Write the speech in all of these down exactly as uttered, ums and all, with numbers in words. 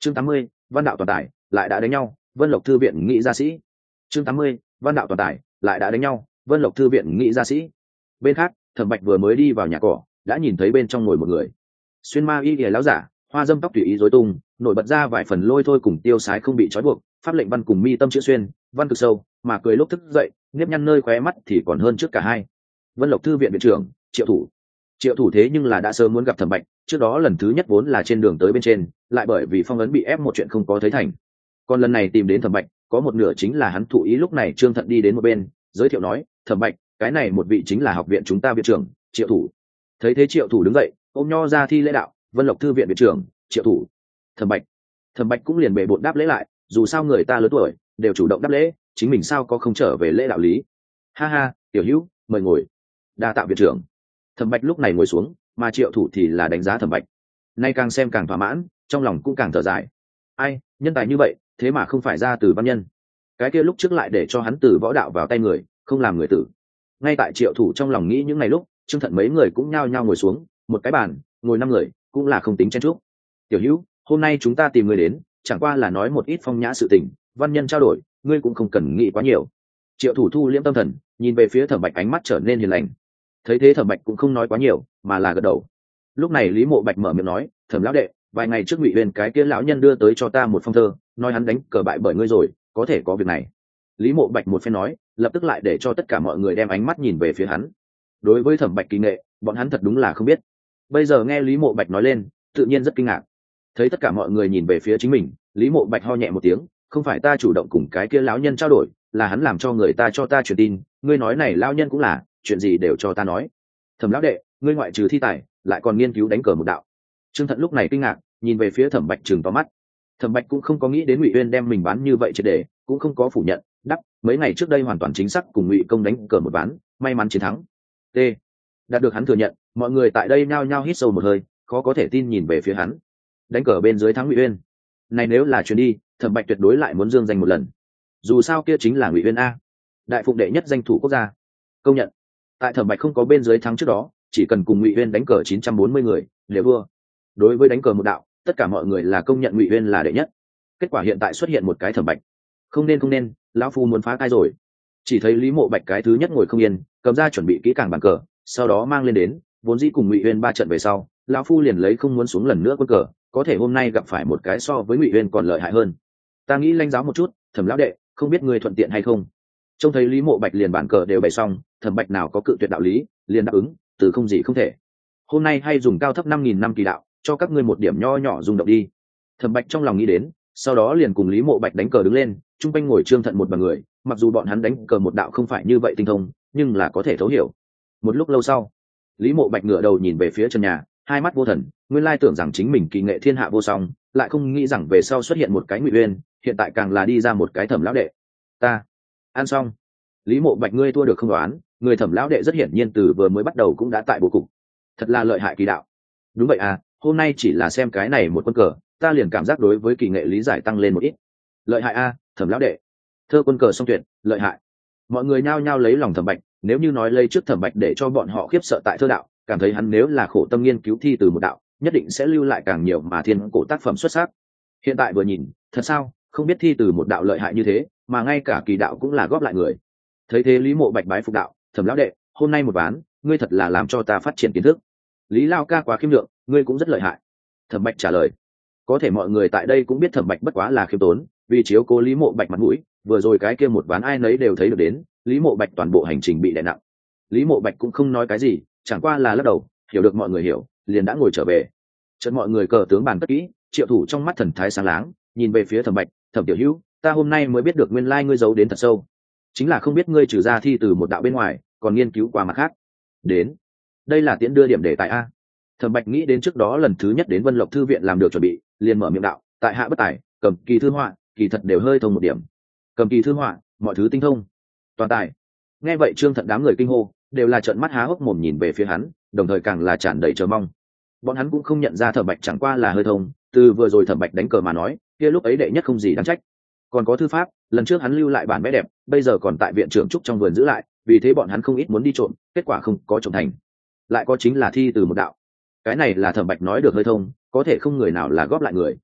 chương tám mươi, văn đạo toàn tài lại đã đánh nhau, Vân Lộc thư viện nghị gia sĩ. chương tám mươi, văn đạo toàn tài lại đã đánh nhau, Vân Lộc thư viện nghị gia sĩ. Bên khác, Thẩm Bạch vừa mới đi vào nhà cỏ, đã nhìn thấy bên trong ngồi một người. Xuyên ma y lìa láo giả, hoa dâm tóc tùy ý rối tung, nổi bật ra vài phần lôi thôi cùng tiêu sái không bị trói buộc, pháp lệnh văn cùng mi tâm chữ xuyên, văn cực sâu, mà cười lúc thức dậy, nếp nhăn nơi khóe mắt thì còn hơn trước cả hai. Vân Lộc thư viện viện trưởng, Triệu Thủ. Triệu Thủ thế nhưng là đã sớm muốn gặp Thẩm Bạch, trước đó lần thứ nhất vốn là trên đường tới bên trên, lại bởi vì phong ấn bị ép một chuyện không có thấy thành. Còn lần này tìm đến Thẩm Bạch, có một nửa chính là hắn thụ ý. Lúc này Trương Thận đi đến một bên, giới thiệu nói, Thẩm Bạch, cái này một vị chính là học viện chúng ta viện trưởng, Triệu Thủ. Thấy thế Triệu Thủ đứng dậy, ôm nho ra thi lễ đạo, Vân Lộc thư viện viện trưởng, Triệu Thủ. Thẩm Bạch. Thẩm Bạch cũng liền bệ bội đáp lễ lại, dù sao người ta lớn tuổi, đều chủ động đáp lễ, chính mình sao có không trở về lễ đạo lý. Ha ha, tiểu hữu, mời ngồi. Đa tạ viện trưởng. Thẩm Bạch lúc này ngồi xuống, mà Triệu Thủ thì là đánh giá Thẩm Bạch. Nay càng xem càng thỏa mãn, trong lòng cũng càng thở dài. Ai, nhân tài như vậy, thế mà không phải ra từ văn nhân. Cái kia lúc trước lại để cho hắn từ võ đạo vào tay người, không làm người tử. Ngay tại Triệu Thủ trong lòng nghĩ những ngày lúc, Trương Thận mấy người cũng nhao nhao ngồi xuống, một cái bàn, ngồi năm người, cũng là không tính chen chúc. Tiểu hữu, hôm nay chúng ta tìm người đến, chẳng qua là nói một ít phong nhã sự tình, văn nhân trao đổi, ngươi cũng không cần nghĩ quá nhiều. Triệu Thủ thu liễm tâm thần, nhìn về phía Thẩm Bạch ánh mắt trở nên hiền lành. Thấy thế Thẩm Bạch cũng không nói quá nhiều, mà là gật đầu. Lúc này Lý Mộ Bạch mở miệng nói, Thẩm lão đệ, vài ngày trước Ngụy Huyền cái kia lão nhân đưa tới cho ta một phong thơ, nói hắn đánh cờ bại bởi ngươi rồi, có thể có việc này. Lý Mộ Bạch một phen nói, lập tức lại để cho tất cả mọi người đem ánh mắt nhìn về phía hắn. Đối với Thẩm Bạch kỳ nghệ, bọn hắn thật đúng là không biết. Bây giờ nghe Lý Mộ Bạch nói lên, tự nhiên rất kinh ngạc. Thấy tất cả mọi người nhìn về phía chính mình, Lý Mộ Bạch ho nhẹ một tiếng, không phải ta chủ động cùng cái kia lão nhân trao đổi, là hắn làm cho người ta cho ta truyền tin, ngươi nói này lão nhân cũng là, chuyện gì đều cho ta nói. Thẩm lão đệ, ngươi ngoại trừ thi tài, lại còn nghiên cứu đánh cờ một đạo. Trương Thận lúc này kinh ngạc, nhìn về phía Thẩm Bạch trừng to mắt. Thẩm Bạch cũng không có nghĩ đến Ngụy Uyên đem mình bán như vậy triệt để, cũng không có phủ nhận, đắp, mấy ngày trước đây hoàn toàn chính xác cùng Ngụy Công đánh cờ một ván, may mắn chiến thắng. T. Đạt được hắn thừa nhận, mọi người tại đây nhao nhao hít sâu một hơi, khó có thể tin nhìn về phía hắn. Đánh cờ bên dưới thắng Ngụy Uyên. Này nếu là chuyến đi, Thẩm Bạch tuyệt đối lại muốn dương danh một lần. Dù sao kia chính là Ngụy Uyên a, đại phụng đệ nhất danh thủ quốc gia. Công nhận. Tại Thẩm Bạch không có bên dưới thắng trước đó, chỉ cần cùng Ngụy Uyên đánh cờ chín trăm bốn mươi người, đều vua. Đối với đánh cờ một đạo, tất cả mọi người là công nhận Ngụy Uyên là đệ nhất. Kết quả hiện tại xuất hiện một cái Thẩm Bạch. Không nên không nên, lão phu muốn phá cai rồi. Chỉ thấy Lý Mộ Bạch cái thứ nhất ngồi không yên, cầm ra chuẩn bị kỹ càng bàn cờ, sau đó mang lên đến, vốn dĩ cùng Ngụy Uyên ba trận về sau, lão phu liền lấy không muốn xuống lần nữa quân cờ, có thể hôm nay gặp phải một cái so với Ngụy Uyên còn lợi hại hơn. Ta nghĩ lãnh giáo một chút, Thẩm lão đệ, không biết ngươi thuận tiện hay không. Trông thấy Lý Mộ Bạch liền bàn cờ đều bày xong, Thẩm Bạch nào có cự tuyệt đạo lý, liền đáp ứng, từ không gì không thể. Hôm nay hay dùng cao thấp năm nghìn năm kỳ đạo, cho các ngươi một điểm nho nhỏ rung động đi. Thẩm Bạch trong lòng nghĩ đến, sau đó liền cùng Lý Mộ Bạch đánh cờ đứng lên, trung quanh ngồi Trương Thận một bằng người, mặc dù bọn hắn đánh cờ một đạo không phải như vậy tinh thông, nhưng là có thể thấu hiểu. Một lúc lâu sau, Lý Mộ Bạch ngửa đầu nhìn về phía trần nhà, hai mắt vô thần, nguyên lai tưởng rằng chính mình kỳ nghệ thiên hạ vô song, lại không nghĩ rằng về sau xuất hiện một cái Ngụy Uyên, hiện tại càng là đi ra một cái Thẩm lão đệ. Ta ăn xong. Lý Mộ Bạch ngươi thua được không đoán, người Thẩm lão đệ rất hiển nhiên từ vừa mới bắt đầu cũng đã tại bố cục. Thật là lợi hại kỳ đạo. Đúng vậy à, hôm nay chỉ là xem cái này một quân cờ, ta liền cảm giác đối với kỳ nghệ lý giải tăng lên một ít. Lợi hại a, Thẩm lão đệ. Thơ quân cờ song tuyệt, lợi hại. Mọi người nhao nhao lấy lòng Thẩm Bạch, nếu như nói lấy trước Thẩm Bạch để cho bọn họ khiếp sợ tại thơ đạo, cảm thấy hắn nếu là khổ tâm nghiên cứu thi từ một đạo, nhất định sẽ lưu lại càng nhiều mà thiên cổ tác phẩm xuất sắc. Hiện tại vừa nhìn, thật sao, không biết thi từ một đạo lợi hại như thế, mà ngay cả kỳ đạo cũng là góp lại người. Thấy thế Lý Mộ Bạch bái phục đạo, Thẩm lão đệ, hôm nay một ván, ngươi thật là làm cho ta phát triển kiến thức. Lý lao ca quá khiêm lượng, ngươi cũng rất lợi hại. Thẩm Bạch trả lời. Có thể mọi người tại đây cũng biết Thẩm Bạch bất quá là khiêm tốn, vì chiếu cố Lý Mộ Bạch mặt mũi, vừa rồi cái kia một ván ai nấy đều thấy được đến, Lý Mộ Bạch toàn bộ hành trình bị đè nặng. Lý Mộ Bạch cũng không nói cái gì, chẳng qua là lắc đầu, hiểu được mọi người hiểu, liền đã ngồi trở về. Chợt mọi người cờ tướng bàn cất kỹ, Triệu Thủ trong mắt thần thái sáng láng, nhìn về phía Thẩm Bạch, Thẩm tiểu hữu, ta hôm nay mới biết được nguyên lai ngươi giấu đến thật sâu, chính là không biết ngươi trừ ra thi từ một đạo bên ngoài, còn nghiên cứu qua mặt khác. Đến, đây là tiễn đưa điểm đề tài a. Thẩm Bạch nghĩ đến trước đó lần thứ nhất đến Vân Lộc thư viện làm được chuẩn bị, liền mở miệng đạo, tại hạ bất tài, cầm kỳ thư họa, kỳ thật đều hơi thông một điểm. Cầm kỳ thư họa, mọi thứ tinh thông. Toàn tài. Nghe vậy Trương Thận đám người kinh hô, đều là trợn mắt há hốc mồm nhìn về phía hắn, đồng thời càng là tràn đầy chờ mong. Bọn hắn cũng không nhận ra Thẩm Bạch chẳng qua là hơi thông, từ vừa rồi Thẩm Bạch đánh cờ mà nói, kia lúc ấy đệ nhất không gì đáng trách. Còn có thư pháp, lần trước hắn lưu lại bản vẽ đẹp, bây giờ còn tại viện trưởng trúc trong vườn giữ lại, vì thế bọn hắn không ít muốn đi trộm, kết quả không có trộm thành. Lại có chính là thi từ một đạo. Cái này là Thẩm Bạch nói được hơi thông, có thể không người nào là góp lại người.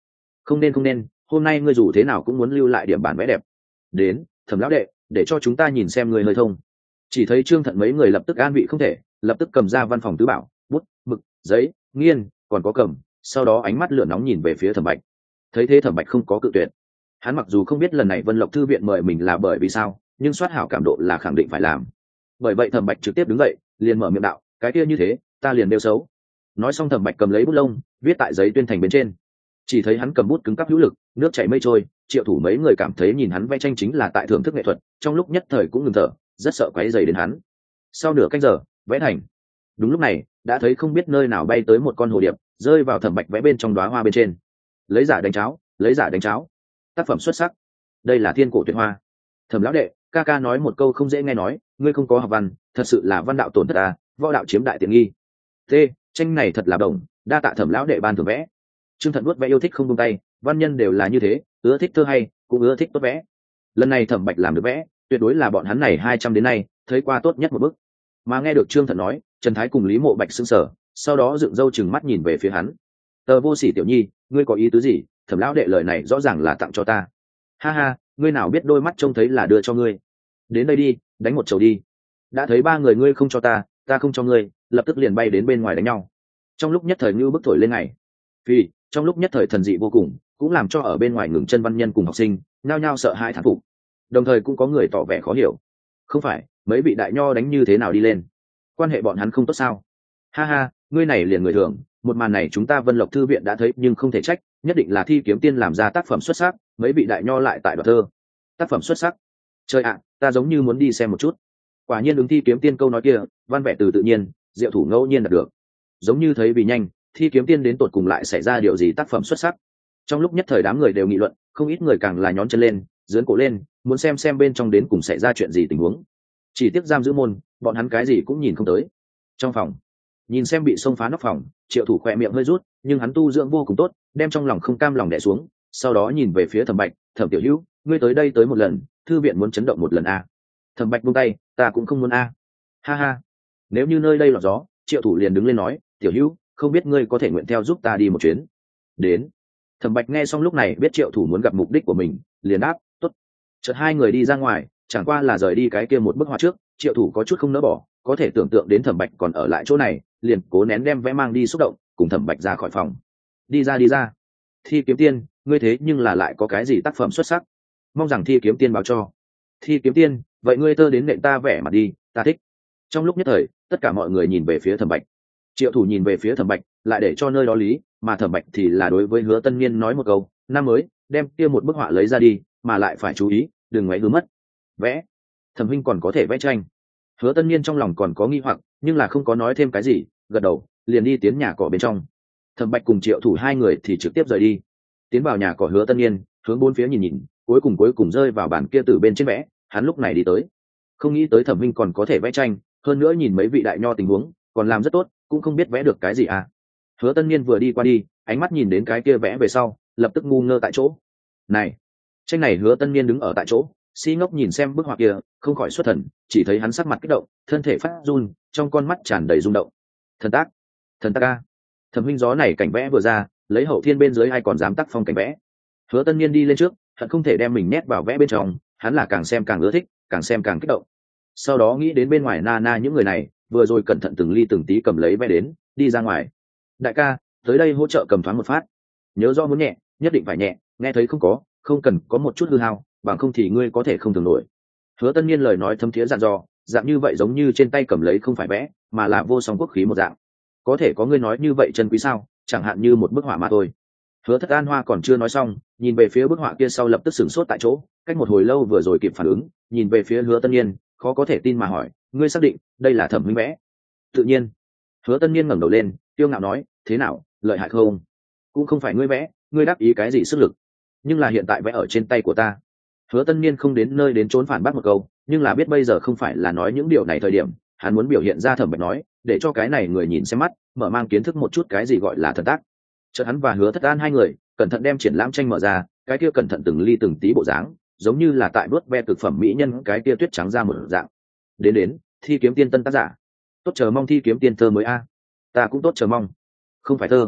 không nên không nên, hôm nay ngươi dù thế nào cũng muốn lưu lại điểm bản vẽ đẹp. Đến, Thẩm lão đệ, để cho chúng ta nhìn xem người hơi thông. Chỉ thấy Trương Thận mấy người lập tức an vị không thể, lập tức cầm ra văn phòng tứ bảo, bút, mực, giấy, nghiên, còn có cầm, sau đó ánh mắt lửa nóng nhìn về phía Thẩm Bạch. Thấy thế Thẩm Bạch không có cự tuyệt. Hắn mặc dù không biết lần này Vân Lộc thư viện mời mình là bởi vì sao, nhưng soát hảo cảm độ là khẳng định phải làm. Bởi vậy Thẩm Bạch trực tiếp đứng dậy, liền mở miệng đạo, cái kia như thế, ta liền đeo xấu. Nói xong Thẩm Bạch cầm lấy bút lông, viết tại giấy tuyên thành bên trên. Chỉ thấy hắn cầm bút cứng cáp hữu lực, nước chảy mây trôi, Triệu Thủ mấy người cảm thấy nhìn hắn vẽ tranh chính là tại thưởng thức nghệ thuật, trong lúc nhất thời cũng ngừng thở, rất sợ quấy rầy đến hắn. Sau nửa canh giờ, vẽ thành. Đúng lúc này, đã thấy không biết nơi nào bay tới một con hồ điệp, rơi vào Thẩm Bạch vẽ bên trong đóa hoa bên trên. Lấy giả đánh cháo, lấy giả đánh cháo. Tác phẩm xuất sắc. Đây là thiên cổ tuyệt hoa. Thẩm lão đệ, ca ca nói một câu không dễ nghe nói, ngươi không có học văn, thật sự là văn đạo tổn thất à, võ đạo chiếm đại tiện nghi. T, tranh này thật là đồng, đa tạ Thẩm lão đệ ban thưởng vẽ. Trương Thận vuốt vẽ yêu thích không buông tay, văn nhân đều là như thế, ưa thích thơ hay, cũng ưa thích tốt vẽ. Lần này Thẩm Bạch làm được vẽ, tuyệt đối là bọn hắn này hai trăm đến nay thấy qua tốt nhất một bức. Mà nghe được Trương Thận nói, Trần Thái cùng Lý Mộ Bạch sững sờ, sau đó dựng râu trừng mắt nhìn về phía hắn. Tờ vô sỉ tiểu nhi, ngươi có ý tứ gì? Thẩm lão đệ lời này rõ ràng là tặng cho ta. Ha ha, ngươi nào biết đôi mắt trông thấy là đưa cho ngươi. Đến đây đi, đánh một chầu đi. Đã thấy ba người ngươi không cho ta, ta không cho ngươi, lập tức liền bay đến bên ngoài đánh nhau. Trong lúc nhất thời như bức thổi lên ngày. Vì trong lúc nhất thời thần dị vô cùng, cũng làm cho ở bên ngoài ngừng chân văn nhân cùng học sinh nhao nhao sợ hãi thán phục. Đồng thời cũng có người tỏ vẻ khó hiểu. Không phải, mấy vị đại nho đánh như thế nào đi lên? Quan hệ bọn hắn không tốt sao? Ha ha, ngươi này liền người thường, một màn này chúng ta Vân Lộc thư viện đã thấy nhưng không thể trách, nhất định là Thi Kiếm Tiên làm ra tác phẩm xuất sắc, mấy vị đại nho lại tại đoạn thơ. Tác phẩm xuất sắc. Trời ạ, ta giống như muốn đi xem một chút. Quả nhiên ứng Thi Kiếm Tiên câu nói kia, văn vẻ từ tự nhiên, diệu thủ ngẫu nhiên đạt được. Giống như thấy vì nhanh, Thi Kiếm Tiên đến tột cùng lại xảy ra điều gì tác phẩm xuất sắc. Trong lúc nhất thời đám người đều nghị luận, không ít người càng là nhón chân lên, giương cổ lên, muốn xem xem bên trong đến cùng xảy ra chuyện gì tình huống. Chỉ tiếc giam giữ môn, bọn hắn cái gì cũng nhìn không tới. Trong phòng, nhìn xem bị xông phá nóc phòng, Triệu Thủ khỏe miệng hơi rút, nhưng hắn tu dưỡng vô cùng tốt, đem trong lòng không cam lòng đè xuống, sau đó nhìn về phía Thẩm Bạch, Thẩm tiểu hữu, ngươi tới đây tới một lần, thư viện muốn chấn động một lần a. Thẩm Bạch buông tay, ta cũng không muốn a. Ha ha, nếu như nơi đây lọt gió, Triệu Thủ liền đứng lên nói, tiểu hữu, không biết ngươi có thể nguyện theo giúp ta đi một chuyến. Đến. Thẩm Bạch nghe xong lúc này biết Triệu Thủ muốn gặp mục đích của mình, liền đáp, tốt. Chợt hai người đi ra ngoài, chẳng qua là rời đi cái kia một bức họa trước, Triệu Thủ có chút không nỡ bỏ, có thể tưởng tượng đến Thẩm Bạch còn ở lại chỗ này, liền cố nén đem vẽ mang đi xúc động, cùng Thẩm Bạch ra khỏi phòng. Đi ra đi ra. Thi Kiếm Tiên, ngươi thế nhưng là lại có cái gì tác phẩm xuất sắc? Mong rằng Thi Kiếm Tiên báo cho. Thi Kiếm Tiên, vậy ngươi tơ đến nện ta vẽ mặt đi, ta thích. Trong lúc nhất thời, tất cả mọi người nhìn về phía Thẩm Bạch. Triệu Thủ nhìn về phía Thẩm Bạch, lại để cho nơi đó lý, mà Thẩm Bạch thì là đối với Hứa Tân Niên nói một câu, năm mới, đem kia một bức họa lấy ra đi, mà lại phải chú ý, đừng ngoáy hứa mất. Vẽ. Thẩm huynh còn có thể vẽ tranh. Hứa Tân Niên trong lòng còn có nghi hoặc, nhưng là không có nói thêm cái gì, gật đầu, liền đi tiến nhà cỏ bên trong. Thẩm Bạch cùng Triệu Thủ hai người thì trực tiếp rời đi, tiến vào nhà cỏ Hứa Tân Niên, hướng bốn phía nhìn nhìn, cuối cùng cuối cùng rơi vào bàn kia từ bên trên vẽ, hắn lúc này đi tới. Không nghĩ tới Thẩm huynh còn có thể vẽ tranh, hơn nữa nhìn mấy vị đại nho tình huống, còn làm rất tốt, cũng không biết vẽ được cái gì à. Hứa Tân Niên vừa đi qua đi, ánh mắt nhìn đến cái kia vẽ về sau, lập tức ngu ngơ tại chỗ. Này, tranh này Hứa Tân Niên đứng ở tại chỗ, si ngốc nhìn xem bức họa kia, không khỏi xuất thần, chỉ thấy hắn sắc mặt kích động, thân thể phát run, trong con mắt tràn đầy rung động. Thần tác, thần tác a. Thẩm huynh gió này cảnh vẽ vừa ra, lấy hậu thiên bên dưới ai còn dám tác phong cảnh vẽ. Hứa Tân Niên đi lên trước, hận không thể đem mình nhét vào vẽ bên trong, hắn là càng xem càng ưa thích, càng xem càng kích động. Sau đó nghĩ đến bên ngoài na na những người này, vừa rồi cẩn thận từng ly từng tí cầm lấy vẽ đến, đi ra ngoài. Đại ca, tới đây hỗ trợ cầm thoáng một phát. Nhớ do muốn nhẹ, nhất định phải nhẹ, nghe thấy không có, không cần có một chút hư hao, bằng không thì ngươi có thể không thường nổi. Hứa Tân Niên lời nói thâm thiế dặn dò, dạng như vậy giống như trên tay cầm lấy không phải vẽ, mà là vô song quốc khí một dạng. Có thể có ngươi nói như vậy chân quý sao? Chẳng hạn như một bức họa mà thôi. Hứa Thất An Hoa còn chưa nói xong, nhìn về phía bức họa kia sau lập tức sửng sốt tại chỗ, cách một hồi lâu vừa rồi kịp phản ứng, nhìn về phía Hứa Tân Niên, khó có thể tin mà hỏi, ngươi xác định đây là Thẩm huynh vẽ? Tự nhiên. Hứa Tân Niên ngẩng đầu lên, kiêu ngạo nói, thế nào, lợi hại không? Cũng không phải ngươi vẽ, ngươi đáp ý cái gì sức lực? Nhưng là hiện tại vẽ ở trên tay của ta. Hứa Tân Niên không đến nơi đến trốn phản bác một câu, nhưng là biết bây giờ không phải là nói những điều này thời điểm, hắn muốn biểu hiện ra Thẩm Bạch nói, để cho cái này người nhìn xem mắt, mở mang kiến thức một chút cái gì gọi là thần tác. Chợt hắn và Hứa Thất An hai người, cẩn thận đem triển lãm tranh mở ra, cái kia cẩn thận từng ly từng tí bộ dáng, giống như là tại vuốt ve cực phẩm mỹ nhân cái kia tuyết trắng ra một dạng. Đến đến, Thi Kiếm Tiên tân tác giả. Tốt chờ mong Thi Kiếm Tiên thơ mới a. Ta cũng tốt chờ mong. Không phải thơ.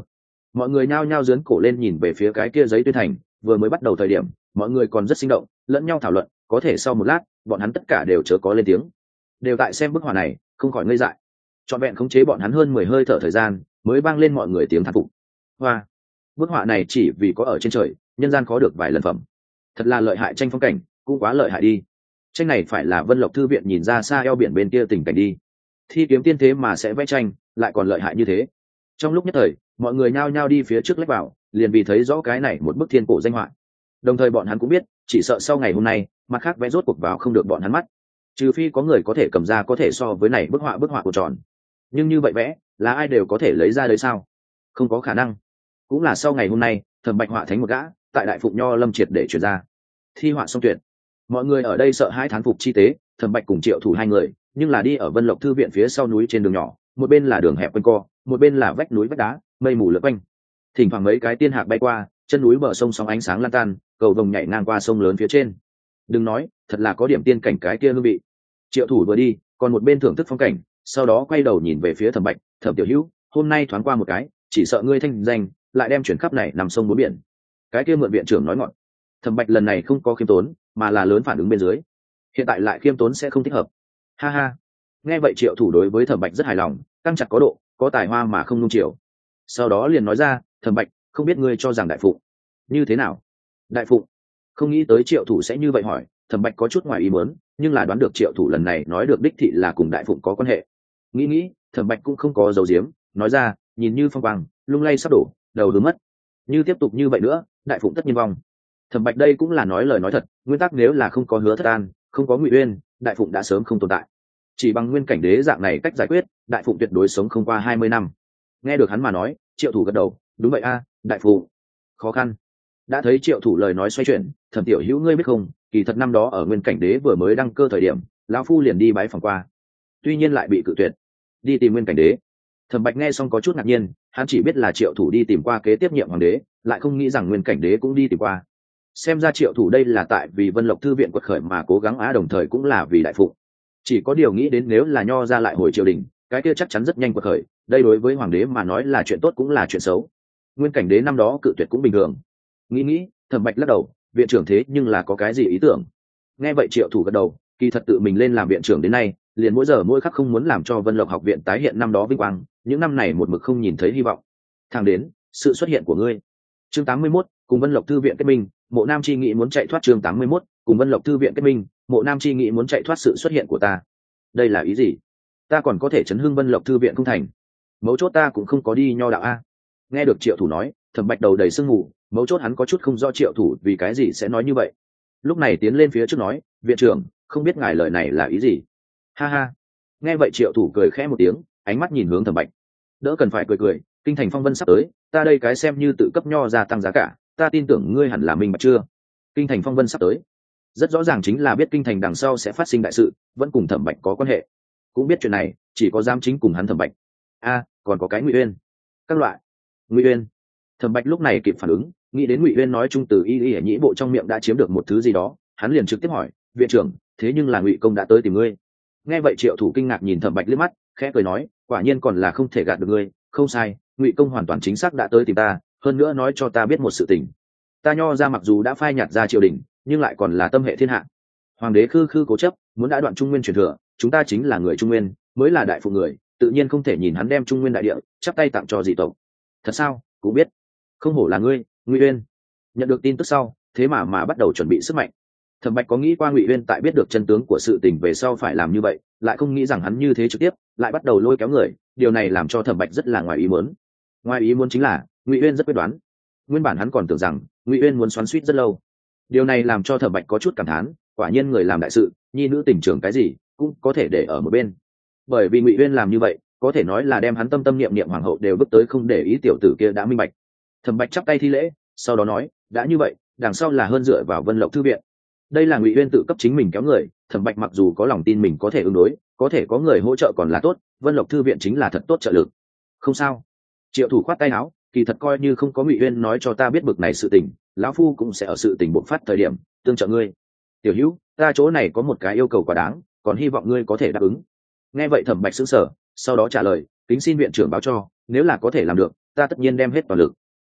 mọi người nhao nhao dướn cổ lên nhìn về phía cái kia giấy tuyên thành. Vừa mới bắt đầu thời điểm mọi người còn rất sinh động, lẫn nhau thảo luận, có thể sau một lát bọn hắn tất cả đều chớ có lên tiếng, đều tại xem bức họa này không khỏi ngây dại. Trọn vẹn khống chế bọn hắn hơn mười hơi thở thời gian mới vang lên mọi người tiếng thán phục. Hoa, bức họa này chỉ vì có ở trên trời, nhân gian khó được vài lần phẩm. Thật là lợi hại, tranh phong cảnh cũng quá lợi hại đi. Tranh này phải là Vân Lộc thư viện nhìn ra xa eo biển bên kia tình cảnh đi. Thi kiếm tiên thế mà sẽ vẽ tranh lại còn lợi hại như thế. Trong lúc nhất thời mọi người nhao nhao đi phía trước lách vào, liền vì thấy rõ cái này một bức thiên cổ danh họa. Đồng thời bọn hắn cũng biết, chỉ sợ sau ngày hôm nay mặt khác vẽ rốt cuộc vào không được bọn hắn mắt, trừ phi có người có thể cầm ra có thể so với này bức họa bức họa của tròn. Nhưng như vậy vẽ là ai đều có thể lấy ra đấy sao? Không có khả năng. Cũng là sau ngày hôm nay Thẩm Bạch họa thánh một gã tại Đại Phụng Nho Lâm triệt để chuyển ra. Thi họa xong tuyệt, mọi người ở đây sợ hãi thán phục chi tế. Thẩm Bạch cùng Triệu Thủ hai người nhưng là đi ở Vân Lộc thư viện phía sau núi trên đường nhỏ, một bên là đường hẹp quanh co, một bên là vách núi vách đá, mây mù lượn quanh. Thỉnh thoảng mấy cái tiên hạc bay qua, chân núi bờ sông sóng ánh sáng lan tan, cầu vồng nhảy ngang qua sông lớn phía trên. Đừng nói, thật là có điểm tiên cảnh cái kia hương vị. Triệu Thủ vừa đi còn một bên thưởng thức phong cảnh, sau đó quay đầu nhìn về phía Thẩm Bạch. Thẩm tiểu hữu, hôm nay thoáng qua một cái, chỉ sợ ngươi thanh danh lại đem chuyển khắp này nằm sông bốn biển. Cái kia mượn viện trưởng nói ngọn. Thẩm Bạch lần này không có khiêm tốn, mà là lớn phản ứng bên dưới. Hiện tại lại khiêm tốn sẽ không thích hợp. Ha ha. Nghe vậy Triệu Thủ đối với Thẩm Bạch rất hài lòng, căng chặt có độ, có tài hoa mà không nung chiều. Sau đó liền nói ra, Thẩm Bạch, không biết ngươi cho rằng Đại Phụng như thế nào? Đại Phụng? Không nghĩ tới Triệu Thủ sẽ như vậy hỏi. Thẩm Bạch có chút ngoài ý muốn, nhưng là đoán được Triệu Thủ lần này nói được đích thị là cùng Đại Phụng có quan hệ. Nghĩ nghĩ, Thẩm Bạch cũng không có giấu giếm, nói ra, nhìn như phong quang lung lay sắp đổ, đầu hướng mất. Như tiếp tục như vậy nữa, Đại Phụng tất nhiên vong. Thẩm Bạch đây cũng là nói lời nói thật, nguyên tắc nếu là không có Hứa Thất An, không có Ngụy Uyên, Đại Phụng đã sớm không tồn tại. Chỉ bằng nguyên cảnh đế dạng này cách giải quyết, Đại Phụng tuyệt đối sống không qua hai mươi năm. Nghe được hắn mà nói, Triệu Thủ gật đầu, đúng vậy a, Đại Phụng khó khăn. Đã thấy Triệu Thủ lời nói xoay chuyển, Thẩm tiểu hữu ngươi biết không, kỳ thật năm đó ở nguyên cảnh đế vừa mới đăng cơ thời điểm, lão phu liền đi bái phỏng qua, tuy nhiên lại bị cự tuyệt. Đi tìm nguyên cảnh đế? Thẩm Bạch nghe xong có chút ngạc nhiên, hắn chỉ biết là Triệu Thủ đi tìm qua kế tiếp nhiệm hoàng đế, lại không nghĩ rằng nguyên cảnh đế cũng đi tìm qua. Xem ra Triệu Thủ đây là tại vì Vân Lộc thư viện quật khởi mà cố gắng á, đồng thời cũng là vì Đại Phụng. Chỉ có điều nghĩ đến nếu là Nho ra lại hồi triều đình, cái kia chắc chắn rất nhanh quật khởi, đây đối với hoàng đế mà nói là chuyện tốt cũng là chuyện xấu. Nguyên cảnh đế năm đó cự tuyệt cũng bình thường. Nghĩ nghĩ, Thẩm Bạch lắc đầu, viện trưởng thế nhưng là có cái gì ý tưởng? Nghe vậy Triệu Thủ gật đầu, kỳ thật tự mình lên làm viện trưởng đến nay, liền mỗi giờ mỗi khắc không muốn làm cho Vân Lộc học viện tái hiện năm đó vinh quang, những năm này một mực không nhìn thấy hy vọng. Thẳng đến sự xuất hiện của ngươi. Chương tám mươi mốt, cùng Vân Lộc thư viện kết minh, Mộ Nam chi nghị muốn chạy thoát. Chương tám mươi mốt, cùng Vân Lộc thư viện kết minh, Mộ Nam chi nghị muốn chạy thoát. Sự xuất hiện của ta, đây là ý gì? Ta còn có thể chấn hưng Vân Lộc thư viện không thành? Mấu chốt ta cũng không có đi Nho đạo a. Nghe được Triệu Thủ nói, Thẩm Bạch đầu đầy sương mù, mấu chốt hắn có chút không rõ Triệu Thủ vì cái gì sẽ nói như vậy. Lúc này tiến lên phía trước nói, viện trưởng, không biết ngài lời này là ý gì? Ha ha. Nghe vậy Triệu Thủ cười khẽ một tiếng, ánh mắt nhìn hướng Thẩm Bạch. Đỡ cần phải cười cười, kinh thành phong vân sắp tới, ta đây cái xem như tự cấp Nho gia tăng giá cả, ta tin tưởng ngươi hẳn là minh bạch chưa? Kinh thành phong vân sắp tới, rất rõ ràng chính là biết kinh thành đằng sau sẽ phát sinh đại sự, vẫn cùng Thẩm Bạch có quan hệ. Cũng biết chuyện này, chỉ có giám chính cùng hắn Thẩm Bạch. A, còn có cái Ngụy Uyên. Các loại. Ngụy Uyên. Thẩm Bạch lúc này kịp phản ứng, nghĩ đến Ngụy Uyên nói chung từ y y nhĩ bộ trong miệng đã chiếm được một thứ gì đó, hắn liền trực tiếp hỏi, viện trưởng, thế nhưng là Ngụy công đã tới tìm ngươi? Nghe vậy Triệu Thủ kinh ngạc nhìn Thẩm Bạch liếc mắt, khẽ cười nói, quả nhiên còn là không thể gạt được ngươi, không sai, Ngụy công hoàn toàn chính xác đã tới tìm ta, hơn nữa nói cho ta biết một sự tình. Ta Nho ra mặc dù đã phai nhạt ra triều đình, nhưng lại còn là tâm hệ thiên hạ. Hoàng đế khư khư cố chấp, muốn đã đoạn Trung Nguyên truyền thừa, chúng ta chính là người Trung Nguyên, mới là đại phụ người, tự nhiên không thể nhìn hắn đem Trung Nguyên đại địa chắp tay tặng cho dị tộc. Thật sao? Cũng biết. Không hổ là ngươi, Ngụy Uyên. Nhận được tin tức sau, thế mà mà bắt đầu chuẩn bị sức mạnh. Thẩm Bạch có nghĩ qua Ngụy Uyên tại biết được chân tướng của sự tình về sau phải làm như vậy, lại không nghĩ rằng hắn như thế trực tiếp, lại bắt đầu lôi kéo người, điều này làm cho Thẩm Bạch rất là ngoài ý muốn. Ngoài ý muốn chính là, Ngụy Uyên rất quyết đoán. Nguyên bản hắn còn tưởng rằng Ngụy Uyên muốn xoắn xuýt rất lâu. Điều này làm cho Thẩm Bạch có chút cảm thán, quả nhiên người làm đại sự, nhi nữ tình trưởng cái gì, cũng có thể để ở một bên. Bởi vì Ngụy Uyên làm như vậy, có thể nói là đem hắn tâm tâm niệm niệm hoàng hậu đều bước tới không để ý tiểu tử kia đã minh bạch. Thẩm Bạch chắp tay thi lễ, sau đó nói, đã như vậy, đằng sau là hơn dựa vào Vân Lộc thư viện. Đây là Ngụy Uyên tự cấp chính mình kéo người, Thẩm Bạch mặc dù có lòng tin mình có thể ứng đối, có thể có người hỗ trợ còn là tốt, Vân Lộc thư viện chính là thật tốt trợ lực. Không sao. Triệu Thủ khoát tay áo, kỳ thật coi như không có Ngụy Uyên nói cho ta biết bực này sự tình, lão phu cũng sẽ ở sự tình bộc phát thời điểm tương trợ ngươi. Tiểu Hữu, ta chỗ này có một cái yêu cầu quá đáng, còn hy vọng ngươi có thể đáp ứng. Nghe vậy Thẩm Bạch sững sờ, sau đó trả lời, kính xin viện trưởng báo cho, nếu là có thể làm được, ta tất nhiên đem hết toàn lực.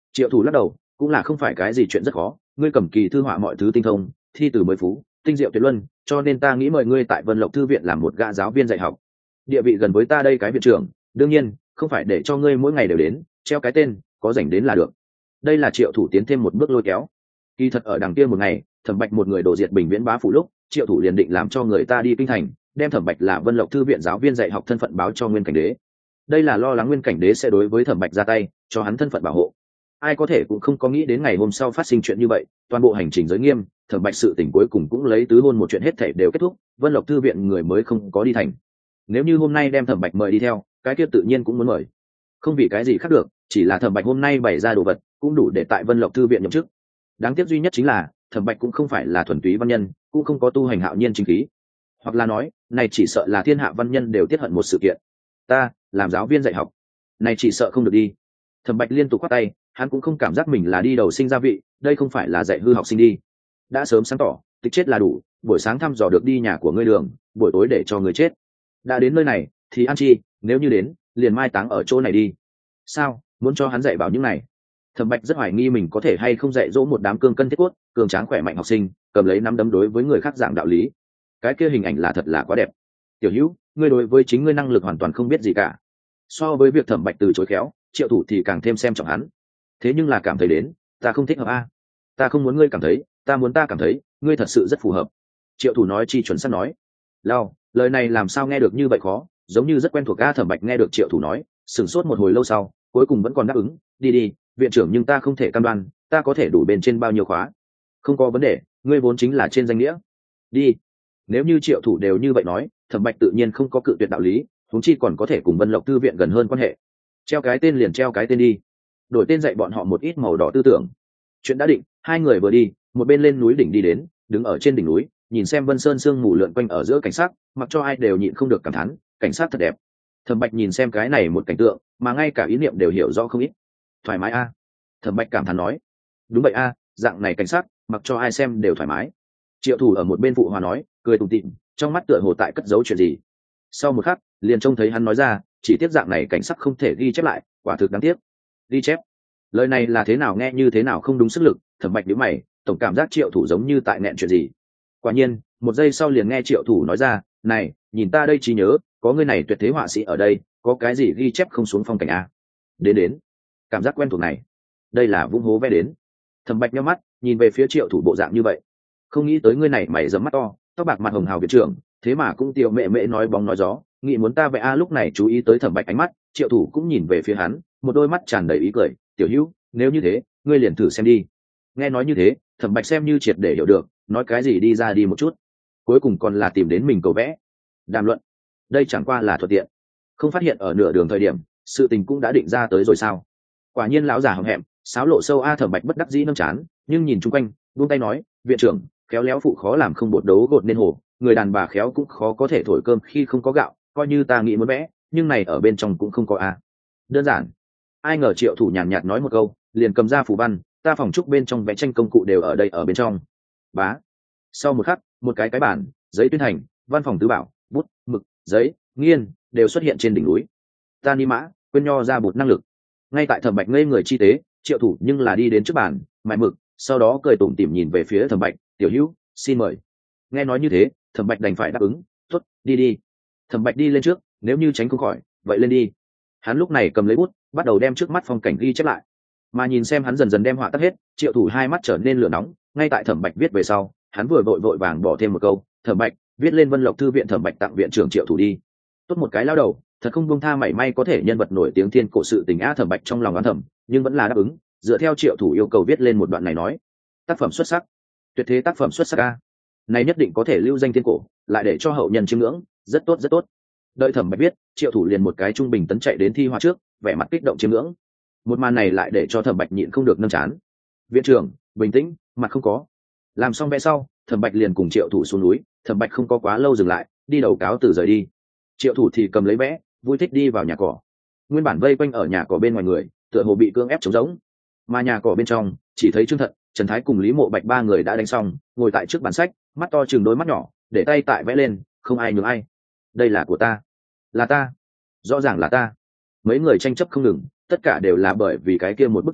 Triệu thủ lắc đầu, cũng là không phải cái gì chuyện rất khó, ngươi cầm kỳ thư họa mọi thứ tinh thông, thi từ mới phú, tinh diệu tuyệt luân, cho nên ta nghĩ mời ngươi tại Vân Lộc thư viện làm một gã giáo viên dạy học, địa vị gần với ta đây cái viện trưởng, đương nhiên không phải để cho ngươi mỗi ngày đều đến, treo cái tên, có rảnh đến là được. Đây là Triệu thủ tiến thêm một bước lôi kéo. Kỳ thật ở đằng kia một ngày, Thẩm Bạch một người đổ diệt Bình Viễn bá phủ lúc, Triệu thủ liền định làm cho người ta đi kinh thành, đem Thẩm Bạch là Vân Lộc thư viện giáo viên dạy học thân phận báo cho Nguyên Cảnh Đế. Đây là lo lắng Nguyên Cảnh Đế sẽ đối với Thẩm Bạch ra tay, cho hắn thân phận bảo hộ. Ai có thể cũng không có nghĩ đến ngày hôm sau phát sinh chuyện như vậy, toàn bộ hành trình giới nghiêm, Thẩm Bạch sự tình cuối cùng cũng lấy tứ hôn một chuyện hết thảy đều kết thúc, Vân Lộc thư viện người mới không có đi thành. Nếu như hôm nay đem Thẩm Bạch mời đi theo, cái kia tự nhiên cũng muốn mời. Không vì cái gì khác được, chỉ là Thẩm Bạch hôm nay bày ra đồ vật, cũng đủ để tại Vân Lộc thư viện nhậm chức. Đáng tiếc duy nhất chính là, Thẩm Bạch cũng không phải là thuần túy văn nhân, cũng không có tu hành hạo nhiên chính khí. Hoặc là nói, này chỉ sợ là thiên hạ văn nhân đều tiết hận một sự kiện. Ta, làm giáo viên dạy học, này chỉ sợ không được đi. Thẩm Bạch liên tục quát tay, hắn cũng không cảm giác mình là đi đầu sinh ra vị, đây không phải là dạy hư học sinh đi. Đã sớm sáng tỏ, tịch chết là đủ, buổi sáng thăm dò được đi nhà của ngươi đường, buổi tối để cho người chết. Đã đến nơi này, thì ăn chi, nếu như đến, liền mai táng ở chỗ này đi. Sao, muốn cho hắn dạy bảo những này? Thẩm Bạch rất hoài nghi mình có thể hay không dạy dỗ một đám cương cân thiết cốt, cường tráng khỏe mạnh học sinh, cầm lấy nắm đấm đối với người khác giảng đạo lý. Cái kia hình ảnh là thật là quá đẹp. Tiểu Hữu, ngươi đối với chính ngươi năng lực hoàn toàn không biết gì cả. So với việc Thẩm Bạch từ chối khéo, Triệu thủ thì càng thêm xem trọng hắn. Thế nhưng là cảm thấy đến, ta không thích hợp a. Ta không muốn ngươi cảm thấy, ta muốn ta cảm thấy, ngươi thật sự rất phù hợp. Triệu thủ nói chi chuẩn xác nói. Lao, lời này làm sao nghe được như vậy khó, giống như rất quen thuộc a. Thẩm Bạch nghe được Triệu thủ nói, sửng sốt một hồi lâu sau, cuối cùng vẫn còn đáp ứng, đi đi, viện trưởng, nhưng ta không thể cam đoan, ta có thể đủ bên trên bao nhiêu khóa. Không có vấn đề, ngươi vốn chính là trên danh nghĩa. Đi. Nếu như Triệu thủ đều như vậy nói, Thẩm Bạch tự nhiên không có cự tuyệt đạo lý, huống chi còn có thể cùng Vân Lộc thư viện gần hơn quan hệ. Treo cái tên liền treo cái tên đi, đổi tên dạy bọn họ một ít màu đỏ tư tưởng. Chuyện đã định, hai người vừa đi, một bên lên núi đỉnh đi đến, đứng ở trên đỉnh núi, nhìn xem Vân Sơn sương mù lượn quanh ở giữa cảnh sát, mặc cho ai đều nhịn không được cảm thán, cảnh sát thật đẹp. Thẩm Bạch nhìn xem cái này một cảnh tượng, mà ngay cả ý niệm đều hiểu rõ không ít. Thoải mái a. Thẩm Bạch cảm thán nói. Đúng vậy a, dạng này cảnh sát, mặc cho ai xem đều thoải mái. Triệu thủ ở một bên phụ hòa nói, cười tủm tỉm, trong mắt tựa hồ tại cất giấu chuyện gì. Sau một khắc, liền trông thấy hắn nói ra, chỉ tiếc dạng này cảnh sắc không thể ghi chép lại, quả thực đáng tiếc. Ghi chép? Lời này là thế nào nghe như thế nào không đúng sức lực. Thẩm Bạch nhíu mày, tổng cảm giác Triệu thủ giống như tại nghẹn chuyện gì. Quả nhiên, một giây sau liền nghe Triệu thủ nói ra, này, nhìn ta đây trí nhớ, có người này tuyệt thế họa sĩ ở đây, có cái gì ghi chép không xuống phong cảnh a? Đến đến, cảm giác quen thuộc này, đây là vung hố vẽ đến. Thẩm Bạch nhíu mắt, nhìn về phía Triệu thủ bộ dạng như vậy, không nghĩ tới ngươi này mày rậm mắt to, tóc bạc mặt hồng hào viện trưởng, thế mà cũng tiêu mẹ mẹ nói bóng nói gió, nghĩ muốn ta vẽ a. Lúc này chú ý tới Thẩm Bạch ánh mắt, Triệu thủ cũng nhìn về phía hắn, một đôi mắt tràn đầy ý cười, tiểu hữu, nếu như thế, ngươi liền thử xem đi. Nghe nói như thế, Thẩm Bạch xem như triệt để hiểu được, nói cái gì đi ra đi một chút, cuối cùng còn là tìm đến mình cầu vẽ. Đàm luận, đây chẳng qua là thuận tiện, không phát hiện ở nửa đường thời điểm, sự tình cũng đã định ra tới rồi sao? Quả nhiên lão già hậm hẹm, sáo lộ sâu a. Thẩm Bạch bất đắc dĩ nâng chán, nhưng nhìn chung quanh, buông tay nói, viện trưởng, khéo léo phụ khó làm không bột đấu gột nên hồ, người đàn bà khéo cũng khó có thể thổi cơm khi không có gạo, coi như ta nghĩ muốn vẽ, nhưng này ở bên trong cũng không có a. Đơn giản. Ai ngờ Triệu thủ nhàn nhạt nói một câu, liền cầm ra phù văn, ta phòng trúc bên trong vẽ tranh công cụ đều ở đây ở bên trong. Bá. Sau một khắc, một cái cái bản, giấy tuyên thành, văn phòng tứ bảo, bút, mực, giấy, nghiên đều xuất hiện trên đỉnh núi. Ta ni mã, quên nho ra bột năng lực. Ngay tại Thẩm Bạch ngây người chi tế, Triệu thủ nhưng là đi đến trước bàn, mài mực, sau đó cười tủm tỉm nhìn về phía Thẩm Bạch, tiểu hữu, xin mời. Nghe nói như thế, Thẩm Bạch đành phải đáp ứng, tốt, đi đi. Thẩm Bạch đi lên trước, nếu như tránh không khỏi, vậy lên đi. Hắn lúc này cầm lấy bút, bắt đầu đem trước mắt phong cảnh ghi chép lại. Mà nhìn xem hắn dần dần đem họa tắt hết, Triệu thủ hai mắt trở nên lửa nóng. Ngay tại Thẩm Bạch viết về sau, hắn vừa vội vội vàng bỏ thêm một câu, Thẩm Bạch viết lên Vân Lộc thư viện Thẩm Bạch tặng viện trưởng Triệu thủ đi. Tốt một cái lao đầu, thật không buông tha mảy may có thể nhân vật nổi tiếng thiên cổ sự tình á. Thẩm Bạch trong lòng oán thầm, nhưng vẫn là đáp ứng, dựa theo Triệu thủ yêu cầu viết lên một đoạn này nói, tác phẩm xuất sắc, tuyệt thế tác phẩm xuất sắc a, này nhất định có thể lưu danh thiên cổ, lại để cho hậu nhân chiêm ngưỡng, rất tốt rất tốt. Đợi Thẩm Bạch viết, Triệu thủ liền một cái trung bình tấn chạy đến thi hoa trước, vẻ mặt kích động chiêm ngưỡng. Một màn này lại để cho Thẩm Bạch nhịn không được nâng chán. Viện trưởng bình tĩnh, mặt không có. Làm xong vẽ sau, Thẩm Bạch liền cùng Triệu thủ xuống núi. Thẩm Bạch không có quá lâu dừng lại, đi đầu cáo từ rời đi. Triệu thủ thì cầm lấy vẽ, vui thích đi vào nhà cỏ. Nguyên bản vây quanh ở nhà cỏ bên ngoài người, tựa hồ bị cưỡng ép trống rỗng, mà nhà cỏ bên trong chỉ thấy Trương Thận, Trần Thái cùng Lý Mộ Bạch ba người đã đánh xong, ngồi tại trước bàn sách, mắt to chừng đôi mắt nhỏ, để tay tại vẽ lên, không ai nhường ai. Đây là của ta, là ta, rõ ràng là ta. Mấy người tranh chấp không ngừng, tất cả đều là bởi vì cái kia một bức tranh,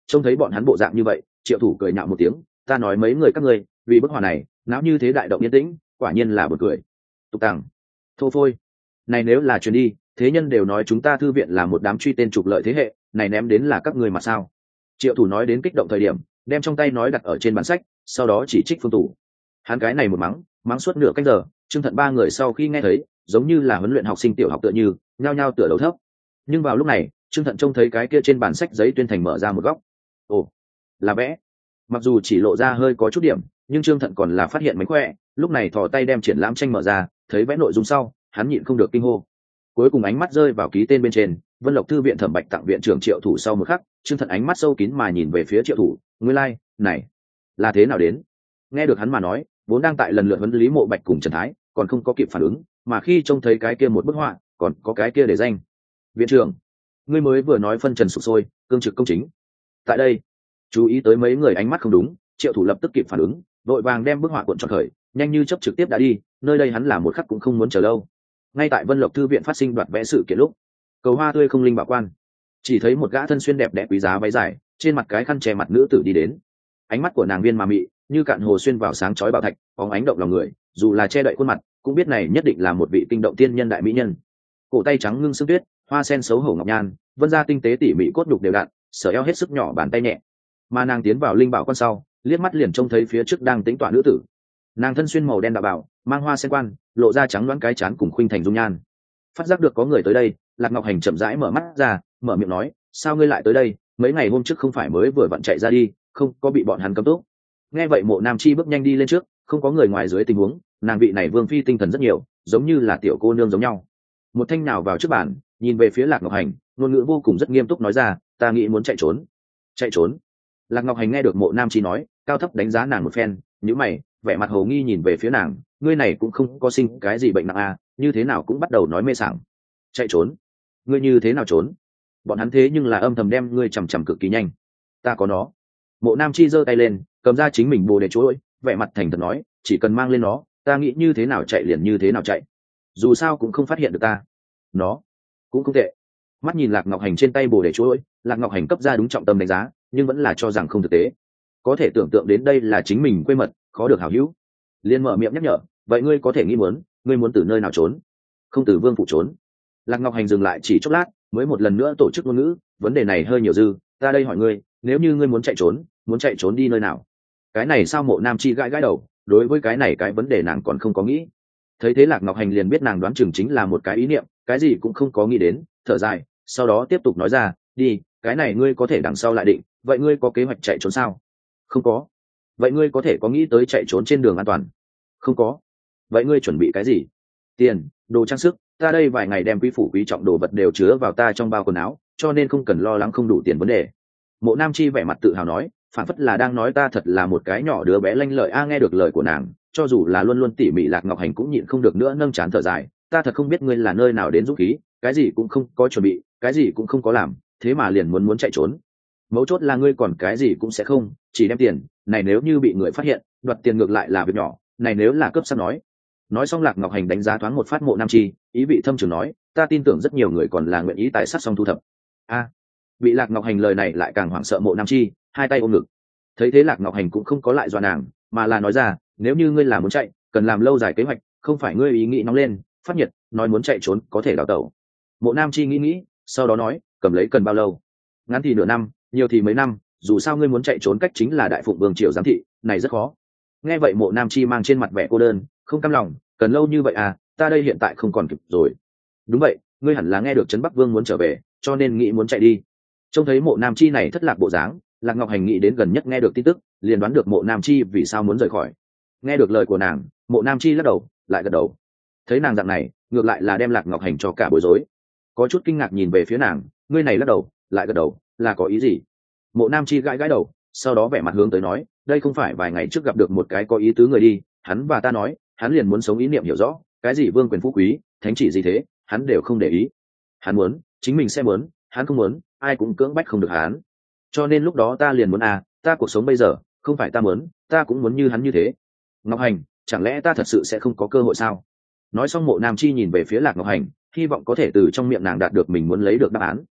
trông thấy bọn hắn bộ dạng như vậy, Triệu Thủ cười nhạo một tiếng, ta nói mấy người các ngươi vì bức họa này não như thế đại động yên tĩnh, quả nhiên là buồn cười. Tục tằng, thô phôi, này nếu là truyền đi, thế nhân đều nói chúng ta thư viện là một đám truy tên trục lợi thế hệ, này ném đến là các ngươi mà sao? Triệu Thủ nói đến kích động thời điểm, đem trong tay nói đặt ở trên bản sách, sau đó chỉ trích Phương Tú. Hắn cái này một mắng, mắng suốt nửa canh giờ, Trương Thận ba người sau khi nghe thấy, giống như là huấn luyện học sinh tiểu học tựa như, nhao nhao tựa đầu thấp. Nhưng vào lúc này, Trương Thận trông thấy cái kia trên bản sách giấy tuyên thành mở ra một góc. Ồ, là vẽ. Mặc dù chỉ lộ ra hơi có chút điểm, nhưng Trương Thận còn là phát hiện mánh khỏe, lúc này thò tay đem triển lãm tranh mở ra, thấy vẽ nội dung sau, hắn nhịn không được kinh hô. Cuối cùng ánh mắt rơi vào ký tên bên trên, Vân Lộc thư viện Thẩm Bạch tặng viện trưởng Triệu Thủ sau một khắc, Trương Thận ánh mắt sâu kín mà nhìn về phía Triệu Thủ, nguyên lai, like, này, là thế nào đến? Nghe được hắn mà nói, vốn đang tại lần lượt huấn lý Mộ Bạch cùng Trần Thái, còn không có kịp phản ứng, mà khi trông thấy cái kia một bức họa, còn có cái kia để danh. Viện trưởng, ngươi mới vừa nói phân trần sụp sôi, cương trực công chính. Tại đây, chú ý tới mấy người ánh mắt không đúng, Triệu Thủ lập tức kịp phản ứng, vội vàng đem bức họa cuộn tròn khởi, nhanh như chớp trực tiếp đã đi, nơi đây hắn là một khắc cũng không muốn chờ lâu. Ngay tại Vân Lộc thư viện phát sinh đoạt vẽ sự kiện lúc, cầu hoa tươi không linh bảo quan, chỉ thấy một gã thân xuyên đẹp đẽ quý giá váy dài, trên mặt cái khăn che mặt nữ tử đi đến. Ánh mắt của nàng viên mà mị, như cạn hồ xuyên vào sáng chói bảo thạch, bóng ánh động lòng người, dù là che đậy khuôn mặt, cũng biết này nhất định là một vị kinh động tiên nhân đại mỹ nhân. Cổ tay trắng ngưng sương tuyết, hoa sen xấu hổ ngọc nhan, vân ra tinh tế tỉ mỉ cốt nhục đều đặn, sở eo hết sức nhỏ bàn tay nhẹ. Mà nàng tiến vào linh bảo quan sau, liếc mắt liền trông thấy phía trước đang tính tọa nữ tử. Nàng thân xuyên màu đen đạo bảo, mang hoa sen quan, lộ ra trắng đoán cái trán cùng khuynh thành dung nhan. Phát giác được có người tới đây, Lạc Ngọc Hành chậm rãi mở mắt ra, mở miệng nói, sao ngươi lại tới đây? Mấy ngày hôm trước không phải mới vừa vặn chạy ra đi, không có bị bọn hắn cấm túc. Nghe vậy Mộ Nam Chi bước nhanh đi lên trước, không có người ngoài dưới tình huống, nàng vị này vương phi tinh thần rất nhiều, giống như là tiểu cô nương giống nhau. Một thanh nào vào trước bàn, nhìn về phía Lạc Ngọc Hành, ngôn ngữ vô cùng rất nghiêm túc nói ra, ta nghĩ muốn chạy trốn. Chạy trốn? Lạc Ngọc Hành nghe được Mộ Nam Chi nói, cao thấp đánh giá nàng một phen, nhíu mày, vẻ mặt hồ nghi nhìn về phía nàng, ngươi này cũng không có sinh cái gì bệnh nặng à, như thế nào cũng bắt đầu nói mê sảng. Chạy trốn? Ngươi như thế nào trốn? Bọn hắn thế nhưng là âm thầm đem ngươi chằm chằm cực kỳ nhanh. Ta có nó. Mộ Nam Chi giơ tay lên, cầm ra chính mình bồ đề chuỗi, vẻ mặt thành thật nói, chỉ cần mang lên nó, ta nghĩ như thế nào chạy liền như thế nào chạy. Dù sao cũng không phát hiện được ta. Nó cũng không tệ. Mắt nhìn Lạc Ngọc Hành trên tay bồ đề chuỗi, Lạc Ngọc Hành cấp ra đúng trọng tâm đánh giá, nhưng vẫn là cho rằng không thực tế. Có thể tưởng tượng đến đây là chính mình quê mật, khó được hảo hữu. Liên mở miệng nhắc nhở, vậy ngươi có thể nghĩ muốn, ngươi muốn từ nơi nào trốn? Không từ vương phủ trốn. Lạc Ngọc Hành dừng lại chỉ chốc lát, mới một lần nữa tổ chức ngôn ngữ, vấn đề này hơi nhiều dư, ta đây hỏi ngươi, nếu như ngươi muốn chạy trốn, muốn chạy trốn đi nơi nào? Cái này sao Mộ Nam Chi gãi gãi đầu, đối với cái này cái vấn đề nàng còn không có nghĩ. Thấy thế Lạc Ngọc Hành liền biết nàng đoán chừng chính là một cái ý niệm, cái gì cũng không có nghĩ đến, thở dài, sau đó tiếp tục nói ra, đi, cái này ngươi có thể đằng sau lại định, vậy ngươi có kế hoạch chạy trốn sao? Không có. Vậy ngươi có thể có nghĩ tới chạy trốn trên đường an toàn? Không có. Vậy ngươi chuẩn bị cái gì? Tiền, đồ trang sức, ta đây vài ngày đem quý phủ quý trọng đồ vật đều chứa vào ta trong bao quần áo, cho nên không cần lo lắng không đủ tiền vấn đề. Mộ Nam Chi vẻ mặt tự hào nói, phản phất là đang nói ta thật là một cái nhỏ đứa bé lanh lợi a. Nghe được lời của nàng, cho dù là luôn luôn tỉ mỉ Lạc Ngọc Hành cũng nhịn không được nữa nâng trán thở dài, ta thật không biết ngươi là nơi nào đến dũng khí, cái gì cũng không có chuẩn bị, cái gì cũng không có làm, thế mà liền muốn muốn chạy trốn. Mấu chốt là ngươi còn cái gì cũng sẽ không, chỉ đem tiền, này nếu như bị người phát hiện, đoạt tiền ngược lại là việc nhỏ, này nếu là cướp sắt nói. Nói xong Lạc Ngọc Hành đánh giá thoáng một phát Mộ Nam Chi, ý vị thâm trường nói, ta tin tưởng rất nhiều người còn là nguyện ý tài sát xong thu thập. A, à, bị Lạc Ngọc Hành lời này lại càng hoảng sợ Mộ Nam Chi, hai tay ôm ngực. Thấy thế Lạc Ngọc Hành cũng không có lại dọa nàng, mà là nói ra, nếu như ngươi là muốn chạy, cần làm lâu dài kế hoạch, không phải ngươi ý nghĩ nóng lên, phát nhiệt, nói muốn chạy trốn có thể đào tẩu. Mộ Nam Chi nghĩ nghĩ, sau đó nói, cầm lấy cần bao lâu? Ngắn thì nửa năm, nhiều thì mấy năm, dù sao ngươi muốn chạy trốn cách chính là Đại Phụng Vương triều giám thị, này rất khó. Nghe vậy Mộ Nam Chi mang trên mặt vẻ cô đơn, không cam lòng, cần lâu như vậy à, ta đây hiện tại không còn kịp rồi. Đúng vậy, ngươi hẳn là nghe được Trấn Bắc Vương muốn trở về, cho nên nghĩ muốn chạy đi. Trông thấy Mộ Nam Chi này thất lạc bộ dáng, Lạc Ngọc Hành nghĩ đến gần nhất nghe được tin tức, liền đoán được Mộ Nam Chi vì sao muốn rời khỏi. Nghe được lời của nàng, Mộ Nam Chi lắc đầu, lại gật đầu. Thấy nàng dạng này, ngược lại là đem Lạc Ngọc Hành cho cả bối rối. Có chút kinh ngạc nhìn về phía nàng, ngươi này lắc đầu, lại gật đầu, là có ý gì? Mộ Nam Chi gãi gãi đầu, sau đó vẻ mặt hướng tới nói, đây không phải vài ngày trước gặp được một cái có ý tứ người đi, hắn và ta nói, hắn liền muốn sống ý niệm hiểu rõ, cái gì vương quyền phú quý, thánh chỉ gì thế, hắn đều không để ý. Hắn muốn, chính mình sẽ muốn, hắn không muốn, ai cũng cưỡng bách không được hắn. Cho nên lúc đó ta liền muốn à, ta cuộc sống bây giờ, không phải ta muốn, ta cũng muốn như hắn như thế. Ngọc Hành, chẳng lẽ ta thật sự sẽ không có cơ hội sao? Nói xong Mộ Nam Chi nhìn về phía Lạc Ngọc Hành, hy vọng có thể từ trong miệng nàng đạt được mình muốn lấy được đáp án.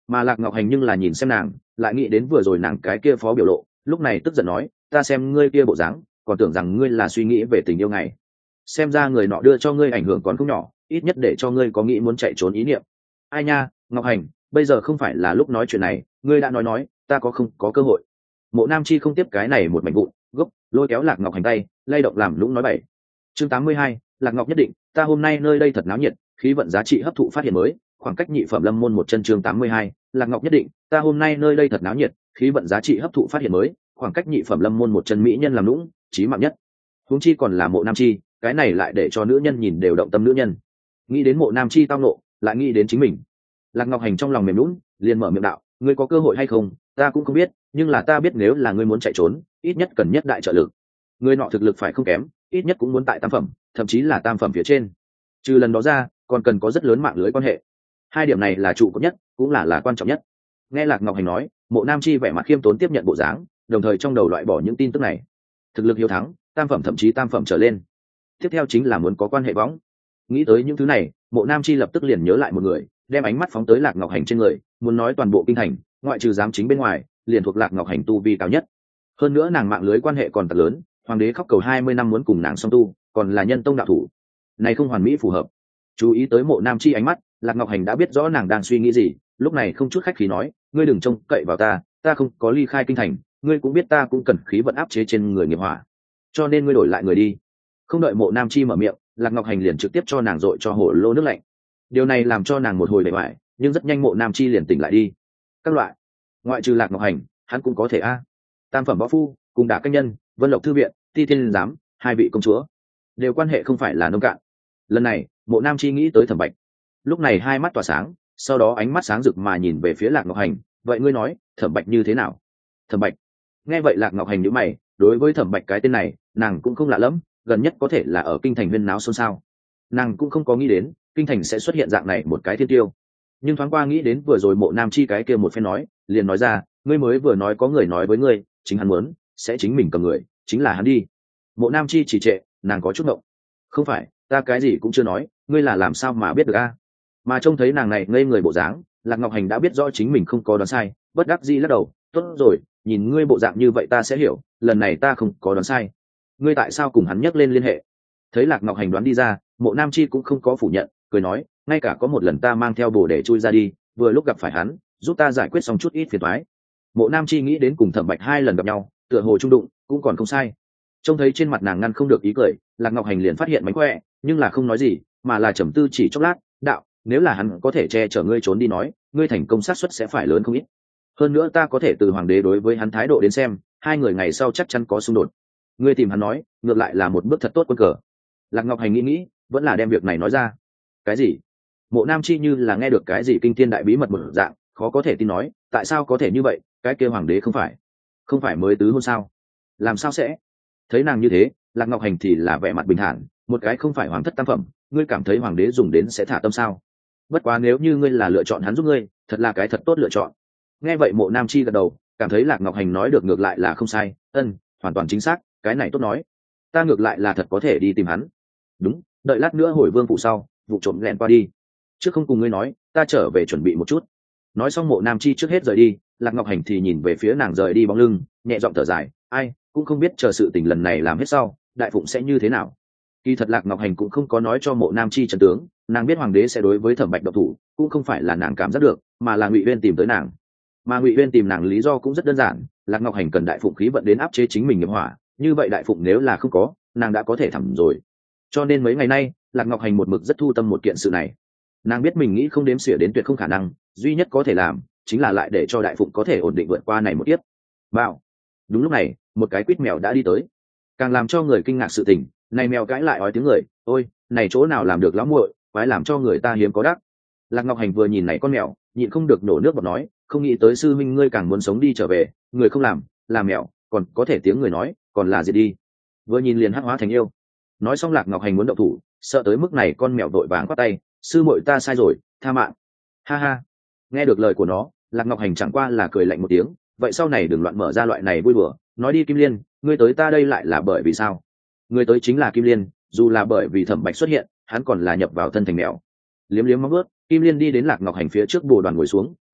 mà Lạc Ngọc Hành nhưng là nhìn xem nàng, lại nghĩ đến vừa rồi nàng cái kia phó biểu lộ, lúc này tức giận nói, ta xem ngươi kia bộ dáng, còn tưởng rằng ngươi là suy nghĩ về tình yêu ngày. Xem ra người nọ đưa cho ngươi ảnh hưởng còn không nhỏ, ít nhất để cho ngươi có nghĩ muốn chạy trốn ý niệm. Ai nha, Ngọc Hành, bây giờ không phải là lúc nói chuyện này, ngươi đã nói nói, ta có không có cơ hội. Mộ Nam Chi không tiếp cái này một mảnh vụn, gốc, lôi kéo Lạc Ngọc Hành tay, lay động làm lũng nói bậy. Chương tám mươi hai, Lạc Ngọc nhất định, ta hôm nay nơi đây thật náo nhiệt, khí vận giá trị hấp thụ phát hiện mới, khoảng cách nhị phẩm lâm môn một chân. Chương tám mươi hai, Lạc Ngọc nhất định, ta hôm nay nơi đây thật náo nhiệt, khí vận giá trị hấp thụ phát hiện mới, khoảng cách nhị phẩm lâm môn một chân mỹ nhân làm lũng, chí mạng nhất. Huống chi còn là Mộ Nam Chi, cái này lại để cho nữ nhân nhìn đều động tâm nữ nhân. Nghĩ đến Mộ Nam Chi tao nộ, lại nghĩ đến chính mình. Lạc Ngọc Hành trong lòng mềm nhũn, liền mở miệng đạo, ngươi có cơ hội hay không, ta cũng không biết, nhưng là ta biết nếu là ngươi muốn chạy trốn, ít nhất cần nhất đại trợ lực. Ngươi nọ thực lực phải không kém, ít nhất cũng muốn tại tam phẩm, thậm chí là tam phẩm phía trên. Trừ lần đó ra, còn cần có rất lớn mạng lưới quan hệ. Hai điểm này là trụ cột nhất, cũng là là quan trọng nhất. Nghe Lạc Ngọc Hành nói, Mộ Nam Chi vẻ mặt khiêm tốn tiếp nhận bộ dáng, đồng thời trong đầu loại bỏ những tin tức này. Thực lực hiếu thắng, tam phẩm thậm chí tam phẩm trở lên. Tiếp theo chính là muốn có quan hệ võng. Nghĩ tới những thứ này, Mộ Nam Chi lập tức liền nhớ lại một người, đem ánh mắt phóng tới Lạc Ngọc Hành trên người, muốn nói toàn bộ kinh thành, ngoại trừ giám chính bên ngoài, liền thuộc Lạc Ngọc Hành tu vi cao nhất. Hơn nữa nàng mạng lưới quan hệ còn thật lớn, hoàng đế khóc cầu hai mươi năm muốn cùng nàng song tu, còn là nhân tông đạo thủ. Này không hoàn mỹ phù hợp. Chú ý tới Mộ Nam Chi ánh mắt, Lạc Ngọc Hành đã biết rõ nàng đang suy nghĩ gì, lúc này không chút khách khí nói, ngươi đừng trông cậy vào ta, ta không có ly khai kinh thành, ngươi cũng biết ta cũng cần khí vận áp chế trên người nghiệp hỏa, cho nên ngươi đổi lại người đi. Không đợi Mộ Nam Chi mở miệng, Lạc Ngọc Hành liền trực tiếp cho nàng dội cho hổ lô nước lạnh. Điều này làm cho nàng một hồi bề bại, nhưng rất nhanh Mộ Nam Chi liền tỉnh lại đi. Các loại, ngoại trừ Lạc Ngọc Hành, hắn cũng có thể a. Tam phẩm võ phu, cùng đả cách nhân, Vân Lộc thư viện, Ti Thiên giám, hai vị công chúa, đều quan hệ không phải là nông cạn. Lần này, Mộ Nam Chi nghĩ tới Thẩm Bạch, lúc này hai mắt tỏa sáng, sau đó ánh mắt sáng rực mà nhìn về phía Lạc Ngọc Hành, vậy ngươi nói, Thẩm Bạch như thế nào? Thẩm Bạch. Nghe vậy Lạc Ngọc Hành nhíu mày, đối với Thẩm Bạch cái tên này, nàng cũng không lạ lắm, gần nhất có thể là ở kinh thành huyên náo xôn xao. Nàng cũng không có nghĩ đến, kinh thành sẽ xuất hiện dạng này một cái thiên tiêu. Nhưng thoáng qua nghĩ đến vừa rồi Mộ Nam Chi cái kia một phen nói, liền nói ra, ngươi mới vừa nói có người nói với ngươi, chính hắn muốn, sẽ chính mình cầm người, chính là hắn đi. Mộ Nam Chi chỉ trệ, nàng có chút ngộng. Không phải, ta cái gì cũng chưa nói, ngươi là làm sao mà biết được a? Mà trông thấy nàng này ngây người bộ dáng, Lạc Ngọc Hành đã biết rõ chính mình không có đoán sai, bất đắc dĩ lắc đầu, tốt rồi, nhìn ngươi bộ dạng như vậy ta sẽ hiểu, lần này ta không có đoán sai. Ngươi tại sao cùng hắn nhắc lên liên hệ? Thấy Lạc Ngọc Hành đoán đi ra, Mộ Nam Chi cũng không có phủ nhận, cười nói, ngay cả có một lần ta mang theo bồ để chui ra đi, vừa lúc gặp phải hắn, giúp ta giải quyết xong chút ít phiền toái. Mộ Nam Chi nghĩ đến cùng Thẩm Bạch hai lần gặp nhau, tựa hồ trung đụng, cũng còn không sai. Trông thấy trên mặt nàng ngăn không được ý cười, Lạc Ngọc Hành liền phát hiện mánh khỏe, nhưng là không nói gì, mà là trầm tư chỉ chốc lát, đạo, nếu là hắn có thể che chở ngươi trốn đi nói, ngươi thành công xác suất sẽ phải lớn không ít. Hơn nữa ta có thể từ hoàng đế đối với hắn thái độ đến xem, hai người ngày sau chắc chắn có xung đột. Ngươi tìm hắn nói, ngược lại là một bước thật tốt quân cờ. Lạc Ngọc Hành nghĩ nghĩ, vẫn là đem việc này nói ra. Cái gì? Mộ Nam Chi như là nghe được cái gì kinh thiên đại bí mật một dạng, khó có thể tin nói, tại sao có thể như vậy, cái kia hoàng đế không phải, không phải mới tứ hôn sao? Làm sao sẽ? Thấy nàng như thế, Lạc Ngọc Hành thì là vẻ mặt bình thản, một cái không phải hoàng thất tam phẩm, ngươi cảm thấy hoàng đế dùng đến sẽ thả tâm sao? Bất quá nếu như ngươi là lựa chọn hắn giúp ngươi, thật là cái thật tốt lựa chọn. Nghe vậy Mộ Nam Chi gật đầu, cảm thấy Lạc Ngọc Hành nói được ngược lại là không sai, ân, hoàn toàn chính xác, cái này tốt nói. Ta ngược lại là thật có thể đi tìm hắn. Đúng, đợi lát nữa hồi vương phụ sau, vụ trộm lẹn qua đi. Trước không cùng ngươi nói, ta trở về chuẩn bị một chút. Nói xong Mộ Nam Chi trước hết rời đi, Lạc Ngọc Hành thì nhìn về phía nàng rời đi bóng lưng, nhẹ giọng thở dài, ai, cũng không biết chờ sự tình lần này làm hết sau, đại phụng sẽ như thế nào. Kỳ thật Lạc Ngọc Hành cũng không có nói cho Mộ Nam Chi trận tướng, nàng biết hoàng đế sẽ đối với Thẩm Bạch độc thủ, cũng không phải là nàng cảm giác được, mà là Ngụy Uyên tìm tới nàng. Mà Ngụy Uyên tìm nàng lý do cũng rất đơn giản, Lạc Ngọc Hành cần đại phụng khí vận đến áp chế chính mình nghiệp hỏa, như vậy đại phụng nếu là không có, nàng đã có thể thẩm rồi. Cho nên mấy ngày nay, Lạc Ngọc Hành một mực rất thu tâm một kiện sự này. Nàng biết mình nghĩ không đếm xỉa đến tuyệt không khả năng, duy nhất có thể làm chính là lại để cho đại phụng có thể ổn định vượt qua này một kiếp. Bảo. Đúng lúc này, một cái quýt mèo đã đi tới. Càng làm cho người kinh ngạc sự tình, này mèo cãi lại ói tiếng người, ôi, này chỗ nào làm được lão muội, quái làm cho người ta hiếm có đắc. Lạc Ngọc Hành vừa nhìn này con mèo, nhịn không được nổ nước bọt nói, không nghĩ tới sư minh ngươi càng muốn sống đi trở về, người không làm, làm mèo, còn có thể tiếng người nói, còn là gì đi. Vừa nhìn liền hắc hóa thành yêu. Nói xong Lạc Ngọc Hành muốn động thủ, sợ tới mức này con mèo vội vàng quát tay, sư muội ta sai rồi, tha mạng. Ha ha. Nghe được lời của nó, Lạc Ngọc Hành chẳng qua là cười lạnh một tiếng, vậy sau này đừng loạn mở ra loại này vui đùa, nói đi Kim Liên, ngươi tới ta đây lại là bởi vì sao? Ngươi tới chính là Kim Liên, dù là bởi vì Thẩm Bạch xuất hiện, hắn còn là nhập vào thân thành mèo. Liếm liếm móng vuốt, Kim Liên đi đến Lạc Ngọc Hành phía trước bồ đoàn ngồi xuống,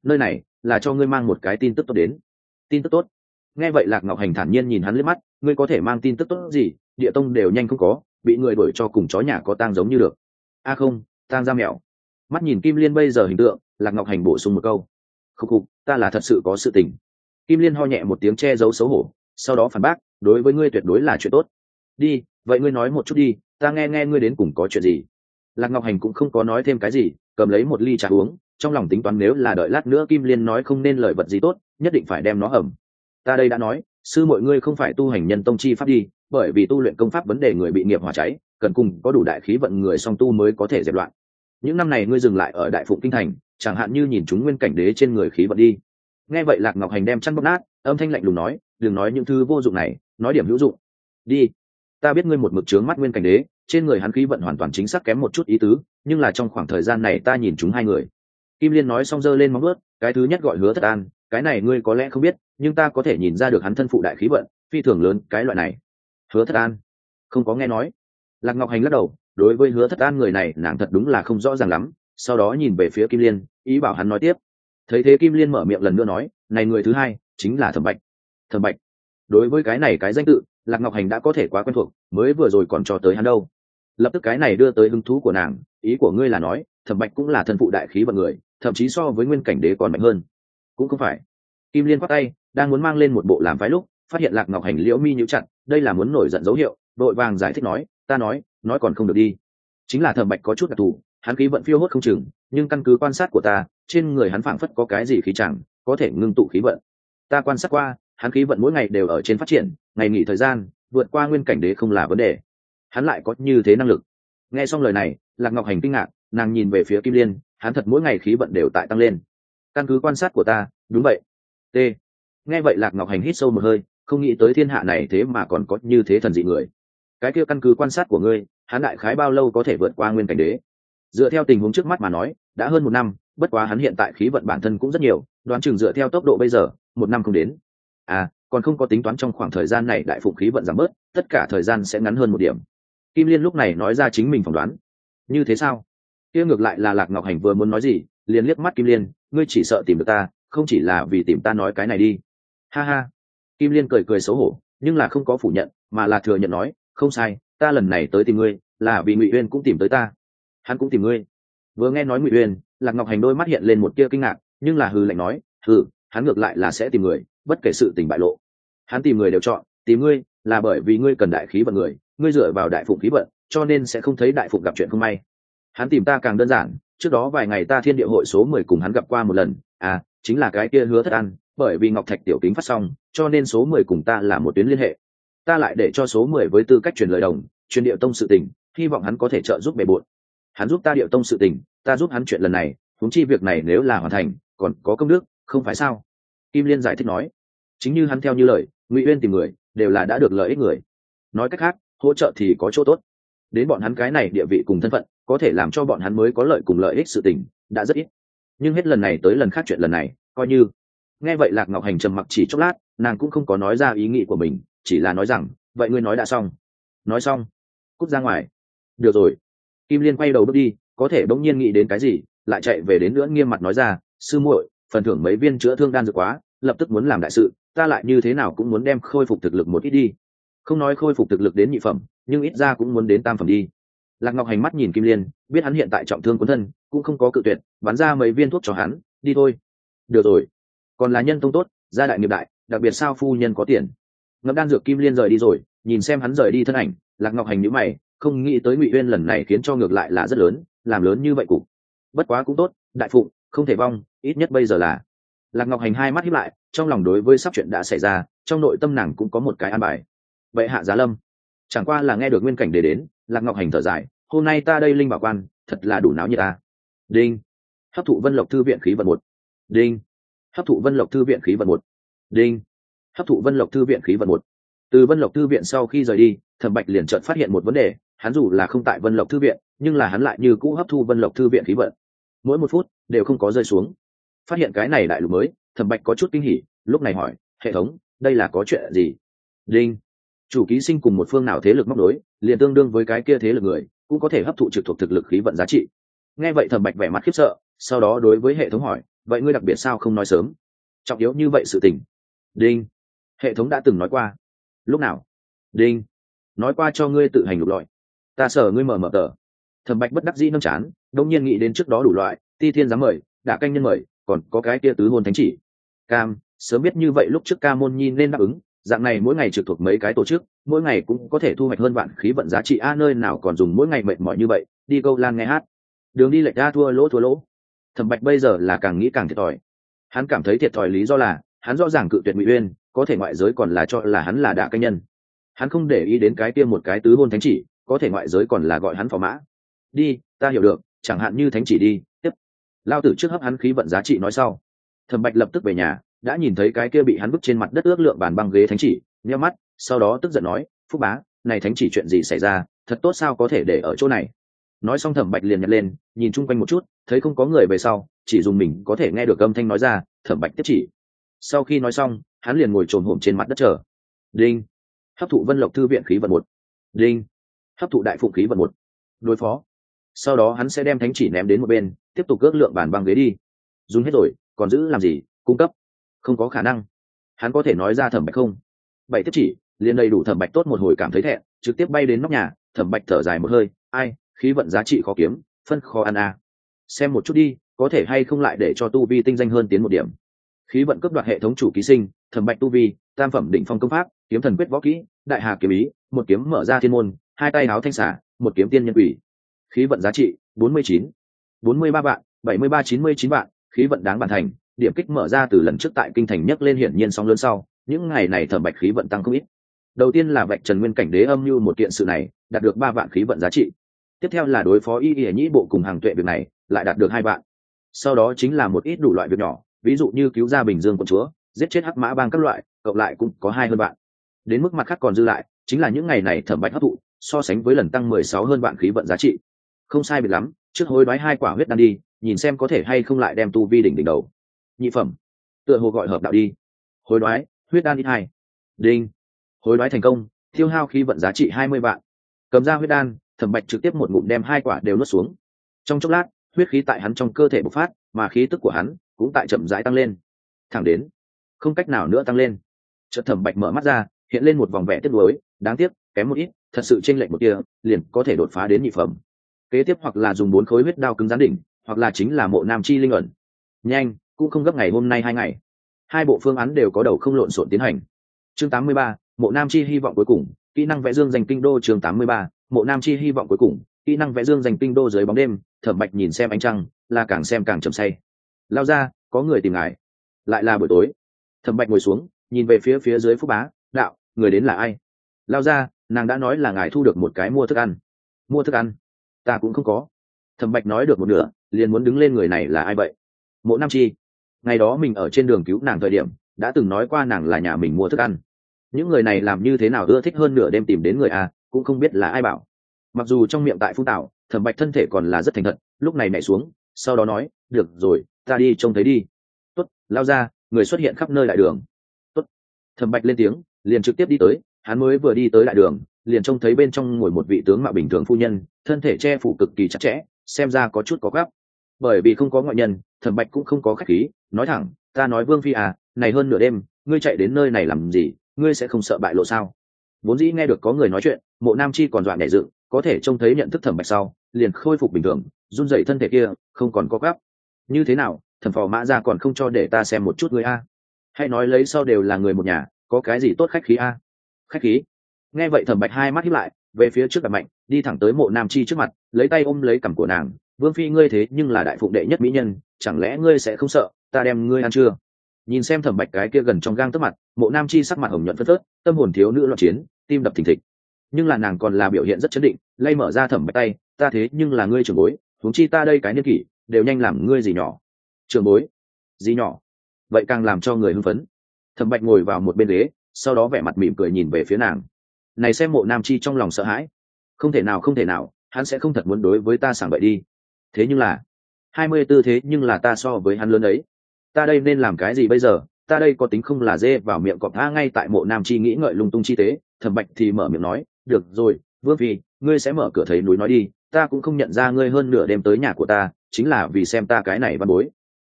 nơi này là cho ngươi mang một cái tin tức tốt đến. Tin tức tốt? Nghe vậy Lạc Ngọc Hành thản nhiên nhìn hắn liếc mắt, ngươi có thể mang tin tức tốt gì? Địa tông đều nhanh không có, bị người đuổi cho cùng chó nhà có tang giống như được. A không, tang ra mèo. Mắt nhìn Kim Liên bây giờ hình tượng, Lạc Ngọc Hành bổ sung một câu, khúc khục, ta là thật sự có sự tình. Kim Liên ho nhẹ một tiếng che giấu xấu hổ, sau đó phản bác, đối với ngươi tuyệt đối là chuyện tốt. Đi, vậy ngươi nói một chút đi, ta nghe nghe ngươi đến cùng có chuyện gì. Lạc Ngọc Hành cũng không có nói thêm cái gì, cầm lấy một ly trà uống, trong lòng tính toán nếu là đợi lát nữa Kim Liên nói không nên lời vật gì tốt, nhất định phải đem nó hầm. Ta đây đã nói, sư mọi ngươi không phải tu hành nhân tông chi pháp đi, bởi vì tu luyện công pháp vấn đề người bị nghiệp hỏa cháy, cần cùng có đủ đại khí vận người song tu mới có thể dẹp loạn. Những năm này ngươi dừng lại ở Đại Phụng kinh thành, chẳng hạn như nhìn chúng nguyên cảnh đế trên người khí vận đi. Nghe vậy Lạc Ngọc Hành đem chăn bóp nát, âm thanh lạnh lùng nói, đừng nói những thứ vô dụng này, nói điểm hữu dụng. Đi, ta biết ngươi một mực trướng mắt nguyên cảnh đế, trên người hắn khí vận hoàn toàn chính xác kém một chút ý tứ, nhưng là trong khoảng thời gian này ta nhìn chúng hai người. Kim Liên nói xong giơ lên móng vuốt, cái thứ nhất gọi Hứa Thất An, cái này ngươi có lẽ không biết, nhưng ta có thể nhìn ra được hắn thân phụ đại khí vận, phi thường lớn, cái loại này. Hứa Thất An? Không có nghe nói. Lạc Ngọc Hành lắc đầu, đối với Hứa Thất An người này nàng thật đúng là không rõ ràng lắm, sau đó nhìn về phía Kim Liên, ý bảo hắn nói tiếp. Thấy thế Kim Liên mở miệng lần nữa nói, này người thứ hai chính là Thẩm Bạch. Thẩm Bạch? Đối với cái này cái danh tự, Lạc Ngọc Hành đã có thể quá quen thuộc, mới vừa rồi còn cho tới hắn đâu. Lập tức cái này đưa tới hứng thú của nàng, ý của ngươi là nói, Thẩm Bạch cũng là thân phụ đại khí vận người, thậm chí so với nguyên cảnh đế còn mạnh hơn. Cũng không phải. Kim Liên quát tay, đang muốn mang lên một bộ làm phái lúc, phát hiện Lạc Ngọc Hành liễu mi nhíu chặt, đây là muốn nổi giận dấu hiệu, đội vàng giải thích nói, ta nói, nói còn không được đi. Chính là Thẩm Bạch có chút đặc thù, hắn khí vận phiêu hốt không chừng, nhưng căn cứ quan sát của ta, trên người hắn phảng phất có cái gì khí chẳng, có thể ngưng tụ khí vận. Ta quan sát qua, hắn khí vận mỗi ngày đều ở trên phát triển, ngày nghỉ thời gian, vượt qua nguyên cảnh đế không là vấn đề. Hắn lại có như thế năng lực. Nghe xong lời này, Lạc Ngọc Hành kinh ngạc, nàng nhìn về phía Kim Liên, hắn thật mỗi ngày khí vận đều tại tăng lên. Căn cứ quan sát của ta, đúng vậy. T. Nghe vậy Lạc Ngọc Hành hít sâu một hơi, không nghĩ tới thiên hạ này thế mà còn có như thế thần dị người. Cái kia căn cứ quan sát của ngươi, hắn đại khái bao lâu có thể vượt qua nguyên cảnh đế? Dựa theo tình huống trước mắt mà nói, đã hơn một năm, bất quá hắn hiện tại khí vận bản thân cũng rất nhiều, đoán chừng dựa theo tốc độ bây giờ, một năm không đến. À, còn không có tính toán trong khoảng thời gian này đại phụng khí vận giảm bớt, tất cả thời gian sẽ ngắn hơn một điểm. Kim Liên lúc này nói ra chính mình phỏng đoán. Như thế sao? Kia ngược lại là Lạc Ngọc Hành vừa muốn nói gì, liền liếc mắt Kim Liên, ngươi chỉ sợ tìm được ta, không chỉ là vì tìm ta nói cái này đi. Ha ha. Kim Liên cười cười xấu hổ, nhưng là không có phủ nhận, mà là thừa nhận nói, không sai, ta lần này tới tìm ngươi, là vì Ngụy Uyên cũng tìm tới ta. Hắn cũng tìm ngươi. Vừa nghe nói Ngụy Uyên, Lạc Ngọc Hành đôi mắt hiện lên một tia kinh ngạc, nhưng là hừ lạnh nói, hừ, hắn ngược lại là sẽ tìm người, bất kể sự tình bại lộ. Hắn tìm người đều chọn, tìm ngươi, là bởi vì ngươi cần đại khí vận người, ngươi dựa vào đại phụng khí vận, cho nên sẽ không thấy đại phụng gặp chuyện không may. Hắn tìm ta càng đơn giản, trước đó vài ngày ta thiên địa hội số mười cùng hắn gặp qua một lần, à, chính là cái kia Hứa Thất An, bởi vì Ngọc Thạch tiểu kính phát xong, cho nên số mười cùng ta là một tuyến liên hệ. Ta lại để cho số mười với tư cách truyền lời đồng, truyền điệu tông sự tình, hy vọng hắn có thể trợ giúp bề bộn. Hắn giúp ta điệu tông sự tình, ta giúp hắn chuyện lần này, huống chi việc này nếu là hoàn thành, còn có công đức, không phải sao? Kim Liên giải thích nói, chính như hắn theo như lời, Ngụy Uyên tìm người, đều là đã được lợi ích người. Nói cách khác, hỗ trợ thì có chỗ tốt. Đến bọn hắn cái này địa vị cùng thân phận, có thể làm cho bọn hắn mới có lợi cùng lợi ích sự tình, đã rất ít. Nhưng hết lần này tới lần khác chuyện lần này, coi như. Nghe vậy Lạc Ngọc Hành trầm mặc chỉ chốc lát, nàng cũng không có nói ra ý nghĩ của mình, chỉ là nói rằng, vậy ngươi nói đã xong. Nói xong, cút ra ngoài. Được rồi. Kim Liên quay đầu bước đi, có thể bỗng nhiên nghĩ đến cái gì, lại chạy về đến nữa nghiêm mặt nói ra, sư muội, phần thưởng mấy viên chữa thương đan dược quá, lập tức muốn làm đại sự, ta lại như thế nào cũng muốn đem khôi phục thực lực một ít đi. Không nói khôi phục thực lực đến nhị phẩm, nhưng ít ra cũng muốn đến tam phẩm đi. Lạc Ngọc Hành mắt nhìn Kim Liên, biết hắn hiện tại trọng thương cuốn thân, cũng không có cự tuyệt, bắn ra mấy viên thuốc cho hắn, đi thôi. Được rồi. Còn là nhân tông tốt, gia đại nghiệp đại, đặc biệt sao phu nhân có tiền. Ngậm đan dược Kim Liên rời đi rồi, nhìn xem hắn rời đi thân ảnh, Lạc Ngọc Hành nhíu mày, không nghĩ tới Ngụy Uyên lần này khiến cho ngược lại là rất lớn, làm lớn như vậy cục. Bất quá cũng tốt, đại phụng không thể vong, ít nhất bây giờ là. Lạc Ngọc Hành hai mắt híp lại, trong lòng đối với sắp chuyện đã xảy ra, trong nội tâm nàng cũng có một cái an bài. Vậy hạ giá lâm, chẳng qua là nghe được nguyên cảnh để đến, Lạc Ngọc Hành thở dài, hôm nay ta đây linh bảo quan, thật là đủ náo như ta. Đinh, hấp thụ Vân Lộc thư viện khí vận một. Đinh, hấp thụ Vân Lộc thư viện khí vận một. Đinh, hấp thụ Vân Lộc thư viện khí vận một. Từ Vân Lộc thư viện sau khi rời đi, Thẩm Bạch liền chợt phát hiện một vấn đề, hắn dù là không tại Vân Lộc thư viện, nhưng là hắn lại như cũ hấp thu Vân Lộc thư viện khí vận, mỗi một phút đều không có rơi xuống. Phát hiện cái này đại lục mới, Thẩm Bạch có chút kinh hỉ, lúc này hỏi, hệ thống, đây là có chuyện gì? Đinh, chủ ký sinh cùng một phương nào thế lực móc đối, liền tương đương với cái kia thế lực người, cũng có thể hấp thụ trực thuộc thực lực khí vận giá trị. Nghe vậy Thẩm Bạch vẻ mặt khiếp sợ, sau đó đối với hệ thống hỏi, vậy ngươi đặc biệt sao không nói sớm? Trọng yếu như vậy sự tình. Đinh. Hệ thống đã từng nói qua. Lúc nào? Đinh. Nói qua cho ngươi tự hành lục lọi. Ta sợ ngươi mở mở tờ. Thẩm Bạch bất đắc dĩ nâng chán, đột nhiên nghĩ đến trước đó đủ loại, Ti Thiên dám mời, Đả Canh Nhân mời, còn có cái kia tứ hôn thánh chỉ. Cam, sớm biết như vậy lúc trước Ca Môn Nhi nên đáp ứng, dạng này mỗi ngày trực thuộc mấy cái tổ chức, mỗi ngày cũng có thể thu hoạch hơn vạn khí vận giá trị a, nơi nào còn dùng mỗi ngày mệt mỏi như vậy, đi câu lan nghe hát. Đường đi lệch ra thua lỗ thua lỗ. Thẩm Bạch bây giờ là càng nghĩ càng thiệt thòi. Hắn cảm thấy thiệt thòi lý do là, hắn rõ ràng cự tuyệt Ngụy Uyên, có thể ngoại giới còn là cho là hắn là Đả Canh Nhân. Hắn không để ý đến cái kia một cái tứ hôn thánh chỉ, có thể ngoại giới còn là gọi hắn phò mã. Đi, ta hiểu được, chẳng hạn như thánh chỉ đi, tiếp. Lao tử trước hấp hắn khí vận giá trị nói sau. Thẩm Bạch lập tức về nhà, đã nhìn thấy cái kia bị hắn vứt trên mặt đất ước lượng bàn băng ghế thánh chỉ, nhíu mắt, sau đó tức giận nói, Phúc bá, này thánh chỉ chuyện gì xảy ra, thật tốt sao có thể để ở chỗ này. Nói xong Thẩm Bạch liền nhặt lên, nhìn chung quanh một chút, thấy không có người về sau, chỉ dùng mình có thể nghe được âm thanh nói ra, Thẩm Bạch tiếp chỉ. Sau khi nói xong, hắn liền ngồi trồm hổm trên mặt đất chờ. Đinh. Hấp thụ Vân Lộc thư viện khí vận một. Đinh. Hấp thụ Đại Phụng khí vận một. Đối phó. Sau đó hắn sẽ đem thánh chỉ ném đến một bên, tiếp tục ước lượng bàn băng ghế đi. Dùng hết rồi, còn giữ làm gì, cung cấp. Không có khả năng. Hắn có thể nói ra Thẩm Bạch không? Bảy tiếp chỉ, liền đầy đủ Thẩm Bạch tốt một hồi cảm thấy thẹn, trực tiếp bay đến nóc nhà. Thẩm Bạch thở dài một hơi, ai, khí vận giá trị khó kiếm, phân khó ăn à. Xem một chút đi, có thể hay không lại để cho tu vi tinh danh hơn tiến một điểm. Khí vận cấp đoạt hệ thống chủ ký sinh, Thẩm Bạch tu vi, tam phẩm đỉnh phong công pháp, kiếm thần quyết võ kỹ, đại hà kiếm ý, một kiếm mở ra thiên môn, hai tay áo thanh xả, một kiếm tiên nhân quỷ. Khí vận giá trị bốn mươi chín, bốn mươi ba vạn, bảy mươi ba chín mươi chín vạn, khí vận đáng bàn thành, điểm kích mở ra từ lần trước tại kinh thành nhấc lên hiển nhiên sóng lớn sau, những ngày này Thẩm Bạch khí vận tăng không ít. Đầu tiên là vạch trần nguyên cảnh đế âm như một kiện sự này, đạt được ba vạn khí vận giá trị. Tiếp theo là đối phó y y nhĩ bộ cùng hàng tuệ việc này, lại đạt được hai vạn. Sau đó chính là một ít đủ loại việc nhỏ, ví dụ như cứu ra Bình Dương quận chúa, giết chết hắc mã bang các loại, cộng lại cũng có hai hơn vạn. Đến mức mặt khác còn dư lại, chính là những ngày này Thẩm Bạch hấp thụ, so sánh với lần tăng mười sáu hơn vạn khí vận giá trị. Không sai biệt lắm, trước hối đoái hai quả huyết đan đi, nhìn xem có thể hay không lại đem tu vi đỉnh đỉnh đầu. Nhị phẩm, tựa hồ gọi hợp đạo đi. Hối đoái, huyết đan ít hai. Đinh. Hối đoái thành công, tiêu hao khí vận giá trị hai mươi vạn. Cầm ra huyết đan, Thẩm Bạch trực tiếp một ngụm đem hai quả đều nuốt xuống. Trong chốc lát, huyết khí tại hắn trong cơ thể bộc phát, mà khí tức của hắn cũng tại chậm rãi tăng lên. Thẳng đến không cách nào nữa tăng lên. Chợt Thẩm Bạch mở mắt ra, hiện lên một vòng vẻ tiếc nuối, đáng tiếc, kém một ít, thật sự chênh lệch một tia, liền có thể đột phá đến nhị phẩm. Kế tiếp hoặc là dùng bốn khối huyết đao cứng rắn đỉnh, hoặc là chính là mộ nam chi linh ẩn. Nhanh, cũng không gấp ngày hôm nay hai ngày. Hai bộ phương án đều có đầu không lộn xộn tiến hành. Chương tám mươi ba, mộ nam chi hy vọng cuối cùng, kỹ năng vẽ dương danh kinh đô. Chương tám mươi ba, mộ nam chi hy vọng cuối cùng, kỹ năng vẽ dương danh kinh đô. Dưới bóng đêm, Thẩm Bạch nhìn xem ánh trăng, là càng xem càng trầm say. Lao ra, có người tìm ngài. Lại là buổi tối. Thẩm Bạch ngồi xuống, nhìn về phía phía dưới Phúc bá, đạo, người đến là ai? Lao ra, nàng đã nói là ngài thu được một cái mua thức ăn. Mua thức ăn? Ta cũng không có. Thẩm Bạch nói được một nửa, liền muốn đứng lên, người này là ai vậy? Mộ Nam Chi. Ngày đó mình ở trên đường cứu nàng thời điểm, đã từng nói qua nàng là nhà mình mua thức ăn. Những người này làm như thế nào ưa thích hơn nửa đêm tìm đến người a, cũng không biết là ai bảo. Mặc dù trong miệng tại phun tạo, Thẩm Bạch thân thể còn là rất thành thật, lúc này nhảy xuống, sau đó nói, được rồi, ta đi trông thấy đi. Tốt, lao ra, người xuất hiện khắp nơi đại đường. Tốt. Thẩm Bạch lên tiếng, liền trực tiếp đi tới, hắn mới vừa đi tới đại đường, liền trông thấy bên trong ngồi một vị tướng mạo bình thường phu nhân, thân thể che phủ cực kỳ chặt chẽ, xem ra có chút có gáp. Bởi vì không có ngoại nhân, Thẩm Bạch cũng không có khách khí, nói thẳng, ta nói Vương phi à, này hơn nửa đêm, ngươi chạy đến nơi này làm gì, ngươi sẽ không sợ bại lộ sao? Vốn dĩ nghe được có người nói chuyện, Mộ Nam Chi còn dọa nhảy dựng, có thể trông thấy nhận thức Thẩm Bạch sau, liền khôi phục bình thường, run rẩy thân thể kia, không còn có gáp. Như thế nào, Thẩm phò mã ra còn không cho để ta xem một chút ngươi a? Hay nói lấy sau đều là người một nhà, có cái gì tốt khách khí a? Khách khí? Nghe vậy Thẩm Bạch hai mắt híp lại, về phía trước đặt mạnh, đi thẳng tới Mộ Nam Chi trước mặt, lấy tay ôm lấy cằm của nàng, Vương phi ngươi thế nhưng là đại phụng đệ nhất mỹ nhân, chẳng lẽ ngươi sẽ không sợ ta đem ngươi ăn chưa? Nhìn xem Thẩm Bạch cái kia gần trong gang tấc mặt, Mộ Nam Chi sắc mặt hồng nhuận phấn phớt, tâm hồn thiếu nữ loạn chiến, tim đập thình thịch. Nhưng là nàng còn là biểu hiện rất chấn định, lay mở ra Thẩm Bạch tay, ta thế nhưng là ngươi trưởng bối, huống chi ta đây cái niên kỷ, đều nhanh làm ngươi gì nhỏ. Trưởng bối? Gì nhỏ? Vậy càng làm cho người hưng phấn. Thẩm Bạch ngồi vào một bên ghế, sau đó vẻ mặt mỉm cười nhìn về phía nàng. Này xem Mộ Nam Chi trong lòng sợ hãi. Không thể nào không thể nào, hắn sẽ không thật muốn đối với ta sảng bậy đi. Thế nhưng là, hai mươi tư thế nhưng là ta so với hắn lớn ấy. Ta đây nên làm cái gì bây giờ? Ta đây có tính không là dê vào miệng cọp tha. Ngay tại Mộ Nam Chi nghĩ ngợi lung tung chi tế, Thẩm Bạch thì mở miệng nói, được rồi, Vương phi, ngươi sẽ mở cửa thấy núi nói đi, ta cũng không nhận ra ngươi hơn nửa đêm tới nhà của ta, chính là vì xem ta cái này văn bối.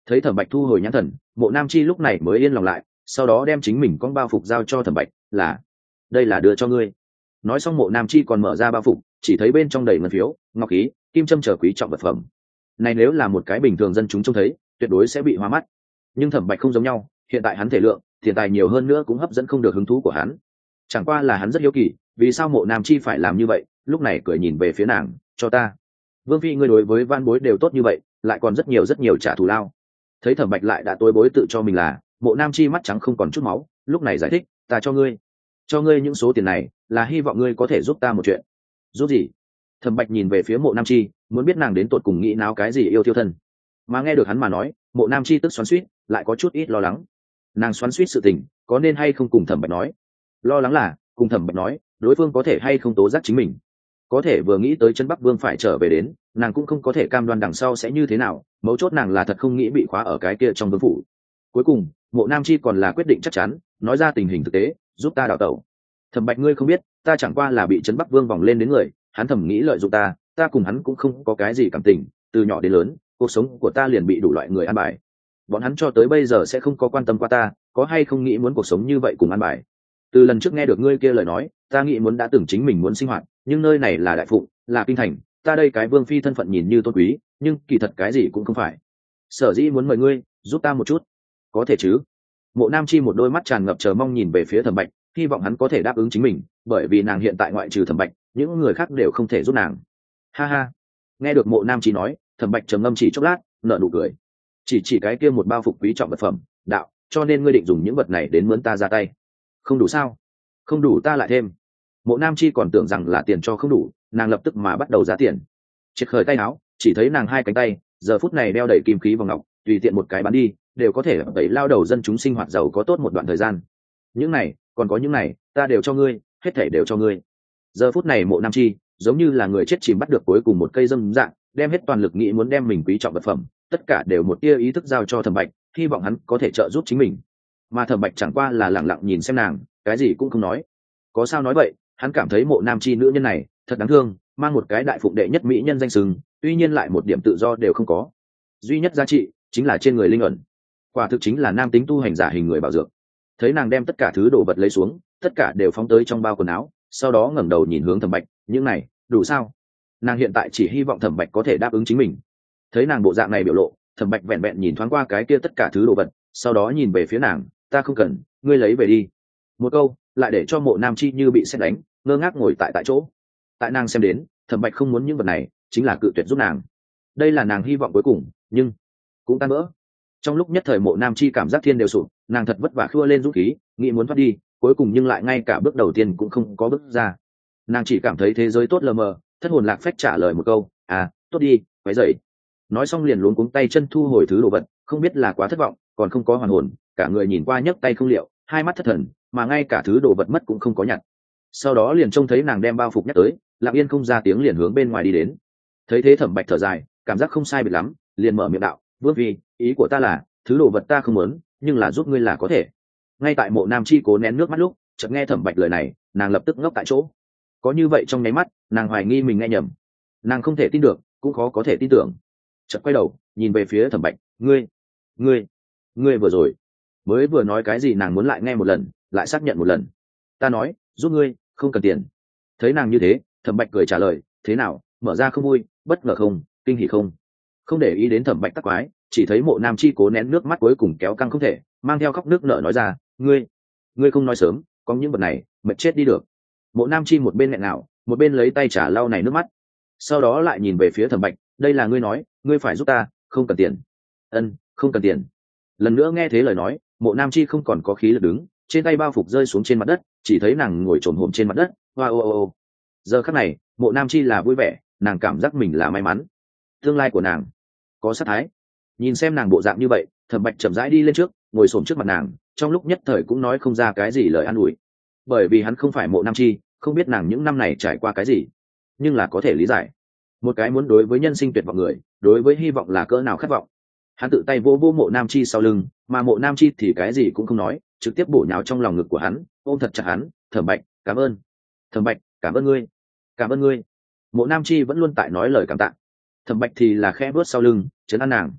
Thấy thẩm bạch thu hồi nhãn thần, mộ nam chi lúc này mới yên lòng lại, sau đó đem chính mình con bao phục giao cho thẩm bạch. Là, đây là đưa cho ngươi. Nói xong mộ nam chi còn mở ra bao phục, chỉ thấy bên trong đầy ngân phiếu, ngọc khí, kim châm chờ quý trọng vật phẩm. Này nếu là một cái bình thường dân chúng trông thấy, tuyệt đối sẽ bị hoa mắt. Nhưng thẩm bạch không giống nhau, hiện tại hắn thể lượng, tiền tài nhiều hơn nữa cũng hấp dẫn không được hứng thú của hắn. Chẳng qua là hắn rất hiếu kỳ, vì sao mộ nam chi phải làm như vậy. Lúc này cười nhìn về phía nàng, cho ta. Vương phi ngươi đối với van bối đều tốt như vậy, lại còn rất nhiều rất nhiều trả thù lao. Thấy thẩm bạch lại đã tối bối tự cho mình là, mộ nam chi mắt trắng không còn chút máu, lúc này giải thích, ta cho ngươi, cho ngươi những số tiền này là hy vọng ngươi có thể giúp ta một chuyện. Giúp gì? Thẩm bạch nhìn về phía mộ nam chi, muốn biết nàng đến tột cùng nghĩ náo cái gì yêu thiêu thân. Mà nghe được hắn mà nói, mộ nam chi tức xoắn xuýt, lại có chút ít lo lắng. Nàng xoắn xuýt sự tình, có nên hay không cùng thẩm bạch nói? Lo lắng là cùng thẩm bạch nói, đối phương có thể hay không tố giác chính mình. Có thể vừa nghĩ tới chân Bắc Vương phải trở về đến, nàng cũng không có thể cam đoan đằng sau sẽ như thế nào. Mấu chốt nàng là thật không nghĩ bị khóa ở cái kia trong vương phủ. Cuối cùng mộ nam chi còn là quyết định chắc chắn, nói ra tình hình thực tế, giúp ta đào tẩu. Thẩm bạch ngươi không biết, ta chẳng qua là bị trấn Bắc Vương vòng lên đến người, hắn thầm nghĩ lợi dụng ta, ta cùng hắn cũng không có cái gì cảm tình, từ nhỏ đến lớn cuộc sống của ta liền bị đủ loại người ăn bài. Bọn hắn cho tới bây giờ sẽ không có quan tâm qua ta, có hay không nghĩ muốn cuộc sống như vậy cùng ăn bài. Từ lần trước nghe được ngươi kia lời nói, ta nghĩ muốn đã từng chính mình muốn sinh hoạt, nhưng nơi này là đại phụng, là kinh thành, ta đây cái vương phi thân phận nhìn như tôn quý, nhưng kỳ thật cái gì cũng không phải. Sở dĩ muốn mời ngươi giúp ta một chút, có thể chứ? Mộ nam chi một đôi mắt tràn ngập chờ mong nhìn về phía thẩm bạch, hy vọng hắn có thể đáp ứng chính mình, bởi vì nàng hiện tại ngoại trừ thẩm bạch, những người khác đều không thể giúp nàng. Ha ha. Nghe được mộ nam chi nói, thẩm bạch trầm ngâm chỉ chốc lát, nở nụ cười, chỉ chỉ cái kia một bao phục quý trọng vật phẩm, đạo, cho nên ngươi định dùng những vật này đến mướn ta ra tay. Không đủ sao? Không đủ ta lại thêm. Mộ nam chi còn tưởng rằng là tiền cho không đủ, nàng lập tức mà bắt đầu giá tiền. Triệt khởi tay áo, chỉ thấy nàng hai cánh tay giờ phút này đeo đầy kim khí vào ngọc, tùy tiện một cái bán đi đều có thể đẩy lao đầu dân chúng sinh hoạt giàu có tốt một đoạn thời gian. Những này còn có những này ta đều cho ngươi, hết thảy đều cho ngươi. Giờ phút này mộ nam chi giống như là người chết chìm bắt được cuối cùng một cây dâm dạng, đem hết toàn lực nghĩ muốn đem mình quý trọng vật phẩm tất cả đều một tia ý thức giao cho thẩm bạch, hy vọng hắn có thể trợ giúp chính mình. Mà thẩm bạch chẳng qua là lẳng lặng nhìn xem nàng, cái gì cũng không nói. Có sao nói vậy, hắn cảm thấy mộ nam chi nữ nhân này thật đáng thương, mang một cái đại phụng đệ nhất mỹ nhân danh sừng, tuy nhiên lại một điểm tự do đều không có, duy nhất giá trị chính là trên người linh ẩn. Quả thực chính là nam tính tu hành giả hình người bảo dược. Thấy nàng đem tất cả thứ đồ vật lấy xuống, tất cả đều phóng tới trong bao quần áo, sau đó ngẩng đầu nhìn hướng thẩm bạch, những này đủ sao? Nàng hiện tại chỉ hy vọng thẩm bạch có thể đáp ứng chính mình. Thấy nàng bộ dạng này biểu lộ, thẩm bạch vẹn vẹn nhìn thoáng qua cái kia tất cả thứ đồ vật, sau đó nhìn về phía nàng, ta không cần, ngươi lấy về đi. Một câu lại để cho mộ nam chi như bị sét đánh, ngơ ngác ngồi tại tại chỗ. Tại nàng xem đến, thẩm bạch không muốn những vật này, chính là cự tuyệt giúp nàng. Đây là nàng hy vọng cuối cùng, nhưng cũng tan vỡ. Trong lúc nhất thời mộ nam chi cảm giác thiên đều sụp, nàng thật vất vả khua lên dũng khí, nghĩ muốn thoát đi, cuối cùng nhưng lại ngay cả bước đầu tiên cũng không có bước ra. Nàng chỉ cảm thấy thế giới tốt lờ mờ, thất hồn lạc phách trả lời một câu, à tốt đi, quấy dậy. Nói xong liền luống cuống tay chân thu hồi thứ đồ vật, không biết là quá thất vọng, còn không có hoàn hồn, cả người nhìn qua nhấc tay không liệu, hai mắt thất thần, mà ngay cả thứ đồ vật mất cũng không có nhặt. Sau đó liền trông thấy nàng đem bao phục nhắc tới, lặng yên không ra tiếng liền hướng bên ngoài đi đến. Thấy thế thẩm bạch thở dài, cảm giác không sai biệt lắm, liền mở miệng đạo, vương phi, ý của ta là thứ đồ vật ta không muốn, nhưng là giúp ngươi là có thể. Ngay tại mộ nam chi cố nén nước mắt lúc, chợt nghe thẩm bạch lời này, nàng lập tức ngốc tại chỗ. Có như vậy trong nháy mắt, nàng hoài nghi mình nghe nhầm, nàng không thể tin được, cũng khó có thể tin tưởng. Chợt quay đầu nhìn về phía thẩm bạch, ngươi ngươi ngươi vừa rồi mới vừa nói cái gì? Nàng muốn lại nghe một lần, lại xác nhận một lần. Ta nói giúp ngươi, không cần tiền. Thấy nàng như thế, thẩm bạch cười trả lời, thế nào, mở ra không vui, bất ngờ không, kinh hỉ không? Không để ý đến thẩm bạch tắc quái, chỉ thấy mộ nam chi cố nén nước mắt cuối cùng kéo căng không thể, mang theo khóc nước nở nói ra, ngươi ngươi không nói sớm, có những vật này mệt chết đi được. Mộ nam chi một bên nghẹn ngào, một bên lấy tay trả lau này nước mắt, sau đó lại nhìn về phía thẩm bạch, đây là ngươi nói, ngươi phải giúp ta, không cần tiền. Ân, không cần tiền. Lần nữa nghe thế lời nói, mộ nam chi không còn có khí lực đứng, trên tay bao phục rơi xuống trên mặt đất, chỉ thấy nàng ngồi trồn hổm trên mặt đất. Wow, oh, oh, oh. Giờ khắc này mộ nam chi là vui vẻ, nàng cảm giác mình là may mắn, tương lai của nàng có sát thái. Nhìn xem nàng bộ dạng như vậy, thẩm bạch chậm rãi đi lên trước, ngồi xổm trước mặt nàng, trong lúc nhất thời cũng nói không ra cái gì lời an ủi, bởi vì hắn không phải mộ nam chi, không biết nàng những năm này trải qua cái gì, nhưng là có thể lý giải một cái muốn đối với nhân sinh tuyệt vọng người, đối với hy vọng là cỡ nào khát vọng. Hắn tự tay vô vô mộ nam chi sau lưng, mà mộ nam chi thì cái gì cũng không nói, trực tiếp bổ nhào trong lòng ngực của hắn, ôm thật chặt hắn. Thẩm bạch cảm ơn, thẩm bạch cảm ơn ngươi, cảm ơn ngươi. Mộ nam chi vẫn luôn tại nói lời cảm tạ, thẩm bạch thì là khẽ bước sau lưng trấn an nàng.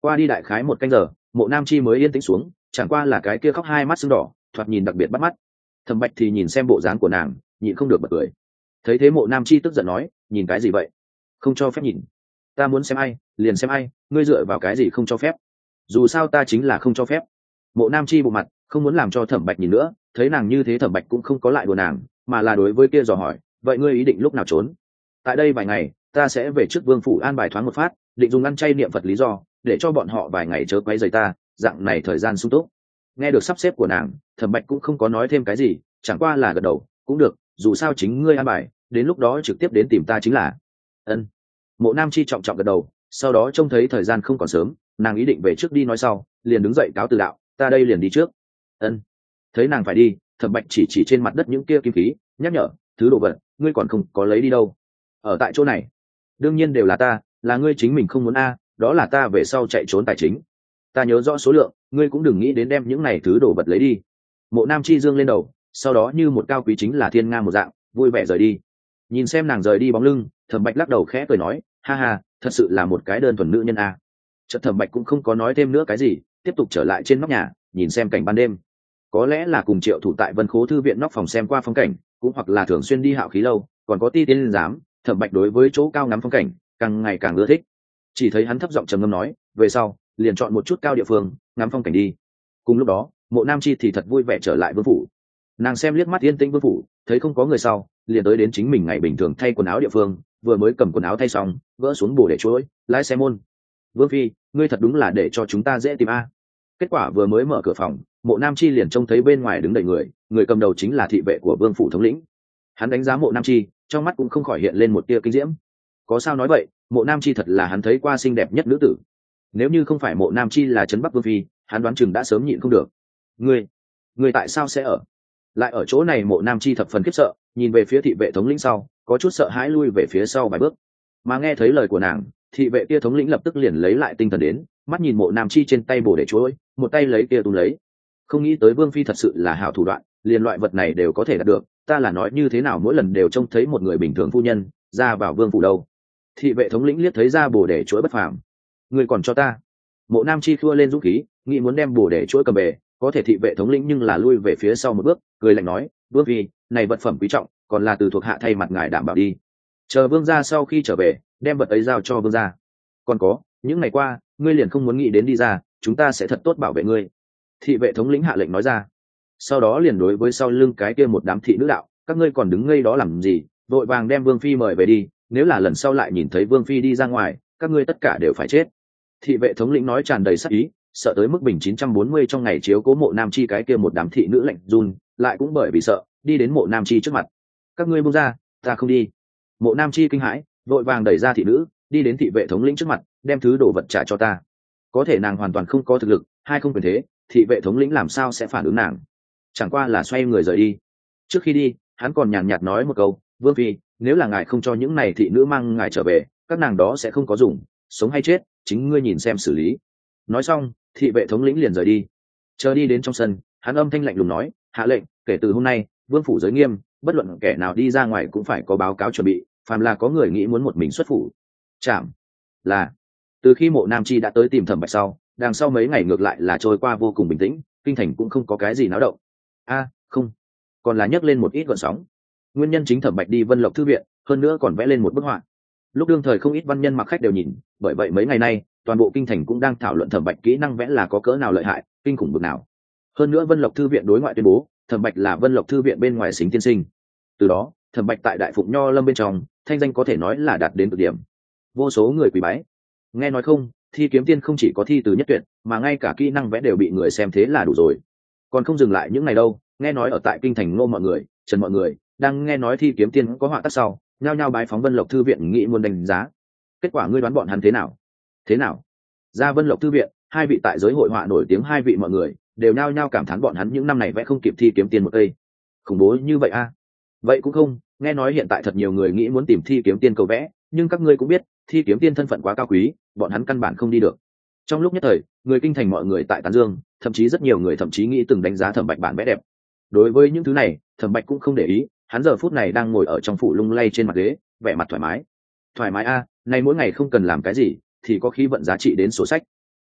Qua đi đại khái một canh giờ, Mộ Nam Chi mới yên tĩnh xuống, chẳng qua là cái kia khóc hai mắt sưng đỏ, thoạt nhìn đặc biệt bắt mắt. Thẩm Bạch thì nhìn xem bộ dáng của nàng, nhịn không được bật cười. Thấy thế Mộ Nam Chi tức giận nói, nhìn cái gì vậy? Không cho phép nhìn. Ta muốn xem ai, liền xem ai, ngươi dựa vào cái gì không cho phép? Dù sao ta chính là không cho phép. Mộ Nam Chi bộ mặt, không muốn làm cho Thẩm Bạch nhìn nữa, thấy nàng như thế Thẩm Bạch cũng không có lại đùa nàng, mà là đối với kia dò hỏi, vậy ngươi ý định lúc nào trốn? Tại đây vài ngày, ta sẽ về trước vương phủ an bài thoáng một phát, định dùng ăn chay niệm Phật lý do, để cho bọn họ vài ngày chớ quấy rầy ta, dạng này thời gian sung túc. Nghe được sắp xếp của nàng, Thẩm Bạch cũng không có nói thêm cái gì, chẳng qua là gật đầu, cũng được, dù sao chính ngươi an bài, đến lúc đó trực tiếp đến tìm ta chính là. Ân. Mộ Nam Chi trọng trọng gật đầu, sau đó trông thấy thời gian không còn sớm, nàng ý định về trước đi nói sau, liền đứng dậy cáo từ đạo, ta đây liền đi trước. Ân. Thấy nàng phải đi, Thẩm Bạch chỉ chỉ trên mặt đất những kia kim khí, nhắc nhở, thứ đồ vật, ngươi còn không có lấy đi đâu. Ở tại chỗ này, đương nhiên đều là ta, là ngươi chính mình không muốn a, đó là ta về sau chạy trốn tài chính. Ta nhớ rõ số lượng, ngươi cũng đừng nghĩ đến đem những này thứ đồ vật lấy đi. Mộ Nam Chi dương lên đầu, sau đó như một cao quý chính là thiên nga một dạng, vui vẻ rời đi. Nhìn xem nàng rời đi bóng lưng, Thẩm Bạch lắc đầu khẽ cười nói, ha ha, thật sự là một cái đơn thuần nữ nhân a. Chợt Thẩm Bạch cũng không có nói thêm nữa cái gì, tiếp tục trở lại trên nóc nhà, nhìn xem cảnh ban đêm. Có lẽ là cùng Triệu Thủ tại Vân Khố thư viện nóc phòng xem qua phong cảnh, cũng hoặc là thường xuyên đi Hạo Khí lâu, còn có Ti Tiên giám, Thẩm Bạch đối với chỗ cao ngắm phong cảnh, càng ngày càng ưa thích. Chỉ thấy hắn thấp giọng trầm ngâm nói, về sau, liền chọn một chút cao địa phương, ngắm phong cảnh đi. Cùng lúc đó, Mộ Nam Chi thì thật vui vẻ trở lại vương phủ. Nàng xem liếc mắt yên tĩnh vương phủ, thấy không có người sau, liền tới đến chính mình ngày bình thường thay quần áo địa phương, vừa mới cầm quần áo thay xong, gỡ xuống bổ để chuỗi, lái xe môn. Vương phi, ngươi thật đúng là để cho chúng ta dễ tìm a. Kết quả vừa mới mở cửa phòng, Mộ Nam Chi liền trông thấy bên ngoài đứng đầy người, người cầm đầu chính là thị vệ của vương phủ thống lĩnh. Hắn đánh giá Mộ Nam Chi, trong mắt cũng không khỏi hiện lên một tia kinh diễm. Có sao nói vậy, Mộ Nam Chi thật là hắn thấy qua xinh đẹp nhất nữ tử. Nếu như không phải Mộ Nam Chi là trấn Bắc vương phi, hắn đoán chừng đã sớm nhịn không được. Ngươi, ngươi tại sao sẽ ở lại ở chỗ này? Mộ Nam Chi thập phần khiếp sợ, nhìn về phía thị vệ thống lĩnh sau, có chút sợ hãi lui về phía sau vài bước. Mà nghe thấy lời của nàng, thị vệ kia thống lĩnh lập tức liền lấy lại tinh thần đến, mắt nhìn Mộ Nam Chi trên tay bổ để chuỗi, một tay lấy kia túm lấy. Không nghĩ tới vương phi thật sự là hảo thủ đoạn, liền loại vật này đều có thể đạt được, ta là nói như thế nào mỗi lần đều trông thấy một người bình thường phu nhân ra vào vương phủ đâu. Thị vệ thống lĩnh liếc thấy ra bổ để chuỗi bất phàm, người còn cho ta. Mộ Nam Chi khua lên dũng khí, nghĩ muốn đem bổ để chuỗi cầm về, có thể thị vệ thống lĩnh nhưng là lui về phía sau một bước, cười lạnh nói, vương phi, này vật phẩm quý trọng, còn là từ thuộc hạ thay mặt ngài đảm bảo đi. Chờ vương gia sau khi trở về, đem vật ấy giao cho vương gia. Còn có, những ngày qua, ngươi liền không muốn nghĩ đến đi ra, chúng ta sẽ thật tốt bảo vệ ngươi. Thị vệ thống lĩnh hạ lệnh nói ra. Sau đó liền đối với sau lưng cái kia một đám thị nữ đạo, các ngươi còn đứng ngây đó làm gì, vội vàng đem vương phi mời về đi, nếu là lần sau lại nhìn thấy vương phi đi ra ngoài, các ngươi tất cả đều phải chết. Thị vệ thống lĩnh nói tràn đầy sắc ý, sợ tới mức bình chín trăm bốn mươi trong ngày chiếu cố Mộ Nam Chi cái kia một đám thị nữ lạnh run, lại cũng bởi vì sợ, đi đến Mộ Nam Chi trước mặt. Các ngươi buông ra, ta không đi. Mộ Nam Chi kinh hãi, vội vàng đẩy ra thị nữ, đi đến thị vệ thống lĩnh trước mặt, đem thứ đồ vật trả cho ta. Có thể nàng hoàn toàn không có thực lực, hay không quyền thế, thị vệ thống lĩnh làm sao sẽ phản ứng nàng? Chẳng qua là xoay người rời đi. Trước khi đi, hắn còn nhàn nhạt nói một câu, vương phi, nếu là ngài không cho những này thị nữ mang ngài trở về, các nàng đó sẽ không có dùng, sống hay chết, chính ngươi nhìn xem xử lý. Nói xong, thị vệ thống lĩnh liền rời đi. Chờ đi đến trong sân, hắn âm thanh lạnh lùng nói, hạ lệnh, kể từ hôm nay, vương phủ giới nghiêm, bất luận kẻ nào đi ra ngoài cũng phải có báo cáo chuẩn bị, phàm là có người nghĩ muốn một mình xuất phủ, chạm. Là từ khi Mộ Nam Chi đã tới tìm Thẩm Bạch sau, đằng sau mấy ngày ngược lại là trôi qua vô cùng bình tĩnh, kinh thành cũng không có cái gì náo động. A, không, còn là nhấc lên một ít gợn sóng. Nguyên nhân chính Thẩm Bạch đi Vân Lộc thư viện, hơn nữa còn vẽ lên một bức họa. Lúc đương thời không ít văn nhân mặc khách đều nhìn, bởi vậy mấy ngày nay, toàn bộ kinh thành cũng đang thảo luận Thẩm Bạch kỹ năng vẽ là có cỡ nào lợi hại, kinh khủng bực nào. Hơn nữa Vân Lộc thư viện đối ngoại tuyên bố, Thẩm Bạch là Vân Lộc thư viện bên ngoài xính tiên sinh. Từ đó, Thẩm Bạch tại Đại Phụng Nho Lâm bên trong, thanh danh có thể nói là đạt đến cực điểm. Vô số người quỳ bái. Nghe nói không, Thi Kiếm Tiên không chỉ có thi từ nhất tuyệt, mà ngay cả kỹ năng vẽ đều bị người xem thế là đủ rồi. Còn không dừng lại những ngày đâu, nghe nói ở tại kinh thành Ngô mọi người, Trần mọi người, đang nghe nói Thi Kiếm Tiên có họa tác sau, nhao nhao bái phóng Vân Lộc thư viện nghĩ muốn đánh giá. Kết quả ngươi đoán bọn hắn thế nào? Thế nào? Ra Vân Lộc thư viện, hai vị tại giới hội họa nổi tiếng hai vị mọi người, đều nhao nhao cảm thán bọn hắn những năm này vẽ không kịp Thi Kiếm Tiên một cây. Khủng bố như vậy a? À? Vậy cũng không, nghe nói hiện tại thật nhiều người nghĩ muốn tìm Thi Kiếm Tiên cầu vẽ, nhưng các ngươi cũng biết, Thi Kiếm Tiên thân phận quá cao quý, bọn hắn căn bản không đi được. Trong lúc nhất thời, người kinh thành mọi người tại tán dương, thậm chí rất nhiều người thậm chí nghĩ từng đánh giá Thẩm Bạch bản vẽ đẹp. Đối với những thứ này, Thẩm Bạch cũng không để ý, hắn giờ phút này đang ngồi ở trong phủ lung lay trên mặt ghế, vẻ mặt thoải mái. Thoải mái a, à, này mỗi ngày không cần làm cái gì, thì có khí vận giá trị đến sổ sách.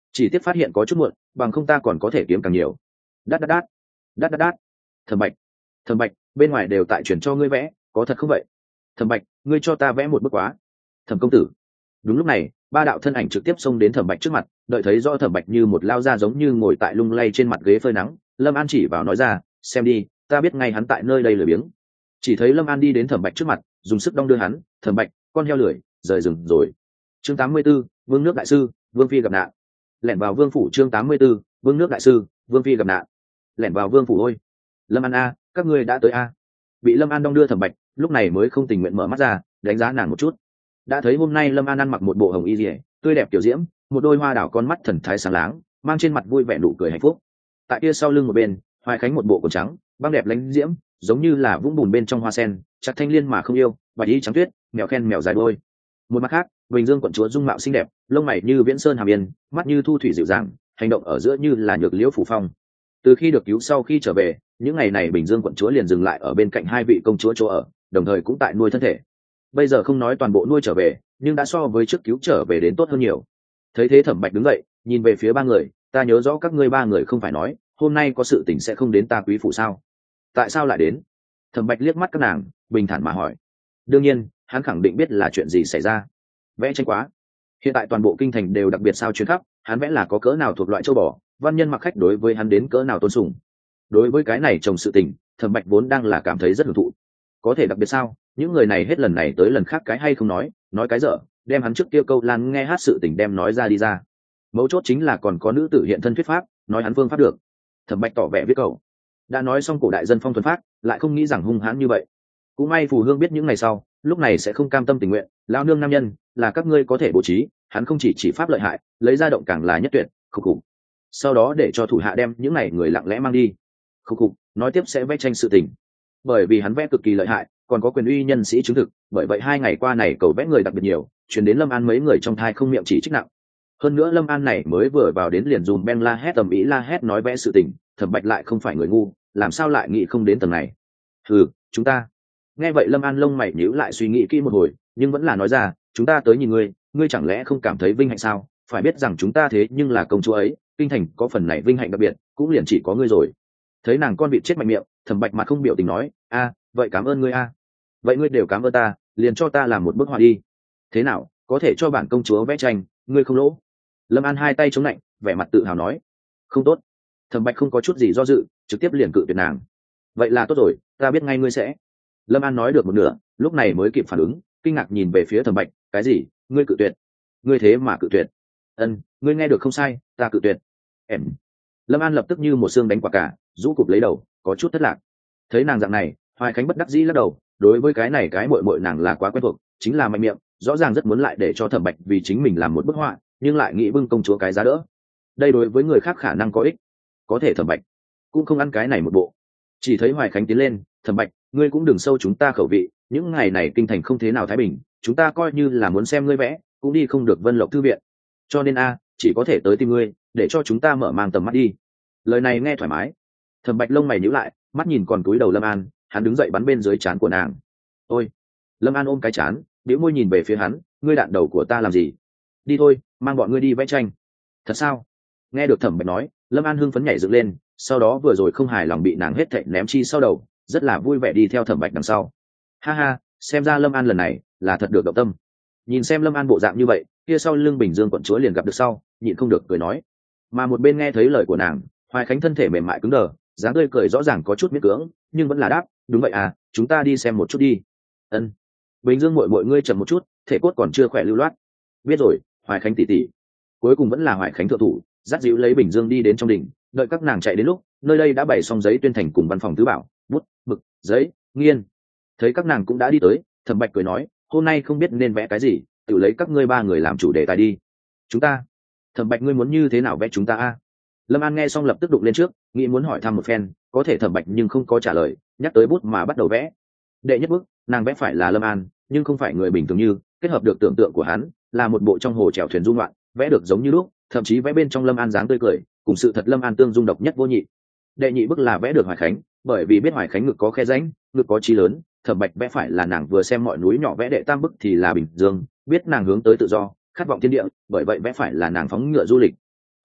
chỉ tiếc phát hiện có chút muộn, bằng không ta còn có thể kiếm càng nhiều. Đát đát đát đát đát đát. Thẩm Bạch, Thẩm Bạch, bên ngoài đều tại chuyển cho ngươi vẽ, có thật không vậy? Thẩm Bạch, ngươi cho ta vẽ một bức quá. Thẩm công tử. Đúng lúc này, ba đạo thân ảnh trực tiếp xông đến Thẩm Bạch trước mặt, đợi thấy rõ Thẩm Bạch như một lao ra giống như ngồi tại lung lay trên mặt ghế phơi nắng, Lâm An chỉ vào nói ra, xem đi, ta biết ngay hắn tại nơi đây lười biếng. Chỉ thấy Lâm An đi đến Thẩm Bạch trước mặt, dùng sức đong đưa hắn, Thẩm Bạch, con heo lười, rời rừng rồi. Chương tám mươi 84, Vương nước đại sư, Vương phi gặp nạn. Lẻn vào Vương phủ. Chương tám mươi 84, Vương nước đại sư, Vương phi gặp nạn. Lẻn vào Vương phủ ôi. Lâm An a, các ngươi đã tới a. Bị Lâm An đong đưa Thẩm Bạch, lúc này mới không tình nguyện mở mắt ra, đánh giá nàng một chút. Đã thấy hôm nay Lâm An ăn mặc một bộ hồng y liễu, tươi đẹp kiểu diễm, một đôi hoa đảo con mắt thần thái sáng láng, mang trên mặt vui vẻ nụ cười hạnh phúc. Tại kia sau lưng một bên, Hoài Khánh một bộ quần trắng, băng đẹp lánh diễm, giống như là vũng bùn bên trong hoa sen, chặt thanh liên mà không yêu, bạch y trắng tuyết, mèo khen mèo dài đôi. Một mặt khác, Bình Dương quận chúa dung mạo xinh đẹp, lông mày như viễn sơn hàm yên, mắt như thu thủy dịu dàng, hành động ở giữa như là nhược liễu phủ phong. Từ khi được cứu sau khi trở về, những ngày này Bình Dương quận chúa liền dừng lại ở bên cạnh hai vị công chúa chỗ ở, đồng thời cũng tại nuôi thân thể. Bây giờ không nói toàn bộ nuôi trở về, nhưng đã so với trước cứu trở về đến tốt hơn nhiều. Thấy thế Thẩm Bạch đứng dậy, nhìn về phía ba người, ta nhớ rõ các ngươi ba người không phải nói hôm nay có sự tình sẽ không đến ta quý phủ sao? Tại sao lại đến? Thẩm Bạch liếc mắt các nàng, bình thản mà hỏi. Đương nhiên, hắn khẳng định biết là chuyện gì xảy ra. Vẽ tranh quá. Hiện tại toàn bộ kinh thành đều đặc biệt sao chuyến khắp, hắn vẽ là có cỡ nào thuộc loại châu bò, văn nhân mặc khách đối với hắn đến cỡ nào tôn sùng. Đối với cái này trồng sự tình, Thẩm Bạch vốn đang là cảm thấy rất hưởng thụ. Có thể đặc biệt sao? Những người này hết lần này tới lần khác cái hay không nói, nói cái dở, đem hắn trước kia câu lan nghe hát sự tình đem nói ra đi ra. Mấu chốt chính là còn có nữ tử hiện thân thuyết pháp, nói hắn phương pháp được. Thẩm Bạch tỏ vẻ viết cầu. Đã nói xong cổ đại dân phong thuần phát, lại không nghĩ rằng hung hãn như vậy. Cũng may Phù Hương biết những ngày sau, lúc này sẽ không cam tâm tình nguyện, lão nương nam nhân, là các ngươi có thể bố trí, hắn không chỉ chỉ pháp lợi hại, lấy ra động càng là nhất tuyệt, khục khục. Sau đó để cho thủ hạ đem những này người lặng lẽ mang đi. Khục khục, nói tiếp sẽ vẽ tranh sự tình. Bởi vì hắn vẽ cực kỳ lợi hại, còn có quyền uy nhân sĩ chứng thực, bởi vậy hai ngày qua này cầu vẽ người đặc biệt nhiều, truyền đến Lâm An mấy người trong thai không miệng chỉ trích nặng. Hơn nữa Lâm An này mới vừa vào đến liền dùm Ben la hét tầm ý la hét nói vẽ sự tình, Thẩm Bạch lại không phải người ngu, làm sao lại nghĩ không đến tầng này. Ừ, chúng ta. Nghe vậy Lâm An lông mày nhíu lại suy nghĩ kỹ một hồi, nhưng vẫn là nói ra, chúng ta tới nhìn ngươi, ngươi chẳng lẽ không cảm thấy vinh hạnh sao? Phải biết rằng chúng ta thế nhưng là công chúa ấy, kinh thành có phần này vinh hạnh đặc biệt, cũng liền chỉ có ngươi rồi. Thấy nàng con vịt chết mạnh miệng, Thẩm Bạch mặt không biểu tình nói, a, vậy cảm ơn ngươi a. Vậy ngươi đều cảm ơn ta, liền cho ta làm một bức họa đi. Thế nào, có thể cho bản công chúa vẽ tranh, ngươi không lỗ. Lâm An hai tay chống lạnh, vẻ mặt tự hào nói, không tốt. Thẩm Bạch không có chút gì do dự, trực tiếp liền cự tuyệt nàng. Vậy là tốt rồi, ta biết ngay ngươi sẽ. Lâm An nói được một nửa, lúc này mới kịp phản ứng, kinh ngạc nhìn về phía Thẩm Bạch, cái gì? Ngươi cự tuyệt? Ngươi thế mà cự tuyệt? Ân, ngươi nghe được không sai, ta cự tuyệt. Em. Lâm An lập tức như một xương đánh quả cả, rũ cụp lấy đầu, có chút thất lạc. Thấy nàng dạng này, Hoài Khánh bất đắc dĩ lắc đầu, đối với cái này cái muội muội nàng là quá quen thuộc, chính là mạnh miệng, rõ ràng rất muốn lại để cho Thẩm Bạch vì chính mình làm một bức họa, nhưng lại nghĩ bưng công chúa cái giá đỡ. Đây đối với người khác khả năng có ích, có thể Thẩm Bạch cũng không ăn cái này một bộ. Chỉ thấy Hoài Khánh tiến lên, Thẩm Bạch, ngươi cũng đừng sâu chúng ta khẩu vị, những ngày này kinh thành không thế nào thái bình, chúng ta coi như là muốn xem ngươi vẽ, cũng đi không được Vân Lộc thư viện. Cho nên a, chỉ có thể tới tìm ngươi, để cho chúng ta mở mang tầm mắt đi. Lời này nghe thoải mái. Thẩm Bạch lông mày nhíu lại, mắt nhìn còn túi đầu Lâm An, hắn đứng dậy bắn bên dưới trán của nàng. Ôi! Lâm An ôm cái trán, bĩu môi nhìn về phía hắn, ngươi đạn đầu của ta làm gì? Đi thôi, mang bọn ngươi đi vẽ tranh. Thật sao? Nghe được Thẩm Bạch nói, Lâm An hưng phấn nhảy dựng lên, sau đó vừa rồi không hài lòng bị nàng hết thảy ném chi sau đầu, rất là vui vẻ đi theo Thẩm Bạch đằng sau. Ha ha, xem ra Lâm An lần này là thật được động tâm. Nhìn xem Lâm An bộ dạng như vậy, kia sau lưng Bình Dương quận chúa liền gặp được sau, nhịn không được cười nói. Mà một bên nghe thấy lời của nàng, Hoài Khánh thân thể mềm mại cứng đờ, dáng tươi cười rõ ràng có chút miễn cưỡng, nhưng vẫn là đáp, đúng vậy à, chúng ta đi xem một chút đi. Ân. Bình Dương muội muội ngươi chậm một chút, thể cốt còn chưa khỏe lưu loát. Biết rồi, Hoài Khánh tỷ tỷ. Cuối cùng vẫn là Hoài Khánh thượng thủ, dắt dịu lấy Bình Dương đi đến trong đỉnh, đợi các nàng chạy đến lúc, nơi đây đã bày xong giấy tuyên thành cùng văn phòng tứ bảo, bút, mực, giấy, nghiên. Thấy các nàng cũng đã đi tới, Thẩm Bạch cười nói, hôm nay không biết nên vẽ cái gì, tự lấy các ngươi ba người làm chủ đề tài đi. Chúng ta. Thẩm Bạch ngươi muốn như thế nào vẽ chúng ta a? Lâm An nghe xong lập tức đụng lên trước, nghĩ muốn hỏi thăm một phen, có thể Thẩm Bạch nhưng không có trả lời, nhắc tới bút mà bắt đầu vẽ. Đệ nhất bước, nàng vẽ phải là Lâm An, nhưng không phải người bình thường như, kết hợp được tưởng tượng của hắn, là một bộ trong hồ chèo thuyền du ngoạn, vẽ được giống như lúc, thậm chí vẽ bên trong Lâm An dáng tươi cười, cùng sự thật Lâm An tương dung độc nhất vô nhị. Đệ nhị bước là vẽ được Hoài Khánh, bởi vì biết Hoài Khánh ngực có khe rãnh, ngực có chí lớn, Thẩm Bạch vẽ phải là nàng vừa xem mọi núi nhỏ vẽ đệ tam bức thì là Bình Dương, biết nàng hướng tới tự do, khát vọng thiên địa, bởi vậy vẽ phải là nàng phóng ngựa du lịch.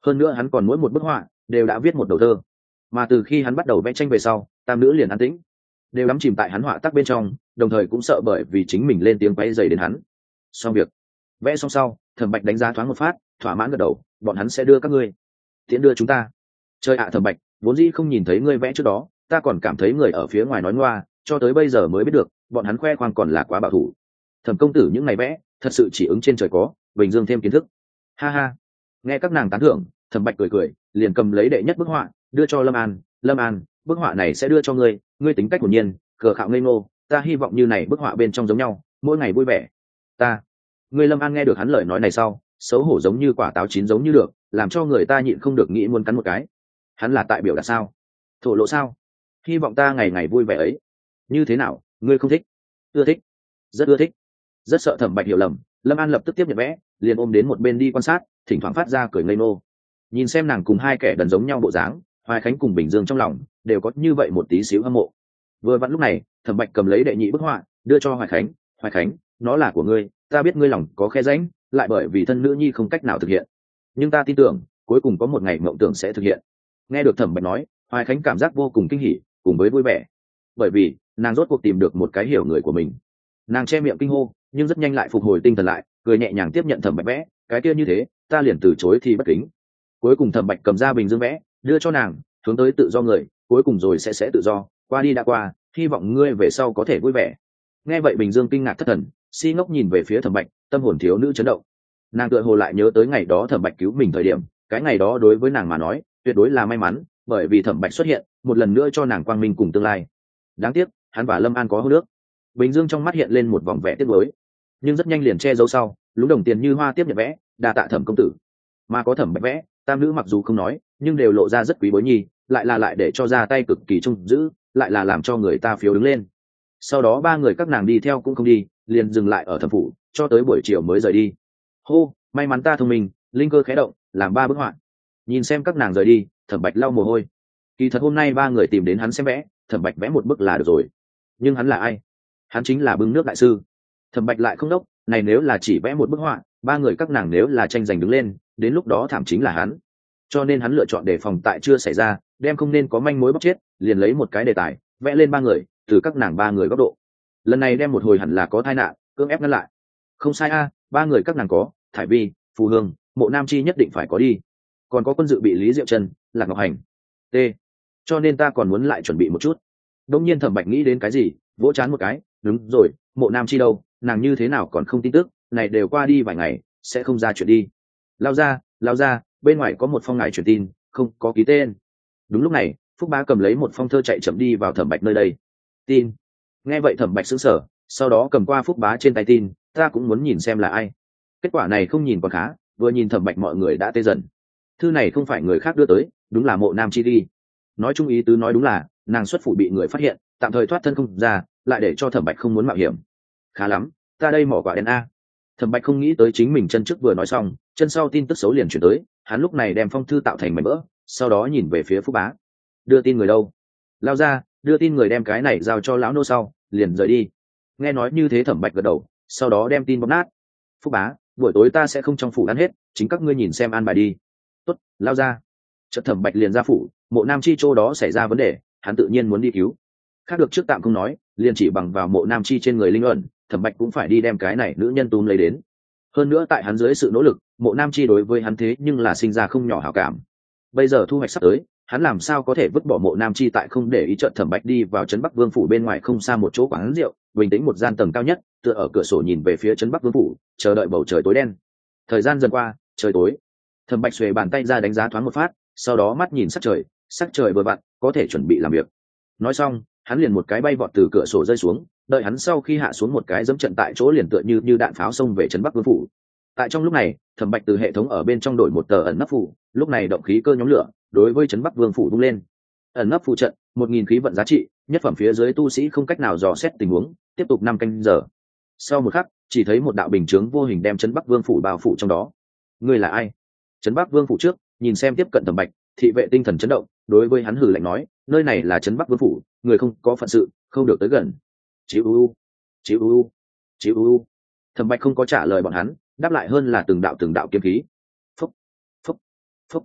hơn nữa hắn còn mỗi một bức họa đều đã viết một đầu thơ, mà từ khi hắn bắt đầu vẽ tranh về sau, tam nữ liền an tĩnh, đều đắm chìm tại hắn họa tác bên trong, đồng thời cũng sợ bởi vì chính mình lên tiếng quấy dày đến hắn. Xong việc vẽ xong sau, Thẩm Bạch đánh giá thoáng một phát, thỏa mãn gật đầu, bọn hắn sẽ đưa các ngươi, tiễn đưa chúng ta. Chơi ạ, Thẩm Bạch, vốn dĩ không nhìn thấy ngươi vẽ trước đó, ta còn cảm thấy người ở phía ngoài nói ngoa, cho tới bây giờ mới biết được, bọn hắn khoe khoang còn là quá bảo thủ. Thẩm công tử những ngày vẽ, thật sự chỉ ứng trên trời có, bình dương thêm kiến thức. Ha ha. Nghe các nàng tán thưởng, Thẩm Bạch cười cười, liền cầm lấy đệ nhất bức họa, đưa cho Lâm An. Lâm An, bức họa này sẽ đưa cho ngươi, ngươi tính cách hồn nhiên, khờ khạo ngây ngô, ta hy vọng như này bức họa bên trong giống nhau, mỗi ngày vui vẻ. Ta. Ngươi Lâm An nghe được hắn lời nói này sau, xấu hổ giống như quả táo chín giống như được, làm cho người ta nhịn không được nghĩ muốn cắn một cái. Hắn là tại biểu đạt sao? Thổ lộ sao? Hy vọng ta ngày ngày vui vẻ ấy. Như thế nào, ngươi không thích? Ưa thích. Rất ưa thích. Rất sợ Thẩm Bạch hiểu lầm, Lâm An lập tức tiếp nhận vẽ, liền ôm đến một bên đi quan sát, thỉnh thoảng phát ra cười ngây ngô. Nhìn xem nàng cùng hai kẻ đần giống nhau bộ dáng, Hoài Khánh cùng Bình Dương trong lòng đều có như vậy một tí xíu hâm mộ. Vừa vặn lúc này, Thẩm Bạch cầm lấy đệ nhị bức họa, đưa cho Hoài Khánh. Hoài Khánh, nó là của ngươi, ta biết ngươi lòng có khe rãnh, lại bởi vì thân nữ nhi không cách nào thực hiện, nhưng ta tin tưởng, cuối cùng có một ngày mộng tưởng sẽ thực hiện. Nghe được Thẩm Bạch nói, Hoài Khánh cảm giác vô cùng kinh hỉ, cùng với vui vẻ, bởi vì nàng rốt cuộc tìm được một cái hiểu người của mình. Nàng che miệng kinh hô, nhưng rất nhanh lại phục hồi tinh thần lại, cười nhẹ nhàng tiếp nhận Thẩm Bạch vẽ, cái kia như thế, ta liền từ chối thì bất kính. Cuối cùng Thẩm Bạch cầm ra bình dương vẽ, đưa cho nàng, hướng tới tự do người, cuối cùng rồi sẽ sẽ tự do, qua đi đã qua, hy vọng ngươi về sau có thể vui vẻ. Nghe vậy Bình Dương kinh ngạc thất thần, si ngốc nhìn về phía Thẩm Bạch, tâm hồn thiếu nữ chấn động. Nàng tựa hồ lại nhớ tới ngày đó Thẩm Bạch cứu mình thời điểm, cái ngày đó đối với nàng mà nói, tuyệt đối là may mắn, bởi vì Thẩm Bạch xuất hiện, một lần nữa cho nàng quang minh cùng tương lai. Đáng tiếc, hắn và Lâm An có hôn nước. Bình Dương trong mắt hiện lên một vòng vẻ tiếc nuối, nhưng rất nhanh liền che giấu sau, lúng đồng tiền như hoa tiếp nhận vẽ, đa tạ Thẩm công tử. Mà có Thẩm Bạch vẽ, tam nữ mặc dù không nói, nhưng đều lộ ra rất quý bối nhi, lại là lại để cho ra tay cực kỳ trông giữ, lại là làm cho người ta phiếu đứng lên. Sau đó ba người các nàng đi theo cũng không đi, liền dừng lại ở Thẩm phủ, cho tới buổi chiều mới rời đi. Hô, may mắn ta thông minh, linh cơ khẽ động, làm ba bức họa. Nhìn xem các nàng rời đi, Thẩm Bạch lau mồ hôi. Kỳ thật hôm nay ba người tìm đến hắn xem vẽ, Thẩm Bạch vẽ một bức là được rồi. Nhưng hắn là ai? Hắn chính là bưng nước đại sư. Thẩm Bạch lại không đốc, này nếu là chỉ vẽ một bức họa, ba người các nàng nếu là tranh giành đứng lên, đến lúc đó thảm chính là hắn. Cho nên hắn lựa chọn đề phòng tại chưa xảy ra, đem không nên có manh mối bóc chết, liền lấy một cái đề tài, vẽ lên ba người, từ các nàng ba người góc độ. Lần này đem một hồi hẳn là có tai nạn, cưỡng ép ngăn lại. Không sai a, ba người các nàng có, Thải Vi, Phù Hương, Mộ Nam Chi nhất định phải có đi. Còn có quân dự bị Lý Diệu Trần, Lạc Ngọc Hành. T. Cho nên ta còn muốn lại chuẩn bị một chút. Đông nhiên Thẩm Bạch nghĩ đến cái gì, vỗ chán một cái, đúng rồi, Mộ Nam Chi đâu, nàng như thế nào còn không tin tức, này đều qua đi vài ngày, sẽ không ra chuyện đi. Lao ra, lao ra, bên ngoài có một phong ngài truyền tin, không có ký tên. Đúng lúc này, Phúc Bá cầm lấy một phong thơ chạy chậm đi vào Thẩm Bạch nơi đây. Tin. Nghe vậy Thẩm Bạch sững sờ, sau đó cầm qua Phúc Bá trên tay tin, ta cũng muốn nhìn xem là ai. Kết quả này không nhìn còn khá, vừa nhìn Thẩm Bạch mọi người đã tê dần. Thư này không phải người khác đưa tới, đúng là Mộ Nam Chi đi. Nói chung ý tứ nói đúng là, nàng xuất phủ bị người phát hiện, tạm thời thoát thân không ra, lại để cho Thẩm Bạch không muốn mạo hiểm. Khá lắm, ta đây mỏ quả đen a. Thẩm Bạch không nghĩ tới chính mình chân trước vừa nói xong, chân sau tin tức xấu liền chuyển tới, hắn lúc này đem phong thư tạo thành mảnh vỡ, sau đó nhìn về phía Phúc Bá. Đưa tin người đâu? Lao ra, đưa tin người đem cái này giao cho lão nô sau, liền rời đi. Nghe nói như thế Thẩm Bạch gật đầu, sau đó đem tin bóp nát. Phúc Bá, buổi tối ta sẽ không trong phủ ăn hết, chính các ngươi nhìn xem an bài đi. Tốt, lao ra. Chợt Thẩm Bạch liền ra phủ, Mộ Nam Chi chỗ đó xảy ra vấn đề, hắn tự nhiên muốn đi cứu. Khác được trước tạm không nói, liền chỉ bằng vào Mộ Nam Chi trên người linh ẩn, Thẩm Bạch cũng phải đi đem cái này nữ nhân túm lấy đến. Hơn nữa tại hắn dưới sự nỗ lực, Mộ Nam Chi đối với hắn thế nhưng là sinh ra không nhỏ hảo cảm. Bây giờ thu hoạch sắp tới, hắn làm sao có thể vứt bỏ Mộ Nam Chi tại không để ý trận Thẩm Bạch đi vào trấn Bắc Vương phủ bên ngoài không xa một chỗ quán rượu, bình tĩnh một gian tầng cao nhất, tựa ở cửa sổ nhìn về phía trấn Bắc Vương phủ, chờ đợi bầu trời tối đen. Thời gian dần qua, trời tối. Thẩm Bạch xuề bàn tay ra đánh giá thoáng một phát, sau đó mắt nhìn sắc trời, sắc trời vừa vặn, có thể chuẩn bị làm việc. Nói xong, hắn liền một cái bay vọt từ cửa sổ rơi xuống, đợi hắn sau khi hạ xuống một cái dẫm trận tại chỗ liền tựa như như đạn pháo xông về trấn Bắc Vương phủ. Tại trong lúc này, Thẩm Bạch từ hệ thống ở bên trong đổi một tờ ẩn nấp phủ, lúc này động khí cơ nhóm lửa, đối với trấn Bắc Vương phủ vung lên. Ẩn nấp phù trận, một nghìn khí vận giá trị, nhất phẩm phía dưới tu sĩ không cách nào dò xét tình huống, tiếp tục năm canh giờ. Sau một khắc, chỉ thấy một đạo bình chướng vô hình đem trấn Bắc Vương phủ bao phủ trong đó. Ngươi là ai? Trấn Bắc Vương phủ trước, nhìn xem tiếp cận Thẩm Bạch, thị vệ tinh thần chấn động, đối với hắn hừ lạnh nói, nơi này là trấn Bắc Vương phủ, người không có phận sự, không được tới gần. Chíu u, chíu u, chíu u. Thẩm Bạch không có trả lời bọn hắn, đáp lại hơn là từng đạo từng đạo kiếm khí. Phúc, phúc, phúc.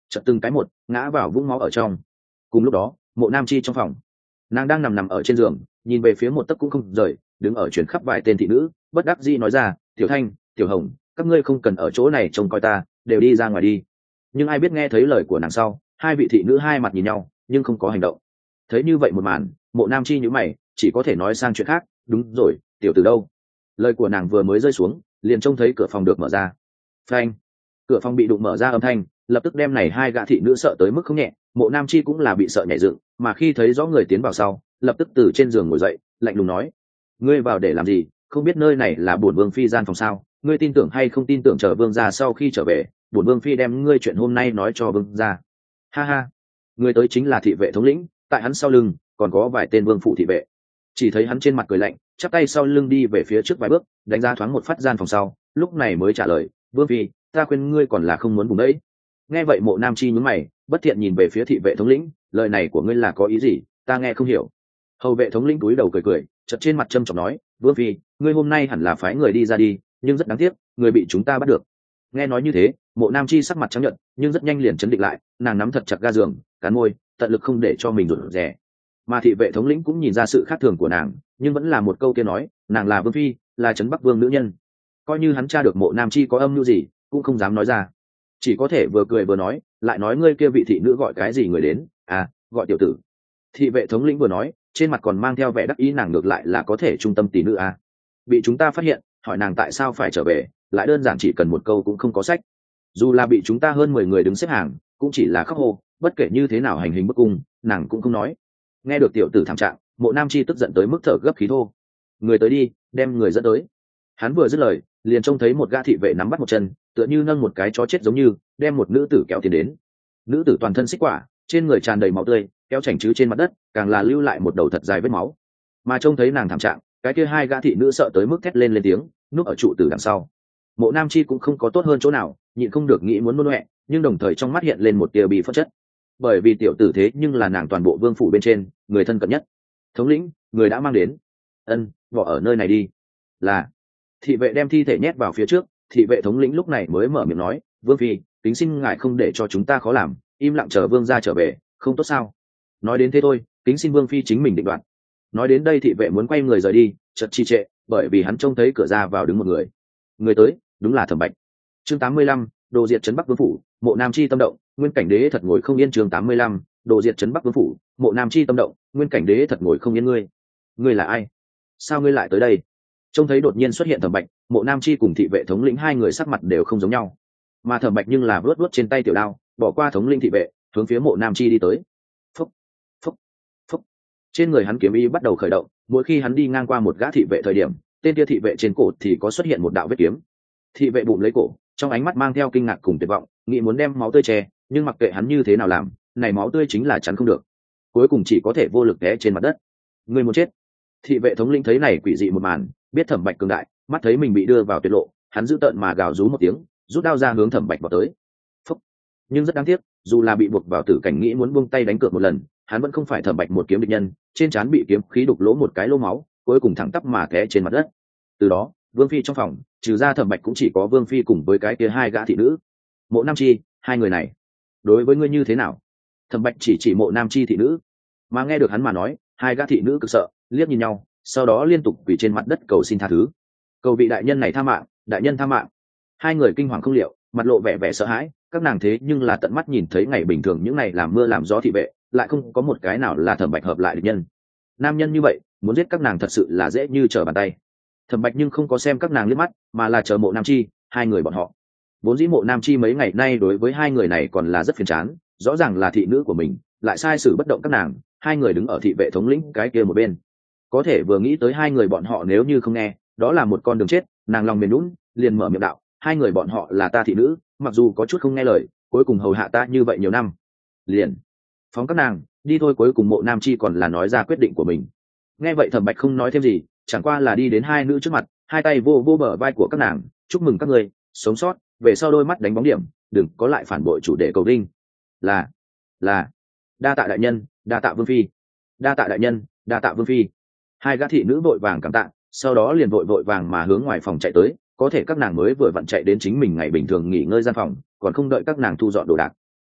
chợt từng cái một ngã vào vũng máu ở trong. Cùng lúc đó Mộ Nam Chi trong phòng, nàng đang nằm nằm ở trên giường, nhìn về phía một tấc cũng không rời đứng ở chuyển khắp vài tên thị nữ, bất đắc dĩ nói ra, tiểu Thanh, tiểu Hồng, các ngươi không cần ở chỗ này trông coi ta, đều đi ra ngoài đi. Nhưng ai biết nghe thấy lời của nàng sau, hai vị thị nữ hai mặt nhìn nhau nhưng không có hành động. Thấy như vậy một màn, Mộ Nam Chi nhíu mày, chỉ có thể nói sang chuyện khác. Đúng rồi, tiểu tử đâu? Lời của nàng vừa mới rơi xuống, liền trông thấy cửa phòng được mở ra. Phanh! Cửa phòng bị đụng mở ra âm thanh, lập tức đem này hai gã thị nữ sợ tới mức không nhẹ. Mộ Nam Chi cũng là bị sợ nhảy dựng, mà khi thấy rõ người tiến vào sau, lập tức từ trên giường ngồi dậy, lạnh lùng nói: ngươi vào để làm gì? Không biết nơi này là bổn vương phi gian phòng sao? Ngươi tin tưởng hay không tin tưởng chờ vương gia sau khi trở về, bổn vương phi đem ngươi chuyện hôm nay nói cho vương gia. Ha ha! Người tới chính là thị vệ thống lĩnh, tại hắn sau lưng còn có vài tên vương phụ thị vệ. Chỉ thấy hắn trên mặt cười lạnh, chắp tay sau lưng đi về phía trước vài bước, đánh giá thoáng một phát gian phòng sau, lúc này mới trả lời: vương phi, ta khuyên ngươi còn là không muốn vùng đấy. Nghe vậy Mộ Nam Chi nhướng mày, bất thiện nhìn về phía thị vệ thống lĩnh, lời này của ngươi là có ý gì, ta nghe không hiểu. Hầu vệ thống lĩnh cúi đầu cười cười, chợt trên mặt trâm trọng nói: vương phi, ngươi hôm nay hẳn là phái người đi ra đi, nhưng rất đáng tiếc, người bị chúng ta bắt được. Nghe nói như thế, Mộ Nam Chi sắc mặt trắng nhợt, nhưng rất nhanh liền chấn định lại, nàng nắm thật chặt ga giường, cắn môi, tận lực không để cho mình rụt rè. Mà thị vệ thống lĩnh cũng nhìn ra sự khác thường của nàng, nhưng vẫn là một câu kia nói: nàng là vương phi, là trấn Bắc Vương nữ nhân. Coi như hắn tra được Mộ Nam Chi có âm mưu gì, cũng không dám nói ra, chỉ có thể vừa cười vừa nói, lại nói ngươi kia vị thị nữ gọi cái gì người đến? À, gọi tiểu tử. Thị vệ thống lĩnh vừa nói, trên mặt còn mang theo vẻ đắc ý, nàng ngược lại là có thể trung tâm tỷ nữ à. Bị chúng ta phát hiện, hỏi nàng tại sao phải trở về, lại đơn giản chỉ cần một câu cũng không có sách. Dù là bị chúng ta hơn mười người đứng xếp hàng, cũng chỉ là khóc hô, bất kể như thế nào hành hình bức cung, nàng cũng không nói. Nghe được tiểu tử thảm trạng, Mộ Nam Chi tức giận tới mức thở gấp khí thô. Người tới đi, đem người dẫn tới. Hắn vừa dứt lời, liền trông thấy một gã thị vệ nắm bắt một chân, tựa như nâng một cái chó chết giống như, đem một nữ tử kéo tiến đến. Nữ tử toàn thân xích quả, trên người tràn đầy máu tươi, kéo chảnh chứ trên mặt đất, càng là lưu lại một đầu thật dài vết máu. Mà trông thấy nàng thảm trạng, cái kia hai gã thị nữ sợ tới mức thét lên lên tiếng, núp ở trụ tử đằng sau. Mộ Nam Chi cũng không có tốt hơn chỗ nào, nhịn không được nghĩ muốn nôn ọe, nhưng đồng thời trong mắt hiện lên một tia bị phẫn chất. Bởi vì tiểu tử thế nhưng là nàng toàn bộ vương phủ bên trên người thân cận nhất. Thống lĩnh, người đã mang đến. Ân, bỏ ở nơi này đi. Là. Thị vệ đem thi thể nhét vào phía trước, thị vệ thống lĩnh lúc này mới mở miệng nói: vương phi, tính xin ngài không để cho chúng ta khó làm, im lặng chờ vương gia trở về, không tốt sao? Nói đến thế thôi, tính xin vương phi chính mình định đoạt. Nói đến đây thị vệ muốn quay người rời đi, chợt trì trệ, bởi vì hắn trông thấy cửa ra vào đứng một người. Người tới, đúng là Thẩm Bạch. Chương tám mươi lăm, đồ diệt trấn Bắc Vương phủ, Mộ Nam Chi tâm động, nguyên cảnh đế thật ngồi không yên. Chương tám mươi lăm, đồ diệt trấn Bắc Vương phủ, Mộ Nam Chi tâm động, nguyên cảnh đế thật ngồi không yên. Ngươi, ngươi là ai? Sao ngươi lại tới đây? Trông thấy đột nhiên xuất hiện Thẩm Bạch, Mộ Nam Chi cùng thị vệ thống lĩnh hai người sắc mặt đều không giống nhau. Mà Thẩm Bạch nhưng là vớt vớt trên tay tiểu đao, bỏ qua thống lĩnh thị vệ, hướng phía Mộ Nam Chi đi tới. Phúc, phúc, phúc. Trên người hắn kiếm ý bắt đầu khởi động, mỗi khi hắn đi ngang qua một gã thị vệ thời điểm, tên kia thị vệ trên cổ thì có xuất hiện một đạo vết kiếm. Thị vệ bụng lấy cổ, trong ánh mắt mang theo kinh ngạc cùng tuyệt vọng, nghĩ muốn đem máu tươi che, nhưng mặc kệ hắn như thế nào làm, này máu tươi chính là chắn không được, cuối cùng chỉ có thể vô lực té trên mặt đất. Người muốn chết. Thị vệ thống lĩnh thấy này quỷ dị một màn, biết Thẩm Bạch cường đại, mắt thấy mình bị đưa vào tuyệt lộ, hắn giữ tợn mà gào rú một tiếng, rút đao ra hướng Thẩm Bạch vào tới. Phúc. Nhưng rất đáng tiếc, dù là bị buộc vào tử cảnh, nghĩ muốn buông tay đánh cược một lần, hắn vẫn không phải Thẩm Bạch một kiếm địch nhân, trên trán bị kiếm khí đục lỗ một cái lỗ máu, cuối cùng thẳng tắp mà té trên mặt đất. Từ đó, vương phi trong phòng, trừ ra Thẩm Bạch cũng chỉ có vương phi cùng với cái kia hai gã thị nữ. Mộ Nam Chi, hai người này đối với ngươi như thế nào? Thẩm Bạch chỉ chỉ Mộ Nam Chi thị nữ, mà nghe được hắn mà nói, hai gã thị nữ cực sợ, liếc nhìn nhau, sau đó liên tục quỳ trên mặt đất cầu xin tha thứ. Cầu vị đại nhân này tha mạng, đại nhân tha mạng. Hai người kinh hoàng không liệu, mặt lộ vẻ vẻ sợ hãi, các nàng thế nhưng là tận mắt nhìn thấy ngày bình thường những ngày làm mưa làm gió thị vệ, lại không có một cái nào là Thẩm Bạch hợp lại địch nhân. Nam nhân như vậy, muốn giết các nàng thật sự là dễ như trở bàn tay. Thẩm Bạch nhưng không có xem các nàng liếc mắt, mà là chờ Mộ Nam Chi, hai người bọn họ. Vốn dĩ Mộ Nam Chi mấy ngày nay đối với hai người này còn là rất phiền chán, rõ ràng là thị nữ của mình, lại sai sử bất động các nàng, hai người đứng ở thị vệ thống lĩnh cái kia một bên. Có thể vừa nghĩ tới hai người bọn họ nếu như không nghe, đó là một con đường chết, nàng lòng mềm nhũn, liền mở miệng đạo: hai người bọn họ là ta thị nữ, mặc dù có chút không nghe lời, cuối cùng hầu hạ ta như vậy nhiều năm, liền phóng các nàng đi thôi. Cuối cùng Mộ Nam Chi còn là nói ra quyết định của mình. Nghe vậy Thẩm Bạch không nói thêm gì, chẳng qua là đi đến hai nữ trước mặt, hai tay vô vô bờ vai của các nàng, chúc mừng các ngươi sống sót, về sau đôi mắt đánh bóng điểm, đừng có lại phản bội chủ đề cầu đinh. Là là đa tạ đại nhân, đa tạ vương phi, đa tạ đại nhân, đa tạ vương phi. Hai gã thị nữ vội vàng cảm tạ, sau đó liền vội vội vàng mà hướng ngoài phòng chạy tới. Có thể các nàng mới vừa vặn chạy đến chính mình ngày bình thường nghỉ ngơi gian phòng, còn không đợi các nàng thu dọn đồ đạc,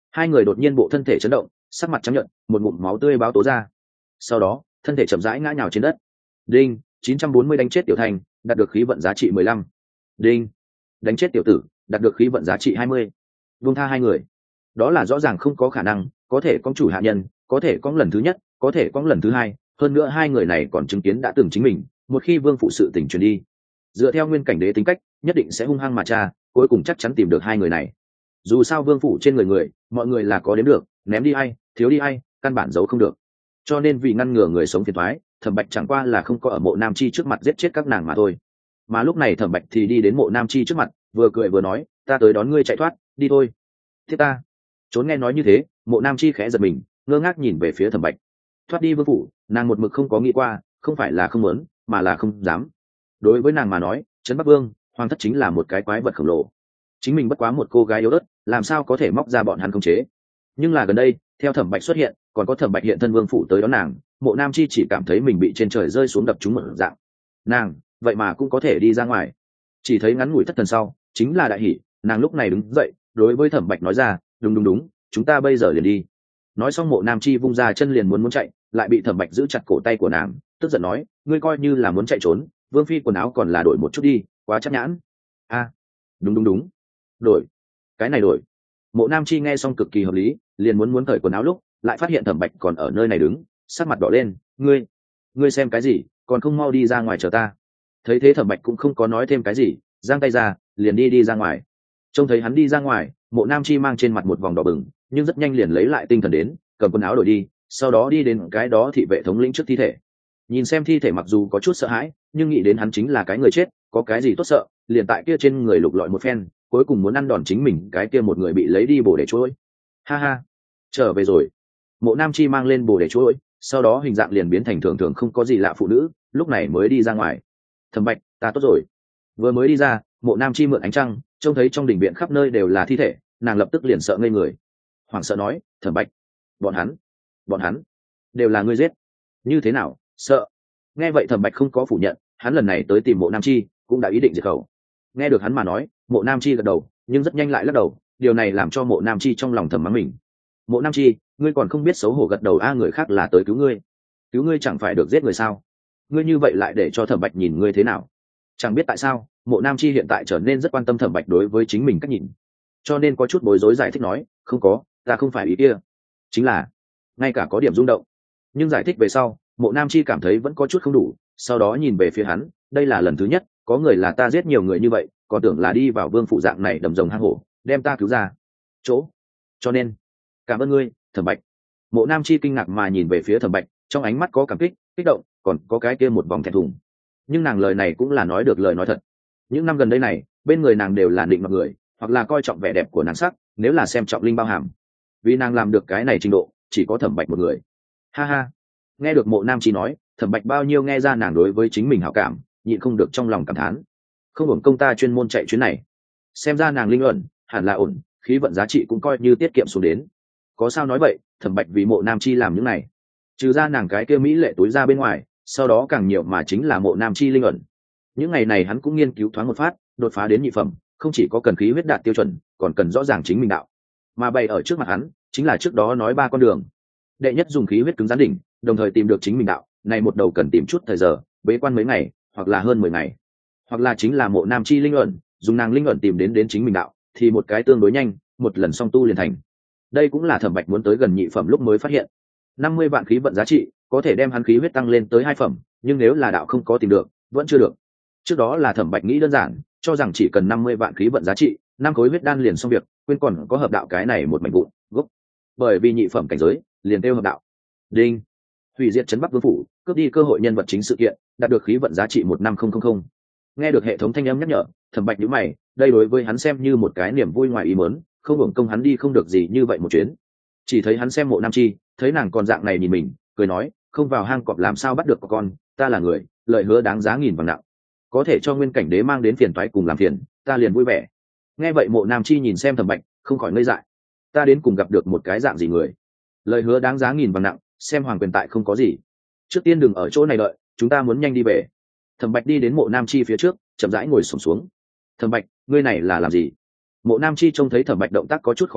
Hai người đột nhiên bộ thân thể chấn động, sắc mặt trắng nhợt, một ngụm máu tươi báo tố ra. Sau đó thân thể chậm rãi ngã nhào trên đất. Đinh, chín trăm bốn mươi đánh chết tiểu thành, đạt được khí vận giá trị mười lăm. Đinh, đánh chết tiểu tử, đạt được khí vận giá trị hai mươi. Buông tha hai người, đó là rõ ràng không có khả năng, có thể con chủ hạ nhân, có thể con lần thứ nhất, có thể con lần thứ hai, hơn nữa hai người này còn chứng kiến đã từng chính mình, một khi vương phụ sự tình truyền đi, dựa theo nguyên cảnh đế tính cách, nhất định sẽ hung hăng mà tra, cuối cùng chắc chắn tìm được hai người này. Dù sao vương phủ trên người người, mọi người là có đến được, ném đi ai, thiếu đi ai, căn bản giấu không được. Cho nên vì ngăn ngừa người sống phiền toái, Thẩm Bạch chẳng qua là không có ở Mộ Nam Chi trước mặt giết chết các nàng mà thôi. Mà lúc này Thẩm Bạch thì đi đến Mộ Nam Chi trước mặt, vừa cười vừa nói, ta tới đón ngươi chạy thoát, đi thôi. Thiết ta. Trốn nghe nói như thế, Mộ Nam Chi khẽ giật mình, ngơ ngác nhìn về phía Thẩm Bạch. Thoát đi vương phủ, nàng một mực không có nghĩ qua, không phải là không muốn, mà là không dám. Đối với nàng mà nói, trấn Bắc Vương, hoàng thất chính là một cái quái vật khổng lồ. Chính mình bất quá một cô gái yếu ớt, làm sao có thể móc ra bọn hắn khống chế. Nhưng là gần đây, theo Thẩm Bạch xuất hiện, còn có Thẩm Bạch hiện thân vương phủ tới đón nàng, Mộ Nam Chi chỉ cảm thấy mình bị trên trời rơi xuống đập trúng một dạng. Nàng, vậy mà cũng có thể đi ra ngoài. Chỉ thấy ngắn ngủi thất thần sau, chính là đại hỉ, nàng lúc này đứng dậy, đối với Thẩm Bạch nói ra, đúng đúng đúng, chúng ta bây giờ liền đi. Nói xong Mộ Nam Chi vung ra chân liền muốn muốn chạy, lại bị Thẩm Bạch giữ chặt cổ tay của nàng, tức giận nói, ngươi coi như là muốn chạy trốn, vương phi quần áo còn là đổi một chút đi, quá chắc nhãn. A, đúng đúng đúng, đổi, cái này đổi. Mộ Nam Chi nghe xong cực kỳ hợp lý, liền muốn muốn cởi quần áo lúc, lại phát hiện Thẩm Bạch còn ở nơi này đứng, sắc mặt đỏ lên, ngươi, ngươi xem cái gì, còn không mau đi ra ngoài chờ ta. Thấy thế Thẩm Bạch cũng không có nói thêm cái gì, giang tay ra, liền đi đi ra ngoài. Trông thấy hắn đi ra ngoài, Mộ Nam Chi mang trên mặt một vòng đỏ bừng, nhưng rất nhanh liền lấy lại tinh thần đến, cầm quần áo đổi đi, sau đó đi đến cái đó thị vệ thống lĩnh trước thi thể. Nhìn xem thi thể mặc dù có chút sợ hãi, nhưng nghĩ đến hắn chính là cái người chết, có cái gì tốt sợ, liền tại kia trên người lục lọi một phen, cuối cùng muốn ăn đòn chính mình cái kia một người bị lấy đi bổ để chuỗi. Ha ha, trở về rồi. Mộ Nam Chi mang lên bổ để chuỗi, sau đó hình dạng liền biến thành thường thường không có gì lạ phụ nữ, lúc này mới đi ra ngoài. Thẩm Bạch, ta tốt rồi. Vừa mới đi ra, Mộ Nam Chi mượn ánh trăng, trông thấy trong đình viện khắp nơi đều là thi thể, nàng lập tức liền sợ ngây người. Hoảng sợ nói, Thẩm Bạch, bọn hắn, bọn hắn đều là ngươi giết. Như thế nào? Sợ. Nghe vậy Thẩm Bạch không có phủ nhận, hắn lần này tới tìm Mộ Nam Chi cũng đã ý định diệt khẩu. Nghe được hắn mà nói, Mộ Nam Chi gật đầu, nhưng rất nhanh lại lắc đầu, điều này làm cho Mộ Nam Chi trong lòng thầm mắng mình. Mộ Nam Chi, ngươi còn không biết xấu hổ gật đầu a, người khác là tới cứu ngươi, cứu ngươi chẳng phải được giết người sao? Ngươi như vậy lại để cho Thẩm Bạch nhìn ngươi thế nào? Chẳng biết tại sao, Mộ Nam Chi hiện tại trở nên rất quan tâm Thẩm Bạch đối với chính mình cách nhìn, cho nên có chút bối rối giải thích nói, không có, ta không phải ý kia, chính là ngay cả có điểm rung động. Nhưng giải thích về sau, Mộ Nam Chi cảm thấy vẫn có chút không đủ, sau đó nhìn về phía hắn, đây là lần thứ nhất có người là ta giết nhiều người như vậy, còn tưởng là đi vào vương phụ dạng này đầm rồng hang hổ, đem ta cứu ra chỗ, cho nên cảm ơn ngươi, Thẩm Bạch. Mộ Nam Chi kinh ngạc mà nhìn về phía Thẩm Bạch, trong ánh mắt có cảm kích, kích động, còn có cái kia một vòng thẹn thùng. Nhưng nàng lời này cũng là nói được lời nói thật. Những năm gần đây này, bên người nàng đều là định mọi người, hoặc là coi trọng vẻ đẹp của nàng sắc, nếu là xem trọng linh bao hàm, vì nàng làm được cái này trình độ, chỉ có Thẩm Bạch một người. Ha ha. Nghe được Mộ Nam Chi nói, Thẩm Bạch bao nhiêu nghe ra nàng đối với chính mình hảo cảm, nhịn không được trong lòng cảm thán. Không hưởng công ta chuyên môn chạy chuyến này, xem ra nàng linh ẩn hẳn là ổn, khí vận giá trị cũng coi như tiết kiệm xuống đến. Có sao nói vậy, Thẩm Bạch vì Mộ Nam Chi làm những này, trừ ra nàng cái kia mỹ lệ túi ra bên ngoài, sau đó càng nhiều mà chính là Mộ Nam Chi linh ẩn. Những ngày này hắn cũng nghiên cứu thoáng một phát, đột phá đến nhị phẩm, không chỉ có cần khí huyết đạt tiêu chuẩn, còn cần rõ ràng chính mình đạo. Mà bày ở trước mặt hắn, chính là trước đó nói ba con đường. Đệ nhất dùng khí huyết cứng rắn đỉnh, đồng thời tìm được chính mình đạo, này một đầu cần tìm chút thời giờ, bế quan mấy ngày, hoặc là hơn mười ngày. Hoặc là chính là Mộ Nam Chi linh ẩn, dùng nàng linh ẩn tìm đến đến chính mình đạo, thì một cái tương đối nhanh, một lần song tu liền thành. Đây cũng là Thẩm Bạch muốn tới gần nhị phẩm lúc mới phát hiện. năm mươi vạn khí vận giá trị, có thể đem hắn khí huyết tăng lên tới hai phẩm, nhưng nếu là đạo không có tìm được, vẫn chưa được. Trước đó là Thẩm Bạch nghĩ đơn giản, cho rằng chỉ cần năm mươi vạn khí vận giá trị, năm khối huyết đan liền xong việc, quên còn có hợp đạo cái này một mảnh vụn, gốc. Bởi vì nhị phẩm cảnh giới, liền tiêu hợp đạo. Đinh. Hủy diệt trấn Bắc Vương phủ, cướp đi cơ hội nhân vật chính sự kiện, đạt được khí vận giá trị một năm không không không. Nghe được hệ thống thanh âm nhắc nhở, Thẩm Bạch nhíu mày, đây đối với hắn xem như một cái niềm vui ngoài ý muốn, không hưởng công hắn đi không được gì như vậy một chuyến. Chỉ thấy hắn xem Mộ Nam Chi, thấy nàng còn dạng này nhìn mình, cười nói, không vào hang cọp làm sao bắt được con, ta là người, lời hứa đáng giá nghìn vàng nặng, có thể cho nguyên cảnh đế mang đến phiền toái cùng làm phiền, ta liền vui vẻ. Nghe vậy Mộ Nam Chi nhìn xem Thẩm Bạch, không khỏi ngây dại, ta đến cùng gặp được một cái dạng gì người, lời hứa đáng giá nghìn vàng nặng, xem hoàng quyền tại không có gì, trước tiên đừng ở chỗ này đợi, chúng ta muốn nhanh đi về. Thẩm Bạch đi đến Mộ Nam Chi phía trước, chậm rãi ngồi xổm xuống. Thẩm Bạch, ngươi này là làm gì? Mộ Nam Chi trông thấy Thẩm Bạch động tác có chút khó hiểu,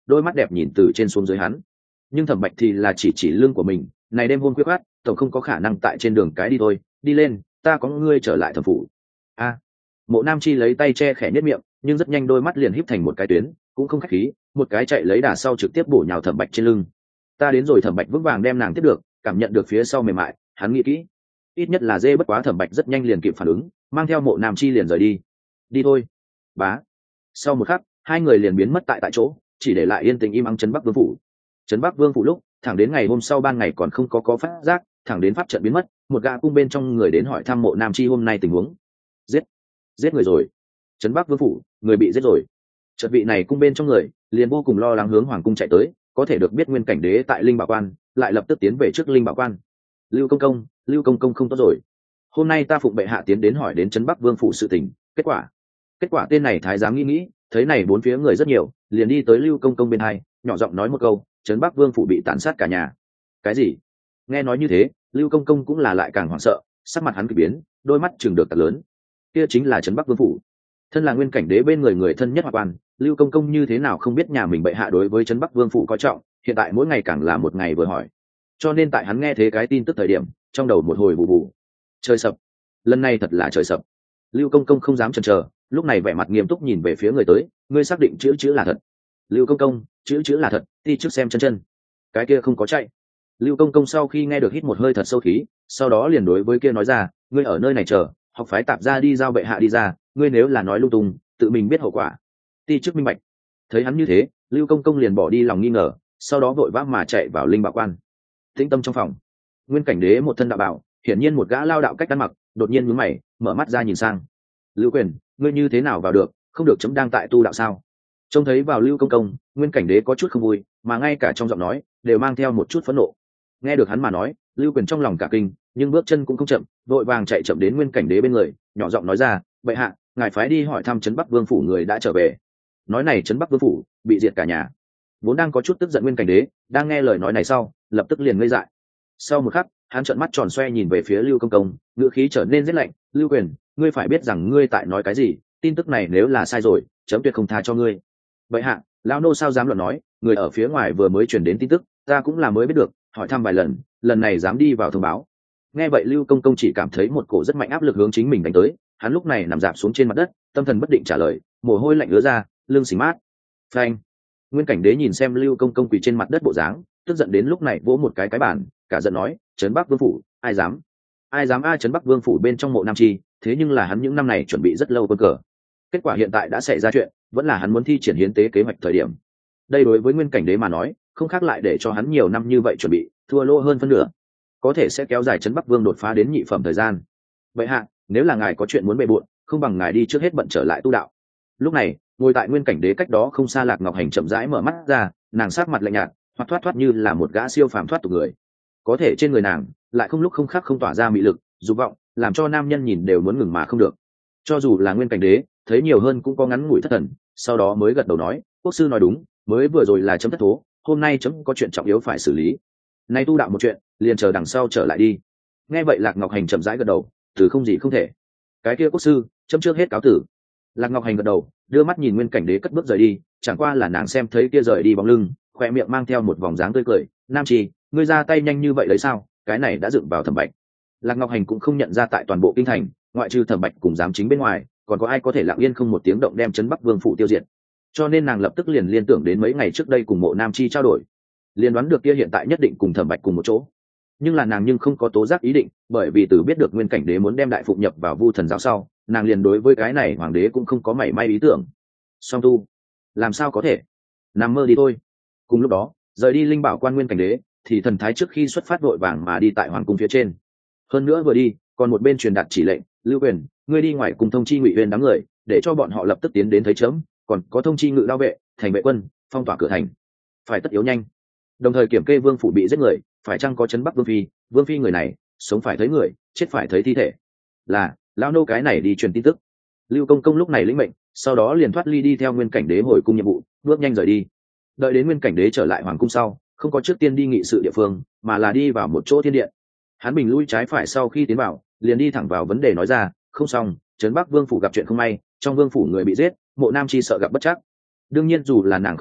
đôi mắt đẹp nhìn từ trên xuống dưới hắn. Nhưng Thẩm Bạch thì là chỉ chỉ lưng của mình, này đêm hôn khuya khoát, tổng không có khả năng tại trên đường cái đi thôi, đi lên, ta có ngươi trở lại Thẩm phủ. A. Mộ Nam Chi lấy tay che khẽ nhếch miệng, nhưng rất nhanh đôi mắt liền híp thành một cái tuyến, cũng không khách khí, một cái chạy lấy đà sau trực tiếp bổ nhào Thẩm Bạch trên lưng. Ta đến rồi. Thẩm Bạch vững vàng đem nàng tiếp được, cảm nhận được phía sau mềm mại, hắn nghĩ kỹ, ít nhất là dê bất quá. Thẩm Bạch rất nhanh liền kịp phản ứng, mang theo Mộ Nam Chi liền rời đi. Đi thôi. Bá. Sau một khắc, hai người liền biến mất tại tại chỗ, chỉ để lại yên tĩnh im ắng trấn Bắc Vương phủ. Trấn Bắc Vương phủ lúc, thẳng đến ngày hôm sau ban ngày còn không có có phát giác, thẳng đến pháp trận biến mất, một gã cung bên trong người đến hỏi thăm Mộ Nam Chi hôm nay tình huống. Giết, giết người rồi. Trấn Bắc Vương phủ, người bị giết rồi. Chợt vị này cung bên trong người liền vô cùng lo lắng hướng hoàng cung chạy tới, có thể được biết Nguyên Cảnh Đế tại Linh Bảo Quan, lại lập tức tiến về trước Linh Bảo Quan. Lưu công công, Lưu công công không tốt rồi. Hôm nay ta phụng bệ hạ tiến đến hỏi đến Trấn Bắc Vương phủ sự tình, kết quả, kết quả tên này thái giám nghĩ nghĩ, thấy này bốn phía người rất nhiều, liền đi tới Lưu công công bên hai, nhỏ giọng nói một câu, Trấn Bắc Vương phủ bị tàn sát cả nhà. Cái gì? Nghe nói như thế, Lưu công công cũng là lại càng hoảng sợ, sắc mặt hắn kỳ biến, đôi mắt chừng được thật lớn. Kia chính là Trấn Bắc Vương phủ. Thân là Nguyên Cảnh Đế bên người người thân nhất hoặc quan, Lưu công công như thế nào không biết nhà mình bệ hạ đối với Trấn Bắc Vương phủ coi trọng, hiện tại mỗi ngày càng là một ngày vừa hỏi. Cho nên tại hắn nghe thế cái tin tức thời điểm, trong đầu một hồi bù bù. Trời sập. Lần này thật là trời sập. Lưu công công không dám chần chờ, lúc này vẻ mặt nghiêm túc nhìn về phía người tới, ngươi xác định chữ chữ là thật. Lưu công công, chữ chữ là thật, đi trước xem chân chân. Cái kia không có chạy. Lưu công công sau khi nghe được hít một hơi thật sâu khí, sau đó liền đối với kia nói ra, ngươi ở nơi này chờ, học phái tạp ra đi giao bệ hạ đi ra, ngươi nếu là nói lung tung, tự mình biết hậu quả. Ti trước minh bạch. Thấy hắn như thế, Lưu công công liền bỏ đi lòng nghi ngờ, sau đó vội vã mà chạy vào Linh Bảo Quan. Tĩnh tâm trong phòng, Nguyên Cảnh Đế một thân đạo bảo, hiển nhiên một gã lao đạo cách ăn mặc, đột nhiên nhướng mày, mở mắt ra nhìn sang. Lưu Quyền, ngươi như thế nào vào được, không được chấm đang tại tu đạo sao? Trông thấy vào Lưu công công, Nguyên Cảnh Đế có chút không vui, mà ngay cả trong giọng nói đều mang theo một chút phẫn nộ. Nghe được hắn mà nói, Lưu Quyền trong lòng cả kinh, nhưng bước chân cũng không chậm, vội vàng chạy chậm đến Nguyên Cảnh Đế bên người, nhỏ giọng nói ra, bệ hạ, ngài phái đi hỏi thăm Trấn Bắc Vương phủ người đã trở về. Nói này Trấn Bắc Vương phủ bị diệt cả nhà. Vốn đang có chút tức giận Nguyên Cảnh Đế, đang nghe lời nói này sau, lập tức liền ngây dại. Sau một khắc, hắn trợn mắt tròn xoe nhìn về phía Lưu công công, ngữ khí trở nên rất lạnh, Lưu Quyền, ngươi phải biết rằng ngươi tại nói cái gì, tin tức này nếu là sai rồi, chấm tuyệt không tha cho ngươi. Vậy hạ, lão nô sao dám luận nói, người ở phía ngoài vừa mới truyền đến tin tức, ta cũng là mới biết được, hỏi thăm vài lần, lần này dám đi vào thông báo. Nghe vậy Lưu công công chỉ cảm thấy một cổ rất mạnh áp lực hướng chính mình đánh tới, hắn lúc này nằm dạp xuống trên mặt đất, tâm thần bất định trả lời, mồ hôi lạnh ứa ra, lưng xì mát. Phanh. Nguyên Cảnh Đế nhìn xem Lưu công công quỳ trên mặt đất bộ dáng, tức giận đến lúc này vỗ một cái cái bàn, cả giận nói, Trấn Bắc Vương phủ, ai dám? Ai dám a? Trấn Bắc Vương phủ bên trong Mộ Nam Chi, thế nhưng là hắn những năm này chuẩn bị rất lâu quân cờ. Kết quả hiện tại đã xảy ra chuyện, vẫn là hắn muốn thi triển hiến tế kế hoạch thời điểm. Đây đối với Nguyên Cảnh Đế mà nói, không khác lại để cho hắn nhiều năm như vậy chuẩn bị, thua lỗ hơn phân nửa, có thể sẽ kéo dài Trấn Bắc Vương đột phá đến nhị phẩm thời gian. Vậy hạ, nếu là ngài có chuyện muốn bề bộn, không bằng ngài đi trước hết bận trở lại tu đạo. Lúc này, ngồi tại Nguyên Cảnh Đế cách đó không xa Lạc Ngọc Hành chậm rãi mở mắt ra, nàng sát mặt lạnh nhạt, hoặc thoát thoát như là một gã siêu phàm thoát tục người. Có thể trên người nàng lại không lúc không khác không tỏa ra mị lực, dục vọng, làm cho nam nhân nhìn đều muốn ngừng mà không được. Cho dù là Nguyên Cảnh Đế, thấy nhiều hơn cũng có ngắn ngủi thất thần, sau đó mới gật đầu nói, quốc sư nói đúng, mới vừa rồi là chấm thất thố, hôm nay chấm có chuyện trọng yếu phải xử lý. Nay tu đạo một chuyện, liền chờ đằng sau trở lại đi. Nghe vậy Lạc Ngọc Hành chậm rãi gật đầu, từ không gì không thể. Cái kia quốc sư, chấm trước hết cáo tử. Lạc Ngọc Hành gật đầu, đưa mắt nhìn Nguyên Cảnh Đế cất bước rời đi, chẳng qua là nàng xem thấy kia rời đi bóng lưng, khoe miệng mang theo một vòng dáng tươi cười, Nam Trì, ngươi ra tay nhanh như vậy lấy sao? Cái này đã dựng vào Thẩm Bạch. Lạc Ngọc Hành cũng không nhận ra tại toàn bộ kinh thành, ngoại trừ Thẩm Bạch cùng giám chính bên ngoài, còn có ai có thể lặng yên không một tiếng động đem Trấn Bắc Vương phủ tiêu diệt. Cho nên nàng lập tức liền liên tưởng đến mấy ngày trước đây cùng Mộ Nam Chi trao đổi, liền đoán được kia hiện tại nhất định cùng Thẩm Bạch cùng một chỗ. Nhưng là nàng nhưng không có tố giác ý định, bởi vì từ biết được Nguyên Cảnh Đế muốn đem đại phụng nhập vào Vu Thần giáo sau, nàng liền đối với cái này hoàng đế cũng không có mảy may ý tưởng. Song tu, làm sao có thể? Nằm mơ đi thôi. Cùng lúc đó, rời đi Linh Bảo Quan Nguyên Cảnh Đế, thì thần thái trước khi xuất phát vội vàng mà đi tại hoàng cung phía trên. Hơn nữa vừa đi, còn một bên truyền đạt chỉ lệnh, Lưu Quyền, ngươi đi ngoài cùng thông chi Ngụy Uyên đám người, để cho bọn họ lập tức tiến đến thấy chấm, còn có thông chi Ngự Lao vệ, thành vệ quân, phong tỏa cửa thành. Phải tất yếu nhanh. Đồng thời kiểm kê vương phủ bị giết người, phải chăng có Trấn Bắc Vương phi, Vương phi người này, sống phải thấy người, chết phải thấy thi thể. Là, lão nô cái này đi truyền tin tức. Lưu công công lúc này lĩnh mệnh, sau đó liền thoát ly đi theo Nguyên Cảnh Đế hồi cung nhiệm vụ, bước nhanh rời đi. Đợi đến Nguyên Cảnh Đế trở lại hoàng cung sau, không có trước tiên đi nghị sự địa phương, mà là đi vào một chỗ thiên điện. Hắn bình lui trái phải sau khi tiến vào, liền đi thẳng vào vấn đề nói ra, không xong, Trấn Bắc Vương phủ gặp chuyện không may, trong vương phủ người bị giết, Mộ Nam Chi sợ gặp bất trắc. Đương nhiên dù là nàng không chết,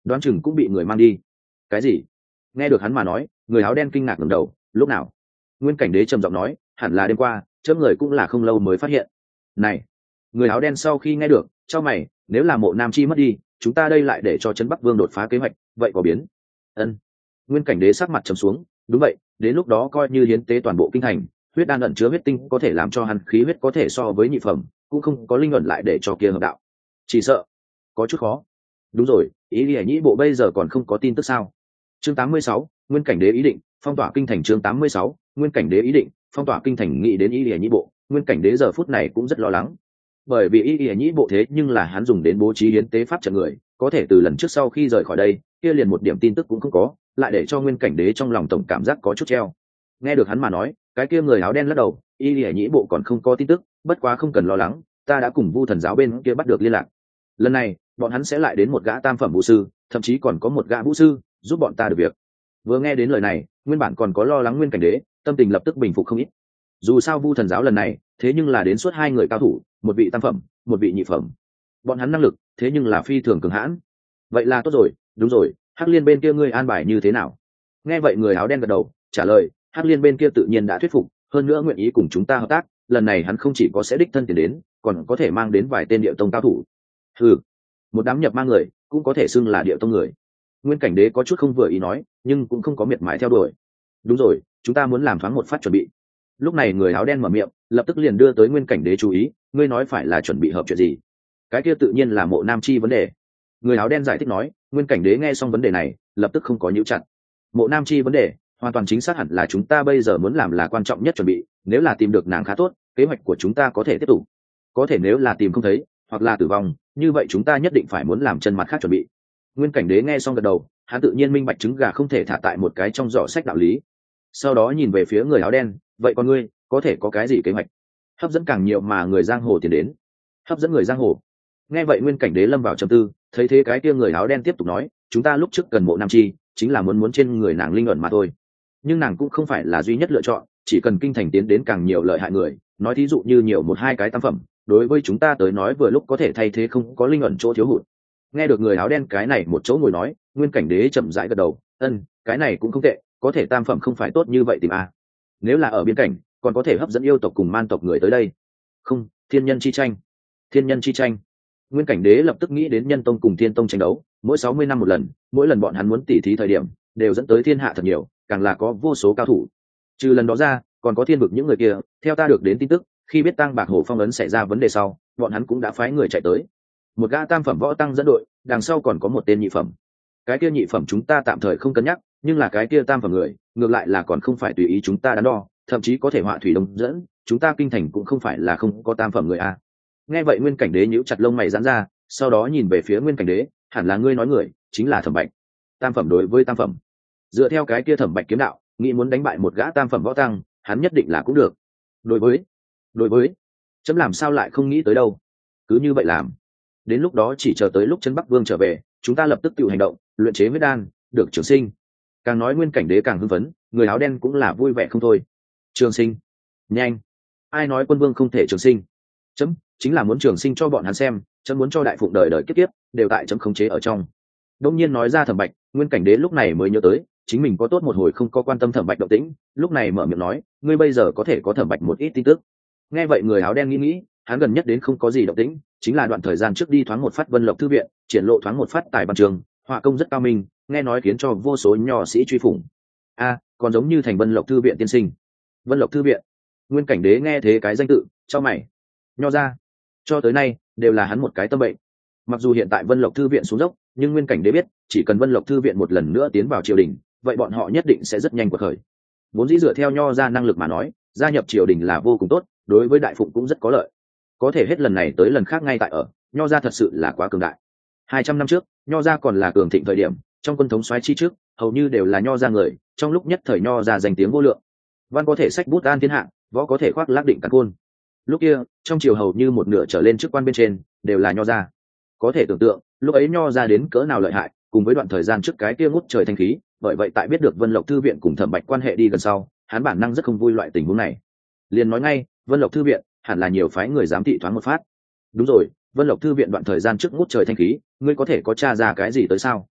đoán chừng cũng bị người mang đi. Cái gì? Nghe được hắn mà nói, người áo đen kinh ngạc ngẩng đầu. Lúc nào? Nguyên Cảnh Đế trầm giọng nói, hẳn là đêm qua, chớp người cũng là không lâu mới phát hiện. Này, người áo đen sau khi nghe được, chau mày, nếu là Mộ Nam Chi mất đi, chúng ta đây lại để cho Trấn Bắc Vương đột phá kế hoạch, vậy có biến? Ân. Nguyên Cảnh Đế sắc mặt trầm xuống, đúng vậy, đến lúc đó coi như hiến tế toàn bộ kinh thành, huyết đan ẩn chứa huyết tinh có thể làm cho hắn khí huyết có thể so với nhị phẩm, cũng không có linh ẩn lại để cho kia hợp đạo. Chỉ sợ có chút khó. Đúng rồi, ý Liễu Nhĩ bộ bây giờ còn không có tin tức sao? Chương tám mươi sáu, Nguyên Cảnh Đế ý định phong tỏa kinh thành. Chương tám mươi sáu, Nguyên Cảnh Đế ý định phong tỏa kinh thành. Nghĩ đến ý Liễu Nhĩ bộ, Nguyên Cảnh Đế giờ phút này cũng rất lo lắng, bởi vì ý Liễu Nhĩ bộ thế nhưng là hắn dùng đến bố trí hiến tế pháp trận người, có thể từ lần trước sau khi rời khỏi đây, kia liền một điểm tin tức cũng không có, lại để cho Nguyên Cảnh Đế trong lòng tổng cảm giác có chút treo. Nghe được hắn mà nói, cái kia người áo đen lắc đầu, ý Liễu Nhĩ bộ còn không có tin tức, bất quá không cần lo lắng, ta đã cùng Vu Thần giáo bên kia bắt được liên lạc. Lần này bọn hắn sẽ lại đến một gã tam phẩm vũ sư, thậm chí còn có một gã vũ sư giúp bọn ta được việc. Vừa nghe đến lời này, nguyên bản còn có lo lắng Nguyên Cảnh Đế tâm tình lập tức bình phục không ít. Dù sao Vu Thần giáo lần này thế nhưng là đến suốt hai người cao thủ, một vị tam phẩm, một vị nhị phẩm, bọn hắn năng lực thế nhưng là phi thường cường hãn. Vậy là tốt rồi. Đúng rồi, Hắc Liên bên kia ngươi an bài như thế nào? Nghe vậy người áo đen gật đầu trả lời, Hắc Liên bên kia tự nhiên đã thuyết phục, hơn nữa nguyện ý cùng chúng ta hợp tác, lần này hắn không chỉ có sẽ đích thân tiền đến, còn có thể mang đến vài tên địa tông cao thủ. Ừ, một đám nhập mang người cũng có thể xưng là địa tông người. Nguyên Cảnh Đế có chút không vừa ý nói, nhưng cũng không có miệt mài theo đuổi. Đúng rồi, chúng ta muốn làm thoáng một phát chuẩn bị. Lúc này người áo đen mở miệng, lập tức liền đưa tới Nguyên Cảnh Đế chú ý, ngươi nói phải là chuẩn bị hợp chuyện gì? Cái kia tự nhiên là Mộ Nam Chi vấn đề. Người áo đen giải thích nói. Nguyên Cảnh Đế nghe xong vấn đề này, lập tức không có nhíu chặt. Mộ Nam Chi vấn đề, hoàn toàn chính xác hẳn là chúng ta bây giờ muốn làm là quan trọng nhất chuẩn bị, nếu là tìm được nàng khá tốt, kế hoạch của chúng ta có thể tiếp tục. Có thể nếu là tìm không thấy, hoặc là tử vong, như vậy chúng ta nhất định phải muốn làm chân mặt khác chuẩn bị. Nguyên Cảnh Đế nghe xong gật đầu, hắn tự nhiên minh bạch trứng gà không thể thả tại một cái trong giỏ sách đạo lý. Sau đó nhìn về phía người áo đen, vậy còn ngươi có thể có cái gì kế hoạch hấp dẫn càng nhiều mà người giang hồ tiến đến? Hấp dẫn người giang hồ? Nghe vậy Nguyên Cảnh Đế lâm vào trầm tư, thấy thế cái kia người áo đen tiếp tục nói, chúng ta lúc trước cần Mộ Nam Chi chính là muốn muốn trên người nàng linh ẩn mà thôi, nhưng nàng cũng không phải là duy nhất lựa chọn, chỉ cần kinh thành tiến đến càng nhiều lợi hại người, nói thí dụ như nhiều một hai cái tam phẩm, đối với chúng ta tới nói vừa lúc có thể thay thế không có linh ẩn chỗ thiếu hụt. Nghe được người áo đen cái này một chỗ ngồi nói, Nguyên Cảnh Đế chậm rãi gật đầu, ân, cái này cũng không tệ, có thể tam phẩm không phải tốt như vậy tìm a. Nếu là ở biên cảnh, còn có thể hấp dẫn yêu tộc cùng man tộc người tới đây. Không, thiên nhân chi tranh. Thiên nhân chi tranh. Nguyên Cảnh Đế lập tức nghĩ đến nhân tông cùng thiên tông tranh đấu, mỗi sáu mươi năm một lần, mỗi lần bọn hắn muốn tỉ thí thời điểm, đều dẫn tới thiên hạ thật nhiều, càng là có vô số cao thủ. Trừ lần đó ra, còn có thiên vực những người kia, theo ta được đến tin tức, khi biết Tăng Bạc Hổ phong ấn xảy ra vấn đề sau, bọn hắn cũng đã phái người chạy tới. Một gã tam phẩm võ tăng dẫn đội, đằng sau còn có một tên nhị phẩm. Cái kia nhị phẩm chúng ta tạm thời không cân nhắc, nhưng là cái kia tam phẩm người, ngược lại là còn không phải tùy ý chúng ta đắn đo, thậm chí có thể họa thủy đông dẫn, chúng ta kinh thành cũng không phải là không có tam phẩm người a. Nghe vậy Nguyên Cảnh Đế nhíu chặt lông mày giãn ra, sau đó nhìn về phía Nguyên Cảnh Đế, hẳn là ngươi nói người chính là Thẩm Bạch. Tam phẩm đối với tam phẩm, dựa theo cái kia Thẩm Bạch kiếm đạo, nghĩ muốn đánh bại một gã tam phẩm võ tăng, hắn nhất định là cũng được. Đối với, đối với, chấm làm sao lại không nghĩ tới đâu. Cứ như vậy làm, đến lúc đó chỉ chờ tới lúc Trấn Bắc Vương trở về, chúng ta lập tức tự hành động, luyện chế huyết đan, được trường sinh. Càng nói Nguyên Cảnh Đế càng hưng phấn, người áo đen cũng là vui vẻ không thôi. Trường sinh, nhanh! Ai nói quân vương không thể trường sinh? Chấm chính là muốn trường sinh cho bọn hắn xem, chấm muốn cho đại phụng đời đời kiếp kiếp đều tại chấm khống chế ở trong. Đông nhiên nói ra Thẩm Bạch, Nguyên Cảnh Đế lúc này mới nhớ tới, chính mình có tốt một hồi không có quan tâm Thẩm Bạch động tĩnh, lúc này mở miệng nói, ngươi bây giờ có thể có Thẩm Bạch một ít tin tức. Nghe vậy người áo đen nghĩ nghĩ, hắn gần nhất đến không có gì động tĩnh, chính là đoạn thời gian trước đi thoáng một phát Vân Lộc thư viện, triển lộ thoáng một phát tài văn trường, họa công rất cao minh, nghe nói khiến cho vô số nho sĩ truy phủng. A, còn giống như thành Vân Lộc thư viện tiên sinh. Vân Lộc thư viện? Nguyên Cảnh Đế nghe thế cái danh tự, cho mày. Nho ra, cho tới nay đều là hắn một cái tâm bệnh. Mặc dù hiện tại Vân Lộc thư viện xuống dốc, nhưng Nguyên Cảnh Đế biết, chỉ cần Vân Lộc thư viện một lần nữa tiến vào triều đình, vậy bọn họ nhất định sẽ rất nhanh quật khởi. Vốn dĩ dựa theo nho ra năng lực mà nói, gia nhập triều đình là vô cùng tốt, đối với đại phụng cũng rất có lợi. Có thể hết lần này tới lần khác ngay tại ở, nho ra thật sự là quá cường đại. Hai trăm năm trước, nho ra còn là cường thịnh thời điểm, trong quân thống soái chi trước, hầu như đều là nho ra người, trong lúc nhất thời nho ra danh tiếng vô lượng. Văn có thể sách bút an thiên hạ, võ có thể khoác lác định càn khôn. Lúc kia, trong triều hầu như một nửa trở lên chức quan bên trên đều là nho ra. Có thể tưởng tượng, lúc ấy nho ra đến cỡ nào lợi hại, cùng với đoạn thời gian trước cái kia ngút trời thanh khí, bởi vậy tại biết được Vân Lộc thư viện cùng Thẩm Bạch quan hệ đi gần sau, hắn bản năng rất không vui loại tình huống này. Liền nói ngay, Vân Lộc thư viện hẳn là nhiều phái người giám thị thoáng một phát. Đúng rồi, Vân Lộc thư viện đoạn thời gian trước ngút trời thanh khí, ngươi có thể có tra ra cái gì tới sao?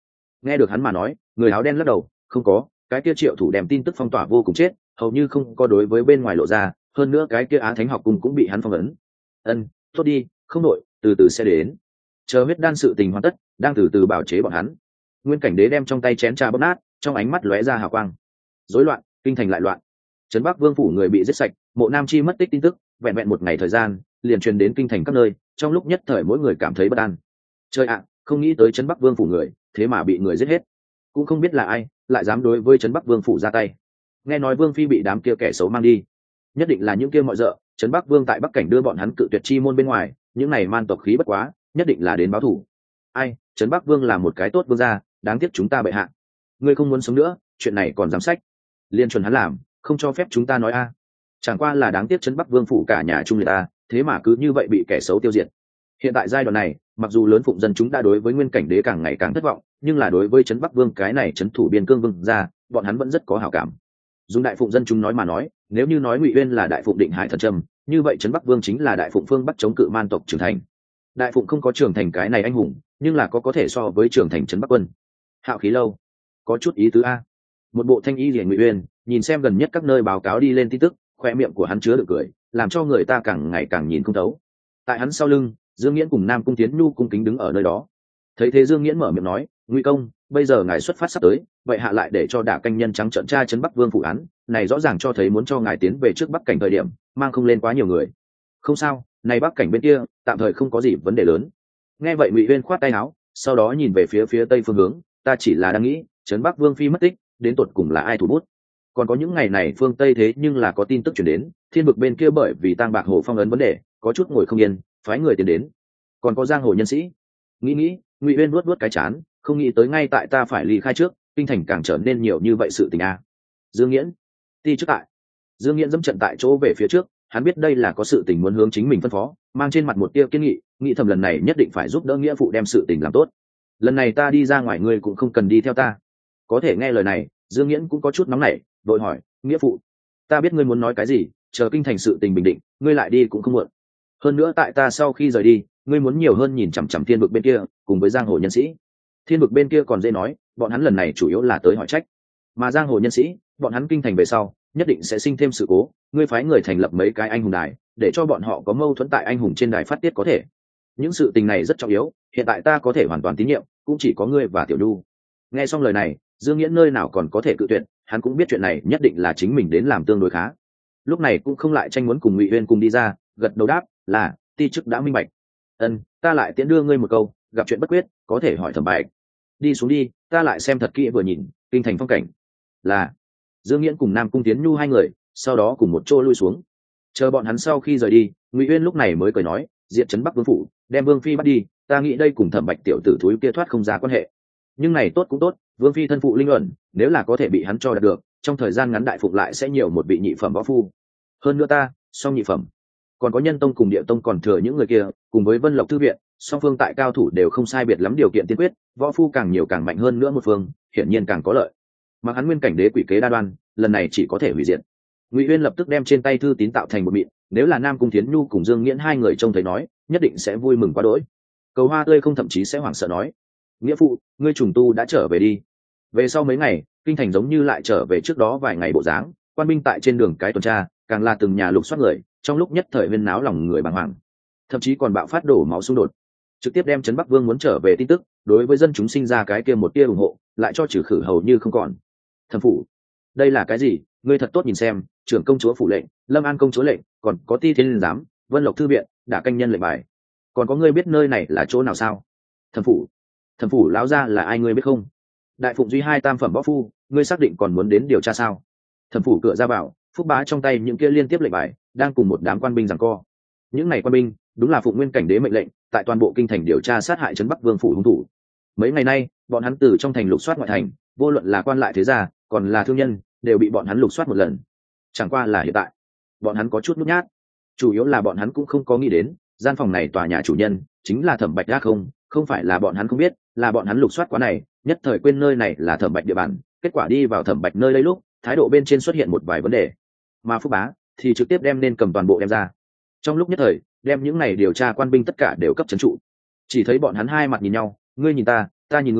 Nghe được hắn mà nói, người áo đen lắc đầu, không có, cái kia triệu thủ đem tin tức phong tỏa vô cùng chết, hầu như không có đối với bên ngoài lộ ra, hơn nữa cái kia Á Thánh học cung cũng bị hắn phong ấn. Ân, tốt đi, không đội, từ từ sẽ đến. Chờ huyết đan sự tình hoàn tất, đang từ từ bảo chế bọn hắn. Nguyên Cảnh Đế đem trong tay chén trà bóp nát, trong ánh mắt lóe ra hào quang. Rối loạn, kinh thành lại loạn. Trấn Bắc Vương phủ người bị giết sạch, Mộ Nam Chi mất tích tin tức, vẹn vẹn một ngày thời gian, liền truyền đến kinh thành các nơi, trong lúc nhất thời mỗi người cảm thấy bất an. Trời ạ, không nghĩ tới Trấn Bắc Vương phủ người, thế mà bị người giết hết. Cũng không biết là ai, lại dám đối với Trấn Bắc Vương phủ ra tay. Nghe nói Vương phi bị đám kia kẻ xấu mang đi, nhất định là những kia mọi dợ. Trấn Bắc Vương tại Bắc cảnh đưa bọn hắn cự tuyệt chi môn bên ngoài, những này man tộc khí bất quá, nhất định là đến báo thù. Ai, Trấn Bắc Vương là một cái tốt vương gia, đáng tiếc chúng ta bệ hạ. Ngươi không muốn sống nữa, chuyện này còn dám sách. Liên chuẩn hắn làm, không cho phép chúng ta nói a. Chẳng qua là đáng tiếc Trấn Bắc Vương phủ cả nhà trung liệt ta, thế mà cứ như vậy bị kẻ xấu tiêu diệt. Hiện tại giai đoạn này, mặc dù lớn phụng dân chúng đã đối với Nguyên Cảnh Đế càng ngày càng thất vọng, nhưng là đối với Trấn Bắc Vương cái này trấn thủ biên cương vương gia, bọn hắn vẫn rất có hảo cảm. Dùng đại phụng dân chúng nói mà nói, nếu như nói Ngụy Uyên là đại phụng định hải thần trâm, như vậy Trấn Bắc Vương chính là đại phụng phương bắc chống cự man tộc trưởng thành. Đại phụng không có trưởng thành cái này anh hùng, nhưng là có có thể so với trưởng thành Trấn Bắc Quân. Hạo khí lâu, có chút ý tứ a. Một bộ thanh y liền Ngụy Uyên, nhìn xem gần nhất các nơi báo cáo đi lên tin tức, khoe miệng của hắn chứa được cười, làm cho người ta càng ngày càng nhìn không thấu. Tại hắn sau lưng, Dương Nghiễn cùng Nam Cung Tiến Nhu cung kính đứng ở nơi đó. Thấy thế Dương Nghiễn mở miệng nói, Ngụy công, bây giờ ngài xuất phát sắp tới, vậy hạ lại để cho đả canh nhân trắng trợn tra Trấn Bắc Vương phủ án, này rõ ràng cho thấy muốn cho ngài tiến về trước Bắc cảnh thời điểm, mang không lên quá nhiều người. Không sao, này Bắc cảnh bên kia, tạm thời không có gì vấn đề lớn. Nghe vậy Ngụy Uyên khoát tay áo, sau đó nhìn về phía phía tây phương hướng, ta chỉ là đang nghĩ, Trấn Bắc Vương phi mất tích, đến tột cùng là ai thủ bút? Còn có những ngày này phương tây thế nhưng là có tin tức chuyển đến, Thiên vực bên kia bởi vì Tang Bạc Hồ phong ấn vấn đề, có chút ngồi không yên, phái người tiến đến. Còn có giang hồ nhân sĩ. Nghĩ nghĩ, Ngụy Uyên nuốt nuốt cái chán, không nghĩ tới ngay tại ta phải ly khai trước, kinh thành càng trở nên nhiều như vậy sự tình a. Dương Nghiễn, ti trước tại. Dương Nghiễn dẫm trận tại chỗ về phía trước, hắn biết đây là có sự tình muốn hướng chính mình phân phó, mang trên mặt một tia kiên nghị, nghĩ thầm lần này nhất định phải giúp đỡ nghĩa phụ đem sự tình làm tốt. Lần này ta đi ra ngoài ngươi cũng không cần đi theo ta. Có thể nghe lời này, Dương Nghiễn cũng có chút nóng nảy, vội hỏi, nghĩa phụ, ta biết ngươi muốn nói cái gì, chờ kinh thành sự tình bình định, ngươi lại đi cũng không muộn. Hơn nữa tại ta sau khi rời đi, ngươi muốn nhiều hơn nhìn chằm chằm thiên vực bên kia, cùng với giang hồ nhân sĩ. Thiên vực bên kia còn dễ nói, bọn hắn lần này chủ yếu là tới hỏi trách, mà giang hồ nhân sĩ, bọn hắn kinh thành về sau, nhất định sẽ sinh thêm sự cố. Ngươi phái người thành lập mấy cái anh hùng đài, để cho bọn họ có mâu thuẫn tại anh hùng trên đài phát tiết có thể. Những sự tình này rất trọng yếu, hiện tại ta có thể hoàn toàn tín nhiệm, cũng chỉ có ngươi và Tiểu Nhu. Nghe xong lời này, Dương Nghiễn nơi nào còn có thể cự tuyệt, hắn cũng biết chuyện này nhất định là chính mình đến làm tương đối khá. Lúc này cũng không lại tranh muốn cùng Ngụy Uyên cùng đi ra, gật đầu đáp là ti chức đã minh bạch. Ân, ta lại tiễn đưa ngươi một câu, gặp chuyện bất quyết có thể hỏi Thẩm Bạch. Đi xuống đi, ta lại xem thật kỹ vừa nhìn kinh thành phong cảnh. Là. Dương Nghiễn cùng Nam Cung Tiến Nhu hai người sau đó cùng một chỗ lui xuống. Chờ bọn hắn sau khi rời đi, Ngụy Uyên lúc này mới cười nói, diệt Trấn Bắc Vương phủ, đem Vương phi bắt đi, ta nghĩ đây cùng Thẩm Bạch tiểu tử thúi kia thoát không ra quan hệ. Nhưng này tốt cũng tốt, Vương phi thân phụ linh ẩn, nếu là có thể bị hắn cho đạt được, trong thời gian ngắn đại phụng lại sẽ nhiều một vị nhị phẩm võ phu. Hơn nữa ta, song nhị phẩm, còn có Nhân Tông cùng Địa Tông còn thừa những người kia, cùng với Vân Lộc thư viện, song phương tại cao thủ đều không sai biệt lắm điều kiện tiên quyết, võ phu càng nhiều càng mạnh hơn nữa một phương, hiển nhiên càng có lợi. Mà hắn Nguyên Cảnh Đế quỷ kế đa đoan, lần này chỉ có thể hủy diệt. Ngụy Uyên lập tức đem trên tay thư tín tạo thành một mịn, nếu là Nam Cung Thiến Nhu cùng Dương Nghiễn hai người trông thấy nói, nhất định sẽ vui mừng quá đỗi. Cầu Hoa Tươi không thậm chí sẽ hoảng sợ nói, nghĩa phụ, ngươi trùng tu đã trở về đi. Về sau mấy ngày, kinh thành giống như lại trở về trước đó vài ngày bộ dáng, quan binh tại trên đường cái tuần tra, càng là từng nhà lục soát người, trong lúc nhất thời huyên náo lòng người bàng hoàng, thậm chí còn bạo phát đổ máu xung đột, trực tiếp đem Trấn Bắc Vương muốn trở về tin tức, đối với dân chúng sinh ra cái kia một tia ủng hộ, lại cho trừ khử hầu như không còn. Thẩm phủ, đây là cái gì? Ngươi thật tốt nhìn xem, trưởng công chúa phủ lệnh, Lâm An công chúa lệnh, còn có Ti Thiên giám, Vân Lộc thư viện, đã canh nhân lệnh bài, còn có ngươi biết nơi này là chỗ nào sao? Thẩm phủ, Thẩm phủ lão gia là ai ngươi biết không? Đại phụng duy hai tam phẩm võ phu, ngươi xác định còn muốn đến điều tra sao? Thẩm phủ cửa ra vào, Phúc Bá trong tay những kia liên tiếp lệnh bài, đang cùng một đám quan binh giằng co. Những này quan binh, đúng là Phụng Nguyên Cảnh Đế mệnh lệnh, tại toàn bộ kinh thành điều tra sát hại Trấn Bắc Vương phủ hung thủ. Mấy ngày nay, bọn hắn từ trong thành lục soát ngoại thành, vô luận là quan lại thế gia, còn là thương nhân, đều bị bọn hắn lục soát một lần. Chẳng qua là hiện tại, bọn hắn có chút nhút nhát, chủ yếu là bọn hắn cũng không có nghĩ đến, gian phòng này tòa nhà chủ nhân chính là Thẩm Bạch Đa không, không phải là bọn hắn không biết, là bọn hắn lục soát quá này, nhất thời quên nơi này là Thẩm Bạch địa bàn, kết quả đi vào Thẩm Bạch nơi đây lúc, thái độ bên trên xuất hiện một vài vấn đề, mà Phúc Bá thì trực tiếp đem nên cầm toàn bộ đem ra. Trong lúc nhất thời, đem những này điều tra quan binh tất cả đều cấp trấn trụ. Chỉ thấy bọn hắn hai mặt nhìn nhau, ngươi nhìn ta, ta nhìn ngươi,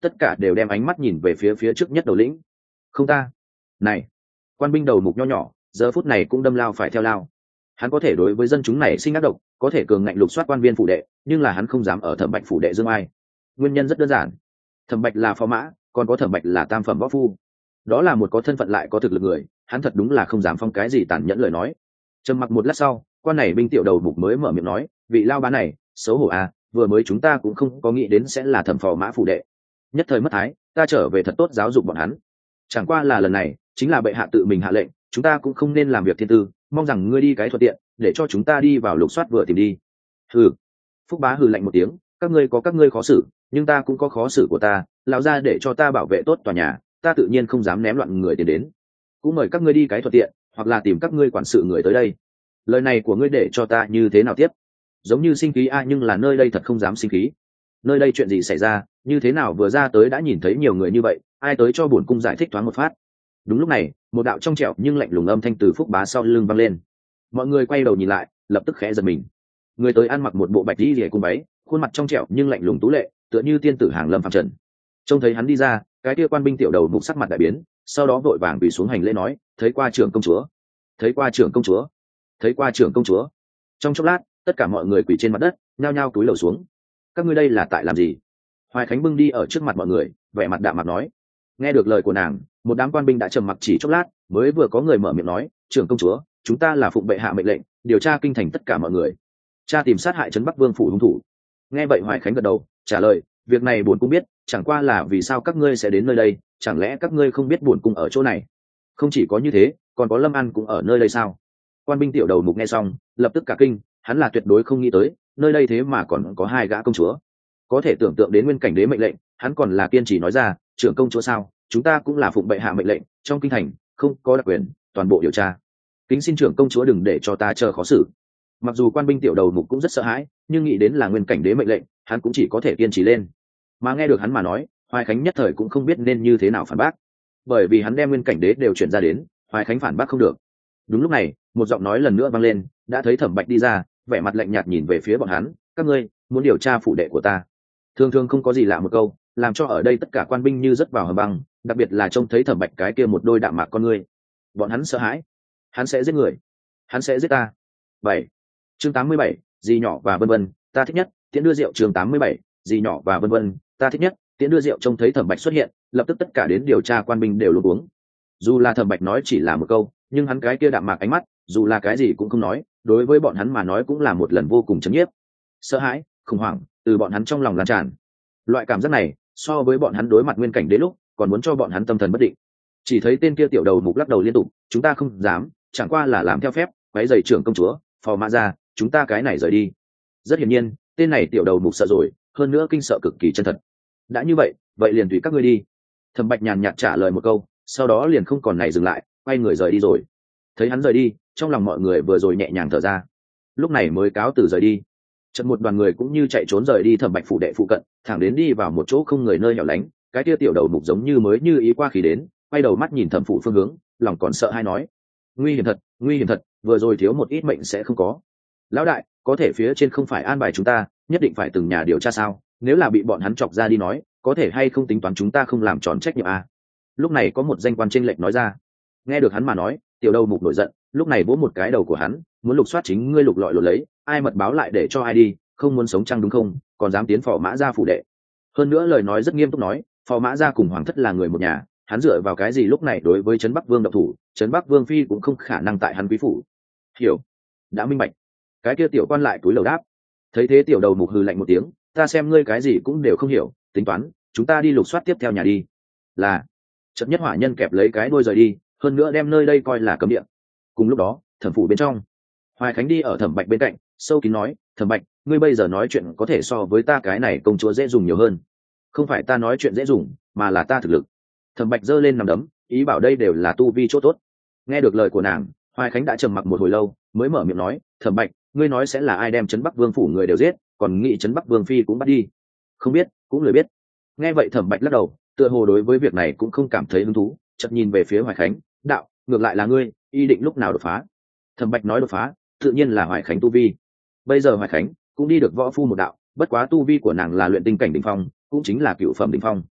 tất cả đều đem ánh mắt nhìn về phía phía trước nhất đầu lĩnh. Không ta. Này, quan binh đầu mục nho nhỏ giờ phút này cũng đâm lao phải theo lao. Hắn có thể đối với dân chúng này sinh ác độc, có thể cường ngạnh lục soát quan viên phủ đệ, nhưng là hắn không dám ở Thẩm Bạch phủ đệ dương ai. Nguyên nhân rất đơn giản, Thẩm Bạch là phó mã, còn có Thẩm Bạch là tam phẩm võ phu, đó là một có thân phận lại có thực lực người, hắn thật đúng là không dám phong cái gì tàn nhẫn lời nói. Trầm mặc một lát sau, quan này binh tiểu đầu mục mới mở miệng nói, vị lao bá này xấu hổ à, vừa mới chúng ta cũng không có nghĩ đến sẽ là thẩm phò mã phủ đệ, nhất thời mất thái, ta trở về thật tốt giáo dục bọn hắn. Chẳng qua là lần này chính là bệ hạ tự mình hạ lệnh, chúng ta cũng không nên làm việc thiên tư, mong rằng ngươi đi cái thuận tiện, để cho chúng ta đi vào lục soát vừa tìm đi. Hừ. Phúc bá hừ lạnh một tiếng, các ngươi có các ngươi khó xử, nhưng ta cũng có khó xử của ta, lão ra để cho ta bảo vệ tốt tòa nhà, ta tự nhiên không dám ném loạn người tiền đến, cũng mời các ngươi đi cái thuận tiện, hoặc là tìm các ngươi quản sự người tới đây. Lời này của ngươi để cho ta như thế nào tiếp? Giống như sinh khí a, nhưng là nơi đây thật không dám sinh khí. Nơi đây chuyện gì xảy ra, như thế nào vừa ra tới đã nhìn thấy nhiều người như vậy, ai tới cho bổn cung giải thích thoáng một phát. Đúng lúc này, một đạo trong trẻo nhưng lạnh lùng âm thanh từ Phúc bá sau lưng vang lên. Mọi người quay đầu nhìn lại, lập tức khẽ giật mình. Người tới ăn mặc một bộ bạch y liễu cung váy, khuôn mặt trong trẻo nhưng lạnh lùng tú lệ, tựa như tiên tử hàng lâm phàm trần. Trông thấy hắn đi ra, cái kia quan binh tiểu đầu mục sắc mặt đại biến, sau đó vội vàng quỳ xuống hành lễ nói, thấy qua trưởng công chúa, thấy qua trưởng công chúa, thấy qua trưởng công chúa. Trong chốc lát, tất cả mọi người quỳ trên mặt đất, nhao nhao cúi đầu xuống. Các ngươi đây là tại làm gì? Hoài Khánh bưng đi ở trước mặt mọi người, vẻ mặt đạm mặt nói. Nghe được lời của nàng, một đám quan binh đã trầm mặc chỉ chốc lát, mới vừa có người mở miệng nói, trưởng công chúa, chúng ta là phụng bệ hạ mệnh lệnh, điều tra kinh thành tất cả mọi người, tra tìm sát hại trấn Bắc Vương phủ hung thủ. Nghe vậy Hoài Khánh gật đầu, trả lời, việc này bổn cung biết, chẳng qua là vì sao các ngươi sẽ đến nơi đây, chẳng lẽ các ngươi không biết bổn cung ở chỗ này? Không chỉ có như thế, còn có Lâm An cũng ở nơi đây sao? Quan binh tiểu đầu mục nghe xong, lập tức cả kinh, hắn là tuyệt đối không nghĩ tới, nơi đây thế mà còn có hai gã công chúa. Có thể tưởng tượng đến nguyên cảnh đế mệnh lệnh, hắn còn là kiên trì nói ra, trưởng công chúa sao? Chúng ta cũng là phụng bệ hạ mệnh lệnh, trong kinh thành không có đặc quyền, toàn bộ điều tra. Kính xin trưởng công chúa đừng để cho ta chờ khó xử. Mặc dù quan binh tiểu đầu mục cũng rất sợ hãi, nhưng nghĩ đến là nguyên cảnh đế mệnh lệnh, hắn cũng chỉ có thể kiên trì lên. Mà nghe được hắn mà nói, Hoài Khánh nhất thời cũng không biết nên như thế nào phản bác, bởi vì hắn đem nguyên cảnh đế đều chuyển ra đến, Hoài Khánh phản bác không được. Đúng lúc này, một giọng nói lần nữa vang lên, đã thấy Thẩm Bạch đi ra, vẻ mặt lạnh nhạt nhìn về phía bọn hắn, các ngươi muốn điều tra phủ đệ của ta? Thường thường không có gì lạ một câu, làm cho ở đây tất cả quan binh như rất vào hầm băng, đặc biệt là trông thấy Thẩm Bạch cái kia một đôi đạm mạc con ngươi, bọn hắn sợ hãi. Hắn sẽ giết người, hắn sẽ giết ta. Bảy. Chương tám mươi bảy, gì nhỏ và vân vân, ta thích nhất, tiễn đưa rượu. Chương tám mươi bảy, gì nhỏ và vân vân, ta thích nhất, tiễn đưa rượu. Trông thấy Thẩm Bạch xuất hiện, lập tức tất cả đến điều tra quan binh đều luống cuống. Dù là Thẩm Bạch nói chỉ là một câu, nhưng hắn cái kia đạm mạc ánh mắt, dù là cái gì cũng không nói, đối với bọn hắn mà nói cũng là một lần vô cùng chấn nhiếp. Sợ hãi, khủng hoảng từ bọn hắn trong lòng lan tràn. Loại cảm giác này, so với bọn hắn đối mặt nguyên cảnh đến lúc, còn muốn cho bọn hắn tâm thần bất định. Chỉ thấy tên kia tiểu đầu mục lắc đầu liên tục, chúng ta không dám, chẳng qua là làm theo phép, váy giày trưởng công chúa, phò mã ra, chúng ta cái này rời đi. Rất hiển nhiên, tên này tiểu đầu mục sợ rồi, hơn nữa kinh sợ cực kỳ chân thật. Đã như vậy, vậy liền tùy các ngươi đi. Thẩm Bạch nhàn nhạt trả lời một câu, sau đó liền không còn này dừng lại, quay người rời đi rồi. Thấy hắn rời đi, trong lòng mọi người vừa rồi nhẹ nhàng thở ra, lúc này mới cáo từ rời đi. Chợt một đoàn người cũng như chạy trốn rời đi Thẩm Bạch phủ đệ phụ cận, thẳng đến đi vào một chỗ không người nơi hẻo lánh, cái kia tiểu đầu mục giống như mới như ý qua khí đến, quay đầu mắt nhìn Thẩm phủ phương hướng, lòng còn sợ hai nói, nguy hiểm thật, nguy hiểm thật, vừa rồi thiếu một ít mệnh sẽ không có. Lão đại, có thể phía trên không phải an bài chúng ta nhất định phải từng nhà điều tra sao? Nếu là bị bọn hắn chọc ra đi nói, có thể hay không tính toán chúng ta không làm tròn trách nhiệm à? Lúc này có một danh quan chênh lệch nói ra. Nghe được hắn mà nói, tiểu đầu mục nổi giận, lúc này vỗ một cái đầu của hắn, muốn lục soát chính ngươi lục lọi lột lấy, ai mật báo lại để cho ai đi, không muốn sống chăng đúng không? Còn dám tiến phò mã gia phủ đệ. Hơn nữa lời nói rất nghiêm túc nói, phò mã gia cùng hoàng thất là người một nhà, hắn dựa vào cái gì lúc này đối với trấn Bắc Vương động thủ, trấn Bắc Vương phi cũng không khả năng tại hắn quý phủ. Hiểu, đã minh bạch. Cái kia tiểu quan lại túi lầu đáp. Thấy thế tiểu đầu mục hừ lạnh một tiếng, ta xem ngươi cái gì cũng đều không hiểu, tính toán, chúng ta đi lục soát tiếp theo nhà đi. Là. Chợt nhất hỏa nhân kẹp lấy cái đuôi rời đi, hơn nữa đem nơi đây coi là cấm địa. Cùng lúc đó, Thẩm phủ bên trong, Hoài Khánh đi ở Thẩm Bạch bên cạnh, sâu kín nói, Thẩm Bạch, ngươi bây giờ nói chuyện có thể so với ta cái này công chúa dễ dùng nhiều hơn. Không phải ta nói chuyện dễ dùng, mà là ta thực lực. Thẩm Bạch giơ lên nằm đấm, ý bảo đây đều là tu vi chỗ tốt. Nghe được lời của nàng, Hoài Khánh đã trầm mặc một hồi lâu, mới mở miệng nói, Thẩm Bạch, ngươi nói sẽ là ai đem trấn Bắc Vương phủ người đều giết, còn nghĩ trấn Bắc Vương phi cũng bắt đi? Không biết, cũng lười biết. Nghe vậy Thẩm Bạch lắc đầu, tựa hồ đối với việc này cũng không cảm thấy hứng thú, chợt nhìn về phía Hoài Khánh, đạo, ngược lại là ngươi, ý định lúc nào đột phá? Thẩm Bạch nói đột phá, tự nhiên là Hoài Khánh tu vi. Bây giờ Hoài Khánh cũng đi được võ phu một đạo, bất quá tu vi của nàng là luyện tinh cảnh đỉnh phong, cũng chính là cựu phẩm đỉnh phong.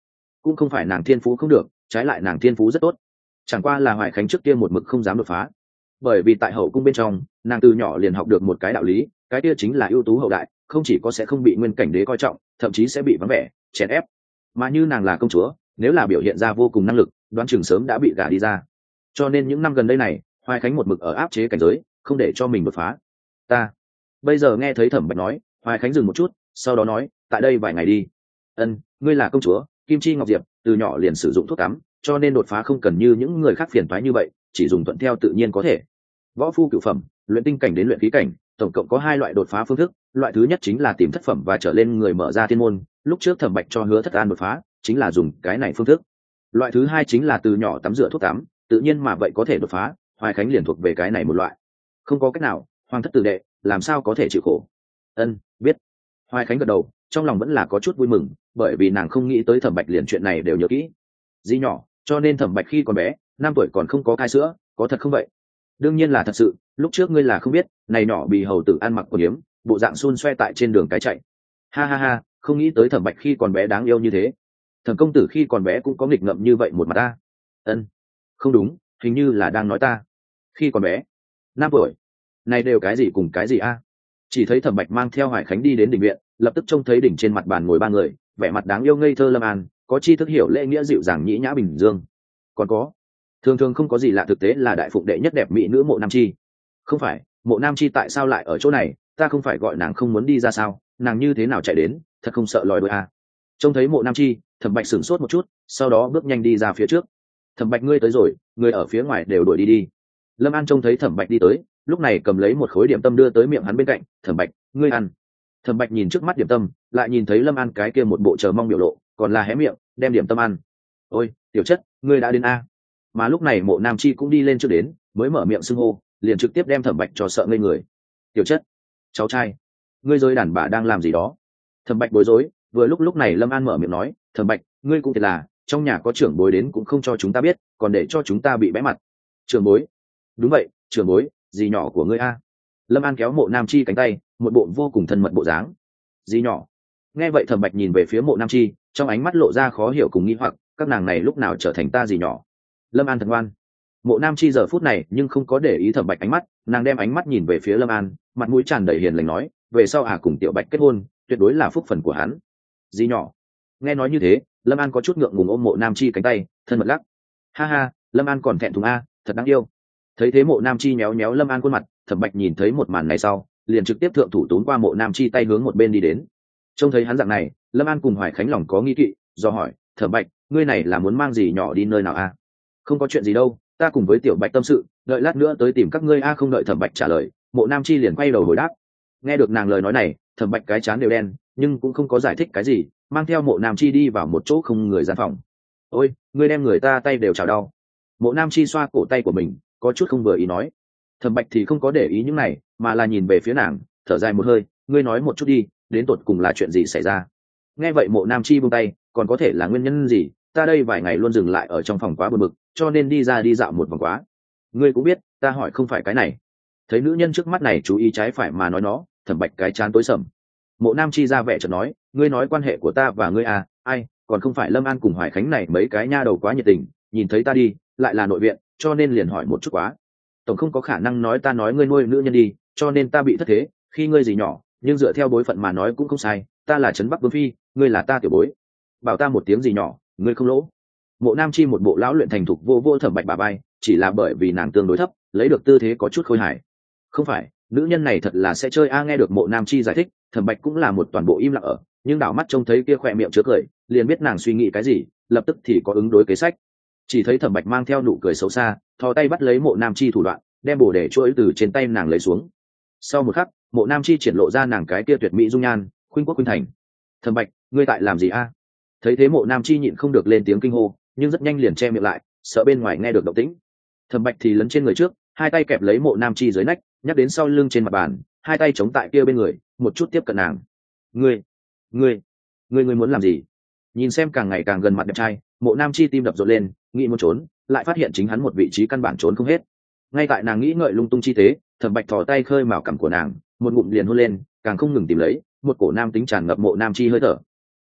cũng không phải nàng thiên phú không được, trái lại nàng thiên phú rất tốt, chẳng qua là Hoài Khánh trước kia một mực không dám đột phá. Bởi vì tại hậu cung bên trong, nàng từ nhỏ liền học được một cái đạo lý, cái kia chính là ưu tú hậu đại không chỉ có sẽ không bị nguyên cảnh đế coi trọng, thậm chí sẽ bị vắng vẻ chèn ép. Mà như nàng là công chúa, nếu là biểu hiện ra vô cùng năng lực, đoán chừng sớm đã bị gả đi ra. Cho nên những năm gần đây này, Hoài Khánh một mực ở áp chế cảnh giới, không để cho mình đột phá. Ta bây giờ nghe thấy Thẩm Bạch nói, Hoài Khánh dừng một chút, sau đó nói, tại đây vài ngày đi. Ân, ngươi là công chúa Kim Chi Ngọc Diệp, từ nhỏ liền sử dụng thuốc tắm, cho nên đột phá không cần như những người khác phiền toái như vậy, chỉ dùng thuận theo tự nhiên có thể. Võ phu cửu phẩm, luyện tinh cảnh đến luyện khí cảnh, tổng cộng có hai loại đột phá phương thức. Loại thứ nhất chính là tìm thất phẩm và trở lên người mở ra thiên môn, lúc trước Thẩm Bạch cho Hứa Thất An đột phá, chính là dùng cái này phương thức. Loại thứ hai chính là từ nhỏ tắm rửa thuốc tắm, tự nhiên mà vậy có thể đột phá. Hoài Khánh liền thuộc về cái này một loại. Không có cách nào, Hoàng thất tử đệ, làm sao có thể chịu khổ. Ân, biết. Hoài Khánh gật đầu, trong lòng vẫn là có chút vui mừng, bởi vì nàng không nghĩ tới Thẩm Bạch liền chuyện này đều nhớ kỹ. Di nhỏ, cho nên Thẩm Bạch khi còn bé, năm tuổi còn không có cai sữa, có thật không vậy? Đương nhiên là thật sự, lúc trước ngươi là không biết, này nhỏ bị hầu tử ăn mặc quần yếm, bộ dạng xun xoe tại trên đường cái chạy. Ha ha ha, không nghĩ tới Thẩm Bạch khi còn bé đáng yêu như thế. Thẩm công tử khi còn bé cũng có nghịch ngợm như vậy một mặt ta. Ân, không đúng, hình như là đang nói ta. Khi còn bé, năm tuổi, này đều cái gì cùng cái gì a? Chỉ thấy Thẩm Bạch mang theo Hoài Khánh đi đến đỉnh viện, lập tức trông thấy đỉnh trên mặt bàn ngồi ba người, vẻ mặt đáng yêu ngây thơ Lâm An, có tri thức hiểu lễ nghĩa dịu dàng nhĩ nhã bình dương. Còn có, thường thường không có gì lạ, thực tế là đại phụng đệ nhất đẹp mỹ nữ Mộ Nam Chi. Không phải, Mộ Nam Chi tại sao lại ở chỗ này, ta không phải gọi nàng không muốn đi ra sao, nàng như thế nào chạy đến, thật không sợ lòi đuôi à. Trông thấy Mộ Nam Chi, Thẩm Bạch sửng sốt một chút, sau đó bước nhanh đi ra phía trước. Thẩm Bạch, ngươi tới rồi, người ở phía ngoài đều đuổi đi đi. Lâm An trông thấy Thẩm Bạch đi tới, lúc này cầm lấy một khối điểm tâm đưa tới miệng hắn bên cạnh. Thẩm Bạch, ngươi ăn. Thẩm Bạch nhìn trước mắt điểm tâm, lại nhìn thấy Lâm An cái kia một bộ chờ mong biểu lộ, còn là hé miệng đem điểm tâm ăn. Ôi, tiểu chất, ngươi đã đến a. Mà lúc này Mộ Nam Chi cũng đi lên trước đến, mới mở miệng xưng hô, liền trực tiếp đem Thẩm Bạch cho sợ ngây người. Tiểu chất, cháu trai, ngươi rơi đàn bà đang làm gì đó? Thẩm Bạch bối rối. Vừa lúc lúc này Lâm An mở miệng nói, Thẩm Bạch, ngươi cũng thiệt là, trong nhà có trưởng bối đến cũng không cho chúng ta biết, còn để cho chúng ta bị bẽ mặt. Trưởng bối? Đúng vậy, trưởng bối, dì nhỏ của ngươi a. Lâm An kéo Mộ Nam Chi cánh tay, một bộ vô cùng thân mật bộ dáng. Dì nhỏ? Nghe vậy Thẩm Bạch nhìn về phía Mộ Nam Chi, trong ánh mắt lộ ra khó hiểu cùng nghi hoặc, các nàng này lúc nào trở thành ta dì nhỏ? Lâm An thật ngoan. Mộ Nam Chi giờ phút này nhưng không có để ý Thẩm Bạch ánh mắt, nàng đem ánh mắt nhìn về phía Lâm An, mặt mũi tràn đầy hiền lành nói, về sau à cùng Tiểu Bạch kết hôn, tuyệt đối là phúc phần của hắn. Dì nhỏ? Nghe nói như thế, Lâm An có chút ngượng ngùng ôm Mộ Nam Chi cánh tay, thân mật lắc. Ha ha, Lâm An còn thẹn thùng a, thật đáng yêu. Thấy thế Mộ Nam Chi nhéo nhéo Lâm An khuôn mặt, Thẩm Bạch nhìn thấy một màn này sau, liền trực tiếp thượng thủ tốn qua Mộ Nam Chi tay hướng một bên đi đến. Trông thấy hắn dạng này, Lâm An cùng Hoài Khánh lòng có nghi kỵ, do hỏi, Thẩm Bạch, ngươi này là muốn mang gì nhỏ đi nơi nào a? Không có chuyện gì đâu, ta cùng với Tiểu Bạch tâm sự, đợi lát nữa tới tìm các ngươi a. Không đợi Thẩm Bạch trả lời, Mộ Nam Chi liền quay đầu hồi đáp. Nghe được nàng lời nói này, Thẩm Bạch cái trán đều đen, nhưng cũng không có giải thích cái gì, mang theo Mộ Nam Chi đi vào một chỗ không người gian phòng. Ôi, ngươi đem người ta tay đều chảo đau. Mộ Nam Chi xoa cổ tay của mình, có chút không vừa ý nói. Thẩm Bạch thì không có để ý những này, mà là nhìn về phía nàng, thở dài một hơi, ngươi nói một chút đi, đến tột cùng là chuyện gì xảy ra? Nghe vậy Mộ Nam Chi buông tay, còn có thể là nguyên nhân gì? Ta đây vài ngày luôn dừng lại ở trong phòng quá buồn bực, cho nên đi ra đi dạo một vòng quá. Ngươi cũng biết, ta hỏi không phải cái này. Thấy nữ nhân trước mắt này chú ý trái phải mà nói nó, Thẩm Bạch cái chán tối sầm. Mộ Nam Chi ra vẻ chợt nói, ngươi nói quan hệ của ta và ngươi à, ai, còn không phải Lâm An cùng Hoài Khánh này mấy cái nha đầu quá nhiệt tình, nhìn thấy ta đi, lại là nội viện, cho nên liền hỏi một chút quá. Tổng không có khả năng nói ta nói ngươi nuôi nữ nhân đi, cho nên ta bị thất thế, khi ngươi gì nhỏ, nhưng dựa theo bối phận mà nói cũng không sai, ta là Trấn Bắc Vương phi, ngươi là ta tiểu bối. Bảo ta một tiếng gì nhỏ, ngươi không lỗ. Mộ Nam Chi một bộ lão luyện thành thục vô vô Thẩm Bạch bà bay, chỉ là bởi vì nàng tương đối thấp, lấy được tư thế có chút khôi hài. Không phải, nữ nhân này thật là sẽ chơi a. Nghe được Mộ Nam Chi giải thích, Thẩm Bạch cũng là một toàn bộ im lặng ở, nhưng đảo mắt trông thấy kia khỏe miệng chứa cười, liền biết nàng suy nghĩ cái gì, lập tức thì có ứng đối kế sách. Chỉ thấy Thẩm Bạch mang theo nụ cười xấu xa, thò tay bắt lấy Mộ Nam Chi thủ đoạn, đem bổ để chuỗi từ trên tay nàng lấy xuống. Sau một khắc, Mộ Nam Chi triển lộ ra nàng cái kia tuyệt mỹ dung nhan, khuynh quốc khuynh thành. Thẩm Bạch, ngươi tại làm gì a? Thấy thế Mộ Nam Chi nhịn không được lên tiếng kinh hô, nhưng rất nhanh liền che miệng lại, sợ bên ngoài nghe được động tĩnh. Thẩm Bạch thì lấn trên người trước, hai tay kẹp lấy Mộ Nam Chi dưới nách, nhắc đến sau lưng trên mặt bàn, hai tay chống tại kia bên người, một chút tiếp cận nàng. Ngươi, ngươi, ngươi ngươi muốn làm gì? Nhìn xem càng ngày càng gần mặt đẹp trai, Mộ Nam Chi tim đập rộn lên, nghĩ muốn trốn, lại phát hiện chính hắn một vị trí căn bản trốn không hết. Ngay tại nàng nghĩ ngợi lung tung chi tế, Thẩm Bạch thò tay khơi mào cằm của nàng, một ngụm liền hôn lên, càng không ngừng tìm lấy, một cổ nam tính tràn ngập Mộ Nam Chi hơi thở.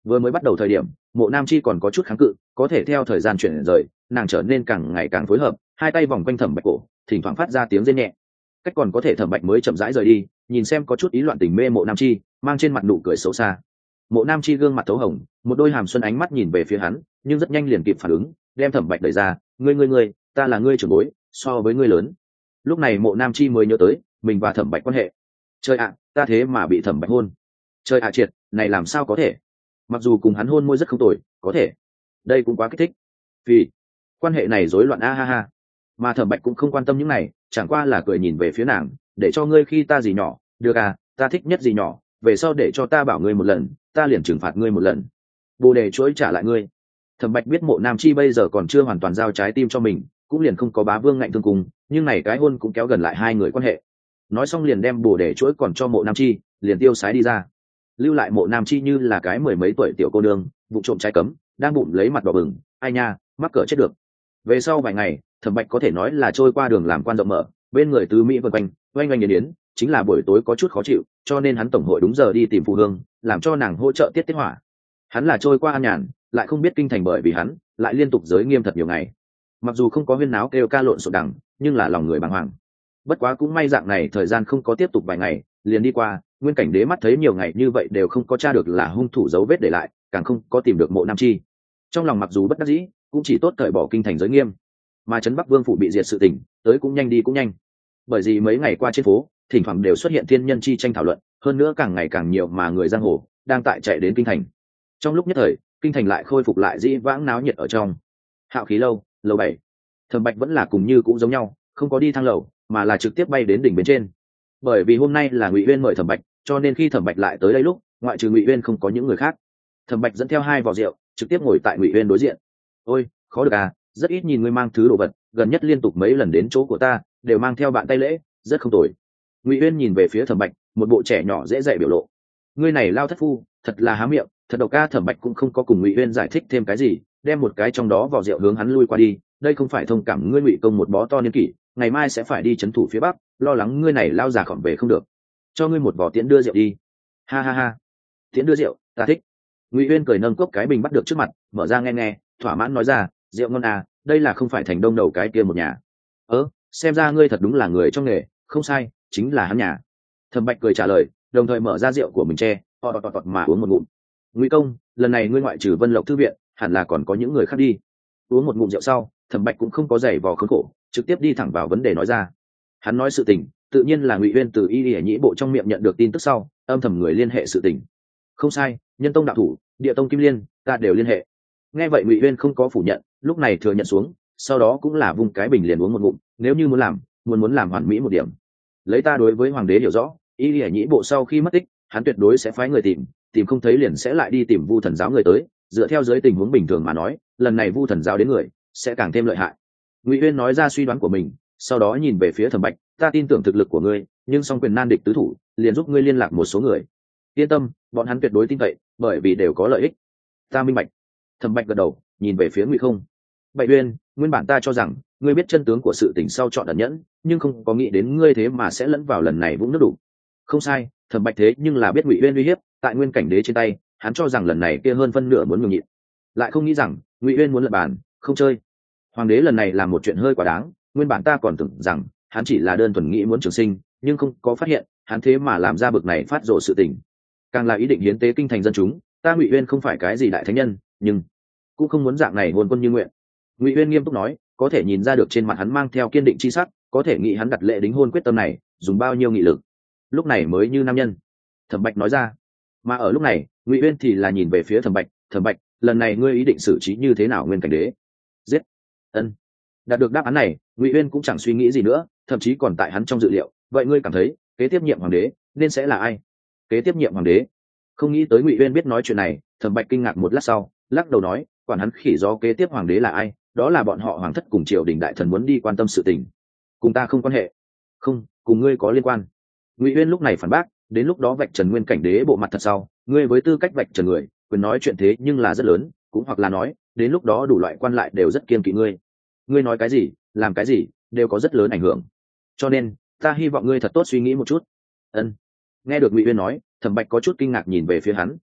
Vừa mới bắt đầu thời điểm Mộ Nam Chi còn có chút kháng cự, có thể theo thời gian chuyển rời nàng trở nên càng ngày càng phối hợp, hai tay vòng quanh Thẩm Bạch cổ, thỉnh thoảng phát ra tiếng rên nhẹ. Cách còn có thể Thẩm Bạch mới chậm rãi rời đi, nhìn xem có chút ý loạn tình mê Mộ Nam Chi, mang trên mặt nụ cười xấu xa. Mộ Nam Chi gương mặt thấu hồng, một đôi hàm xuân ánh mắt nhìn về phía hắn, nhưng rất nhanh liền kịp phản ứng, đem Thẩm Bạch đẩy ra. Ngươi ngươi ngươi, ta là ngươi trưởng bối, so với ngươi lớn. Lúc này Mộ Nam Chi mới nhớ tới mình và Thẩm Bạch quan hệ. Trời ạ, ta thế mà bị Thẩm Bạch hôn. Trời ạ triệt, này làm sao có thể? Mặc dù cùng hắn hôn môi rất không tồi, có thể đây cũng quá kích thích. Vì quan hệ này rối loạn a ha ha. Mà Thẩm Bạch cũng không quan tâm những này, chẳng qua là cười nhìn về phía nàng, để cho ngươi khi ta gì nhỏ, được à, ta thích nhất gì nhỏ, về sau để cho ta bảo ngươi một lần, ta liền trừng phạt ngươi một lần. Bồ đề chuỗi trả lại ngươi. Thẩm Bạch biết Mộ Nam Chi bây giờ còn chưa hoàn toàn giao trái tim cho mình, cũng liền không có bá vương ngạnh thương cùng, nhưng này cái hôn cũng kéo gần lại hai người quan hệ. Nói xong liền đem bồ đề chuỗi còn cho Mộ Nam Chi, liền tiêu sái đi ra, lưu lại Mộ Nam Chi như là cái mười mấy tuổi tiểu cô nương, vụ trộm trái cấm, đang bụng lấy mặt đỏ bừng, ai nha, mắc cỡ chết được. Về sau vài ngày, Thẩm Bạch có thể nói là trôi qua đường làm quan rộng mở, bên người tứ mỹ vân quanh, oanh oanh yến yến, chính là buổi tối có chút khó chịu, cho nên hắn tổng hội đúng giờ đi tìm Phù Hương, làm cho nàng hỗ trợ tiết tiết hỏa. Hắn là trôi qua an nhàn, lại không biết kinh thành bởi vì hắn, lại liên tục giới nghiêm thật nhiều ngày. Mặc dù không có huyên náo kêu ca lộn xộn đằng, nhưng là lòng người bàng hoàng. Bất quá cũng may dạng này thời gian không có tiếp tục vài ngày, liền đi qua, Nguyên Cảnh Đế mắt thấy nhiều ngày như vậy đều không có tra được là hung thủ dấu vết để lại, càng không có tìm được Mộ Nam Chi. Trong lòng mặc dù bất đắc dĩ, cũng chỉ tốt cởi bỏ kinh thành giới nghiêm. Mà trấn Bắc Vương phủ bị diệt sự tình, tới cũng nhanh đi cũng nhanh. Bởi vì mấy ngày qua trên phố, thỉnh thoảng đều xuất hiện thiên nhân chi tranh thảo luận, hơn nữa càng ngày càng nhiều mà người giang hồ đang tại chạy đến kinh thành. Trong lúc nhất thời, kinh thành lại khôi phục lại dĩ vãng náo nhiệt ở trong. Hạo Khí lâu, lầu bảy. Thẩm Bạch vẫn là cùng như cũng giống nhau, không có đi thang lầu, mà là trực tiếp bay đến đỉnh bên trên. Bởi vì hôm nay là Ngụy Uyên mời Thẩm Bạch, cho nên khi Thẩm Bạch lại tới đây lúc, ngoại trừ Ngụy Uyên không có những người khác. Thẩm Bạch dẫn theo hai vò rượu, trực tiếp ngồi tại Ngụy Uyên đối diện. Ôi, khó được à, rất ít nhìn ngươi mang thứ đồ vật, gần nhất liên tục mấy lần đến chỗ của ta, đều mang theo bạn tay lễ, rất không tồi. Ngụy Uyên nhìn về phía Thẩm Bạch, một bộ trẻ nhỏ dễ dạy biểu lộ. Ngươi này lao thất phu, thật là há miệng, thật độc ca. Thẩm Bạch cũng không có cùng Ngụy Uyên giải thích thêm cái gì, đem một cái trong đó vò rượu hướng hắn lui qua đi. Đây không phải thông cảm ngươi Ngụy công một bó to niên kỷ, ngày mai sẽ phải đi trấn thủ phía bắc, lo lắng ngươi này lao già khỏm về không được, cho ngươi một vò tiễn đưa rượu đi. Ha ha ha, tiễn đưa rượu, ta thích. Ngụy Uyên cười nâng cốc cái bình bắt được trước mặt, mở ra nghe nghe, thỏa mãn nói ra, rượu ngon à, đây là không phải thành đông đầu cái kia một nhà. Ơ, xem ra ngươi thật đúng là người trong nghề, không sai, chính là hắn nhà. Thẩm Bạch cười trả lời, đồng thời mở ra rượu của mình che, ọt ọt ọt mà uống một ngụm. Ngụy công, lần này ngươi ngoại trừ Vân Lộc thư viện, hẳn là còn có những người khác đi. Uống một ngụm rượu sau, Thẩm Bạch cũng không có giày vò khốn khổ, trực tiếp đi thẳng vào vấn đề nói ra. Hắn nói sự tình, tự nhiên là Ngụy Uyên từ Y Lệ Nhĩ bộ trong miệng nhận được tin tức sau, âm thầm người liên hệ sự tình. Không sai, Nhân Tông đạo thủ, Địa Tông Kim Liên, ta đều liên hệ. Nghe vậy Ngụy Uyên không có phủ nhận, lúc này thừa nhận xuống, sau đó cũng là vung cái bình liền uống một ngụm, nếu như muốn làm, muốn muốn làm hoàn mỹ một điểm. Lấy ta đối với hoàng đế hiểu rõ, Y Lệ Nhĩ bộ sau khi mất tích, hắn tuyệt đối sẽ phái người tìm, tìm không thấy liền sẽ lại đi tìm Vu Thần giáo người tới, dựa theo dưới tình huống bình thường mà nói, lần này Vu Thần giáo đến người sẽ càng thêm lợi hại. Ngụy Uyên nói ra suy đoán của mình, sau đó nhìn về phía Thẩm Bạch, ta tin tưởng thực lực của ngươi, nhưng song quyền nan địch tứ thủ, liền giúp ngươi liên lạc một số người. Yên tâm, bọn hắn tuyệt đối tin cậy, bởi vì đều có lợi ích. Ta minh bạch. Thẩm Bạch gật đầu, nhìn về phía Ngụy Không. Bạch Uyên, nguyên bản ta cho rằng ngươi biết chân tướng của sự tình sau chọn ẩn nhẫn, nhưng không có nghĩ đến ngươi thế mà sẽ lẫn vào lần này vũng nước đủ. Không sai, Thẩm Bạch thế nhưng là biết Ngụy Uyên uy hiếp, tại Nguyên Cảnh Đế trên tay, hắn cho rằng lần này kia hơn phân nửa muốn nhường nhịn, lại không nghĩ rằng Ngụy Uyên muốn lật bàn, không chơi. Hoàng đế lần này làm một chuyện hơi quá đáng, nguyên bản ta còn tưởng rằng hắn chỉ là đơn thuần nghĩ muốn trường sinh, nhưng không có phát hiện hắn thế mà làm ra bực này phát rồ sự tình, càng là ý định hiến tế kinh thành dân chúng. Ta Ngụy Uyên không phải cái gì đại thánh nhân, nhưng cũng không muốn dạng này hồn quân như nguyện. Ngụy Uyên nghiêm túc nói, có thể nhìn ra được trên mặt hắn mang theo kiên định chi sắc, có thể nghĩ hắn đặt lệ đính hôn quyết tâm này dùng bao nhiêu nghị lực, lúc này mới như nam nhân. Thẩm Bạch nói ra. Mà ở lúc này Ngụy Uyên thì là nhìn về phía Thẩm Bạch, Thẩm Bạch, lần này ngươi ý định xử trí như thế nào Nguyên Cảnh Đế? Giết. Ân. Đạt được đáp án này, Ngụy Uyên cũng chẳng suy nghĩ gì nữa, thậm chí còn tại hắn trong dự liệu. Vậy ngươi cảm thấy kế tiếp nhiệm hoàng đế nên sẽ là ai? Kế tiếp nhiệm hoàng đế? Không nghĩ tới Ngụy Uyên biết nói chuyện này. Thẩm Bạch kinh ngạc một lát sau, lắc đầu nói, quản hắn khỉ gió kế tiếp hoàng đế là ai, đó là bọn họ hoàng thất cùng triều đình đại thần muốn đi quan tâm sự tình, cùng ta không quan hệ. Không, cùng ngươi có liên quan. Ngụy Uyên lúc này phản bác, đến lúc đó vạch trần Nguyên Cảnh Đế bộ mặt thật sau, ngươi với tư cách vạch trần người, quyền nói chuyện thế nhưng là rất lớn, cũng hoặc là nói, đến lúc đó đủ loại quan lại đều rất kiên kỵ ngươi. Ngươi nói cái gì, làm cái gì, đều có rất lớn ảnh hưởng. Cho nên, ta hy vọng ngươi thật tốt suy nghĩ một chút. Ân. Nghe được Ngụy Uyên nói, Thẩm Bạch có chút kinh ngạc nhìn về phía hắn,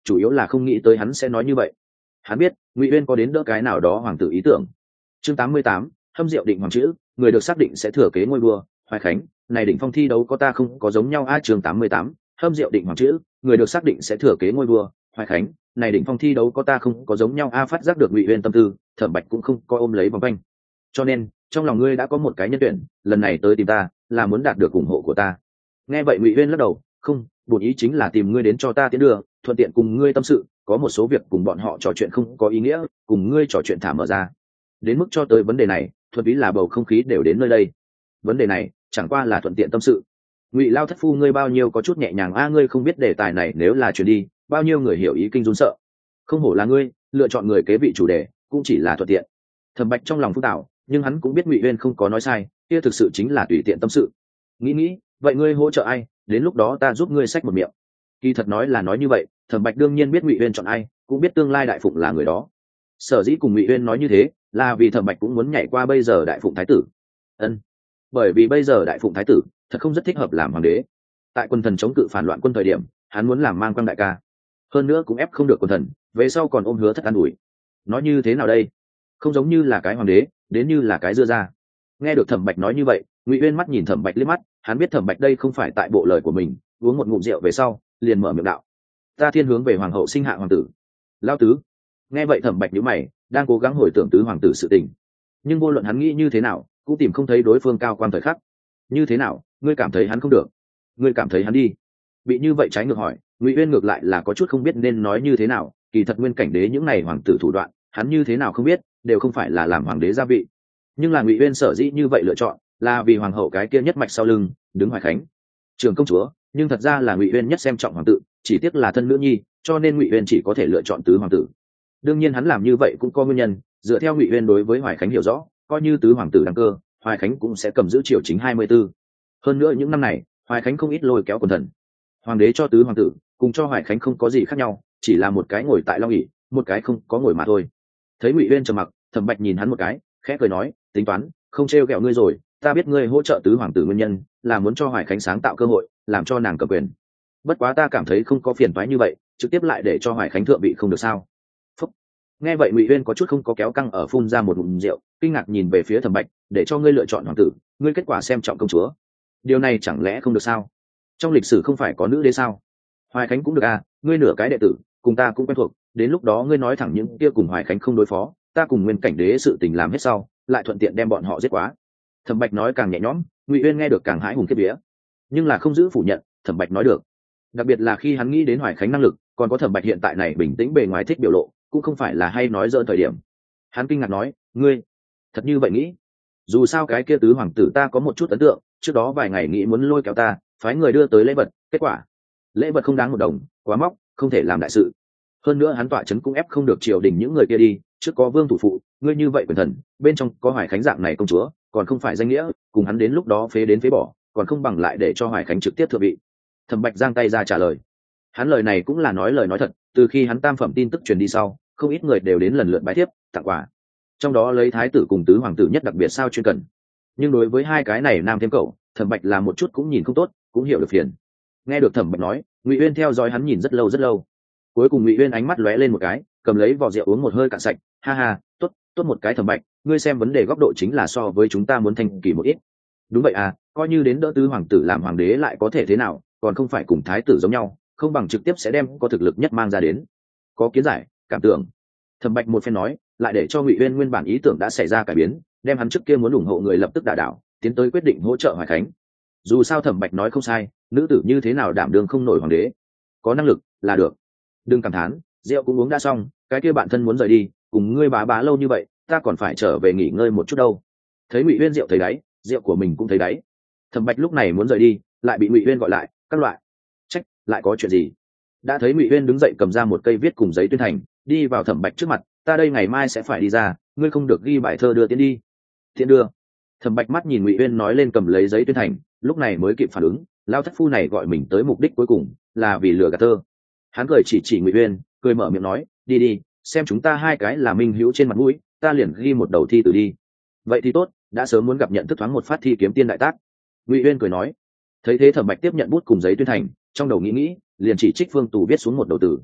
chủ yếu là không nghĩ tới hắn sẽ nói như vậy. Hắn biết Ngụy Uyên có đến đỡ cái nào đó hoàng tử ý tưởng. Chương tám mươi tám, hâm diệu định hoàng chữ, người được xác định sẽ thừa kế ngôi vua. Hoài Khánh, này đỉnh phong thi đấu có ta không có giống nhau a. Chương tám mươi tám, hâm diệu định hoàng chữ, người được xác định sẽ thừa kế ngôi vua. Hoài Khánh, này đỉnh phong thi đấu có ta không có giống nhau a. Phát giác được Ngụy Uyên tâm tư, Thẩm Bạch cũng không coi ôm lấy vòng quanh. Cho nên trong lòng ngươi đã có một cái nhân tuyển, lần này tới tìm ta là muốn đạt được ủng hộ của ta. Nghe vậy Ngụy Uyên lắc đầu, không, bổn ý chính là tìm ngươi đến cho ta tiến đường, thuận tiện cùng ngươi tâm sự, có một số việc cùng bọn họ trò chuyện không có ý nghĩa, cùng ngươi trò chuyện thả mở ra. Đến mức cho tới vấn đề này, thuận ý là bầu không khí đều đến nơi đây. Vấn đề này chẳng qua là thuận tiện tâm sự. Ngụy Lao thất phu ngươi bao nhiêu có chút nhẹ nhàng a, ngươi không biết đề tài này nếu là truyền đi, bao nhiêu người hiểu ý kinh run sợ. Không hổ là ngươi, lựa chọn người kế vị chủ đề, cũng chỉ là thuận tiện. Thẩm Bạch trong lòng phức tạp, nhưng hắn cũng biết Ngụy Uyên không có nói sai, kia thực sự chính là tùy tiện tâm sự. Nghĩ nghĩ, vậy ngươi hỗ trợ ai, đến lúc đó ta giúp ngươi xách một miệng. Kỳ thật nói là nói như vậy, Thẩm Bạch đương nhiên biết Ngụy Uyên chọn ai, cũng biết tương lai đại phụng là người đó. Sở dĩ cùng Ngụy Uyên nói như thế, là vì Thẩm Bạch cũng muốn nhảy qua bây giờ đại phụng thái tử. Ân, bởi vì bây giờ đại phụng thái tử thật không rất thích hợp làm hoàng đế. Tại quân thần chống cự phản loạn quân thời điểm, hắn muốn làm mang quan đại ca, hơn nữa cũng ép không được quân thần, về sau còn ôm hứa thất an ủi. Nói như thế nào đây? Không giống như là cái hoàng đế, đến như là cái dưa ra. Nghe được Thẩm Bạch nói như vậy, Ngụy Uyên mắt nhìn Thẩm Bạch liếc mắt, hắn biết Thẩm Bạch đây không phải tại bộ lời của mình, uống một ngụm rượu về sau, liền mở miệng đạo: "Ta thiên hướng về hoàng hậu sinh hạ hoàng tử." Lao tứ. Nghe vậy Thẩm Bạch nhíu mày, đang cố gắng hồi tưởng tứ hoàng tử sự tình, nhưng vô luận hắn nghĩ như thế nào, cũng tìm không thấy đối phương cao quan thời khắc. Như thế nào, ngươi cảm thấy hắn không được? Ngươi cảm thấy hắn đi? Bị như vậy trái ngược hỏi, Ngụy Uyên ngược lại là có chút không biết nên nói như thế nào, kỳ thật nguyên cảnh đế những này hoàng tử thủ đoạn, hắn như thế nào không biết, đều không phải là làm hoàng đế gia vị. Nhưng là Ngụy Uyên sở dĩ như vậy lựa chọn, là vì hoàng hậu cái kia nhất mạch sau lưng, đứng Hoài Khánh, trường công chúa, nhưng thật ra là Ngụy Uyên nhất xem trọng hoàng tử, chỉ tiếc là thân nữ nhi, cho nên Ngụy Uyên chỉ có thể lựa chọn tứ hoàng tử. Đương nhiên hắn làm như vậy cũng có nguyên nhân, dựa theo Ngụy Uyên đối với Hoài Khánh hiểu rõ, coi như tứ hoàng tử đăng cơ, Hoài Khánh cũng sẽ cầm giữ triều chính hai mươi b ố. Hơn nữa những năm này, Hoài Khánh không ít lôi kéo quần thần. Hoàng đế cho tứ hoàng tử, cùng cho Hoài Khánh không có gì khác nhau, chỉ là một cái ngồi tại long ỷ, một cái không có ngồi mà thôi. Thấy Ngụy Uyên trầm mặc, Thẩm Bạch nhìn hắn một cái, khẽ cười nói, tính toán, không trêu ghẹo ngươi rồi, ta biết ngươi hỗ trợ tứ hoàng tử nguyên nhân, là muốn cho Hoài Khánh sáng tạo cơ hội, làm cho nàng cầm quyền. Bất quá ta cảm thấy không có phiền toái như vậy, trực tiếp lại để cho Hoài Khánh thượng vị không được sao? Phúc. Nghe vậy Ngụy Uyên có chút không có kéo căng ở phun ra một ngụm rượu, kinh ngạc nhìn về phía Thẩm Bạch, để cho ngươi lựa chọn hoàng tử, ngươi kết quả xem trọng công chúa. Điều này chẳng lẽ không được sao? Trong lịch sử không phải có nữ đế sao? Hoài Khánh cũng được à, ngươi nửa cái đệ tử, cùng ta cũng quen thuộc, đến lúc đó ngươi nói thẳng những kia cùng Hoài Khánh không đối phó, ta cùng nguyên cảnh đế sự tình làm hết sau, lại thuận tiện đem bọn họ giết quá. Thẩm Bạch nói càng nhẹ nhõm, Ngụy Uyên nghe được càng hãi hùng kiếp vía, nhưng là không giữ phủ nhận, Thẩm Bạch nói được. Đặc biệt là khi hắn nghĩ đến Hoài Khánh năng lực, còn có Thẩm Bạch hiện tại này bình tĩnh bề ngoài thích biểu lộ, cũng không phải là hay nói dỡn thời điểm. Hắn kinh ngạc nói, ngươi thật như vậy nghĩ? Dù sao cái kia tứ hoàng tử ta có một chút ấn tượng, trước đó vài ngày nghĩ muốn lôi kéo ta, phái người đưa tới lễ vật, kết quả lễ vật không đáng một đồng, quá móc, không thể làm đại sự. Hơn nữa hắn tọa chấn cũng ép không được triều đình những người kia đi, trước có vương thủ phụ, ngươi như vậy quyền thần, bên trong có Hoài Khánh dạng này công chúa, còn không phải danh nghĩa, cùng hắn đến lúc đó phế đến phế bỏ, còn không bằng lại để cho Hoài Khánh trực tiếp thượng vị. Thẩm Bạch giang tay ra trả lời. Hắn lời này cũng là nói lời nói thật, từ khi hắn tam phẩm tin tức truyền đi sau, không ít người đều đến lần lượt bái thiếp, tặng quà. Trong đó lấy thái tử cùng tứ hoàng tử nhất đặc biệt sao chuyên cần. Nhưng đối với hai cái này nam thêm cậu, Thẩm Bạch là một chút cũng nhìn không tốt, cũng hiểu được phiền. Nghe được Thẩm Bạch nói, Ngụy Uyên theo dõi hắn nhìn rất lâu rất lâu. Cuối cùng Ngụy Uyên ánh mắt lóe lên một cái, cầm lấy vò rượu uống một hơi cạn sạch, ha ha, tốt, tốt một cái Thẩm Bạch, ngươi xem vấn đề góc độ chính là so với chúng ta muốn thanh kỳ một ít. Đúng vậy à, coi như đến đỡ tứ hoàng tử làm hoàng đế lại có thể thế nào, còn không phải cùng thái tử giống nhau, không bằng trực tiếp sẽ đem có thực lực nhất mang ra đến. Có kiến giải, cảm tưởng. Thẩm Bạch một phen nói, lại để cho Ngụy Uyên nguyên bản ý tưởng đã xảy ra cải biến, đem hắn trước kia muốn ủng hộ người lập tức đả đảo, tiến tới quyết định hỗ trợ Hoài Khánh. Dù sao Thẩm Bạch nói không sai, nữ tử như thế nào đảm đương không nổi hoàng đế, có năng lực là được. Đừng cảm thán, rượu cũng uống đã xong, cái kia bạn thân muốn rời đi, cùng ngươi bá bá lâu như vậy, ta còn phải trở về nghỉ ngơi một chút đâu. Thấy Ngụy Uyên rượu thấy đáy, rượu của mình cũng thấy đáy. Thẩm Bạch lúc này muốn rời đi, lại bị Ngụy Uyên gọi lại, các loại. Trách, lại có chuyện gì? Đã thấy Ngụy Uyên đứng dậy cầm ra một cây viết cùng giấy tuyên thành, đi vào Thẩm Bạch trước mặt, ta đây ngày mai sẽ phải đi ra, ngươi không được ghi bài thơ đưa tiến đi. Thiện đưa. Thẩm Bạch mắt nhìn Ngụy Uyên nói lên cầm lấy giấy tuyên thành, lúc này mới kịp phản ứng, lao thất phu này gọi mình tới mục đích cuối cùng là vì lừa gạt thơ. Hắn cười chỉ chỉ Ngụy Uyên, cười mở miệng nói, đi đi, xem chúng ta hai cái là minh hữu trên mặt mũi, ta liền ghi một đầu thi từ đi. Vậy thì tốt, đã sớm muốn gặp nhận thức thoáng một phát thi kiếm tiên đại tác. Ngụy Uyên cười nói. Thấy thế Thẩm Bạch tiếp nhận bút cùng giấy tuyên thành, trong đầu nghĩ nghĩ, liền chỉ trích Phương Tù viết xuống một đầu từ.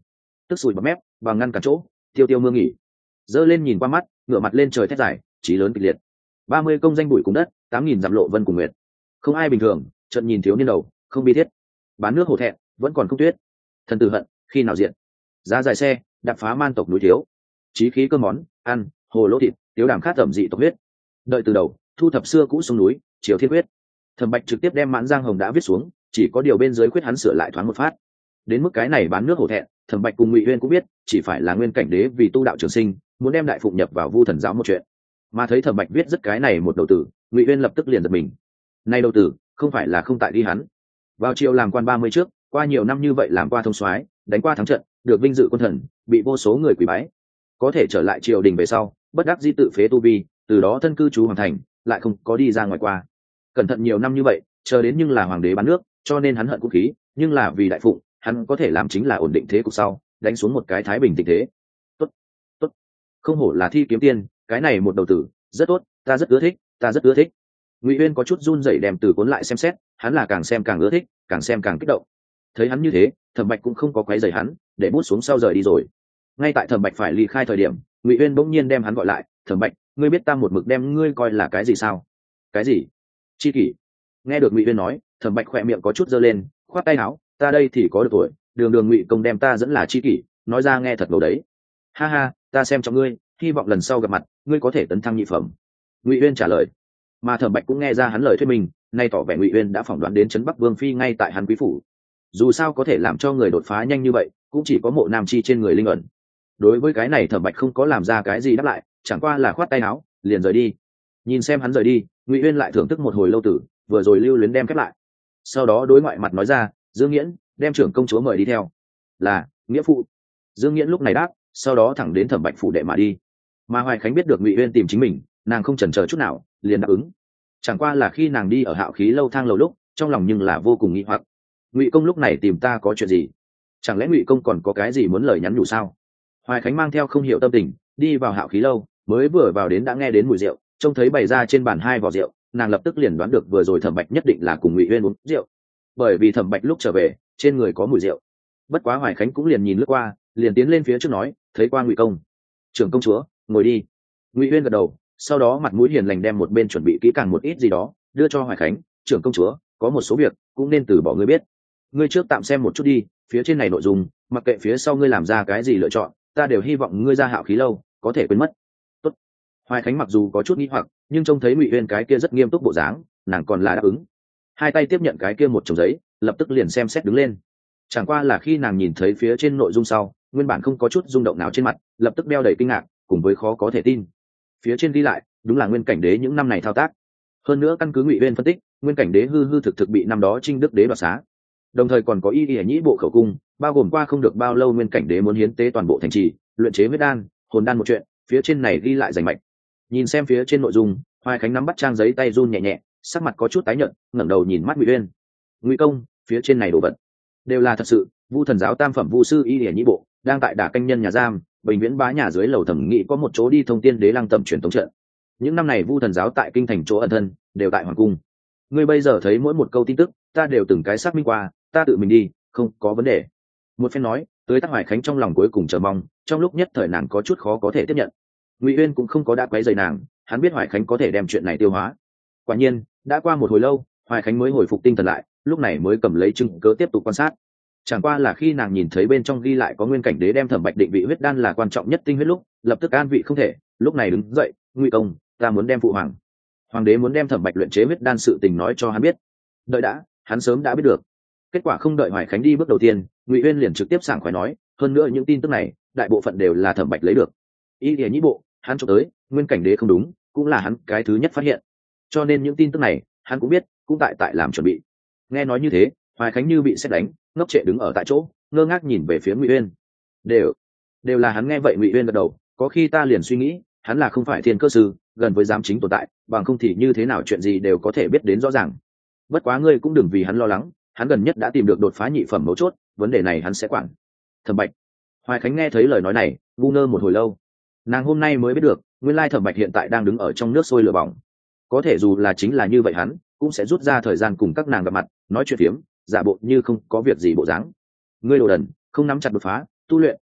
tức sùi bọt mép và ngăn cản chỗ tiêu tiêu mưa nghỉ giơ lên nhìn qua mắt ngửa mặt lên trời thét dài chí lớn kịch liệt. Ba mươi công danh bụi cùng đất, tám nghìn dặm lộ vân cùng nguyệt. Không ai bình thường, trận nhìn thiếu niên đầu không bi thiết, bán nước hổ thẹn vẫn còn không tuyết. Thần tử hận khi nào diện, giá dài xe đạp phá man tộc núi thiếu, chí khí cơ món ăn hồ lỗ thịt tiếu đàm khát ẩm dị tộc huyết. Đợi từ đầu thu thập xưa cũ sông núi chiều thiên quyết. Thẩm Bạch trực tiếp đem mãn giang hồng đã viết xuống, chỉ có điều bên dưới quyết hắn sửa lại thoáng một phát. Đến mức cái này bán nước hổ thẹn, Thẩm Bạch cùng Ngụy Uyên cũng biết, chỉ phải là nguyên cảnh đế vì tu đạo trường sinh, muốn đem đại phụng nhập vào Vu Thần giáo một chuyện. Mà thấy Thẩm Bạch viết rất cái này một đầu tử, Ngụy Uyên lập tức liền giật mình. Này đầu tử, không phải là không tại đi hắn. Vào chiều làm quan ba mươi trước, qua nhiều năm như vậy làm qua thông soái, đánh qua thắng trận, được vinh dự quân thần, bị vô số người quỳ bái. Có thể trở lại triều đình về sau, bất đắc dĩ tự phế tu vi, từ đó thân cư trú hoàng thành, lại không có đi ra ngoài qua. Cẩn thận nhiều năm như vậy, chờ đến nhưng là hoàng đế bán nước, cho nên hắn hận quốc khí, nhưng là vì đại phụng, hắn có thể làm chính là ổn định thế cục sau, đánh xuống một cái thái bình tình thế. Tốt, tốt, không hổ là thi kiếm tiên, cái này một đầu tử, rất tốt, ta rất ưa thích, ta rất ưa thích. Ngụy Uyên có chút run rẩy đem từ cuốn lại xem xét, hắn là càng xem càng ưa thích, càng xem càng kích động. Thấy hắn như thế, Thẩm Bạch cũng không có quấy rầy hắn, để bút xuống sau rời đi rồi. Ngay tại Thẩm Bạch phải ly khai thời điểm, Ngụy Uyên bỗng nhiên đem hắn gọi lại, "Thẩm Bạch, ngươi biết ta một mực đem ngươi coi là cái gì sao?" "Cái gì?" "Chi kỷ." Nghe được Ngụy Uyên nói, Thẩm Bạch khỏe miệng có chút giơ lên, khoát tay áo, "Ta đây thì có được tuổi, đường đường Ngụy công đem ta dẫn là chi kỷ, nói ra nghe thật ngầu đấy." "Ha ha, ta xem trọng ngươi, hy vọng lần sau gặp mặt, ngươi có thể tấn thăng nhị phẩm." Ngụy Uyên trả lời. Mà Thẩm Bạch cũng nghe ra hắn lời thuyết minh, nay tỏ vẻ Ngụy Uyên đã phỏng đoán đến trấn Bắc Vương phi ngay tại hắn quý phủ. Dù sao có thể làm cho người đột phá nhanh như vậy, cũng chỉ có Mộ Nam Chi trên người linh ẩn. Đối với cái này Thẩm Bạch không có làm ra cái gì đáp lại, chẳng qua là khoát tay áo, liền rời đi. Nhìn xem hắn rời đi, Ngụy Uyên lại thưởng thức một hồi lâu tử, vừa rồi lưu luyến đem khép lại. Sau đó đối ngoại mặt nói ra, Dương Nghiễn, đem trưởng công chúa mời đi theo. Là, nghĩa phụ. Dương Nghiễn lúc này đáp, sau đó thẳng đến Thẩm Bạch phủ đệ mà đi. Mà Hoài Khánh biết được Ngụy Uyên tìm chính mình, nàng không chần chờ chút nào, liền đáp ứng. Chẳng qua là khi nàng đi ở Hạo Khí lâu thang lầu lúc, trong lòng nhưng là vô cùng nghi hoặc. Ngụy công lúc này tìm ta có chuyện gì? Chẳng lẽ Ngụy công còn có cái gì muốn lời nhắn nhủ sao? Hoài Khánh mang theo không hiểu tâm tình, đi vào Hạo Khí lâu, mới vừa vào đến đã nghe đến mùi rượu, trông thấy bày ra trên bàn hai vò rượu, nàng lập tức liền đoán được vừa rồi Thẩm Bạch nhất định là cùng Ngụy Uyên uống rượu, bởi vì Thẩm Bạch lúc trở về trên người có mùi rượu. Bất quá Hoài Khánh cũng liền nhìn lướt qua, liền tiến lên phía trước nói, thấy qua Ngụy công. Trưởng công chúa, ngồi đi. Ngụy Uyên gật đầu, sau đó mặt mũi hiền lành đem một bên chuẩn bị kỹ càng một ít gì đó đưa cho Hoài Khánh. Trưởng công chúa, có một số việc cũng nên từ bỏ ngươi biết, ngươi trước tạm xem một chút đi, phía trên này nội dung, mặc kệ phía sau ngươi làm ra cái gì lựa chọn, ta đều hy vọng ngươi ra Hạo Khí lâu có thể quên mất. Tốt. Hoài Khánh mặc dù có chút nghi hoặc, nhưng trông thấy Ngụy Uyên cái kia rất nghiêm túc bộ dáng, nàng còn là đáp ứng. Hai tay tiếp nhận cái kia một chồng giấy, lập tức liền xem xét đứng lên. Chẳng qua là khi nàng nhìn thấy phía trên nội dung sau, nguyên bản không có chút rung động nào trên mặt, lập tức đeo đầy kinh ngạc, cùng với khó có thể tin. Phía trên ghi lại, đúng là Nguyên Cảnh Đế những năm này thao tác. Hơn nữa căn cứ Ngụy Uyên phân tích, Nguyên Cảnh Đế hư hư thực thực bị năm đó Trinh Đức Đế đoạt xá. Đồng thời còn có y y nhĩ bộ khẩu cung, bao gồm qua không được bao lâu Nguyên Cảnh Đế muốn hiến tế toàn bộ thành trì, luyện chế huyết đan, hồn đan một chuyện, phía trên này ghi lại rành mạch. Nhìn xem phía trên nội dung, Hoài Khánh nắm bắt trang giấy tay run nhẹ nhẹ, sắc mặt có chút tái nhợt, ngẩng đầu nhìn mắt Ngụy Uyên. "Ngụy công, phía trên này đồ vật đều là thật sự, Vu Thần giáo tam phẩm vu sư y y nhĩ bộ đang tại đả canh nhân nhà giam, Bình Viễn bá nhà dưới lầu thẩm nghị có một chỗ đi thông tiên đế lăng tầm truyền thống trận. Những năm này Vu Thần giáo tại kinh thành chỗ ẩn thân, đều tại hoàng cung. Ngươi bây giờ thấy mỗi một câu tin tức, ta đều từng cái xác minh qua, ta tự mình đi, không có vấn đề." Một phen nói, tới Tắc Hoài Khánh trong lòng cuối cùng chờ mong, trong lúc nhất thời nàng có chút khó có thể tiếp nhận. Ngụy Uyên cũng không có đã quấy rầy nàng, hắn biết Hoài Khánh có thể đem chuyện này tiêu hóa. Quả nhiên, đã qua một hồi lâu, Hoài Khánh mới hồi phục tinh thần lại, lúc này mới cầm lấy chứng cớ tiếp tục quan sát. Chẳng qua là khi nàng nhìn thấy bên trong ghi lại có Nguyên Cảnh Đế đem Thẩm Bạch định vị huyết đan là quan trọng nhất tinh huyết lúc, lập tức an vị không thể, lúc này đứng dậy, "Ngụy công, ta muốn đem phụ hoàng hoàng đế muốn đem Thẩm Bạch luyện chế huyết đan sự tình nói cho hắn biết." Đợi đã, hắn sớm đã biết được. Kết quả không đợi Hoài Khánh đi bước đầu tiên, Ngụy Uyên liền trực tiếp sảng khoái nói, hơn nữa những tin tức này, đại bộ phận đều là Thẩm Bạch lấy được. Ý địa nhĩ bộ, hắn chụp tới, Nguyên Cảnh Đế không đúng, cũng là hắn cái thứ nhất phát hiện. Cho nên những tin tức này, hắn cũng biết, cũng tại tại làm chuẩn bị. Nghe nói như thế, Hoài Khánh như bị sét đánh, ngốc trệ đứng ở tại chỗ, ngơ ngác nhìn về phía Ngụy Uyên. Đều, đều là hắn nghe vậy. Ngụy Uyên gật đầu, có khi ta liền suy nghĩ, hắn là không phải thiên cơ sư, gần với giám chính tồn tại, bằng không thì như thế nào chuyện gì đều có thể biết đến rõ ràng. Bất quá ngươi cũng đừng vì hắn lo lắng, hắn gần nhất đã tìm được đột phá nhị phẩm mấu chốt, vấn đề này hắn sẽ quản. Thẩm Bạch. Hoài Khánh nghe thấy lời nói này, ngu ngơ một hồi lâu. Nàng hôm nay mới biết được, nguyên lai Thẩm Bạch hiện tại đang đứng ở trong nước sôi lửa bỏng. Có thể dù là chính là như vậy hắn cũng sẽ rút ra thời gian cùng các nàng gặp mặt, nói chuyện phiếm, giả bộ như không có việc gì bộ dáng. Ngươi đồ đần, không nắm chặt đột phá, tu luyện,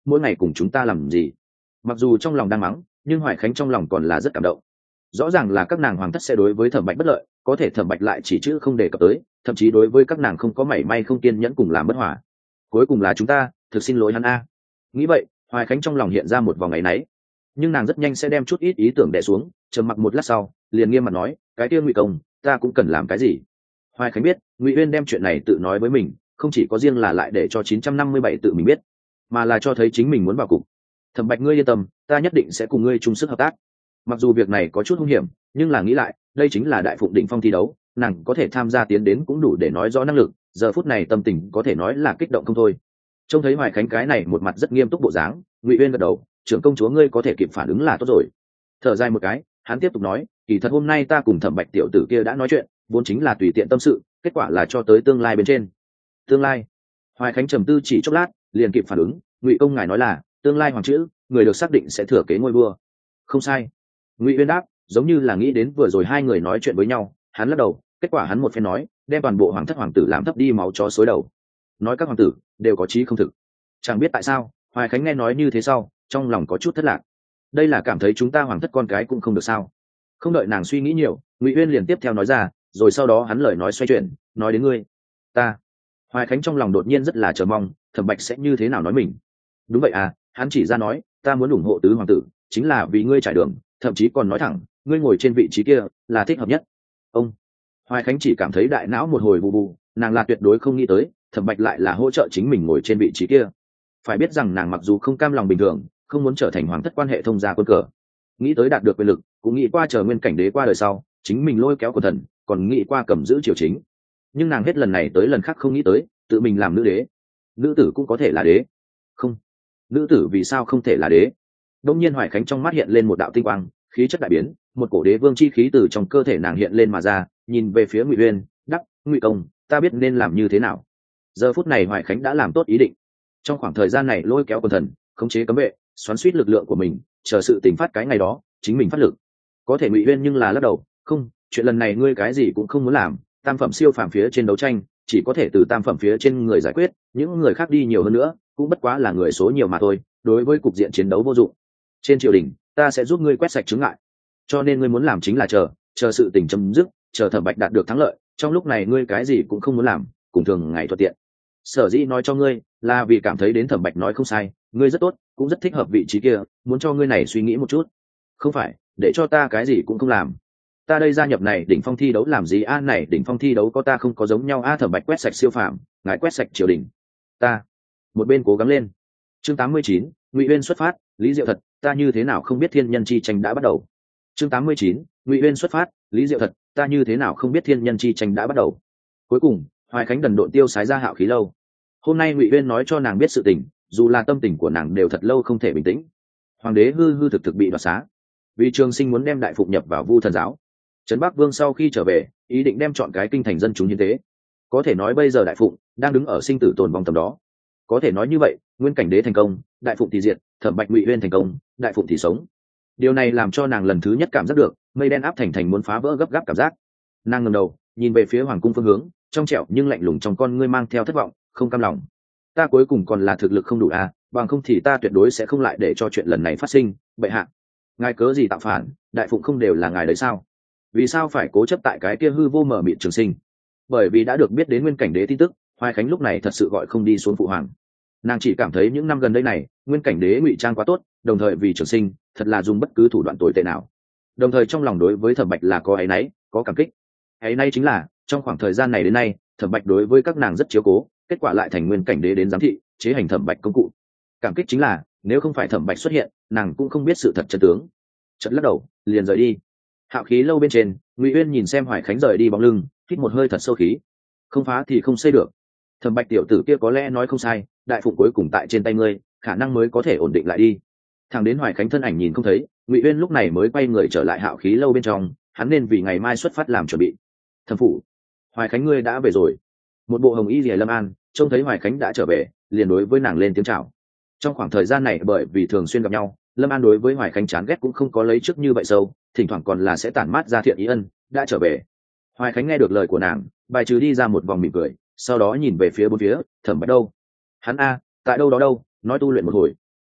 mỗi ngày cùng chúng ta làm gì. Mặc dù trong lòng đang mắng, nhưng Hoài Khánh trong lòng còn là rất cảm động. Rõ ràng là các nàng hoàng thất sẽ đối với Thẩm Bạch bất lợi, có thể Thẩm Bạch lại chỉ chữ không đề cập tới, thậm chí đối với các nàng không có mảy may không kiên nhẫn cùng làm bất hòa. Cuối cùng là chúng ta, thực xin lỗi hắn a. Nghĩ vậy, Hoài Khánh trong lòng hiện ra một vòng áy náy, nhưng nàng rất nhanh sẽ đem chút ít ý tưởng đè xuống, trầm mặc một lát sau, liền nghiêm mặt nói, cái kia Ngụy công, ta cũng cần làm cái gì. Hoài Khánh biết, Ngụy Uyên đem chuyện này tự nói với mình, không chỉ có riêng là lại để cho chín trăm năm mươi bảy tự mình biết, mà là cho thấy chính mình muốn vào cục. Thẩm Bạch ngươi yên tâm, ta nhất định sẽ cùng ngươi chung sức hợp tác. Mặc dù việc này có chút hung hiểm, nhưng là nghĩ lại, đây chính là đại phụng đỉnh phong thi đấu, nàng có thể tham gia tiến đến cũng đủ để nói rõ năng lực, giờ phút này tâm tình có thể nói là kích động không thôi. Trông thấy Hoài Khánh cái này một mặt rất nghiêm túc bộ dáng, Ngụy Uyên gật đầu, trưởng công chúa ngươi có thể kịp phản ứng là tốt rồi. Thở dài một cái, hắn tiếp tục nói, kỳ thật hôm nay ta cùng Thẩm Bạch tiểu tử kia đã nói chuyện, vốn chính là tùy tiện tâm sự, kết quả là cho tới tương lai bên trên. Tương lai? Hoài Khánh trầm tư chỉ chốc lát, liền kịp phản ứng, Ngụy công ngài nói là tương lai hoàng chữ, người được xác định sẽ thừa kế ngôi vua. Không sai. Ngụy Uyên đáp, giống như là nghĩ đến vừa rồi hai người nói chuyện với nhau, hắn lắc đầu, kết quả hắn một phen nói, đem toàn bộ hoàng thất hoàng tử làm thấp đi máu chó xối đầu. Nói các hoàng tử đều có trí không thực. Chẳng biết tại sao, Hoài Khánh nghe nói như thế sau, trong lòng có chút thất lạc. Đây là cảm thấy chúng ta hoàng thất con cái cũng không được sao? Không đợi nàng suy nghĩ nhiều, Ngụy Uyên liền tiếp theo nói ra, rồi sau đó hắn lời nói xoay chuyển, nói đến ngươi. Ta. Hoài Khánh trong lòng đột nhiên rất là chờ mong, Thẩm Bạch sẽ như thế nào nói mình. Đúng vậy à, hắn chỉ ra nói, ta muốn ủng hộ tứ hoàng tử, chính là vì ngươi trải đường, thậm chí còn nói thẳng, ngươi ngồi trên vị trí kia là thích hợp nhất. Ông. Hoài Khánh chỉ cảm thấy đại não một hồi bù bù, nàng là tuyệt đối không nghĩ tới, Thẩm Bạch lại là hỗ trợ chính mình ngồi trên vị trí kia. Phải biết rằng nàng mặc dù không cam lòng bình thường, không muốn trở thành hoàng thất quan hệ thông gia quân cờ, nghĩ tới đạt được quyền lực, cũng nghĩ qua chờ nguyên cảnh đế qua đời sau, chính mình lôi kéo quần thần, còn nghĩ qua cầm giữ triều chính. Nhưng nàng hết lần này tới lần khác không nghĩ tới, tự mình làm nữ đế. Nữ tử cũng có thể là đế. Không, nữ tử vì sao không thể là đế? Đông nhiên Hoài Khánh trong mắt hiện lên một đạo tinh quang, khí chất đại biến, một cổ đế vương chi khí từ trong cơ thể nàng hiện lên mà ra, nhìn về phía Ngụy Uyên, đắc, Ngụy công, ta biết nên làm như thế nào. Giờ phút này Hoài Khánh đã làm tốt ý định, trong khoảng thời gian này lôi kéo quần thần, khống chế cấm vệ, xoắn suýt lực lượng của mình, chờ sự tình phát cái ngày đó, chính mình phát lực. Có thể Ngụy Uyên nhưng là lắc đầu, không, chuyện lần này ngươi cái gì cũng không muốn làm, tam phẩm siêu phàm phía trên đấu tranh, chỉ có thể từ tam phẩm phía trên người giải quyết, những người khác đi nhiều hơn nữa, cũng bất quá là người số nhiều mà thôi, đối với cục diện chiến đấu vô dụng. Trên triều đình, ta sẽ giúp ngươi quét sạch chứng ngại. Cho nên ngươi muốn làm chính là chờ, chờ sự tình chấm dứt, chờ Thẩm Bạch đạt được thắng lợi, trong lúc này ngươi cái gì cũng không muốn làm, cùng thường ngày thuận tiện. Sở dĩ nói cho ngươi, là vì cảm thấy đến Thẩm Bạch nói không sai, ngươi rất tốt, cũng rất thích hợp vị trí kia, muốn cho ngươi này suy nghĩ một chút. Không phải, để cho ta cái gì cũng không làm. Ta đây gia nhập này đỉnh phong thi đấu làm gì a? À, này đỉnh phong thi đấu có ta không có giống nhau a? À, Thẩm Bạch quét sạch siêu phàm, ngài quét sạch triều đình. Ta, một bên cố gắng lên. Chương tám mươi chín, Ngụy Uyên xuất phát, Lý Diệu thật, ta như thế nào không biết thiên nhân chi tranh đã bắt đầu. Chương tám mươi chín, Ngụy Uyên xuất phát, Lý Diệu thật, ta như thế nào không biết thiên nhân chi tranh đã bắt đầu. Cuối cùng, Hoài Khánh đần độn tiêu sái ra Hạo Khí lâu. Hôm nay Ngụy Uyên nói cho nàng biết sự tình, dù là tâm tình của nàng đều thật lâu không thể bình tĩnh. Hoàng đế hư hư thực thực bị đoạt xá, vì Trường Sinh muốn đem đại phục nhập vào Vu Thần giáo. Trấn Bắc Vương sau khi trở về, ý định đem chọn cái kinh thành dân chúng hiến tế. Có thể nói bây giờ đại phụng đang đứng ở sinh tử tồn vong tầm đó. Có thể nói như vậy, nguyên cảnh đế thành công, đại phụng thì diệt, Thẩm Bạch Ngụy Uyên thành công, đại phụng thì sống. Điều này làm cho nàng lần thứ nhất cảm giác được mây đen áp thành thành muốn phá vỡ gấp gáp cảm giác. Nàng ngẩng đầu, nhìn về phía hoàng cung phương hướng, trong trẻo nhưng lạnh lùng trong con ngươi mang theo thất vọng, không cam lòng. Ta cuối cùng còn là thực lực không đủ à, bằng không thì ta tuyệt đối sẽ không lại để cho chuyện lần này phát sinh. Bệ hạ, ngài cớ gì tạo phản, đại phụng không đều là ngài đấy sao? Vì sao phải cố chấp tại cái kia hư vô mở mịt Trường Sinh? Bởi vì đã được biết đến nguyên cảnh đế tin tức, Hoài Khánh lúc này thật sự gọi không đi xuống phụ hoàng. Nàng chỉ cảm thấy những năm gần đây này, nguyên cảnh đế ngụy trang quá tốt, đồng thời vì Trường Sinh thật là dùng bất cứ thủ đoạn tồi tệ nào. Đồng thời trong lòng đối với Thẩm Bạch là có áy náy, có cảm kích. Áy náy chính là trong khoảng thời gian này đến nay, Thẩm Bạch đối với các nàng rất chiếu cố, kết quả lại thành nguyên cảnh đế đến giám thị, chế hành Thẩm Bạch công cụ. Cảm kích chính là nếu không phải Thẩm Bạch xuất hiện, nàng cũng không biết sự thật chân tướng. Chợt lắc đầu, liền rời đi. Hạo Khí lâu bên trên, Ngụy Uyên nhìn xem Hoài Khánh rời đi bóng lưng, hít một hơi thật sâu khí. Không phá thì không xây được. Thẩm Bạch tiểu tử kia có lẽ nói không sai, đại phụng cuối cùng tại trên tay ngươi, khả năng mới có thể ổn định lại đi. Thằng đến Hoài Khánh thân ảnh nhìn không thấy, Ngụy Uyên lúc này mới quay người trở lại Hạo Khí lâu bên trong, hắn nên vì ngày mai xuất phát làm chuẩn bị. Thẩm phủ, Hoài Khánh ngươi đã về rồi. Một bộ hồng y liễu Lâm An trông thấy Hoài Khánh đã trở về, liền đối với nàng lên tiếng chào. Trong khoảng thời gian này bởi vì thường xuyên gặp nhau, Lâm An đối với Hoài Khánh chán ghét cũng không có lấy trước như vậy sâu, thỉnh thoảng còn là sẽ tản mát ra thiện ý ân, đã trở về. Hoài Khánh nghe được lời của nàng, bài trừ đi ra một vòng mỉm cười, sau đó nhìn về phía bốn phía, Thẩm Bạch đâu? Hắn a, tại đâu đó đâu, nói tu luyện một hồi.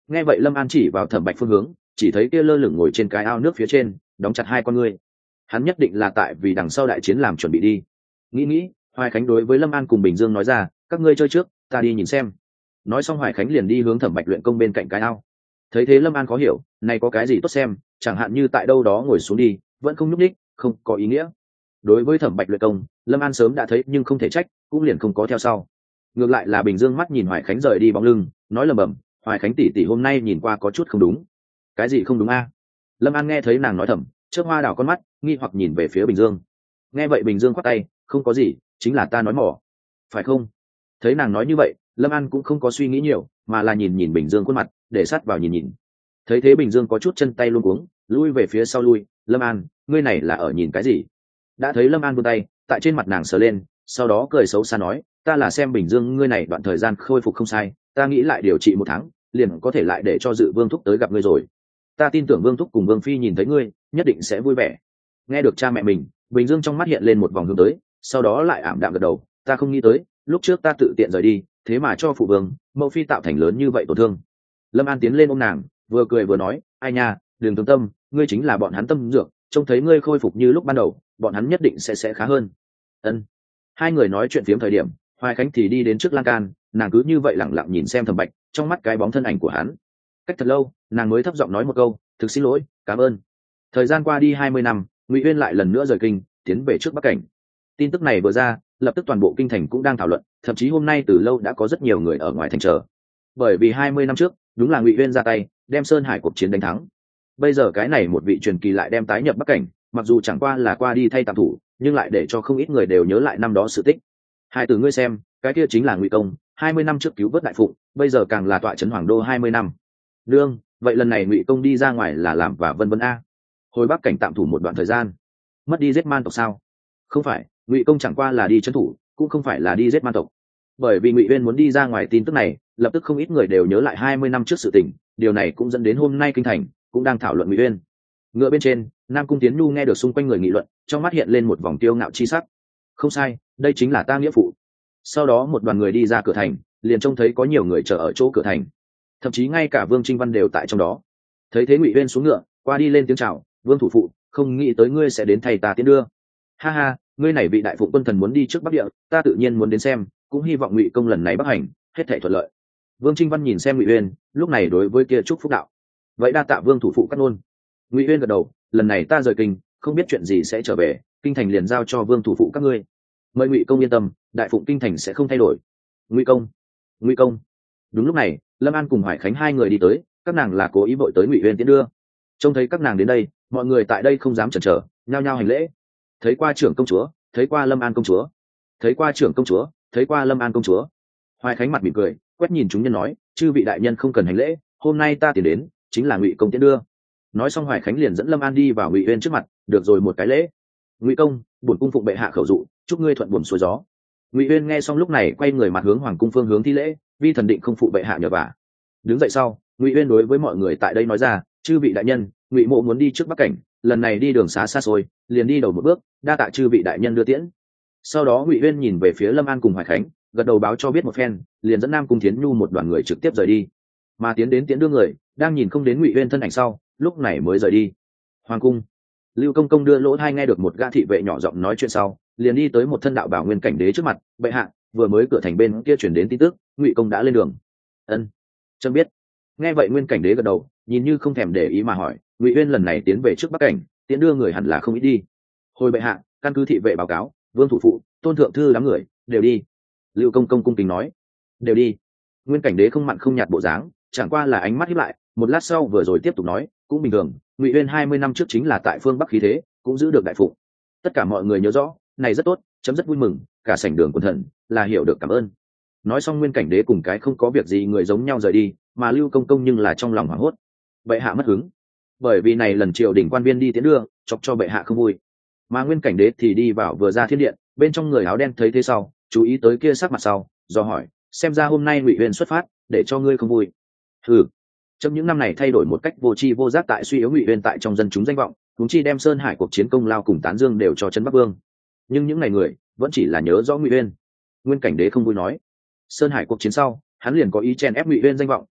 Nghe vậy Lâm An chỉ vào Thẩm Bạch phương hướng, chỉ thấy kia lơ lửng ngồi trên cái ao nước phía trên, đóng chặt hai con ngươi. Hắn nhất định là tại vì đằng sau đại chiến làm chuẩn bị đi. Nghĩ nghĩ, Hoài Khánh đối với Lâm An cùng Bình Dương nói ra, các ngươi chơi trước, ta đi nhìn xem. Nói xong Hoài Khánh liền đi hướng Thẩm Bạch luyện công bên cạnh cái ao. Thấy thế Lâm An có hiểu, này có cái gì tốt xem, chẳng hạn như tại đâu đó ngồi xuống đi, vẫn không nhúc nhích, không có ý nghĩa. Đối với Thẩm Bạch luyện công, Lâm An sớm đã thấy nhưng không thể trách, cũng liền không có theo sau. Ngược lại là Bình Dương mắt nhìn Hoài Khánh rời đi bóng lưng, nói lầm bầm, Hoài Khánh tỷ tỷ hôm nay nhìn qua có chút không đúng. Cái gì không đúng a? Lâm An nghe thấy nàng nói thầm, chớp hoa đảo con mắt, nghi hoặc nhìn về phía Bình Dương. Nghe vậy Bình Dương khoát tay, không có gì, chính là ta nói mỏ, phải không? Thấy nàng nói như vậy, Lâm An cũng không có suy nghĩ nhiều, mà là nhìn nhìn Bình Dương khuôn mặt, để sát vào nhìn nhìn. Thấy thế Bình Dương có chút chân tay luống cuống, lui về phía sau lui. Lâm An, ngươi này là ở nhìn cái gì? Đã thấy Lâm An vươn tay, tại trên mặt nàng sờ lên, sau đó cười xấu xa nói, ta là xem Bình Dương ngươi này đoạn thời gian khôi phục không sai, ta nghĩ lại điều trị một tháng, liền có thể lại để cho Dự Vương thúc tới gặp ngươi rồi. Ta tin tưởng Vương thúc cùng Vương phi nhìn thấy ngươi, nhất định sẽ vui vẻ. Nghe được cha mẹ mình, Bình Dương trong mắt hiện lên một vòng hướng tới, sau đó lại ảm đạm gật đầu, ta không nghĩ tới, lúc trước ta tự tiện rời đi, thế mà cho phụ vương, mẫu phi tạo thành lớn như vậy tổn thương. Lâm An tiến lên ôm nàng, vừa cười vừa nói, ai nha, đừng thương tâm, ngươi chính là bọn hắn tâm dược, trông thấy ngươi khôi phục như lúc ban đầu, bọn hắn nhất định sẽ sẽ khá hơn. Ân. Hai người nói chuyện phiếm thời điểm, Hoài Khánh thì đi đến trước lan can, nàng cứ như vậy lẳng lặng nhìn xem Thẩm Bạch, trong mắt cái bóng thân ảnh của hắn. Cách thật lâu, nàng mới thấp giọng nói một câu, thực xin lỗi, cảm ơn. Thời gian qua đi hai mươi năm, Ngụy Uyên lại lần nữa rời kinh, tiến về trước Bắc Cảnh. Tin tức này vừa ra, lập tức toàn bộ kinh thành cũng đang thảo luận, thậm chí hôm nay từ lâu đã có rất nhiều người ở ngoài thành chờ. Bởi vì hai mươi năm trước, đúng là Ngụy Uyên ra tay, đem Sơn Hải cuộc chiến đánh thắng. Bây giờ cái này một vị truyền kỳ lại đem tái nhập Bắc Cảnh, mặc dù chẳng qua là qua đi thay tạm thủ, nhưng lại để cho không ít người đều nhớ lại năm đó sự tích. Hai từ ngươi xem, cái kia chính là Ngụy Công, hai mươi năm trước cứu vớt đại phụng, bây giờ càng là tọa trấn hoàng đô hai mươi năm. Đương, vậy lần này Ngụy Công đi ra ngoài là làm và vân vân a. Hồi Bắc Cảnh tạm thủ một đoạn thời gian, mất đi giết man tộc sao? Không phải, Ngụy Công chẳng qua là đi trấn thủ, cũng không phải là đi giết man tộc. Bởi vì Ngụy Uyên muốn đi ra ngoài tin tức này, lập tức không ít người đều nhớ lại hai mươi năm trước sự tình, điều này cũng dẫn đến hôm nay kinh thành cũng đang thảo luận Ngụy Uyên. Ngựa bên trên, Nam Cung Tiến Nhu nghe được xung quanh người nghị luận, trong mắt hiện lên một vòng tiêu ngạo chi sắc. Không sai, đây chính là ta nghĩa phụ. Sau đó một đoàn người đi ra cửa thành, liền trông thấy có nhiều người chờ ở chỗ cửa thành, thậm chí ngay cả Vương Trinh Văn đều tại trong đó. Thấy thế Ngụy Uyên xuống ngựa, qua đi lên tiếng chào, Vương thủ phụ, không nghĩ tới ngươi sẽ đến thay ta tiến đưa. Ha ha, ngươi này vị đại phụng quân thần muốn đi trước Bắc Địa, ta tự nhiên muốn đến xem, cũng hy vọng Ngụy công lần này bắc hành hết thảy thuận lợi. Vương Trinh Văn nhìn xem Ngụy Uyên, lúc này đối với kia chúc phúc đạo, vậy đa tạ Vương thủ phụ cắt ngôn. Ngụy Uyên gật đầu, lần này ta rời kinh, không biết chuyện gì sẽ trở về, kinh thành liền giao cho Vương thủ phụ các ngươi. Mời Ngụy công yên tâm, đại phụng kinh thành sẽ không thay đổi. Ngụy công, Ngụy công. Đúng lúc này, Lâm An cùng Hoài Khánh hai người đi tới, các nàng là cố ý vội tới Ngụy Uyên tiến đưa. Trông thấy các nàng đến đây, mọi người tại đây không dám chần chờ, nhao nhao hành lễ. Thấy qua trưởng công chúa, thấy qua Lâm An công chúa, thấy qua trưởng công chúa, thấy qua Lâm An công chúa. Hoài Khánh mặt mỉm cười, quét nhìn chúng nhân nói, chư vị đại nhân không cần hành lễ, hôm nay ta tiến đến chính là Ngụy công tiến đưa. Nói xong Hoài Khánh liền dẫn Lâm An đi vào Ngụy Uyên trước mặt, được rồi một cái lễ. Ngụy công, bổn cung phụng bệ hạ khẩu dụ, chúc ngươi thuận buồm xuôi gió. Ngụy Uyên nghe xong lúc này quay người mặt hướng hoàng cung phương hướng thi lễ, vi thần định không phụ bệ hạ nhờ vả. Đứng dậy sau, Ngụy Uyên đối với mọi người tại đây nói ra, chư vị đại nhân, Ngụy mộ muốn đi trước Bắc Cảnh, lần này đi đường xá xa xôi, liền đi đầu một bước, đa tạ chư vị đại nhân đưa tiễn. Sau đó Ngụy Uyên nhìn về phía Lâm An cùng Hoài Khánh, gật đầu báo cho biết một phen, liền dẫn Nam Cung Thiến Nhu một đoàn người trực tiếp rời đi. Mà tiến đến tiễn đưa người, đang nhìn không đến Ngụy Uyên thân ảnh sau, lúc này mới rời đi. Hoàng cung, Lưu Công Công đưa lỗ tai nghe được một gã thị vệ nhỏ giọng nói chuyện sau, liền đi tới một thân đạo bảo Nguyên Cảnh Đế trước mặt, bệ hạ, vừa mới cửa thành bên kia chuyển đến tin tức, Ngụy công đã lên đường. Ân, trâm biết. Nghe vậy Nguyên Cảnh Đế gật đầu, nhìn như không thèm để ý mà hỏi, Ngụy Uyên lần này tiến về trước Bắc Cảnh, tiễn đưa người hẳn là không ít đi. Hồi bệ hạ, căn cứ thị vệ báo cáo, Vương thủ phụ, Tôn thượng thư đám người đều đi. Lưu Công Công cung kính nói, đều đi. Nguyên Cảnh Đế không mặn không nhạt bộ dáng, chẳng qua là ánh mắt híp lại, một lát sau vừa rồi tiếp tục nói, cũng bình thường, Ngụy Uyên hai mươi năm trước chính là tại phương Bắc khí thế, cũng giữ được đại phụng. Tất cả mọi người nhớ rõ, này rất tốt, chấm rất vui mừng, cả sảnh đường quần thần là hiểu được cảm ơn. Nói xong Nguyên Cảnh Đế cùng cái không có việc gì người giống nhau rời đi, mà Lưu Công Công nhưng là trong lòng hoảng hốt. Bệ hạ mất hứng, bởi vì này lần triều đình quan viên đi tiến đưa, chọc cho bệ hạ không vui. Mà Nguyên Cảnh Đế thì đi vào vừa ra thiên điện, bên trong người áo đen thấy thế sau, chú ý tới kia sắc mặt sau, do hỏi, xem ra hôm nay Ngụy Uyên xuất phát, để cho ngươi không vui. Hừ, trong những năm này thay đổi một cách vô tri vô giác tại suy yếu Ngụy Uyên tại trong dân chúng danh vọng, chúng chi đem Sơn Hải cuộc chiến công lao cùng tán dương đều cho Trấn Bắc Vương. Nhưng những ngày người vẫn chỉ là nhớ rõ Ngụy Uyên. Nguyên Cảnh Đế không vui nói, Sơn Hải cuộc chiến sau, hắn liền có ý chen ép Ngụy Uyên danh vọng,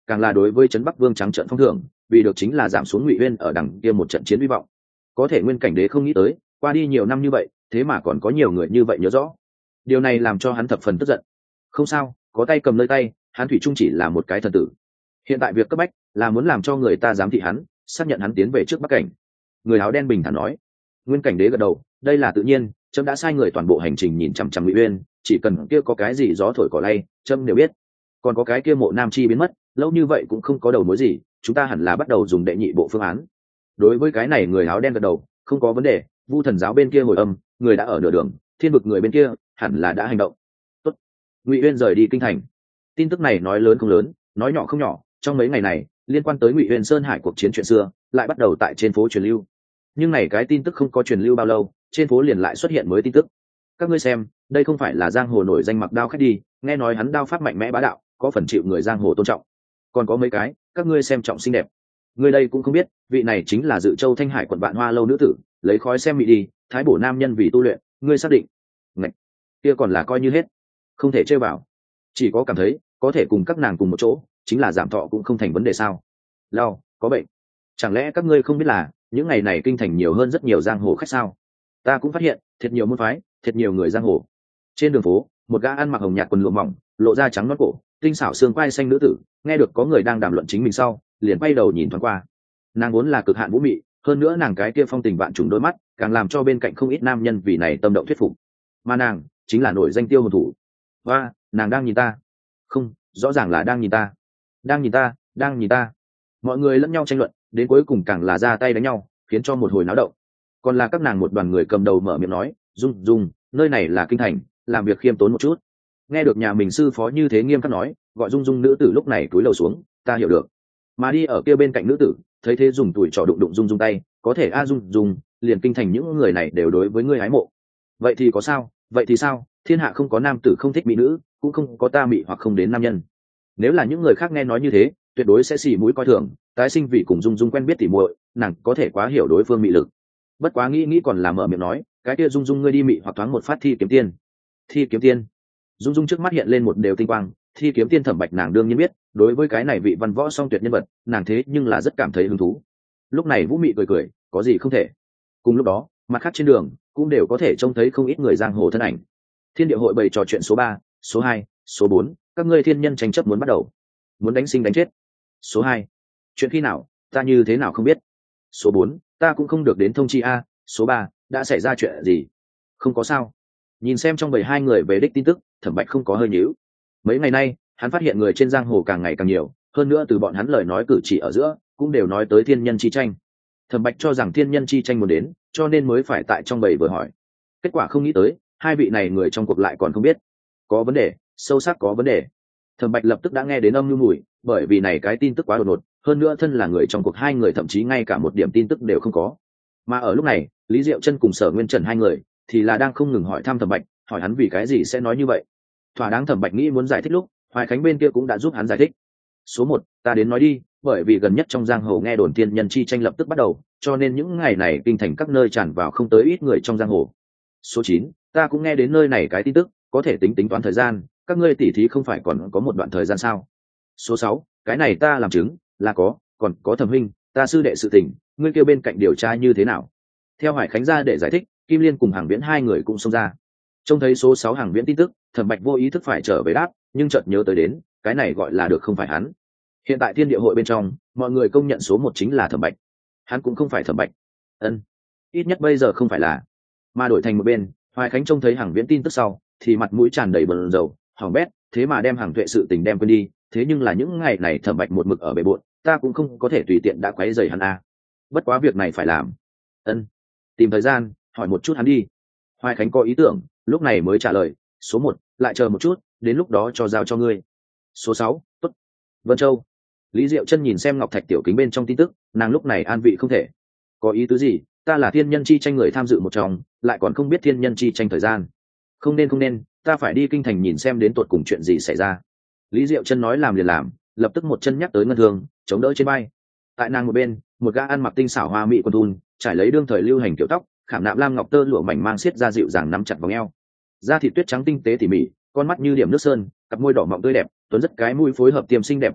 càng là đối với trấn Bắc Vương trắng trợn phong thưởng, vì được chính là giảm xuống Ngụy Uyên ở đằng kia một trận chiến hy vọng. Có thể Nguyên Cảnh Đế không nghĩ tới, qua đi nhiều năm như vậy, thế mà còn có nhiều người như vậy nhớ rõ. Điều này làm cho hắn thập phần tức giận. Không sao, có tay cầm nơi tay, hắn thủy chung chỉ là một cái thần tử. Hiện tại việc cấp bách là muốn làm cho người ta giám thị hắn, xác nhận hắn tiến về trước Bắc Cảnh. Người áo đen bình thản nói. Nguyên Cảnh Đế gật đầu, đây là tự nhiên, trẫm đã sai người toàn bộ hành trình nhìn chằm chằm Ngụy Uyên, chỉ cần kia có cái gì gió thổi cỏ lay, trẫm đều biết. Còn có cái kia Mộ Nam Chi biến mất, lâu như vậy cũng không có đầu mối gì, chúng ta hẳn là bắt đầu dùng đệ nhị bộ phương án. Đối với cái này người áo đen gật đầu, không có vấn đề. Vu Thần giáo bên kia hồi âm, người đã ở nửa đường, Thiên vực người bên kia hẳn là đã hành động. Tốt. Ngụy Uyên rời đi kinh thành. Tin tức này nói lớn không lớn, nói nhỏ không nhỏ, trong mấy ngày này, liên quan tới Ngụy Uyên Sơn Hải cuộc chiến chuyện xưa, lại bắt đầu tại trên phố truyền lưu. Nhưng này cái tin tức không có truyền lưu bao lâu, trên phố liền lại xuất hiện mới tin tức. Các ngươi xem, đây không phải là giang hồ nổi danh Mặc Đao khách đi, nghe nói hắn đao pháp mạnh mẽ bá đạo, có phần chịu người giang hồ tôn trọng. Còn có mấy cái, các ngươi xem trọng xinh đẹp. Ngươi đây cũng không biết, vị này chính là Dự Châu Thanh Hải quận Vạn Hoa lâu nữ tử, lấy khói xem mị đi, thái bổ nam nhân vì tu luyện, ngươi xác định? Ngạch, kia còn là coi như hết, không thể chơi vào. Chỉ có cảm thấy, có thể cùng các nàng cùng một chỗ, chính là giảm thọ cũng không thành vấn đề sao? Lao, có bệnh. Chẳng lẽ các ngươi không biết là những ngày này kinh thành nhiều hơn rất nhiều giang hồ khách sao? Ta cũng phát hiện, thiệt nhiều môn phái, thiệt nhiều người giang hồ. Trên đường phố, một gã ăn mặc hồng nhạt quần lụa mỏng, lộ da trắng nõn cổ, tinh xảo xương quai xanh nữ tử, nghe được có người đang đàm luận chính mình sau, liền quay đầu nhìn thoáng qua. Nàng vốn là cực hạn vũ mị, hơn nữa nàng cái kia phong tình vạn trùng đôi mắt, càng làm cho bên cạnh không ít nam nhân vì này tâm động thuyết phục. Mà nàng chính là nổi danh Tiêu Hồn Thủ. Và nàng đang nhìn ta. Không, rõ ràng là đang nhìn ta. Đang nhìn ta, đang nhìn ta. Mọi người lẫn nhau tranh luận, đến cuối cùng càng là ra tay đánh nhau, khiến cho một hồi náo động. Còn là các nàng một đoàn người cầm đầu mở miệng nói, "Dung, Dung, nơi này là kinh thành, làm việc khiêm tốn một chút." Nghe được nhà mình sư phó như thế nghiêm khắc nói, gọi Dung Dung nữ tử lúc này cúi đầu xuống, ta hiểu được. Mà đi ở kia bên cạnh nữ tử, thấy thế dùng tuổi trò đụng đụng Dung Dung tay, có thể a Dung Dung, liền kinh thành những người này đều đối với ngươi hái mộ. Vậy thì có sao? Vậy thì sao? Thiên hạ không có nam tử không thích mỹ nữ, cũng không có ta mị hoặc không đến nam nhân. Nếu là những người khác nghe nói như thế, tuyệt đối sẽ xì mũi coi thường, tái sinh vì cùng Dung Dung quen biết tỉ muội, nàng có thể quá hiểu đối phương mị lực. Bất quá nghĩ nghĩ còn là mở miệng nói, cái kia Dung Dung ngươi đi mị hoặc thoáng một phát Thi Kiếm Tiên. Thi Kiếm Tiên? Dung Dung trước mắt hiện lên một đều tinh quang, Thi Kiếm Tiên Thẩm Bạch nàng đương nhiên biết, đối với cái này vị văn võ song tuyệt nhân vật, nàng thế nhưng là rất cảm thấy hứng thú. Lúc này Vũ Mị cười cười, có gì không thể. Cùng lúc đó, mặt khác trên đường cũng đều có thể trông thấy không ít người giang hồ thân ảnh. Thiên Địa hội bày trò chuyện số ba, số hai, số bốn, các ngươi thiên nhân tranh chấp muốn bắt đầu. Muốn đánh sinh đánh chết. Số hai, chuyện khi nào, ta như thế nào không biết. Số bốn, ta cũng không được đến thông chi a. Số ba, đã xảy ra chuyện gì? Không có sao. Nhìn xem trong bầy hai người về đích tin tức, Thẩm Bạch không có hơi nhíu. Mấy ngày nay, hắn phát hiện người trên giang hồ càng ngày càng nhiều, hơn nữa từ bọn hắn lời nói cử chỉ ở giữa, cũng đều nói tới thiên nhân chi tranh. Thẩm Bạch cho rằng thiên nhân chi tranh muốn đến, cho nên mới phải tại trong bầy vừa hỏi. Kết quả không nghĩ tới, hai vị này người trong cuộc lại còn không biết. Có vấn đề, sâu sắc có vấn đề. Thẩm Bạch lập tức đã nghe đến âm mưu mùi, bởi vì này cái tin tức quá đột ngột, hơn nữa thân là người trong cuộc hai người thậm chí ngay cả một điểm tin tức đều không có. Mà ở lúc này, Lý Diệu Chân cùng Sở Nguyên Trần hai người thì là đang không ngừng hỏi thăm Thẩm Bạch, hỏi hắn vì cái gì sẽ nói như vậy. Thỏa đáng Thẩm Bạch nghĩ muốn giải thích lúc, Hoài Khánh bên kia cũng đã giúp hắn giải thích. Số một, ta đến nói đi, bởi vì gần nhất trong giang hồ nghe đồn thiên nhân chi tranh lập tức bắt đầu, cho nên những ngày này kinh thành các nơi tràn vào không tới ít người trong giang hồ. Số chín, ta cũng nghe đến nơi này cái tin tức, có thể tính tính toán thời gian, các ngươi tỉ thí không phải còn có một đoạn thời gian sao? Số sáu, cái này ta làm chứng, là có, còn có Thẩm huynh, ta sư đệ sự tình, ngươi kêu bên cạnh điều tra như thế nào? Theo Hoài Khánh ra để giải thích, Kim Liên cùng Hàng Viễn hai người cũng xông ra. Trông thấy số sáu Hàng Viễn tin tức, Thẩm Bạch vô ý thức phải trở về đáp, nhưng chợt nhớ tới đến, cái này gọi là được không phải hắn. Hiện tại Thiên Địa hội bên trong, mọi người công nhận số một chính là Thẩm Bạch. Hắn cũng không phải Thẩm Bạch. Ân, ít nhất bây giờ không phải là. Mà đổi thành một bên, Hoài Khánh trông thấy Hàng Viễn tin tức sau, thì mặt mũi tràn đầy bờn dầu, hỏng bét, thế mà đem Hàng Tuệ sự tình đem quên đi, thế nhưng là những ngày này Thẩm Bạch một mực ở bề bộn, ta cũng không có thể tùy tiện đã quấy rầy hắn a. Bất quá việc này phải làm. Ân, tìm thời gian, hỏi một chút hắn đi. Hoài Khánh có ý tưởng, lúc này mới trả lời, số một, lại chờ một chút, đến lúc đó cho giao cho ngươi. Số sáu, tốt. Vân Châu. Lý Diệu Chân nhìn xem ngọc thạch tiểu kính bên trong tin tức, nàng lúc này an vị không thể. Có ý tứ gì? Ta là thiên nhân chi tranh người tham dự một trong, lại còn không biết thiên nhân chi tranh thời gian. Không nên không nên, ta phải đi kinh thành nhìn xem đến tột cùng chuyện gì xảy ra. Lý Diệu Chân nói làm liền làm, lập tức một chân nhắc tới ngân thường, chống đỡ trên vai. Tại nàng một bên, một gã ăn mặc tinh xảo hoa mỹ quần thun, trải lấy đương thời lưu hành kiểu tóc, khảm nạm lam ngọc tơ lụa mảnh mang xiết ra dịu dàng nắm chặt vòng eo. Da thịt tuyết trắng tinh tế tỉ mỉ, con mắt như điểm nước sơn, cặp môi đỏ mọng tươi đẹp, tuấn rất cái mũi phối hợp tiềm xinh đẹp khuôn mặt,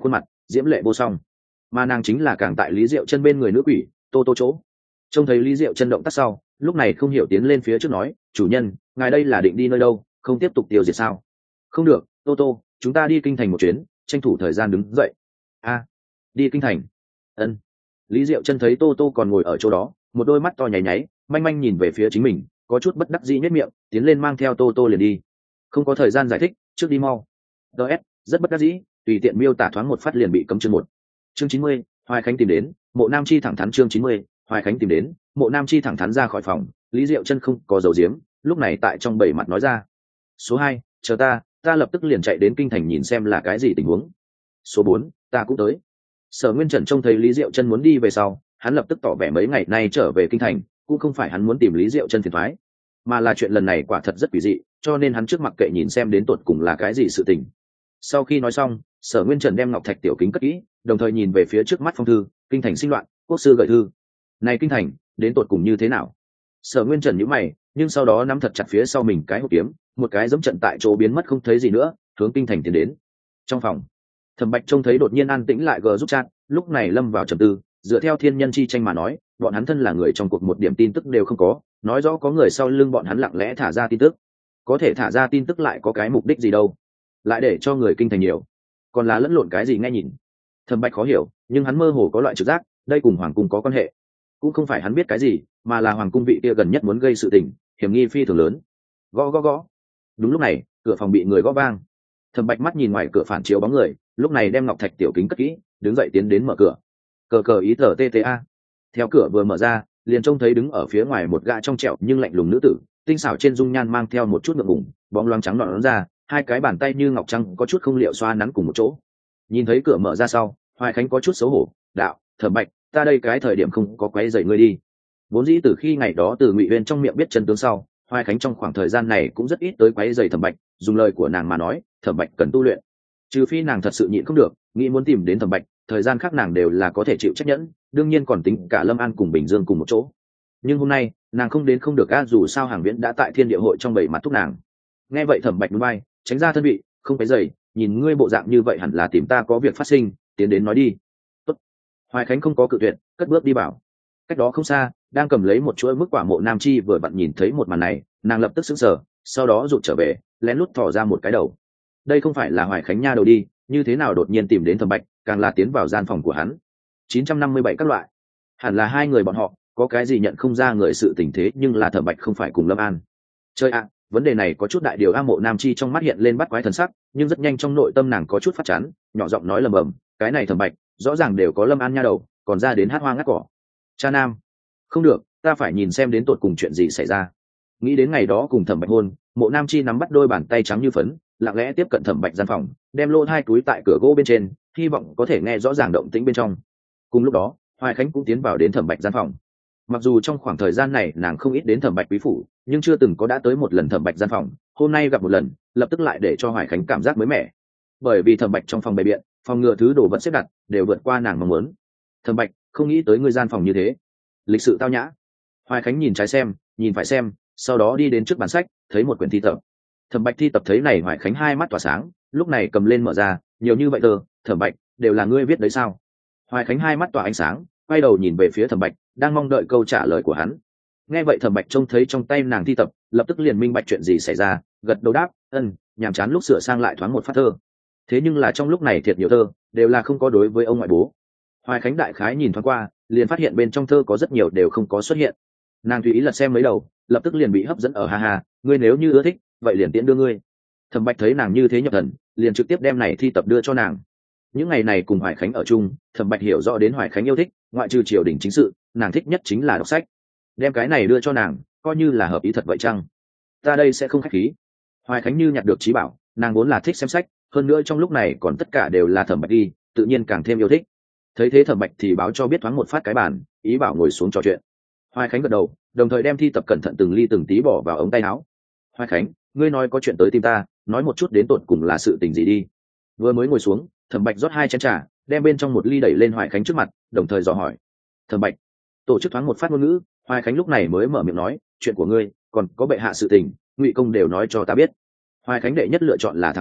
diễm lệ vô song, mà nàng chính là càng tại Lý Diệu Chân bên người nữ quỷ tô tô chỗ. Trông thấy Lý Diệu Chân động tác sau, lúc này không hiểu tiến lên phía trước nói, chủ nhân, ngài đây là định đi nơi đâu, không tiếp tục tiêu diệt sao? Không được, tô tô, chúng ta đi kinh thành một chuyến, tranh thủ thời gian đứng dậy. A, đi kinh thành? Ân. Lý Diệu Chân thấy tô tô còn ngồi ở chỗ đó, một đôi mắt to nháy nháy, manh manh nhìn về phía chính mình, có chút bất đắc dĩ nhếch miệng, tiến lên mang theo tô tô liền đi. Không có thời gian giải thích, trước đi mau. ds rất bất đắc dĩ, tùy tiện miêu tả thoáng một phát liền bị cấm chương một. Chương chín mươi, Hoài Khánh tìm đến, Mộ Nam Chi thẳng thắn. Chương chín mươi, Hoài Khánh tìm đến, Mộ Nam Chi thẳng thắn ra khỏi phòng. Lý Diệu Chân không có dầu diếm, lúc này tại trong bảy mặt nói ra, số hai, chờ ta, ta lập tức liền chạy đến kinh thành nhìn xem là cái gì tình huống. Số bốn, ta cũng tới. Sở Nguyên Trần trông thấy Lý Diệu Chân muốn đi về sau, hắn lập tức tỏ vẻ mấy ngày nay trở về kinh thành cũng không phải hắn muốn tìm Lý Diệu Chân phiền toái, mà là chuyện lần này quả thật rất quỷ dị, cho nên hắn trước mặt kệ nhìn xem đến tột cùng là cái gì sự tình. Sau khi nói xong, Sở Nguyên Trần đem ngọc thạch tiểu kính cất kỹ, đồng thời nhìn về phía trước mắt phong thư, kinh thành sinh loạn, quốc sư gửi thư. Này kinh thành, đến tột cùng như thế nào? Sở Nguyên Trần nhíu mày, nhưng sau đó nắm thật chặt phía sau mình cái hộp kiếm, một cái giẫm trận tại chỗ biến mất không thấy gì nữa, hướng kinh thành tiến đến. Trong phòng, Thẩm Bạch trông thấy đột nhiên an tĩnh lại gờ giúp chat, lúc này lâm vào trầm tư, dựa theo thiên nhân chi tranh mà nói, bọn hắn thân là người trong cuộc một điểm tin tức đều không có, nói rõ có người sau lưng bọn hắn lặng lẽ thả ra tin tức. Có thể thả ra tin tức lại có cái mục đích gì đâu? Lại để cho người kinh thành nhiều, còn là lẫn lộn cái gì nghe nhìn. Thẩm Bạch khó hiểu, nhưng hắn mơ hồ có loại trực giác, đây cùng hoàng cung có quan hệ. Cũng không phải hắn biết cái gì, mà là hoàng cung vị kia gần nhất muốn gây sự tình, hiểm nghi phi thường lớn. Gõ gõ gõ. Đúng lúc này, cửa phòng bị người gõ vang. Thẩm Bạch mắt nhìn ngoài cửa phản chiếu bóng người, lúc này đem ngọc thạch tiểu kính cất kỹ, đứng dậy tiến đến mở cửa. Cờ cờ ý tờ tta. Theo cửa vừa mở ra, liền trông thấy đứng ở phía ngoài một gã trong trẻo nhưng lạnh lùng nữ tử, tinh xảo trên dung nhan mang theo một chút ngượng ngùng, bóng loáng trắng nõn ra, hai cái bàn tay như ngọc trăng có chút không liệu xoa nắn cùng một chỗ. Nhìn thấy cửa mở ra sau, Hoài Khánh có chút xấu hổ, đạo, Thẩm Bạch, ta đây cái thời điểm không có quấy rầy ngươi đi. Vốn dĩ từ khi ngày đó từ Ngụy Uyên trong miệng biết chân tướng sau, Hoài Khánh trong khoảng thời gian này cũng rất ít tới quấy rầy Thẩm Bạch, dùng lời của nàng mà nói, Thẩm Bạch cần tu luyện. Trừ phi nàng thật sự nhịn không được, nghĩ muốn tìm đến Thẩm Bạch, thời gian khác nàng đều là có thể chịu trách nhẫn, đương nhiên còn tính cả Lâm An cùng Bình Dương cùng một chỗ. Nhưng hôm nay, nàng không đến không được a, dù sao Hàng Viễn đã tại Thiên Địa hội trong bảy mặt thúc nàng. Nghe vậy Thẩm Bạch nhún vai, tránh ra thân vị, không quấy rầy, nhìn ngươi bộ dạng như vậy hẳn là tìm ta có việc phát sinh, tiến đến nói đi. Tốt. Hoài Khánh không có cự tuyệt, cất bước đi bảo. Cách đó không xa, đang cầm lấy một chuỗi mức quả Mộ Nam Chi vừa vặn nhìn thấy một màn này, nàng lập tức sững sờ, sau đó rụt trở về, lén lút thò ra một cái đầu. Đây không phải là Hoài Khánh nha đầu đi, như thế nào đột nhiên tìm đến Thẩm Bạch, càng là tiến vào gian phòng của hắn. chín trăm năm mươi bảy các loại, hẳn là hai người bọn họ, có cái gì nhận không ra người sự tình thế, nhưng là Thẩm Bạch không phải cùng Lâm An. Chơi ạ, vấn đề này có chút đại điều a. Mộ Nam Chi trong mắt hiện lên bắt quái thần sắc, nhưng rất nhanh trong nội tâm nàng có chút phát chán, nhỏ giọng nói lầm bầm, cái này Thẩm Bạch, rõ ràng đều có Lâm An nha đầu, còn ra đến hát hoa ngắt cỏ. Cha nam, không được, ta phải nhìn xem đến tột cùng chuyện gì xảy ra. Nghĩ đến ngày đó cùng Thẩm Bạch hôn, Mộ Nam Chi nắm bắt đôi bàn tay trắng như phấn, lặng lẽ tiếp cận Thẩm Bạch gian phòng, đem lô hai túi tại cửa gỗ bên trên, hy vọng có thể nghe rõ ràng động tĩnh bên trong. Cùng lúc đó, Hoài Khánh cũng tiến vào đến Thẩm Bạch gian phòng. Mặc dù trong khoảng thời gian này nàng không ít đến Thẩm Bạch quý phủ, nhưng chưa từng có đã tới một lần Thẩm Bạch gian phòng, hôm nay gặp một lần, lập tức lại để cho Hoài Khánh cảm giác mới mẻ. Bởi vì Thẩm Bạch trong phòng bày biện, phòng ngừa thứ đồ vật xếp đặt, đều vượt qua nàng mong muốn. Thẩm Bạch, không nghĩ tới ngươi gian phòng như thế, lịch sự tao nhã. Hoài Khánh nhìn trái xem, nhìn phải xem, sau đó đi đến trước bàn sách, thấy một quyển thi tập. Thẩm Bạch thi tập thấy này, Hoài Khánh hai mắt tỏa sáng, lúc này cầm lên mở ra, nhiều như vậy tờ, Thẩm Bạch, đều là ngươi viết đấy sao? Hoài Khánh hai mắt tỏa ánh sáng, quay đầu nhìn về phía Thẩm Bạch, đang mong đợi câu trả lời của hắn. Nghe vậy Thẩm Bạch trông thấy trong tay nàng thi tập, lập tức liền minh bạch chuyện gì xảy ra, gật đầu đáp, ân, nhàm chán lúc sửa sang lại thoáng một phát thơ. Thế nhưng là trong lúc này thiệt nhiều thơ, đều là không có đối với ông ngoại bố. Hoài Khánh đại khái nhìn thoáng qua, liền phát hiện bên trong thơ có rất nhiều đều không có xuất hiện. Nàng tùy ý lật xem mấy đầu, lập tức liền bị hấp dẫn ở ha ha, ngươi nếu như ưa thích, vậy liền tiễn đưa ngươi. Thẩm Bạch thấy nàng như thế nhập thần, liền trực tiếp đem này thi tập đưa cho nàng. Những ngày này cùng Hoài Khánh ở chung, Thẩm Bạch hiểu rõ đến Hoài Khánh yêu thích, ngoại trừ triều đình chính sự, nàng thích nhất chính là đọc sách. Đem cái này đưa cho nàng, coi như là hợp ý thật vậy chăng? Ta đây sẽ không khách khí. Hoài Khánh như nhặt được trí bảo, nàng vốn là thích xem sách, hơn nữa trong lúc này còn tất cả đều là Thẩm Bạch đi, tự nhiên càng thêm yêu thích. Thấy thế Thẩm Bạch thì báo cho biết thoáng một phát cái bàn, ý bảo ngồi xuống trò chuyện. Hoài Khánh gật đầu, đồng thời đem thi tập cẩn thận từng ly từng tí bỏ vào ống tay áo. Hoài Khánh, ngươi nói có chuyện tới tìm ta, nói một chút đến tột cùng là sự tình gì đi. Vừa mới ngồi xuống, Thẩm Bạch rót hai chén trà, đem bên trong một ly đẩy lên Hoài Khánh trước mặt, đồng thời dò hỏi. Thẩm Bạch, tổ chức thoáng một phát ngôn ngữ, Hoài Khánh lúc này mới mở miệng nói, chuyện của ngươi, còn có bệ hạ sự tình, Ngụy công đều nói cho ta biết. Hoài Khánh đệ nhất lựa chọn là thẳng thắn,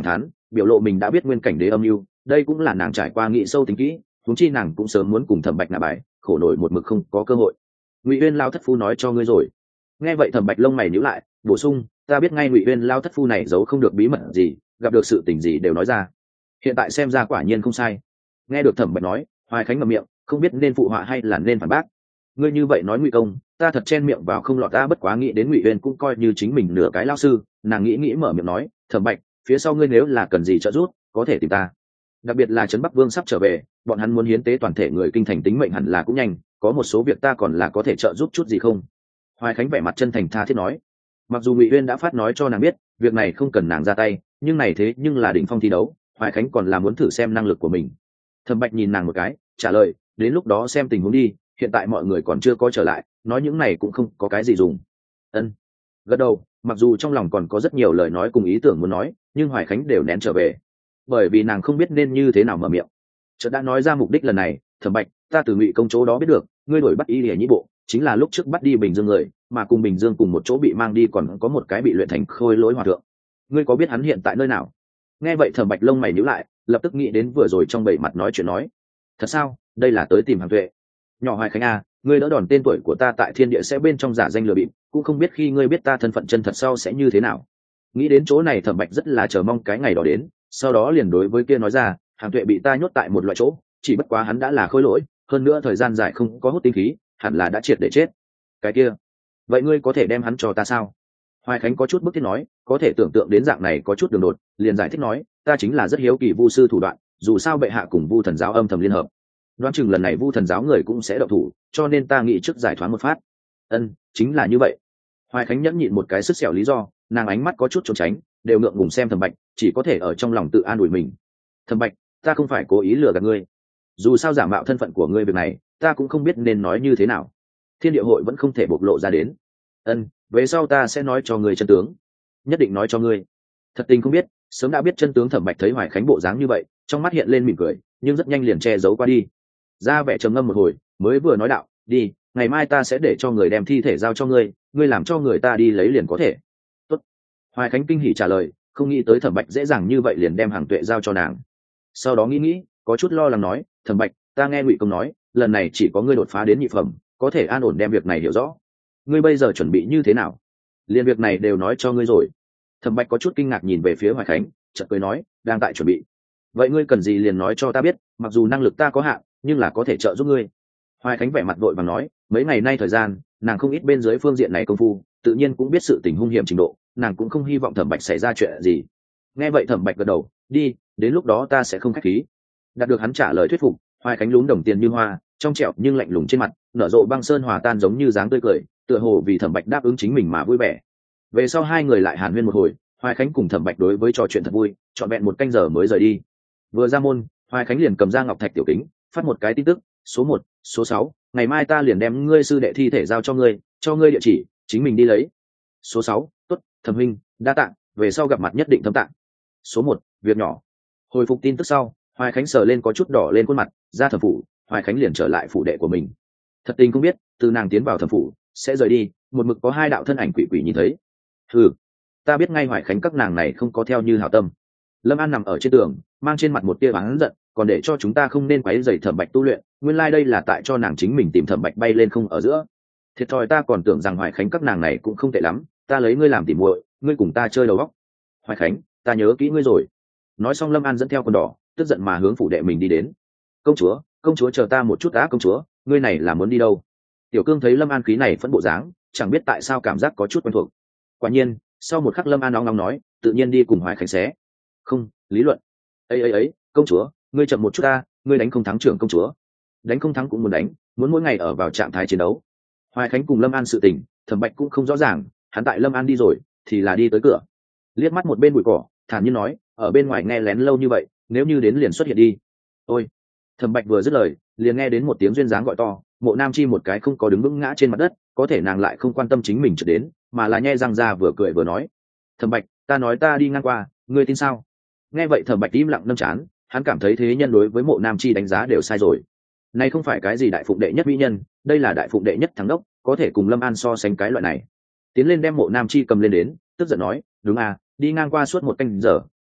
biểu lộ mình đã biết nguyên cảnh đế âm mưu, đây cũng là nàng trải qua nghĩ sâu tính kỹ, huống chi nàng cũng sớm muốn cùng Thẩm Bạch ngả bài, khổ nổi một mực không có cơ hội. Ngụy Uyên lao thất phu nói cho ngươi rồi. Nghe vậy Thẩm Bạch lông mày nhíu lại, bổ sung, ta biết ngay Ngụy Uyên lao thất phu này giấu không được bí mật gì, gặp được sự tình gì đều nói ra. Hiện tại xem ra quả nhiên không sai. Nghe được Thẩm Bạch nói, Hoài Khánh ngậm miệng, không biết nên phụ họa hay là nên phản bác. Ngươi như vậy nói Ngụy công, ta thật chen miệng vào không lọt, ta bất quá nghĩ đến Ngụy Uyên cũng coi như chính mình nửa cái lao sư, nàng nghĩ nghĩ mở miệng nói, Thẩm Bạch, phía sau ngươi nếu là cần gì trợ giúp, có thể tìm ta. Đặc biệt là trấn Bắc Vương sắp trở về, bọn hắn muốn hiến tế toàn thể người kinh thành tính mệnh hẳn là cũng nhanh, có một số việc ta còn là có thể trợ giúp chút gì không? Hoài Khánh vẻ mặt chân thành tha thiết nói. Mặc dù Ngụy Uyên đã phát nói cho nàng biết, việc này không cần nàng ra tay, nhưng này thế nhưng là đỉnh phong thi đấu, Hoài Khánh còn là muốn thử xem năng lực của mình. Thẩm Bạch nhìn nàng một cái, trả lời, đến lúc đó xem tình huống đi, hiện tại mọi người còn chưa có trở lại, nói những này cũng không có cái gì dùng. Ân. Gật đầu, mặc dù trong lòng còn có rất nhiều lời nói cùng ý tưởng muốn nói, nhưng Hoài Khánh đều nén trở về, bởi vì nàng không biết nên như thế nào mở miệng. Chợt đã nói ra mục đích lần này, Thẩm Bạch, ta từ Ngụy công chỗ đó biết được, ngươi đuổi bắt Y Lìa Nhĩ bộ, chính là lúc trước bắt đi Bình Dương người, mà cùng Bình Dương cùng một chỗ bị mang đi còn có một cái bị luyện thành khôi lỗi hòa thượng. Ngươi có biết hắn hiện tại nơi nào? Nghe vậy Thẩm Bạch lông mày nhíu lại, lập tức nghĩ đến vừa rồi trong bầy mặt nói chuyện nói. Thật sao? Đây là tới tìm Hàng Tuệ. Nhỏ Hoài Khánh à, ngươi đỡ đòn tên tuổi của ta tại thiên địa sẽ bên trong giả danh lừa bịp, cũng không biết khi ngươi biết ta thân phận chân thật sau sẽ như thế nào. Nghĩ đến chỗ này Thẩm Bạch rất là chờ mong cái ngày đó đến, sau đó liền đối với kia nói ra, Hàng Tuệ bị ta nhốt tại một loại chỗ, chỉ bất quá hắn đã là khôi lỗi, hơn nữa thời gian dài không có hút tinh khí, hẳn là đã triệt để chết. Cái kia, vậy ngươi có thể đem hắn cho ta sao? Hoài Khánh có chút bức thiết nói, có thể tưởng tượng đến dạng này có chút đường đột, liền giải thích nói, ta chính là rất hiếu kỳ Vu sư thủ đoạn, dù sao bệ hạ cùng Vu thần giáo âm thầm liên hợp, đoán chừng lần này Vu thần giáo người cũng sẽ động thủ, cho nên ta nghĩ trước giải thoáng một phát. Ân, chính là như vậy. Hoài Khánh nhẫn nhịn một cái sức sẹo lý do, nàng ánh mắt có chút trốn tránh, đều ngượng ngùng xem Thẩm Bạch, chỉ có thể ở trong lòng tự an ủi mình. Thẩm Bạch, ta không phải cố ý lừa gạt ngươi, dù sao giả mạo thân phận của ngươi việc này, ta cũng không biết nên nói như thế nào. Thiên địa hội vẫn không thể bộc lộ ra đến. Ân, về sau ta sẽ nói cho ngươi chân tướng, nhất định nói cho ngươi. Thật tình không biết, sớm đã biết chân tướng Thẩm Bạch thấy Hoài Khánh bộ dáng như vậy, trong mắt hiện lên mỉm cười, nhưng rất nhanh liền che giấu qua đi. Ra vẻ trầm ngâm một hồi, mới vừa nói đạo, đi, ngày mai ta sẽ để cho người đem thi thể giao cho ngươi, ngươi làm cho người ta đi lấy liền có thể. Tốt. Hoài Khánh kinh hỉ trả lời, không nghĩ tới Thẩm Bạch dễ dàng như vậy liền đem Hàng Tuệ giao cho nàng. Sau đó nghĩ nghĩ, có chút lo lắng nói, Thẩm Bạch, ta nghe Ngụy công nói, lần này chỉ có ngươi đột phá đến nhị phẩm, có thể an ổn đem việc này hiểu rõ. Ngươi bây giờ chuẩn bị như thế nào? Liên việc này đều nói cho ngươi rồi. Thẩm Bạch có chút kinh ngạc nhìn về phía Hoài Khánh, chợt cười nói, đang tại chuẩn bị. Vậy ngươi cần gì liền nói cho ta biết, mặc dù năng lực ta có hạn, nhưng là có thể trợ giúp ngươi. Hoài Khánh vẻ mặt vội vàng nói, mấy ngày nay thời gian, nàng không ít bên dưới phương diện này công phu, tự nhiên cũng biết sự tình hung hiểm trình độ, nàng cũng không hy vọng Thẩm Bạch xảy ra chuyện gì. Nghe vậy Thẩm Bạch gật đầu, đi, đến lúc đó ta sẽ không khách khí. Đạt được hắn trả lời thuyết phục, Hoài Khánh lún đồng tiền như hoa, trong trẻo nhưng lạnh lùng trên mặt, nở rộ băng sơn hòa tan giống như dáng tươi cười, tựa hồ vì Thẩm Bạch đáp ứng chính mình mà vui vẻ. Về sau hai người lại hàn huyên một hồi, Hoài Khánh cùng Thẩm Bạch đối với trò chuyện thật vui, trọn vẹn một canh giờ mới rời đi. Vừa ra môn, Hoài Khánh liền cầm ra ngọc thạch tiểu kính, phát một cái tin tức, số một, số sáu, ngày mai ta liền đem ngươi sư đệ thi thể giao cho ngươi, cho ngươi địa chỉ, chính mình đi lấy. Số sáu, tốt, Thẩm huynh, đa tạ, về sau gặp mặt nhất định thâm tạ. Số một, việc nhỏ. Hồi phục tin tức sau, Hoài Khánh sờ lên có chút đỏ lên khuôn mặt, ra thẩm phủ, Hoài Khánh liền trở lại phủ đệ của mình. Thật tình không biết, từ nàng tiến vào thẩm phủ, sẽ rời đi, một mực có hai đạo thân ảnh quỷ quỷ nhìn thấy. Ừ, ta biết ngay Hoài Khánh các nàng này không có theo như hảo tâm. Lâm An nằm ở trên tường, mang trên mặt một tia oán giận, còn để cho chúng ta không nên quấy rầy Thẩm Bạch tu luyện, nguyên lai like đây là tại cho nàng chính mình tìm Thẩm Bạch bay lên không ở giữa. Thiệt thòi ta còn tưởng rằng Hoài Khánh các nàng này cũng không tệ lắm, ta lấy ngươi làm tỉ muội, ngươi cùng ta chơi đầu óc. Hoài Khánh, ta nhớ kỹ ngươi rồi. Nói xong Lâm An dẫn theo con đỏ, tức giận mà hướng phủ đệ mình đi đến. Công chúa, công chúa chờ ta một chút đã, công chúa, ngươi này là muốn đi đâu? Tiểu Cương thấy Lâm An khí này phẫn bộ dáng, chẳng biết tại sao cảm giác có chút quen thuộc. Quả nhiên, sau một khắc Lâm An nóng nóng nói, tự nhiên đi cùng Hoài Khánh xé. Không, lý luận. ấy ấy ấy, công chúa, ngươi chậm một chút ta, ngươi đánh không thắng trưởng công chúa. Đánh không thắng cũng muốn đánh, muốn mỗi ngày ở vào trạng thái chiến đấu. Hoài Khánh cùng Lâm An sự tình, Thẩm Bạch cũng không rõ ràng, hắn tại Lâm An đi rồi, thì là đi tới cửa. Liếc mắt một bên bụi cỏ, thản nhiên nói, ở bên ngoài nghe lén lâu như vậy, nếu như đến liền xuất hiện đi. Ôi. Thẩm Bạch vừa dứt lời, liền nghe đến một tiếng duyên dáng gọi to, Mộ Nam Chi một cái không có đứng vững ngã trên mặt đất, có thể nàng lại không quan tâm chính mình trực đến, mà là nhe răng ra vừa cười vừa nói, Thẩm Bạch, ta nói ta đi ngang qua, ngươi tin sao? Nghe vậy Thẩm Bạch im lặng nâng chán, hắn cảm thấy thế nhân đối với Mộ Nam Chi đánh giá đều sai rồi. Này không phải cái gì đại phụng đệ nhất mỹ nhân, đây là đại phụng đệ nhất thắng đốc, có thể cùng Lâm An so sánh cái loại này. Tiến lên đem Mộ Nam Chi cầm lên đến, tức giận nói, đúng à, đi ngang qua suốt một canh giờ,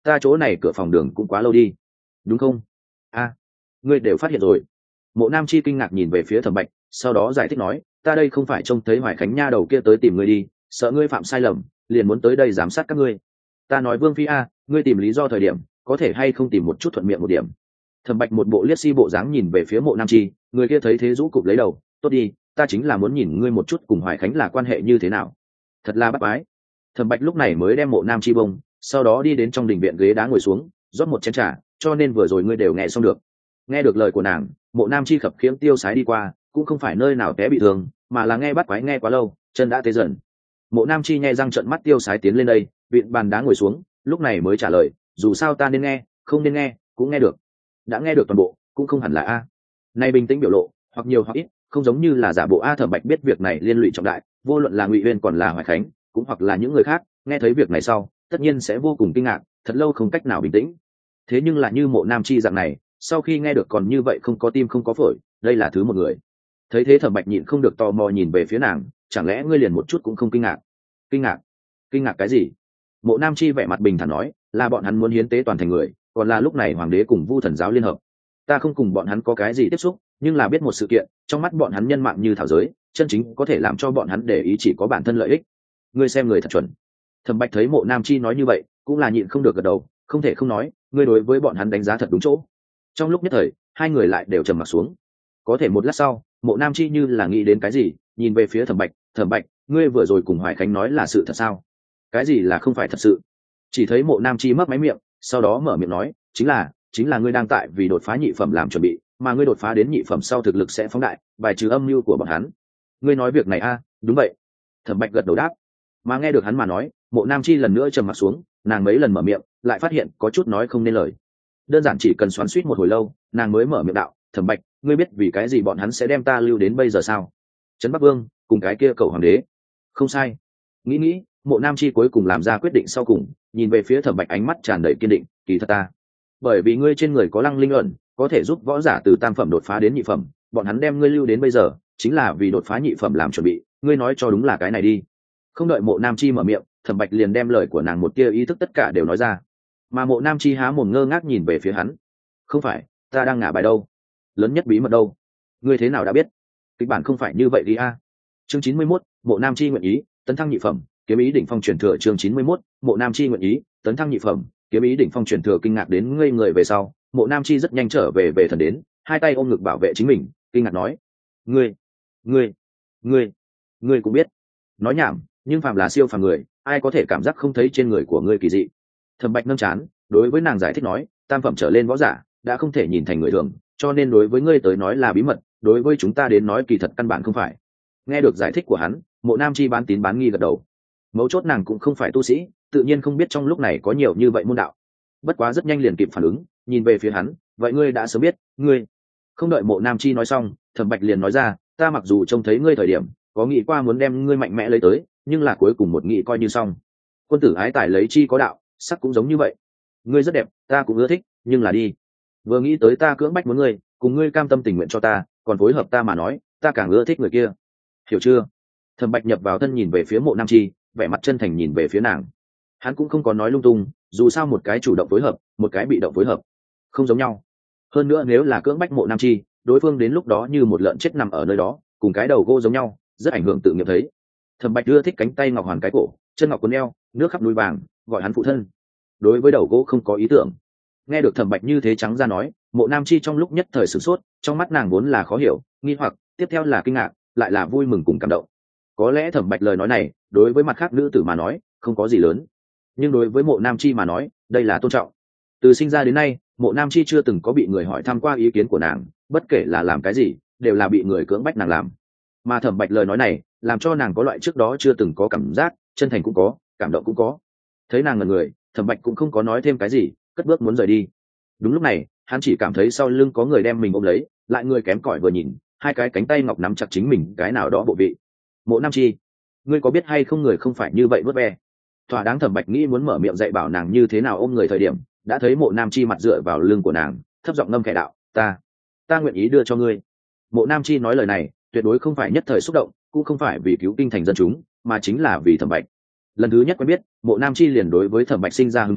ta chỗ này cửa phòng đường cũng quá lâu đi đúng không? A, ngươi đều phát hiện rồi. Mộ Nam Chi kinh ngạc nhìn về phía Thẩm Bạch, sau đó giải thích nói, ta đây không phải trông thấy Hoài Khánh nha đầu kia tới tìm ngươi đi, sợ ngươi phạm sai lầm, liền muốn tới đây giám sát các ngươi. Ta nói Vương Phi a, ngươi tìm lý do thời điểm, có thể hay không tìm một chút thuận miệng một điểm. Thẩm Bạch một bộ liếc si bộ dáng nhìn về phía Mộ Nam Chi, người kia thấy thế rũ cụp lấy đầu, tốt đi, ta chính là muốn nhìn ngươi một chút cùng Hoài Khánh là quan hệ như thế nào. Thật là bắt bái. Thẩm Bạch lúc này mới đem Mộ Nam Chi bông, sau đó đi đến trong đình viện ghế đá ngồi xuống, rót một chén trà, cho nên vừa rồi ngươi đều nghe xong được. Nghe được lời của nàng, Mộ Nam Chi khập khiễng tiêu sái đi qua, cũng không phải nơi nào té bị thương, mà là nghe bắt quái nghe quá lâu, chân đã tê dần. Mộ Nam Chi nhe răng trợn mắt tiêu sái tiến lên đây, vịn bàn đá ngồi xuống, lúc này mới trả lời, dù sao ta nên nghe, không nên nghe, cũng nghe được. Đã nghe được toàn bộ, cũng không hẳn là a. Này bình tĩnh biểu lộ, hoặc nhiều hoặc ít, không giống như là giả bộ a. Thẩm Bạch biết việc này liên lụy trọng đại, vô luận là Ngụy Uyên còn là Hoài Khánh, cũng hoặc là những người khác, nghe thấy việc này sau, tất nhiên sẽ vô cùng kinh ngạc, thật lâu không cách nào bình tĩnh. Thế nhưng là như Mộ Nam Chi dạng này, sau khi nghe được còn như vậy không có tim không có phổi, đây là thứ một người. Thấy thế Thẩm Bạch nhịn không được tò mò nhìn về phía nàng, chẳng lẽ ngươi liền một chút cũng không kinh ngạc? Kinh ngạc? Kinh ngạc cái gì? Mộ Nam Chi vẻ mặt bình thản nói, là bọn hắn muốn hiến tế toàn thành người, còn là lúc này hoàng đế cùng Vu Thần giáo liên hợp. Ta không cùng bọn hắn có cái gì tiếp xúc, nhưng là biết một sự kiện, trong mắt bọn hắn nhân mạng như thảo giới, chân chính có thể làm cho bọn hắn để ý chỉ có bản thân lợi ích. Ngươi xem người thật chuẩn. Thẩm Bạch thấy Mộ Nam Chi nói như vậy, cũng là nhịn không được gật đầu, không thể không nói, ngươi đối với bọn hắn đánh giá thật đúng chỗ. Trong lúc nhất thời, hai người lại đều trầm mặc xuống. Có thể một lát sau, Mộ Nam Chi như là nghĩ đến cái gì, nhìn về phía Thẩm Bạch, Thẩm Bạch, ngươi vừa rồi cùng Hoài Khánh nói là sự thật sao? Cái gì là không phải thật sự? Chỉ thấy Mộ Nam Chi mấp máy miệng, sau đó mở miệng nói, chính là, chính là ngươi đang tại vì đột phá nhị phẩm làm chuẩn bị, mà ngươi đột phá đến nhị phẩm sau thực lực sẽ phóng đại, bài trừ âm mưu của bọn hắn. Ngươi nói việc này a? Đúng vậy. Thẩm Bạch gật đầu đáp. Mà nghe được hắn mà nói, Mộ Nam Chi lần nữa trầm mặt xuống, nàng mấy lần mở miệng, lại phát hiện có chút nói không nên lời. Đơn giản chỉ cần xoắn xuýt một hồi lâu, nàng mới mở miệng đạo, Thẩm Bạch, ngươi biết vì cái gì bọn hắn sẽ đem ta lưu đến bây giờ sao? Trấn Bắc Vương cùng cái kia cậu hoàng đế. Không sai. Nghĩ nghĩ, Mộ Nam Chi cuối cùng làm ra quyết định sau cùng, nhìn về phía Thẩm Bạch ánh mắt tràn đầy kiên định, kỳ thật ta, bởi vì ngươi trên người có lăng linh ẩn, có thể giúp võ giả từ tam phẩm đột phá đến nhị phẩm, bọn hắn đem ngươi lưu đến bây giờ, chính là vì đột phá nhị phẩm làm chuẩn bị, ngươi nói cho đúng là cái này đi. Không đợi Mộ Nam Chi mở miệng, Thẩm Bạch liền đem lời của nàng một tia ý thức tất cả đều nói ra. Mà Mộ Nam Chi há mồm ngơ ngác nhìn về phía hắn. Không phải, ta đang ngả bài đâu? Lớn nhất bí mật đâu? Ngươi thế nào đã biết? Kịch bản không phải như vậy đi a. Chương chín mươi mốt, Mộ Nam Chi nguyện ý, tấn thăng nhị phẩm, kiếm ý đỉnh phong truyền thừa. Chương chín mươi mốt, Mộ Nam Chi nguyện ý, tấn thăng nhị phẩm, kiếm ý đỉnh phong truyền thừa. Kinh ngạc đến ngây người về sau, Mộ Nam Chi rất nhanh trở về về thần đến, hai tay ôm ngực bảo vệ chính mình, kinh ngạc nói: "Ngươi, ngươi, ngươi, ngươi cũng biết?" Nói nhảm, nhưng phàm là siêu phàm người, ai có thể cảm giác không thấy trên người của ngươi kỳ dị. Thẩm Bạch nâng chán, đối với nàng giải thích nói, tam phẩm trở lên võ giả đã không thể nhìn thành người thường, cho nên đối với ngươi tới nói là bí mật, đối với chúng ta đến nói kỳ thật căn bản không phải. Nghe được giải thích của hắn, Mộ Nam Chi bán tín bán nghi gật đầu. Mấu chốt nàng cũng không phải tu sĩ, tự nhiên không biết trong lúc này có nhiều như vậy môn đạo. Bất quá rất nhanh liền kịp phản ứng, nhìn về phía hắn, vậy ngươi đã sớm biết? Ngươi? Không đợi Mộ Nam Chi nói xong, Thẩm Bạch liền nói ra, ta mặc dù trông thấy ngươi thời điểm có nghĩ qua muốn đem ngươi mạnh mẽ lấy tới, nhưng là cuối cùng một nghĩ coi như xong. Quân tử ái tài lấy chi có đạo, sắc cũng giống như vậy. Ngươi rất đẹp, ta cũng ưa thích, nhưng là đi. Vừa nghĩ tới ta cưỡng bách muốn ngươi, cùng ngươi cam tâm tình nguyện cho ta, còn phối hợp ta mà nói, ta càng ưa thích người kia. Hiểu chưa? Thẩm Bạch nhập vào thân nhìn về phía Mộ Nam Chi, vẻ mặt chân thành nhìn về phía nàng. Hắn cũng không có nói lung tung, dù sao một cái chủ động phối hợp, một cái bị động phối hợp, không giống nhau. Hơn nữa nếu là cưỡng bách Mộ Nam Chi, đối phương đến lúc đó như một lợn chết nằm ở nơi đó, cùng cái đầu gỗ giống nhau, rất ảnh hưởng tự nghiệm thấy. Thẩm Bạch đưa thích cánh tay ngọc hoàn cái cổ, chân ngọc cuốn eo, nước khắp núi vàng, gọi hắn phụ thân. Đối với đầu gỗ không có ý tưởng. Nghe được Thẩm Bạch như thế trắng ra nói, Mộ Nam Chi trong lúc nhất thời sửng sốt, trong mắt nàng vốn là khó hiểu, nghi hoặc, tiếp theo là kinh ngạc, lại là vui mừng cùng cảm động. Có lẽ Thẩm Bạch lời nói này, đối với mặt khác nữ tử mà nói, không có gì lớn, nhưng đối với Mộ Nam Chi mà nói, đây là tôn trọng. Từ sinh ra đến nay, Mộ Nam Chi chưa từng có bị người hỏi thăm qua ý kiến của nàng, bất kể là làm cái gì, đều là bị người cưỡng bách nàng làm. Mà Thẩm Bạch lời nói này, làm cho nàng có loại trước đó chưa từng có cảm giác, chân thành cũng có, cảm động cũng có. Thấy nàng ngẩn người, Thẩm Bạch cũng không có nói thêm cái gì, cất bước muốn rời đi. Đúng lúc này, hắn chỉ cảm thấy sau lưng có người đem mình ôm lấy, lại người kém cỏi vừa nhìn, hai cái cánh tay ngọc nắm chặt chính mình cái nào đó bộ vị. Mộ Nam Chi, ngươi có biết hay không người không phải như vậy vớt ve. Thỏa đáng Thẩm Bạch nghĩ muốn mở miệng dạy bảo nàng như thế nào ôm người thời điểm, đã thấy Mộ Nam Chi mặt dựa vào lưng của nàng, thấp giọng ngâm khẽ đạo, ta, ta nguyện ý đưa cho ngươi. Mộ Nam Chi nói lời này, tuyệt đối không phải nhất thời xúc động, cũng không phải vì cứu kinh thành dân chúng, mà chính là vì Thẩm Bạch. Lần thứ nhất quen biết, Mộ Nam Chi liền đối với Thẩm Bạch sinh ra hứng thú,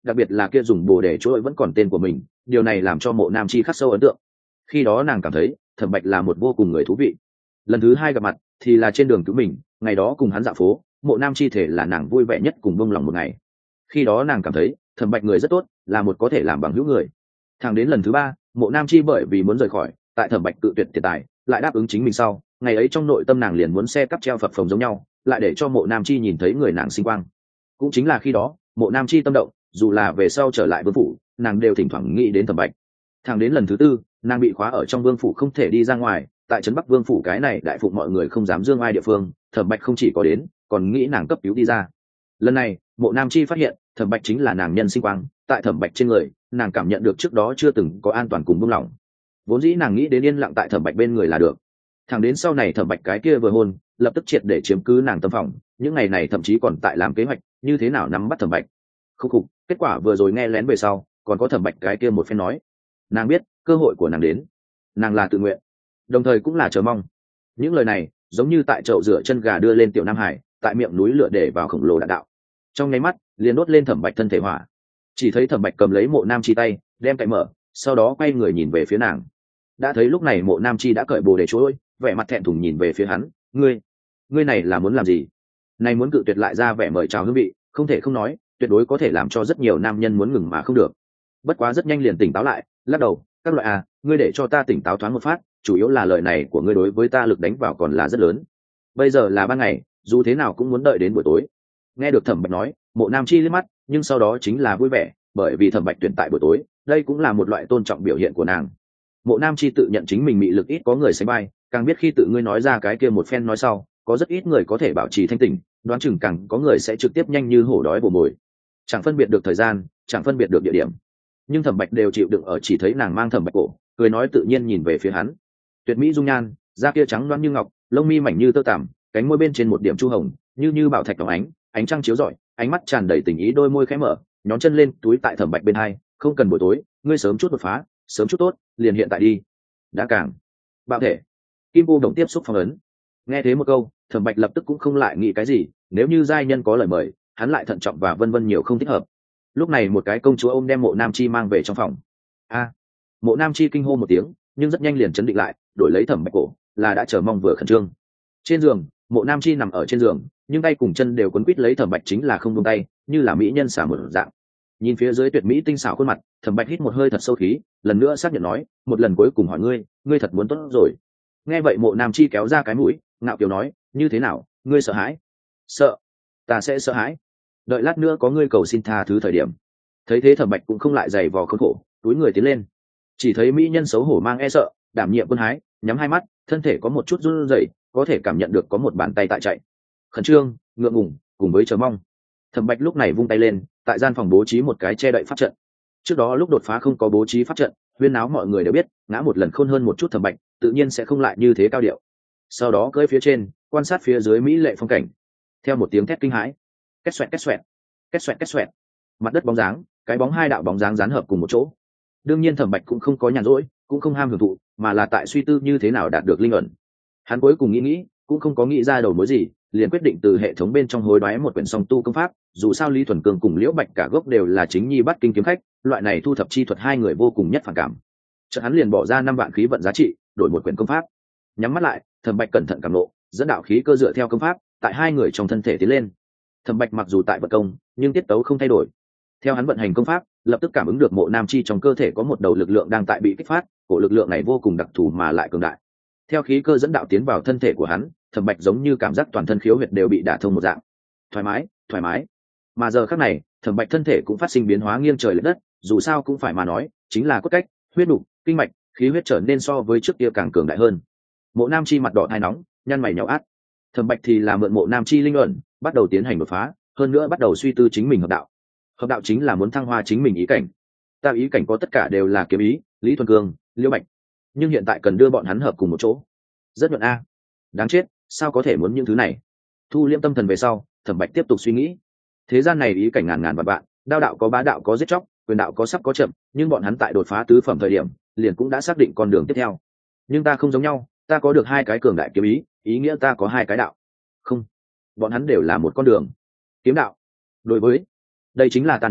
đặc biệt là kia dùng bồ để chuỗi vẫn còn tên của mình, điều này làm cho Mộ Nam Chi khắc sâu ấn tượng. Khi đó nàng cảm thấy Thẩm Bạch là một vô cùng người thú vị. Lần thứ hai gặp mặt thì là trên đường cứu mình, ngày đó cùng hắn dạo phố, Mộ Nam Chi thể là nàng vui vẻ nhất cùng vung lòng một ngày. Khi đó nàng cảm thấy Thẩm Bạch người rất tốt, là một có thể làm bằng hữu người. Thẳng đến lần thứ ba, Mộ Nam Chi bởi vì muốn rời khỏi, tại Thẩm Bạch tự tuyệt tiền tài, lại đáp ứng chính mình sau, ngày ấy trong nội tâm nàng liền muốn xe cắp treo phập phồng giống nhau, lại để cho Mộ Nam Chi nhìn thấy người nàng sinh quang. Cũng chính là khi đó, Mộ Nam Chi tâm động, dù là về sau trở lại vương phủ, nàng đều thỉnh thoảng nghĩ đến Thẩm Bạch. Thẳng đến lần thứ tư, nàng bị khóa ở trong vương phủ không thể đi ra ngoài, tại trấn Bắc Vương phủ cái này đại phụng mọi người không dám dương ai địa phương, Thẩm Bạch không chỉ có đến, còn nghĩ nàng cấp cứu đi ra. Lần này, Mộ Nam Chi phát hiện, Thẩm Bạch chính là nàng nhân sinh quang, tại Thẩm Bạch trên người, nàng cảm nhận được trước đó chưa từng có an toàn cùng buông lỏng. Vốn dĩ nàng nghĩ đến yên lặng tại Thẩm Bạch bên người là được. Thẳng đến sau này Thẩm Bạch cái kia vừa hôn, lập tức triệt để chiếm cứ nàng tâm phòng, những ngày này thậm chí còn tại làm kế hoạch, như thế nào nắm bắt Thẩm Bạch. Khúc khục, kết quả vừa rồi nghe lén về sau, còn có Thẩm Bạch cái kia một phen nói. Nàng biết, cơ hội của nàng đến. Nàng là tự nguyện, đồng thời cũng là chờ mong. Những lời này, giống như tại chậu rửa chân gà đưa lên tiểu Nam Hải, tại miệng núi lửa để vào khổng lồ đạn đạo. Trong nháy mắt, liền đốt lên Thẩm Bạch thân thể hỏa. Chỉ thấy Thẩm Bạch cầm lấy Mộ Nam Chi tay, đem cậy mở, sau đó quay người nhìn về phía nàng. Đã thấy lúc này Mộ Nam Chi đã cởi bồ để trôi, vẻ mặt thẹn thùng nhìn về phía hắn, ngươi, ngươi này là muốn làm gì? Này muốn cự tuyệt lại ra vẻ mời chào hương vị, không thể không nói, tuyệt đối có thể làm cho rất nhiều nam nhân muốn ngừng mà không được. Bất quá rất nhanh liền tỉnh táo lại, lắc đầu, các loại à, ngươi để cho ta tỉnh táo thoáng một phát, chủ yếu là lời này của ngươi đối với ta lực đánh vào còn là rất lớn. Bây giờ là ban ngày, dù thế nào cũng muốn đợi đến buổi tối. Nghe được Thẩm Bạch nói, Mộ Nam Chi liếc mắt, nhưng sau đó chính là vui vẻ, bởi vì Thẩm Bạch tuyển tại buổi tối, đây cũng là một loại tôn trọng biểu hiện của nàng. Mộ Nam Chi tự nhận chính mình mị lực ít có người sánh vai, càng biết khi tự ngươi nói ra cái kia một phen nói sau, có rất ít người có thể bảo trì thanh tỉnh, đoán chừng càng có người sẽ trực tiếp nhanh như hổ đói bổ mồi, chẳng phân biệt được thời gian, chẳng phân biệt được địa điểm. Nhưng Thẩm Bạch đều chịu đựng ở, chỉ thấy nàng mang Thẩm Bạch cổ, cười nói tự nhiên nhìn về phía hắn. Tuyệt mỹ dung nhan, da kia trắng loáng như ngọc, lông mi mảnh như tơ tằm, cánh môi bên trên một điểm chu hồng, như như bảo thạch đỏ ánh, ánh trăng chiếu rọi, ánh mắt tràn đầy tình ý, đôi môi khẽ mở, nhón chân lên, túi tại Thẩm Bạch bên hai, không cần buổi tối, ngươi sớm chút đột phá, sớm chút tốt, liền hiện tại đi. Đã càng. Bạo thể. Kim cô đồng tiếp xúc phong ấn. Nghe thế một câu, Thẩm Bạch lập tức cũng không lại nghĩ cái gì, nếu như giai nhân có lời mời, hắn lại thận trọng và vân vân nhiều không thích hợp. Lúc này một cái công chúa ôm đem Mộ Nam Chi mang về trong phòng. A. Mộ Nam Chi kinh hô một tiếng, nhưng rất nhanh liền chấn định lại, đổi lấy Thẩm Bạch cổ, là đã chờ mong vừa khẩn trương. Trên giường, Mộ Nam Chi nằm ở trên giường, nhưng tay cùng chân đều quấn quít lấy Thẩm Bạch, chính là không buông tay, như là mỹ nhân xả một dạng. Nhìn phía dưới tuyệt mỹ tinh xảo khuôn mặt, Thẩm Bạch hít một hơi thật sâu khí, lần nữa xác nhận nói, một lần cuối cùng hỏi ngươi, ngươi thật muốn tốt rồi. Nghe vậy Mộ Nam Chi kéo ra cái mũi, ngạo kiều nói, như thế nào, ngươi sợ hãi? Sợ? Ta sẽ sợ hãi. Đợi lát nữa có ngươi cầu xin tha thứ thời điểm. Thấy thế Thẩm Bạch cũng không lại giày vò khốn khổ, túi người tiến lên. Chỉ thấy mỹ nhân xấu hổ mang e sợ, đảm nhiệm quân hái, nhắm hai mắt, thân thể có một chút run rẩy, có thể cảm nhận được có một bàn tay tại chạy. Khẩn trương, ngượng ngùng, cùng với chờ mong. Thẩm Bạch lúc này vung tay lên, tại gian phòng bố trí một cái che đậy pháp trận. Trước đó lúc đột phá không có bố trí pháp trận, huyên náo mọi người đều biết, ngã một lần khôn hơn một chút Thẩm Bạch, tự nhiên sẽ không lại như thế cao điệu. Sau đó cưỡi phía trên, quan sát phía dưới mỹ lệ phong cảnh. Theo một tiếng thét kinh hãi, két xoẹt két xoẹt, két xoẹt két xoẹt, mặt đất bóng dáng, cái bóng hai đạo bóng dáng dán hợp cùng một chỗ. Đương nhiên Thẩm Bạch cũng không có nhàn rỗi, cũng không ham hưởng thụ, mà là tại suy tư như thế nào đạt được linh ẩn. Hắn cuối cùng nghĩ nghĩ, cũng không có nghĩ ra đầu mối gì, liền quyết định từ hệ thống bên trong hối đoái một quyển song tu công pháp. Dù sao Lý Thuần Cường cùng Liễu Bạch cả gốc đều là chính nhi bắt kinh kiếm khách, loại này thu thập chi thuật hai người vô cùng nhất phản cảm. Chợt hắn liền bỏ ra năm vạn khí vận giá trị, đổi một quyển công pháp. Nhắm mắt lại, Thẩm Bạch cẩn thận cảm ngộ, dẫn đạo khí cơ dựa theo công pháp, tại hai người trong thân thể tiến lên. Thẩm Bạch mặc dù tại vận công, nhưng tiết tấu không thay đổi. Theo hắn vận hành công pháp, lập tức cảm ứng được Mộ Nam Chi trong cơ thể có một đầu lực lượng đang tại bị kích phát, cổ lực lượng này vô cùng đặc thù mà lại cường đại. Theo khí cơ dẫn đạo tiến vào thân thể của hắn, Thẩm Bạch giống như cảm giác toàn thân khiếu huyệt đều bị đả thông một dạng. Thoải mái, thoải mái. Mà giờ khắc này, Thẩm Bạch thân thể cũng phát sinh biến hóa nghiêng trời lệch đất, dù sao cũng phải mà nói, chính là cốt cách, huyết nục, kinh mạch, khí huyết trở nên so với trước kia càng cường đại hơn. Mộ Nam Chi mặt đỏ thai nóng, nhăn mày nhíu át. Thẩm Bạch thì là mượn Mộ Nam Chi linh ẩn, bắt đầu tiến hành đột phá, hơn nữa bắt đầu suy tư chính mình hợp đạo. Hợp đạo chính là muốn thăng hoa chính mình ý cảnh. Ta ý cảnh có tất cả đều là kiếm ý, Lý Thuần Cương, Liễu Bạch, nhưng hiện tại cần đưa bọn hắn hợp cùng một chỗ. Rất nhuận a. Đáng chết, sao có thể muốn những thứ này? Thu liễm tâm thần về sau, Thẩm Bạch tiếp tục suy nghĩ. Thế gian này ý cảnh ngàn ngàn vạn vạn, đao đạo có bá đạo có giết chóc, quyền đạo có sắp có chậm, nhưng bọn hắn tại đột phá tứ phẩm thời điểm, liền cũng đã xác định con đường tiếp theo. Nhưng ta không giống nhau, ta có được hai cái cường đại kiếm ý, ý nghĩa ta có hai cái đạo. Không, bọn hắn đều là một con đường. Kiếm đạo. Đối với, đây chính là ta nói,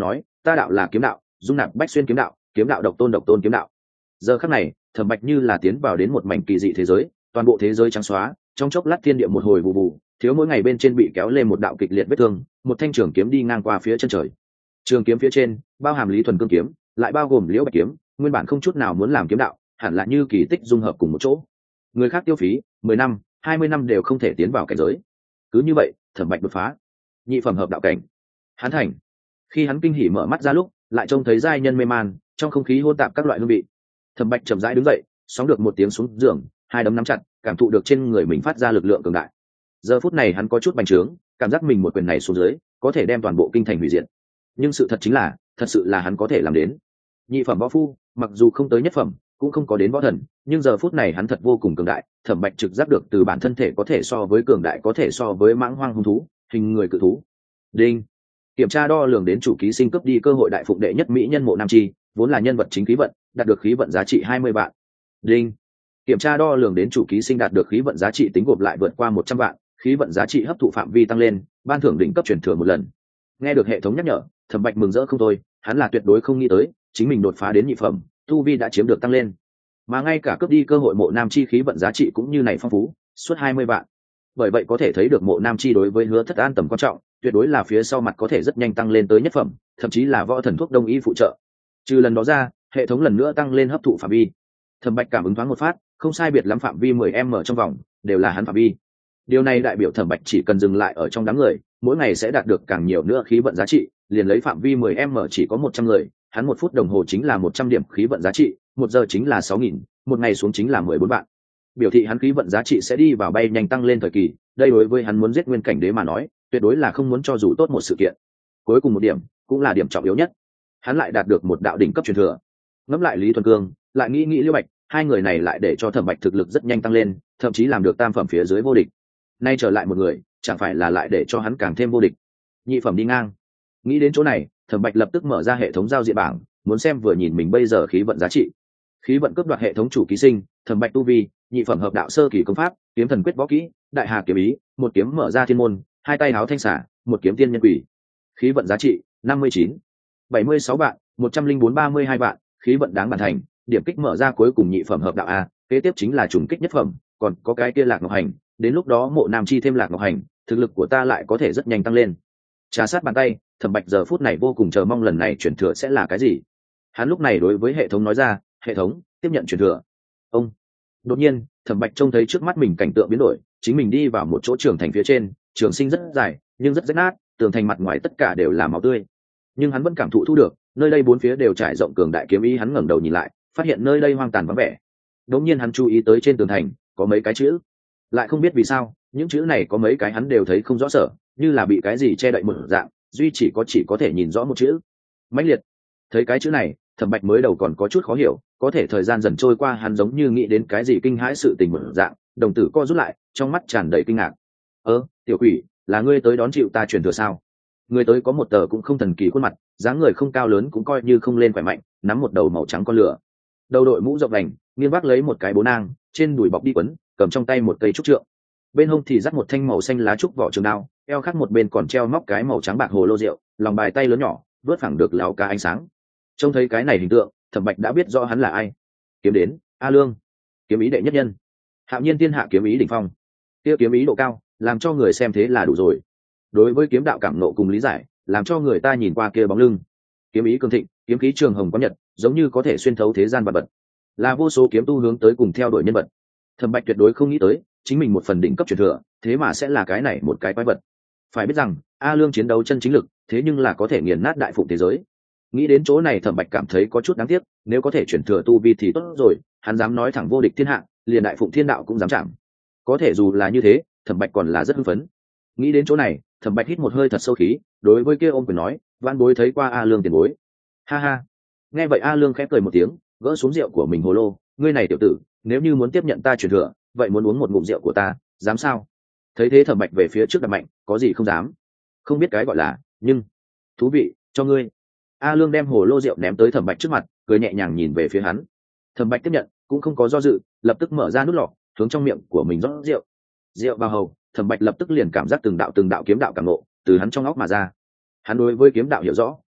ta đạo là kiếm đạo, dung nạp bách xuyên kiếm đạo, kiếm đạo độc tôn độc tôn kiếm đạo. Giờ khắc này Thẩm Bạch như là tiến vào đến một mảnh kỳ dị thế giới, toàn bộ thế giới trắng xóa, trong chốc lát thiên địa một hồi vụ vụ, thiếu mỗi ngày bên trên bị kéo lên một đạo kịch liệt vết thương, một thanh trường kiếm đi ngang qua phía chân trời. Trường kiếm phía trên bao hàm Lý Thuần cương kiếm, lại bao gồm Liễu Bạch kiếm, nguyên bản không chút nào muốn làm kiếm đạo, hẳn là như kỳ tích dung hợp cùng một chỗ. Người khác tiêu phí mười năm, hai mươi năm đều không thể tiến vào cảnh giới. Cứ như vậy, Thẩm Bạch đột phá, nhị phẩm hợp đạo cảnh. Hắn thành. Khi hắn kinh hỉ mở mắt ra lúc, lại trông thấy giai nhân mê man, trong không khí hỗn tạp các loại hương vị. Thẩm Bạch chậm rãi đứng dậy, sóng được một tiếng xuống giường, hai đấm nắm chặt, cảm thụ được trên người mình phát ra lực lượng cường đại. Giờ phút này hắn có chút bành trướng, cảm giác mình một quyền này xuống dưới, có thể đem toàn bộ kinh thành hủy diệt. Nhưng sự thật chính là, thật sự là hắn có thể làm đến. Nhị phẩm võ phu, mặc dù không tới nhất phẩm, cũng không có đến võ thần, nhưng giờ phút này hắn thật vô cùng cường đại. Thẩm Bạch trực giác được từ bản thân thể có thể so với cường đại, có thể so với mãng hoang hung thú, hình người cự thú. Đinh. Kiểm tra đo lường đến chủ ký sinh cấp đi cơ hội đại phụng đệ nhất mỹ nhân Mộ Nam Chi, vốn là nhân vật chính khí vận, đạt được khí vận giá trị hai mươi vạn. Đinh. Kiểm tra đo lường đến chủ ký sinh đạt được khí vận giá trị tính gộp lại vượt qua một trăm vạn, khí vận giá trị hấp thụ phạm vi tăng lên, ban thưởng đỉnh cấp truyền thừa một lần. Nghe được hệ thống nhắc nhở, Thẩm Bạch mừng rỡ không thôi, hắn là tuyệt đối không nghĩ tới, chính mình đột phá đến nhị phẩm, tu vi đã chiếm được tăng lên, mà ngay cả cướp đi cơ hội Mộ Nam Chi khí vận giá trị cũng như này phong phú, suốt hai mươi vạn. Bởi vậy có thể thấy được Mộ Nam Chi đối với Hứa Thất An tầm quan trọng, tuyệt đối là phía sau mặt có thể rất nhanh tăng lên tới nhất phẩm, thậm chí là võ thần thuốc đông y phụ trợ. Trừ lần đó ra, hệ thống lần nữa tăng lên hấp thụ phạm vi. Thẩm Bạch cảm ứng thoáng một phát, không sai biệt lắm phạm vi mười em mở trong vòng đều là hắn phạm vi. Điều này đại biểu Thẩm Bạch chỉ cần dừng lại ở trong đám người, mỗi ngày sẽ đạt được càng nhiều nữa khí vận giá trị, liền lấy phạm vi mười em mở chỉ có một trăm người, hắn một phút đồng hồ chính là một trăm điểm khí vận giá trị, một giờ chính là sáu nghìn, một ngày xuống chính là mười bốn vạn. Biểu thị hắn khí vận giá trị sẽ đi vào bay nhanh tăng lên thời kỳ, đây đối với hắn muốn giết nguyên cảnh đế mà nói, tuyệt đối là không muốn cho dù tốt một sự kiện. Cuối cùng một điểm, cũng là điểm trọng yếu nhất, hắn lại đạt được một đạo đỉnh cấp truyền thừa. Ngẫm lại Lý Thuần Cương, lại nghĩ nghĩ Liễu Bạch, hai người này lại để cho Thẩm Bạch thực lực rất nhanh tăng lên, thậm chí làm được tam phẩm phía dưới vô địch. Nay trở lại một người, chẳng phải là lại để cho hắn càng thêm vô địch. Nhị phẩm đi ngang. Nghĩ đến chỗ này, Thẩm Bạch lập tức mở ra hệ thống giao diện bảng, muốn xem vừa nhìn mình bây giờ khí vận giá trị. Khí vận cướp đoạt hệ thống chủ ký sinh, Thẩm Bạch tu vi, nhị phẩm hợp đạo sơ kỳ công pháp, kiếm thần quyết võ kỹ, đại hà kiếm ý, một kiếm mở ra thiên môn, hai tay háo thanh xả, một kiếm tiên nhân quỷ. Khí vận giá trị năm mươi chín, bảy mươi sáu vạn, một trăm linh bốn ba mươi hai vạn, khí vận đáng bản thành, điểm kích mở ra cuối cùng nhị phẩm hợp đạo a, kế tiếp chính là trùng kích nhất phẩm, còn có cái kia Lạc Ngọc Hành, đến lúc đó Mộ Nam Chi thêm Lạc Ngọc Hành, thực lực của ta lại có thể rất nhanh tăng lên. Trà sát bàn tay, Thẩm Bạch giờ phút này vô cùng chờ mong lần này chuyển thừa sẽ là cái gì. Hắn lúc này đối với hệ thống nói ra, hệ thống tiếp nhận chuyển thừa. Ông. Đột nhiên, Thẩm Bạch trông thấy trước mắt mình cảnh tượng biến đổi, chính mình đi vào một chỗ trường thành phía trên, trường sinh rất dài, nhưng rất rách nát, tường thành mặt ngoài tất cả đều là máu tươi. Nhưng hắn vẫn cảm thụ thu được, nơi đây bốn phía đều trải rộng cường đại kiếm ý, hắn ngẩng đầu nhìn lại, phát hiện nơi đây hoang tàn vắng vẻ. Đột nhiên hắn chú ý tới trên tường thành có mấy cái chữ, lại không biết vì sao, những chữ này có mấy cái hắn đều thấy không rõ sở, như là bị cái gì che đậy một dạng, duy chỉ có chỉ có thể nhìn rõ một chữ: mãnh liệt. Thấy cái chữ này, Thẩm Bạch mới đầu còn có chút khó hiểu, có thể thời gian dần trôi qua hắn giống như nghĩ đến cái gì kinh hãi sự tình một dạng, đồng tử co rút lại, trong mắt tràn đầy kinh ngạc. Ơ, tiểu quỷ, là ngươi tới đón chịu ta truyền thừa sao? Người tới có một tờ cũng không thần kỳ khuôn mặt, dáng người không cao lớn cũng coi như không lên khỏe mạnh, nắm một đầu màu trắng con lửa, đầu đội mũ rộng vành, nghiêng vác lấy một cái bố nang, trên đùi bọc đi quấn, cầm trong tay một cây trúc trượng, bên hông thì dắt một thanh màu xanh lá trúc vỏ trường đao, eo khác một bên còn treo móc cái màu trắng bạc hồ lô rượu, lòng bài tay lớn nhỏ, vớt phẳng được láo cá ánh sáng. Trông thấy cái này hình tượng, Thẩm Bạch đã biết rõ hắn là ai. Kiếm đến, A Lương, kiếm ý đệ nhất nhân, hạo nhiên thiên hạ kiếm ý đỉnh phong. Tiêu kiếm ý độ cao, làm cho người xem thế là đủ rồi. Đối với kiếm đạo cảm nộ cùng lý giải, làm cho người ta nhìn qua kia bóng lưng. Kiếm ý cường thịnh, kiếm khí trường hồng có nhật, giống như có thể xuyên thấu thế gian vật vật. Là vô số kiếm tu hướng tới cùng theo đuổi nhân vật. Thẩm Bạch tuyệt đối không nghĩ tới, chính mình một phần đỉnh cấp truyền thừa, thế mà sẽ là cái này một cái quái vật. Phải biết rằng, A Lương chiến đấu chân chính lực, thế nhưng là có thể nghiền nát đại phụng thế giới. Nghĩ đến chỗ này, Thẩm Bạch cảm thấy có chút đáng tiếc, nếu có thể chuyển thừa tu vi thì tốt rồi, hắn dám nói thẳng vô địch thiên hạ, liền đại phụng thiên đạo cũng dám chạm. Có thể dù là như thế, Thẩm Bạch còn là rất hưng phấn. Nghĩ đến chỗ này, Thẩm Bạch hít một hơi thật sâu khí, đối với kia ôm quyền nói, vãn bối thấy qua A Lương tiền bối. Ha ha. Nghe vậy A Lương khẽ cười một tiếng, gỡ xuống rượu của mình hồ lô, ngươi này tiểu tử, nếu như muốn tiếp nhận ta truyền thừa, vậy muốn uống một ngụm rượu của ta, dám sao? Thấy thế Thẩm Bạch về phía trước đặt mạnh, có gì không dám. Không biết cái gọi là, nhưng thú vị, cho ngươi. A Lương đem hồ lô rượu ném tới Thẩm Bạch trước mặt, cười nhẹ nhàng nhìn về phía hắn. Thẩm Bạch tiếp nhận, cũng không có do dự, lập tức mở ra nút lọ, hướng trong miệng của mình rót rượu. Rượu vào hầu, Thẩm Bạch lập tức liền cảm giác từng đạo từng đạo kiếm đạo cảm ngộ từ hắn trong óc mà ra. Hắn đối với kiếm đạo hiểu rõ,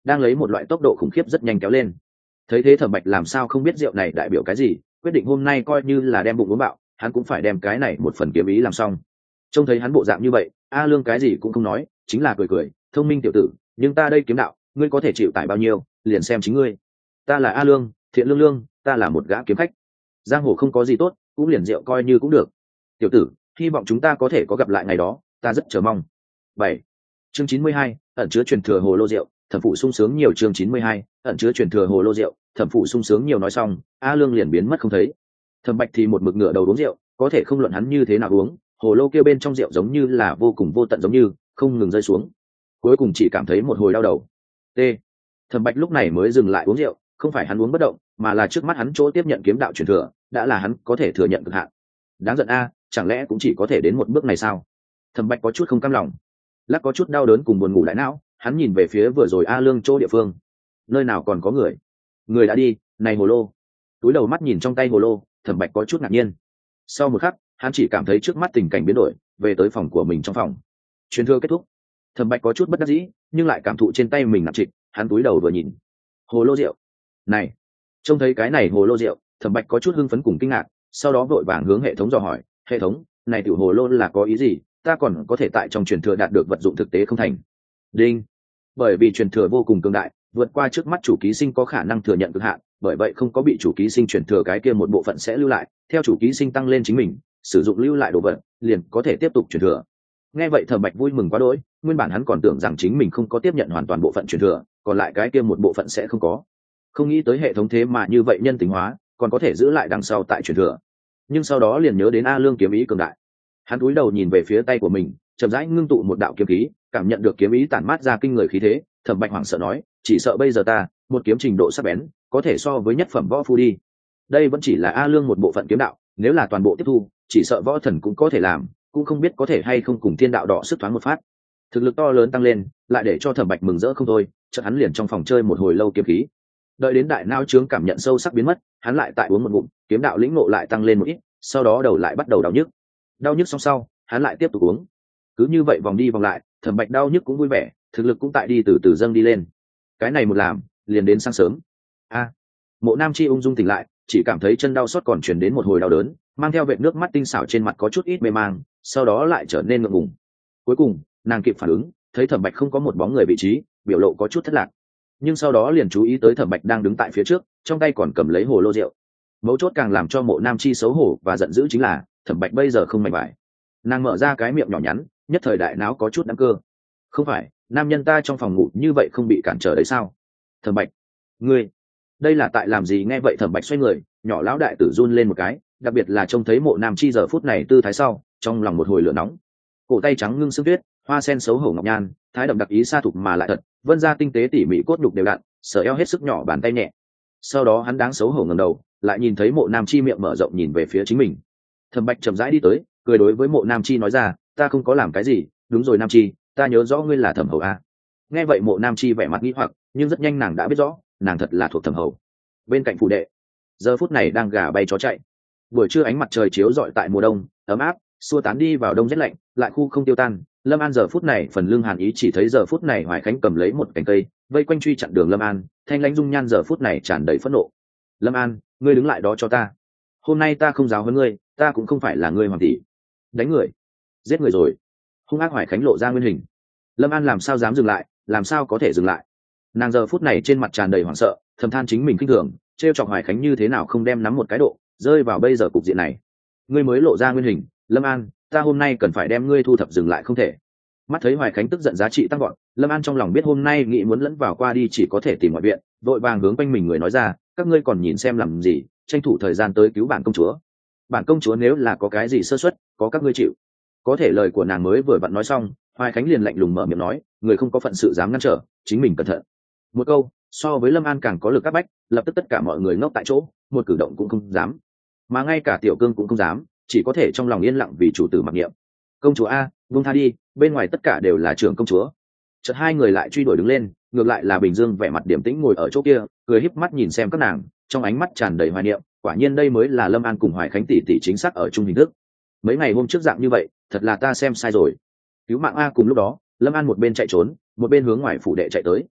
đang lấy một loại tốc độ khủng khiếp rất nhanh kéo lên. Thấy thế Thẩm Bạch làm sao không biết rượu này đại biểu cái gì, quyết định hôm nay coi như là đem bụng uống bạo, hắn cũng phải đem cái này một phần kiếm ý làm xong. Trông thấy hắn bộ dạng như vậy, A Lương cái gì cũng không nói, chính là cười cười, thông minh tiểu tử, nhưng ta đây kiếm đạo, ngươi có thể chịu tải bao nhiêu, liền xem chính ngươi. Ta là A Lương, thiện lương lương, ta là một gã kiếm khách. Giang hồ không có gì tốt, cũng liền rượu coi như cũng được. Tiểu tử, hy vọng chúng ta có thể có gặp lại ngày đó, ta rất chờ mong. Bảy. Chương chín mươi hai, ẩn chứa truyền thừa hồ lô rượu, thẩm phụ sung sướng nhiều. Chương chín mươi hai, ẩn chứa truyền thừa hồ lô rượu, thẩm phụ sung sướng nhiều. Nói xong, A Lương liền biến mất không thấy. Thẩm Bạch thì một mực ngửa đầu uống rượu, có thể không luận hắn như thế nào uống, hồ lô kia bên trong rượu giống như là vô cùng vô tận giống như không ngừng rơi xuống, cuối cùng chỉ cảm thấy một hồi đau đầu. T. Thẩm Bạch lúc này mới dừng lại uống rượu, không phải hắn uống bất động, mà là trước mắt hắn chỗ tiếp nhận kiếm đạo truyền thừa đã là hắn có thể thừa nhận cực hạn. Đáng giận a, chẳng lẽ cũng chỉ có thể đến một bước này sao? Thẩm Bạch có chút không cam lòng, lắc có chút đau đớn cùng buồn ngủ đại não, hắn nhìn về phía vừa rồi A Lương chỗ địa phương, nơi nào còn có người? Người đã đi, này hồ lô. Túi đầu mắt nhìn trong tay hồ lô, Thẩm Bạch có chút ngạc nhiên. Sau một khắc, hắn chỉ cảm thấy trước mắt tình cảnh biến đổi, về tới phòng của mình. Trong phòng truyền thừa kết thúc, Thẩm Bạch có chút bất đắc dĩ, nhưng lại cảm thụ trên tay mình nặng trịch, hắn túi đầu vừa nhìn, hồ lô rượu này, trông thấy cái này hồ lô rượu, Thẩm Bạch có chút hưng phấn cùng kinh ngạc, sau đó vội vàng hướng hệ thống dò hỏi, hệ thống, này tiểu hồ lô là có ý gì, ta còn có thể tại trong truyền thừa đạt được vật dụng thực tế không thành? Đinh. Bởi vì truyền thừa vô cùng cường đại, vượt qua trước mắt chủ ký sinh có khả năng thừa nhận cực hạn, bởi vậy không có bị chủ ký sinh truyền thừa cái kia một bộ phận sẽ lưu lại, theo chủ ký sinh tăng lên chính mình sử dụng lưu lại đồ vật, liền có thể tiếp tục truyền thừa. Nghe vậy Thẩm Bạch vui mừng quá đỗi, nguyên bản hắn còn tưởng rằng chính mình không có tiếp nhận hoàn toàn bộ phận truyền thừa, còn lại cái kia một bộ phận sẽ không có. Không nghĩ tới hệ thống thế mà như vậy nhân tính hóa, còn có thể giữ lại đằng sau tại truyền thừa. Nhưng sau đó liền nhớ đến A Lương kiếm ý cường đại. Hắn cúi đầu nhìn về phía tay của mình, chậm rãi ngưng tụ một đạo kiếm khí, cảm nhận được kiếm ý tản mát ra kinh người khí thế, Thẩm Bạch hoảng sợ nói, chỉ sợ bây giờ ta, một kiếm trình độ sắc bén, có thể so với nhất phẩm võ phu đi. Đây vẫn chỉ là A Lương một bộ phận kiếm đạo, nếu là toàn bộ tiếp thu, chỉ sợ võ thần cũng có thể làm, cũng không biết có thể hay không cùng thiên đạo đỏ sức thoáng một phát. Thực lực to lớn tăng lên, lại để cho Thẩm Bạch mừng rỡ không thôi, chợt hắn liền trong phòng chơi một hồi lâu kiếm khí. Đợi đến đại não trướng cảm nhận sâu sắc biến mất, hắn lại tại uống một ngụm, kiếm đạo lĩnh ngộ lại tăng lên một ít, sau đó đầu lại bắt đầu đau nhức. Đau nhức xong sau, hắn lại tiếp tục uống. Cứ như vậy vòng đi vòng lại, Thẩm Bạch đau nhức cũng vui vẻ, thực lực cũng tại đi từ từ dâng đi lên. Cái này một làm, liền đến sáng sớm. A. Mộ Nam Chi ung dung tỉnh lại, chỉ cảm thấy chân đau xót còn truyền đến một hồi đau đớn, mang theo vệt nước mắt tinh xảo trên mặt có chút ít mê mang, sau đó lại trở nên ngượng ngùng. Cuối cùng, nàng kịp phản ứng, thấy Thẩm Bạch không có một bóng người vị trí, biểu lộ có chút thất lạc. Nhưng sau đó liền chú ý tới Thẩm Bạch đang đứng tại phía trước, trong tay còn cầm lấy hồ lô rượu. Mấu chốt càng làm cho Mộ Nam Chi xấu hổ và giận dữ chính là, Thẩm Bạch bây giờ không mảnh vải. Nàng mở ra cái miệng nhỏ nhắn, nhất thời đại não có chút đắng cơ. Không phải, nam nhân ta trong phòng ngủ như vậy không bị cản trở đấy sao? Thẩm Bạch, ngươi, đây là tại làm gì? Nghe vậy Thẩm Bạch xoay người, nhỏ lão đại tử run lên một cái, đặc biệt là trông thấy Mộ Nam Chi giờ phút này tư thái sau, trong lòng một hồi lửa nóng. Cổ tay trắng ngưng sương tuyết, hoa sen xấu hổ ngọc nhan, thái đậm đặc ý sa thục mà lại thật, vân ra tinh tế tỉ mỉ cốt nhục đều đặn, sở eo hết sức nhỏ bàn tay nhẹ. Sau đó hắn đáng xấu hổ ngẩng đầu, lại nhìn thấy Mộ Nam Chi miệng mở rộng nhìn về phía chính mình. Thẩm Bạch chậm rãi đi tới, cười đối với Mộ Nam Chi nói ra, ta không có làm cái gì, đúng rồi Nam Chi, ta nhớ rõ ngươi là Thẩm hầu a. Nghe vậy Mộ Nam Chi vẻ mặt nghi hoặc, nhưng rất nhanh nàng đã biết rõ, nàng thật là thuộc Thẩm hầu. Bên cạnh phủ đệ, giờ phút này đang gà bay chó chạy. Buổi trưa ánh mặt trời chiếu rọi tại mùa đông, ấm áp, xua tán đi vào đông rét lạnh, lại khu không tiêu tan. Lâm An giờ phút này phần lưng hàn ý, chỉ thấy giờ phút này Hoài Khánh cầm lấy một cành cây, vây quanh truy chặn đường Lâm An, thanh lãnh dung nhan giờ phút này tràn đầy phẫn nộ. Lâm An, ngươi đứng lại đó cho ta. Hôm nay ta không giáo huấn ngươi, ta cũng không phải là ngươi hoàng tỷ. Đánh người, giết người rồi. Hung ác Hoài Khánh lộ ra nguyên hình. Lâm An làm sao dám dừng lại, làm sao có thể dừng lại? Nàng giờ phút này trên mặt tràn đầy hoảng sợ, thầm than chính mình khinh thường, trêu chọc Hoài Khánh như thế nào không đem nắm một cái độ, rơi vào bây giờ cục diện này. Ngươi mới lộ ra nguyên hình, Lâm An, ta hôm nay cần phải đem ngươi thu thập dừng lại không thể. Mắt thấy Hoài Khánh tức giận giá trị tăng gọn, Lâm An trong lòng biết hôm nay nghĩ muốn lẫn vào qua đi chỉ có thể tìm ngoại viện, vội vàng hướng quanh mình người nói ra, các ngươi còn nhìn xem làm gì, tranh thủ thời gian tới cứu bản công chúa. Bản công chúa nếu là có cái gì sơ suất, có các ngươi chịu. Có thể lời của nàng mới vừa vặn nói xong, Hoài Khánh liền lạnh lùng mở miệng nói, người không có phận sự dám ngăn trở, chính mình cẩn thận. Một câu, so với Lâm An càng có lực áp bách, lập tức tất cả mọi người ngốc tại chỗ, một cử động cũng không dám, mà ngay cả Tiểu Cương cũng không dám, chỉ có thể trong lòng yên lặng vì chủ tử mặc niệm. Công chúa a, buông tha đi, bên ngoài tất cả đều là trưởng công chúa. Chợt hai người lại truy đuổi đứng lên, ngược lại là Bình Dương vẻ mặt điềm tĩnh ngồi ở chỗ kia, cười híp mắt nhìn xem các nàng, trong ánh mắt tràn đầy hoài niệm, quả nhiên đây mới là Lâm An cùng Hoài Khánh tỷ tỷ chính xác ở chung hình thức. Mấy ngày hôm trước dạng như vậy, thật là ta xem sai rồi. Cứu mạng a. Cùng lúc đó, Lâm An một bên chạy trốn, một bên hướng ngoài phủ đệ chạy tới.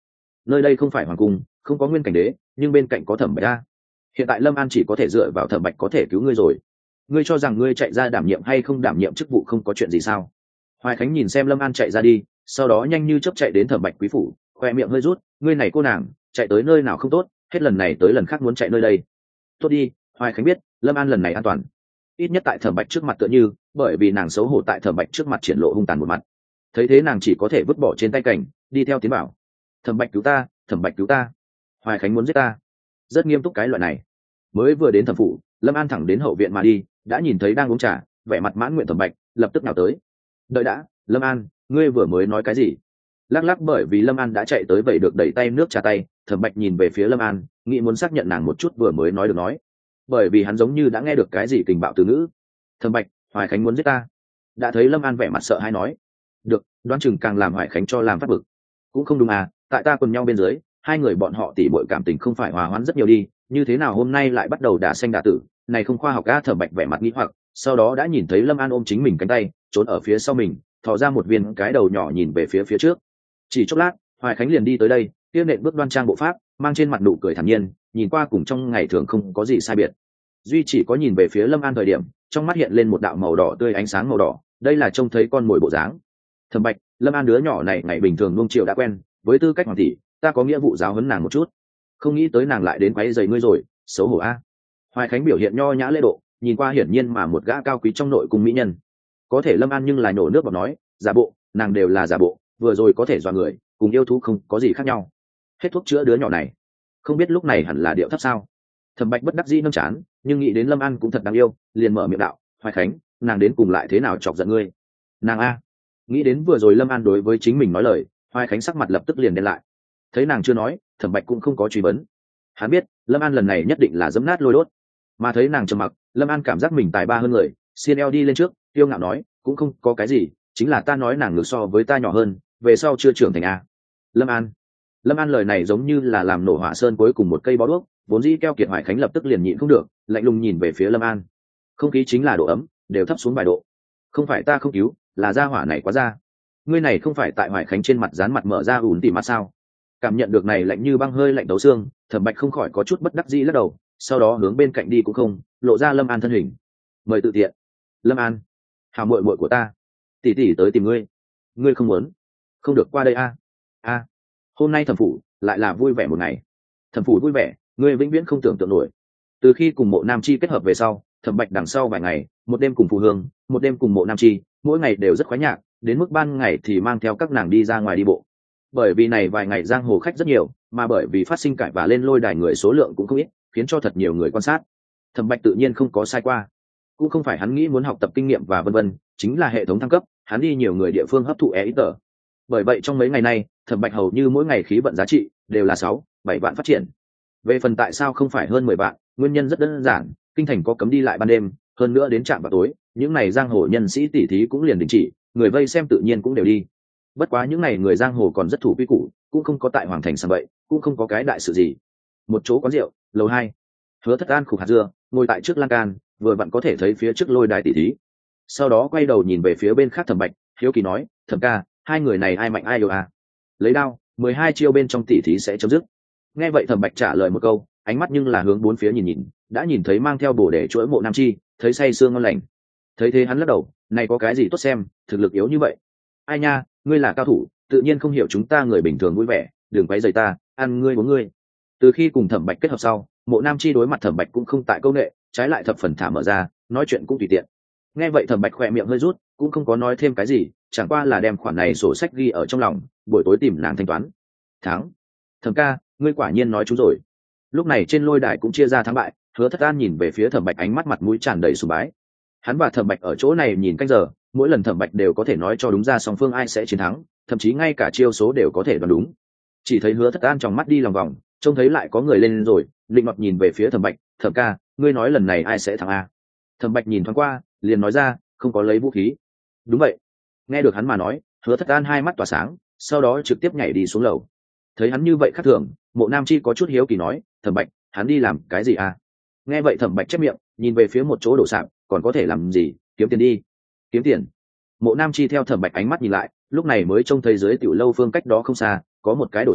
nơi đây không phải hoàng cung, không có nguyên cảnh đế, nhưng bên cạnh có thẩm bạch a. Hiện tại Lâm An chỉ có thể dựa vào thẩm bạch có thể cứu ngươi rồi. Ngươi cho rằng ngươi chạy ra đảm nhiệm hay không đảm nhiệm chức vụ không có chuyện gì sao? Hoài Khánh nhìn xem Lâm An chạy ra đi, sau đó nhanh như chớp chạy đến thẩm bạch quý phủ, khoe miệng hơi rút, ngươi này cô nàng, chạy tới nơi nào không tốt, hết lần này tới lần khác muốn chạy nơi đây. Tốt đi, Hoài Khánh biết Lâm An lần này an toàn, ít nhất tại thẩm bạch trước mặt tựa như, bởi vì nàng xấu hổ tại thẩm bạch trước mặt triển lộ hung tàn một mặt. Thấy thế nàng chỉ có thể vứt bỏ trên tay cảnh, đi theo tiến bảo. Thẩm bạch cứu ta, thẩm bạch cứu ta, Hoài Khánh muốn giết ta. Rất nghiêm túc cái loại này. Mới vừa đến thẩm phủ, Lâm An thẳng đến hậu viện mà đi, đã nhìn thấy đang uống trà, vẻ mặt mãn nguyện thẩm bạch, lập tức nào tới. Đợi đã, Lâm An, ngươi vừa mới nói cái gì? Lắc lắc bởi vì Lâm An đã chạy tới vậy được đẩy tay nước trà tay, thẩm bạch nhìn về phía Lâm An, nghĩ muốn xác nhận nàng một chút vừa mới nói được nói, bởi vì hắn giống như đã nghe được cái gì tình bạo từ ngữ. Thẩm bạch, Hoài Khánh muốn giết ta. Đã thấy Lâm An vẻ mặt sợ hãi nói, được, đoán chừng càng làm Hoài Khánh cho làm phát bực. Cũng không đúng à, tại ta quần nhau bên dưới, hai người bọn họ tỉ bội cảm tình không phải hòa hoãn rất nhiều đi, như thế nào hôm nay lại bắt đầu đả xanh đả tử, này không khoa học a. Thẩm bạch vẻ mặt nghi hoặc, sau đó đã nhìn thấy Lâm An ôm chính mình cánh tay, trốn ở phía sau mình, thò ra một viên cái đầu nhỏ nhìn về phía phía trước. Chỉ chốc lát, Hoài Khánh liền đi tới đây, kia nện bước đoan trang bộ pháp, mang trên mặt nụ cười thản nhiên, nhìn qua cùng trong ngày thường không có gì sai biệt. Duy chỉ có nhìn về phía Lâm An thời điểm, trong mắt hiện lên một đạo màu đỏ tươi ánh sáng màu đỏ, đây là trông thấy con mồi bộ dáng. Thẩm bạch, Lâm An đứa nhỏ này ngày bình thường nuông chiều đã quen, với tư cách hoàng tỷ, ta có nghĩa vụ giáo huấn nàng một chút. Không nghĩ tới nàng lại đến quấy rầy ngươi rồi, xấu hổ a. Hoài Khánh biểu hiện nho nhã lễ độ, nhìn qua hiển nhiên mà một gã cao quý trong nội cung mỹ nhân. Có thể Lâm An nhưng là nhổ nước bọt nói, giả bộ, nàng đều là giả bộ, vừa rồi có thể dọa người, cùng yêu thú không có gì khác nhau. Hết thuốc chữa đứa nhỏ này, không biết lúc này hẳn là điệu thấp sao? Thẩm bạch bất đắc dĩ nâng chán, nhưng nghĩ đến Lâm An cũng thật đáng yêu, liền mở miệng đạo, Hoài Khánh, nàng đến cùng lại thế nào chọc giận ngươi? Nàng a. Nghĩ đến vừa rồi Lâm An đối với chính mình nói lời, Hoài Khánh sắc mặt lập tức liền đen lại. Thấy nàng chưa nói, thẩm bạch cũng không có truy vấn. Hắn biết Lâm An lần này nhất định là dẫm nát lôi đốt, mà thấy nàng trầm mặc, Lâm An cảm giác mình tài ba hơn người, xiên eo đi lên trước, tiêu ngạo nói, cũng không có cái gì, chính là ta nói nàng ngược so với ta nhỏ hơn, về sau chưa trưởng thành a. Lâm An. Lâm An lời này giống như là làm nổ hỏa sơn cuối cùng một cây bó đuốc, vốn dĩ keo kiệt Hoài Khánh lập tức liền nhịn không được, lạnh lùng nhìn về phía Lâm An. Không khí chính là độ ấm, đều thấp xuống vài độ. Không phải ta không cứu, là gia hỏa này quá ra. Ngươi này không phải tại Hoài Khánh trên mặt dán mặt mở ra ủn tỉ mặt sao? Cảm nhận được này lạnh như băng hơi lạnh đấu xương, Thẩm bạch không khỏi có chút bất đắc dĩ lắc đầu, sau đó hướng bên cạnh đi cũng không, lộ ra Lâm An thân hình. Mời tự tiện. Lâm An, hào muội muội của ta, tỷ tỷ tới tìm ngươi. Ngươi không muốn? Không được qua đây a. A. Hôm nay thẩm phủ lại là vui vẻ một ngày. Thẩm phủ vui vẻ, ngươi vĩnh viễn không tưởng tượng nổi. Từ khi cùng Mộ Nam Chi kết hợp về sau, Thẩm bạch đằng sau vài ngày, một đêm cùng Phù Hương, một đêm cùng Mộ Nam Chi, mỗi ngày đều rất khoái nhạc, đến mức ban ngày thì mang theo các nàng đi ra ngoài đi bộ. Bởi vì này vài ngày giang hồ khách rất nhiều, mà bởi vì phát sinh cãi và lên lôi đài người số lượng cũng không ít, khiến cho thật nhiều người quan sát. Thẩm bạch tự nhiên không có sai qua, cũng không phải hắn nghĩ muốn học tập kinh nghiệm và vân vân, chính là hệ thống thăng cấp, hắn đi nhiều người địa phương hấp thụ e ít tờ. Bởi vậy trong mấy ngày nay, Thẩm bạch hầu như mỗi ngày khí vận giá trị đều là sáu, bảy vạn phát triển. Về phần tại sao không phải hơn mười vạn, nguyên nhân rất đơn giản, kinh thành có cấm đi lại ban đêm, hơn nữa đến trạm vào tối, những này giang hồ nhân sĩ tỷ thí cũng liền đình chỉ, người vây xem tự nhiên cũng đều đi. Bất quá những ngày người giang hồ còn rất thủ quy củ, cũng không có tại hoàng thành sầm bậy, cũng không có cái đại sự gì. Một chỗ quán rượu, lầu hai, Hứa Thất An khục hạt dưa, ngồi tại trước lan can, vừa vặn có thể thấy phía trước lôi đài tỷ thí. Sau đó quay đầu nhìn về phía bên khác Thẩm bạch, hiếu kỳ nói, Thẩm ca, hai người này ai mạnh ai yếu à? Lấy đao, mười hai chiêu bên trong tỷ thí sẽ chấm dứt. Nghe vậy Thẩm bạch trả lời một câu, ánh mắt nhưng là hướng bốn phía nhìn nhìn, đã nhìn thấy mang theo bổ để chuỗi Mộ Nam Chi, thấy say sương ngon lành. Thấy thế hắn lắc đầu, này có cái gì tốt xem, thực lực yếu như vậy. Ai nha, ngươi là cao thủ, tự nhiên không hiểu chúng ta người bình thường vui vẻ, đừng quấy rầy ta, ăn ngươi uống ngươi. Từ khi cùng Thẩm bạch kết hợp sau, Mộ Nam Chi đối mặt Thẩm bạch cũng không tại câu nệ, trái lại thập phần thả mở ra, nói chuyện cũng tùy tiện. Nghe vậy Thẩm bạch khỏe miệng hơi rút, cũng không có nói thêm cái gì, chẳng qua là đem khoản này sổ sách ghi ở trong lòng, buổi tối tìm nàng thanh toán. Thắng. Thẩm ca, ngươi quả nhiên nói chúng rồi. Lúc này trên lôi đài cũng chia ra thắng bại, Hứa Thất An nhìn về phía Thẩm bạch ánh mắt mặt mũi tràn đầy sùng bái. Hắn và Thẩm bạch ở chỗ này nhìn canh giờ, mỗi lần Thẩm bạch đều có thể nói cho đúng ra song phương ai sẽ chiến thắng, thậm chí ngay cả chiêu số đều có thể đoán đúng. Chỉ thấy Hứa Thất An trong mắt đi lòng vòng, trông thấy lại có người lên rồi, định ngọt nhìn về phía Thẩm bạch, Thẩm ca, ngươi nói lần này ai sẽ thắng a? Thẩm bạch nhìn thoáng qua, liền nói ra, không có lấy vũ khí. Đúng vậy. Nghe được hắn mà nói, Hứa Thất An hai mắt tỏa sáng, sau đó trực tiếp nhảy đi xuống lầu. Thấy hắn như vậy khác thường, Mộ Nam Chi có chút hiếu kỳ nói, Thẩm bạch, hắn đi làm cái gì a? Nghe vậy Thẩm bạch chép miệng, nhìn về phía một chỗ đổ sạp, còn có thể làm gì, kiếm tiền đi. Kiếm tiền. Mộ Nam Chi theo Thẩm bạch ánh mắt nhìn lại, lúc này mới trông thấy dưới tiểu lâu phương cách đó không xa có một cái đổ sạp,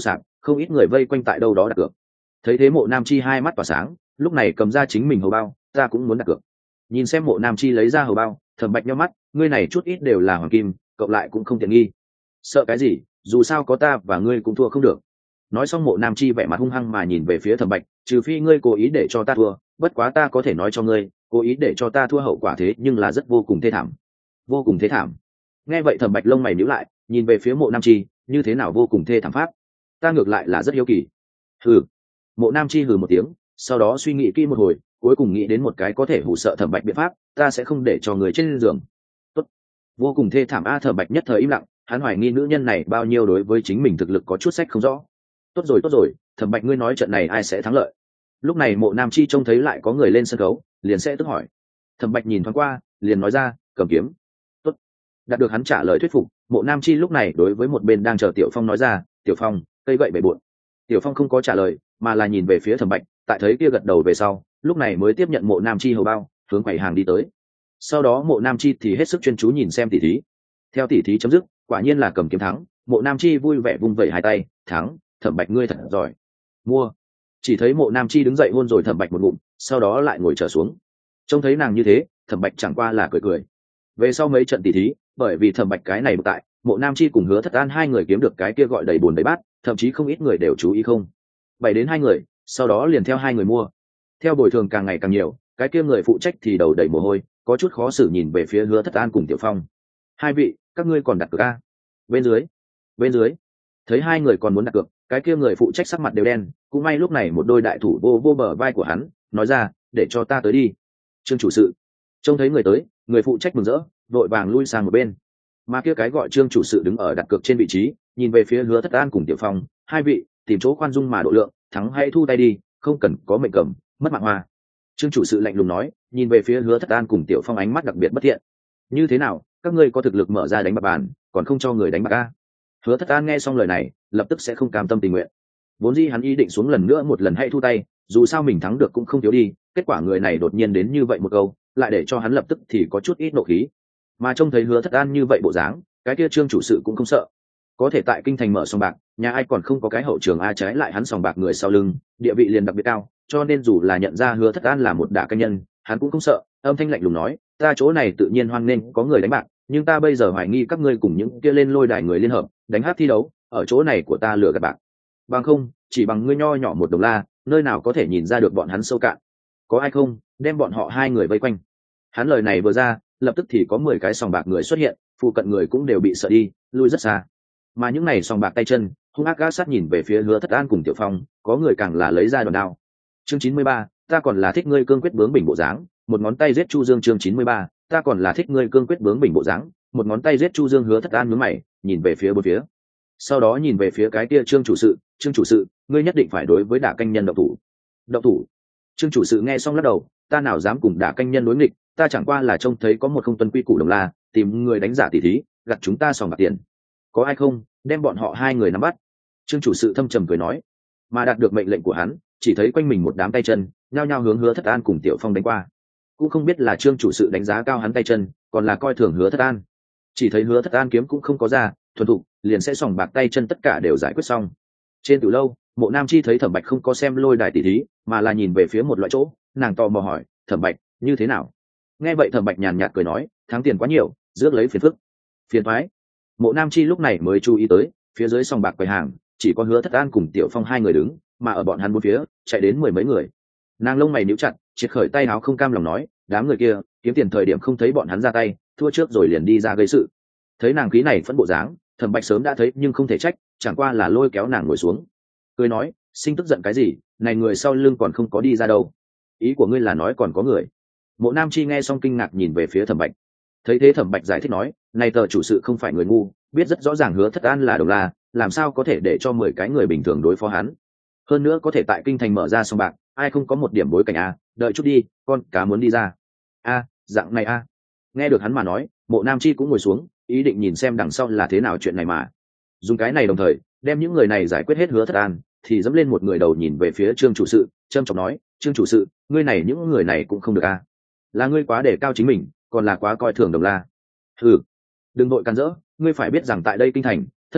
không ít người vây quanh tại đâu đó đặt cược. Thấy thế Mộ Nam Chi hai mắt tỏa sáng, lúc này cầm ra chính mình hầu bao, ta cũng muốn đặt cược. Nhìn xem Mộ Nam Chi lấy ra hầu bao, Thẩm Bạch nhíu mắt, ngươi này chút ít đều là hoàng kim, cộng lại cũng không tiện nghi. Sợ cái gì, dù sao có ta và ngươi cũng thua không được. Nói xong Mộ Nam Chi vẻ mặt hung hăng mà nhìn về phía Thẩm Bạch, trừ phi ngươi cố ý để cho ta thua, bất quá ta có thể nói cho ngươi, cố ý để cho ta thua hậu quả thế nhưng là rất vô cùng thê thảm. Vô cùng thê thảm. Nghe vậy Thẩm Bạch lông mày nhíu lại, nhìn về phía Mộ Nam Chi, như thế nào vô cùng thê thảm pháp? Ta ngược lại là rất hiếu kỳ. Hừ. Mộ Nam Chi hừ một tiếng, sau đó suy nghĩ kỹ một hồi, cuối cùng nghĩ đến một cái có thể hù sợ Thẩm Bạch biện pháp, ta sẽ không để cho người trên giường. Tốt. Vô cùng thê thảm a. Thẩm Bạch nhất thời im lặng, hắn hoài nghi nữ nhân này bao nhiêu đối với chính mình thực lực có chút sách không rõ. Tốt rồi tốt rồi, Thẩm Bạch ngươi nói trận này ai sẽ thắng lợi? Lúc này Mộ Nam Chi trông thấy lại có người lên sân khấu, liền sẽ tức hỏi. Thẩm Bạch nhìn thoáng qua, liền nói ra, cầm kiếm. Tốt. Đạt được hắn trả lời thuyết phục, Mộ Nam Chi lúc này đối với một bên đang chờ Tiểu Phong nói ra, Tiểu Phong, cây gậy bể bội. Tiểu Phong không có trả lời, mà là nhìn về phía Thẩm Bạch, tại thấy kia gật đầu về sau, lúc này mới tiếp nhận Mộ Nam Chi hầu bao, hướng quầy hàng đi tới. Sau đó Mộ Nam Chi thì hết sức chuyên chú nhìn xem tỉ thí. Theo tỉ thí chấm dứt, quả nhiên là cầm kiếm thắng, Mộ Nam Chi vui vẻ vung vẩy hai tay, thắng, Thẩm Bạch ngươi thật giỏi. Mua. Chỉ thấy Mộ Nam Chi đứng dậy hôn rồi Thẩm Bạch một ngụm, sau đó lại ngồi trở xuống. Trông thấy nàng như thế, Thẩm Bạch chẳng qua là cười cười. Về sau mấy trận tỉ thí, bởi vì Thẩm Bạch cái này bực tại, Mộ Nam Chi cùng Hứa Thất An hai người kiếm được cái kia gọi đầy buồn đầy bát, thậm chí không ít người đều chú ý không. Bảy đến hai người, sau đó liền theo hai người mua. Theo bồi thường càng ngày càng nhiều, cái kia người phụ trách thì đầu đầy mồ hôi, có chút khó xử nhìn về phía Hứa Thất An cùng Tiểu Phong. Hai vị, các ngươi còn đặt cược a? Bên dưới, bên dưới. Thấy hai người còn muốn đặt cược, cái kia người phụ trách sắc mặt đều đen, cũng may lúc này một đôi đại thủ vô vô bờ vai của hắn, nói ra, để cho ta tới đi. Trương chủ sự. Trông thấy người tới, người phụ trách mừng rỡ, vội vàng lui sang một bên. Mà kia cái gọi Trương chủ sự đứng ở đặt cược trên vị trí, nhìn về phía Hứa Thất An cùng Tiểu Phong, hai vị, tìm chỗ khoan dung mà độ lượng, thắng hãy thu tay đi, không cần có mệnh cầm, mất mạng hoa. Trương chủ sự lạnh lùng nói, nhìn về phía Hứa Thất An cùng Tiểu Phong ánh mắt đặc biệt bất thiện. Như thế nào, các ngươi có thực lực mở ra đánh bạc bàn, còn không cho người đánh bạc a? Hứa Thất An nghe xong lời này, lập tức sẽ không cam tâm tình nguyện. Vốn dĩ hắn ý định xuống lần nữa một lần hãy thu tay, dù sao mình thắng được cũng không thiếu đi, kết quả người này đột nhiên đến như vậy một câu, lại để cho hắn lập tức thì có chút ít nộ khí. Mà trông thấy Hứa Thất An như vậy bộ dáng, cái kia Trương chủ sự cũng không sợ. Có thể tại kinh thành mở sòng bạc, nhà ai còn không có cái hậu trường a, trái lại hắn sòng bạc người sau lưng, địa vị liền đặc biệt cao, cho nên dù là nhận ra Hứa Thất An là một đả canh nhân, hắn cũng không sợ, âm thanh lạnh lùng nói, ta chỗ này tự nhiên hoan nghênh có người đánh bạc, nhưng ta bây giờ hoài nghi các ngươi cùng những kia lên lôi đài người liên hợp, đánh hát thi đấu, ở chỗ này của ta lừa gạt bạc. Bằng không, chỉ bằng ngươi nho nhỏ một đồng la, nơi nào có thể nhìn ra được bọn hắn sâu cạn. Có ai không, đem bọn họ hai người vây quanh. Hắn lời này vừa ra, lập tức thì có mười cái sòng bạc người xuất hiện, phụ cận người cũng đều bị sợ đi, lui rất xa. Mà những này sòng bạc tay chân, hung ác gác sát nhìn về phía Hứa Thất An cùng Tiểu Phong, có người càng là lấy ra đòn đao. Chương chín mươi ba, ta còn là thích ngươi cương quyết bướng bỉnh bộ dáng, một ngón tay giết Chu Dương. Chương chín mươi ba, ta còn là thích ngươi cương quyết bướng bỉnh bộ dáng, một ngón tay giết Chu Dương. Hứa Thất An nhướng mày, nhìn về phía bốn phía. Sau đó nhìn về phía cái kia Trương chủ sự, Trương chủ sự, ngươi nhất định phải đối với đả canh nhân động thủ. Động thủ? Trương chủ sự nghe xong lắc đầu, ta nào dám cùng đả canh nhân đối nghịch, ta chẳng qua là trông thấy có một không tuân quy củ đồng la, tìm người đánh giả tỷ thí, gặt chúng ta sòng bạc tiền. Có ai không, đem bọn họ hai người nắm bắt. Trương chủ sự thâm trầm cười nói. Mà đạt được mệnh lệnh của hắn, chỉ thấy quanh mình một đám tay chân nhao nhao hướng Hứa Thất An cùng Tiểu Phong đánh qua. Cũng không biết là Trương chủ sự đánh giá cao hắn tay chân, còn là coi thường Hứa Thất An. Chỉ thấy Hứa Thất An kiếm cũng không có ra, thuần thục liền sẽ sòng bạc tay chân tất cả đều giải quyết xong. Trên từ lâu, Mộ Nam Chi thấy Thẩm Bạch không có xem lôi đài tỷ thí, mà là nhìn về phía một loại chỗ, nàng tò mò hỏi, Thẩm Bạch, như thế nào? Nghe vậy Thẩm Bạch nhàn nhạt cười nói, thắng tiền quá nhiều, rước lấy phiền phức. Phiền toái. Mộ Nam Chi lúc này mới chú ý tới, phía dưới sòng bạc quầy hàng, chỉ có Hứa Thất An cùng Tiểu Phong hai người đứng, mà ở bọn hắn bốn phía, chạy đến mười mấy người. Nàng lông mày níu chặt, triệt khởi tay áo không cam lòng nói, đám người kia, kiếm tiền thời điểm không thấy bọn hắn ra tay, thua trước rồi liền đi ra gây sự. Thấy nàng khí này phẫn bộ dáng, Thẩm Bạch sớm đã thấy nhưng không thể trách, chẳng qua là lôi kéo nàng ngồi xuống. Cười nói, sinh tức giận cái gì, này người sau lưng còn không có đi ra đâu. Ý của ngươi là nói còn có người. Mộ Nam Chi nghe xong kinh ngạc nhìn về phía Thẩm Bạch. Thấy thế Thẩm Bạch giải thích nói, này tờ chủ sự không phải người ngu, biết rất rõ ràng Hứa Thất An là đồng la, làm sao có thể để cho mười cái người bình thường đối phó hắn. Hơn nữa có thể tại kinh thành mở ra sòng bạc, ai không có một điểm bối cảnh a, đợi chút đi, con cá muốn đi ra. A, dạng này a. Nghe được hắn mà nói, Mộ Nam Chi cũng ngồi xuống, ý định nhìn xem đằng sau là thế nào chuyện này mà. Dùng cái này đồng thời, đem những người này giải quyết hết Hứa Thất An, thì dẫm lên một người đầu nhìn về phía Trương chủ sự, trâm trọng nói, Trương chủ sự, ngươi này những người này cũng không được a. Là ngươi quá để cao chính mình, còn là quá coi thường đồng la. Ừ, đừng đội can dỡ, ngươi phải biết rằng tại đây kinh thành, thân phận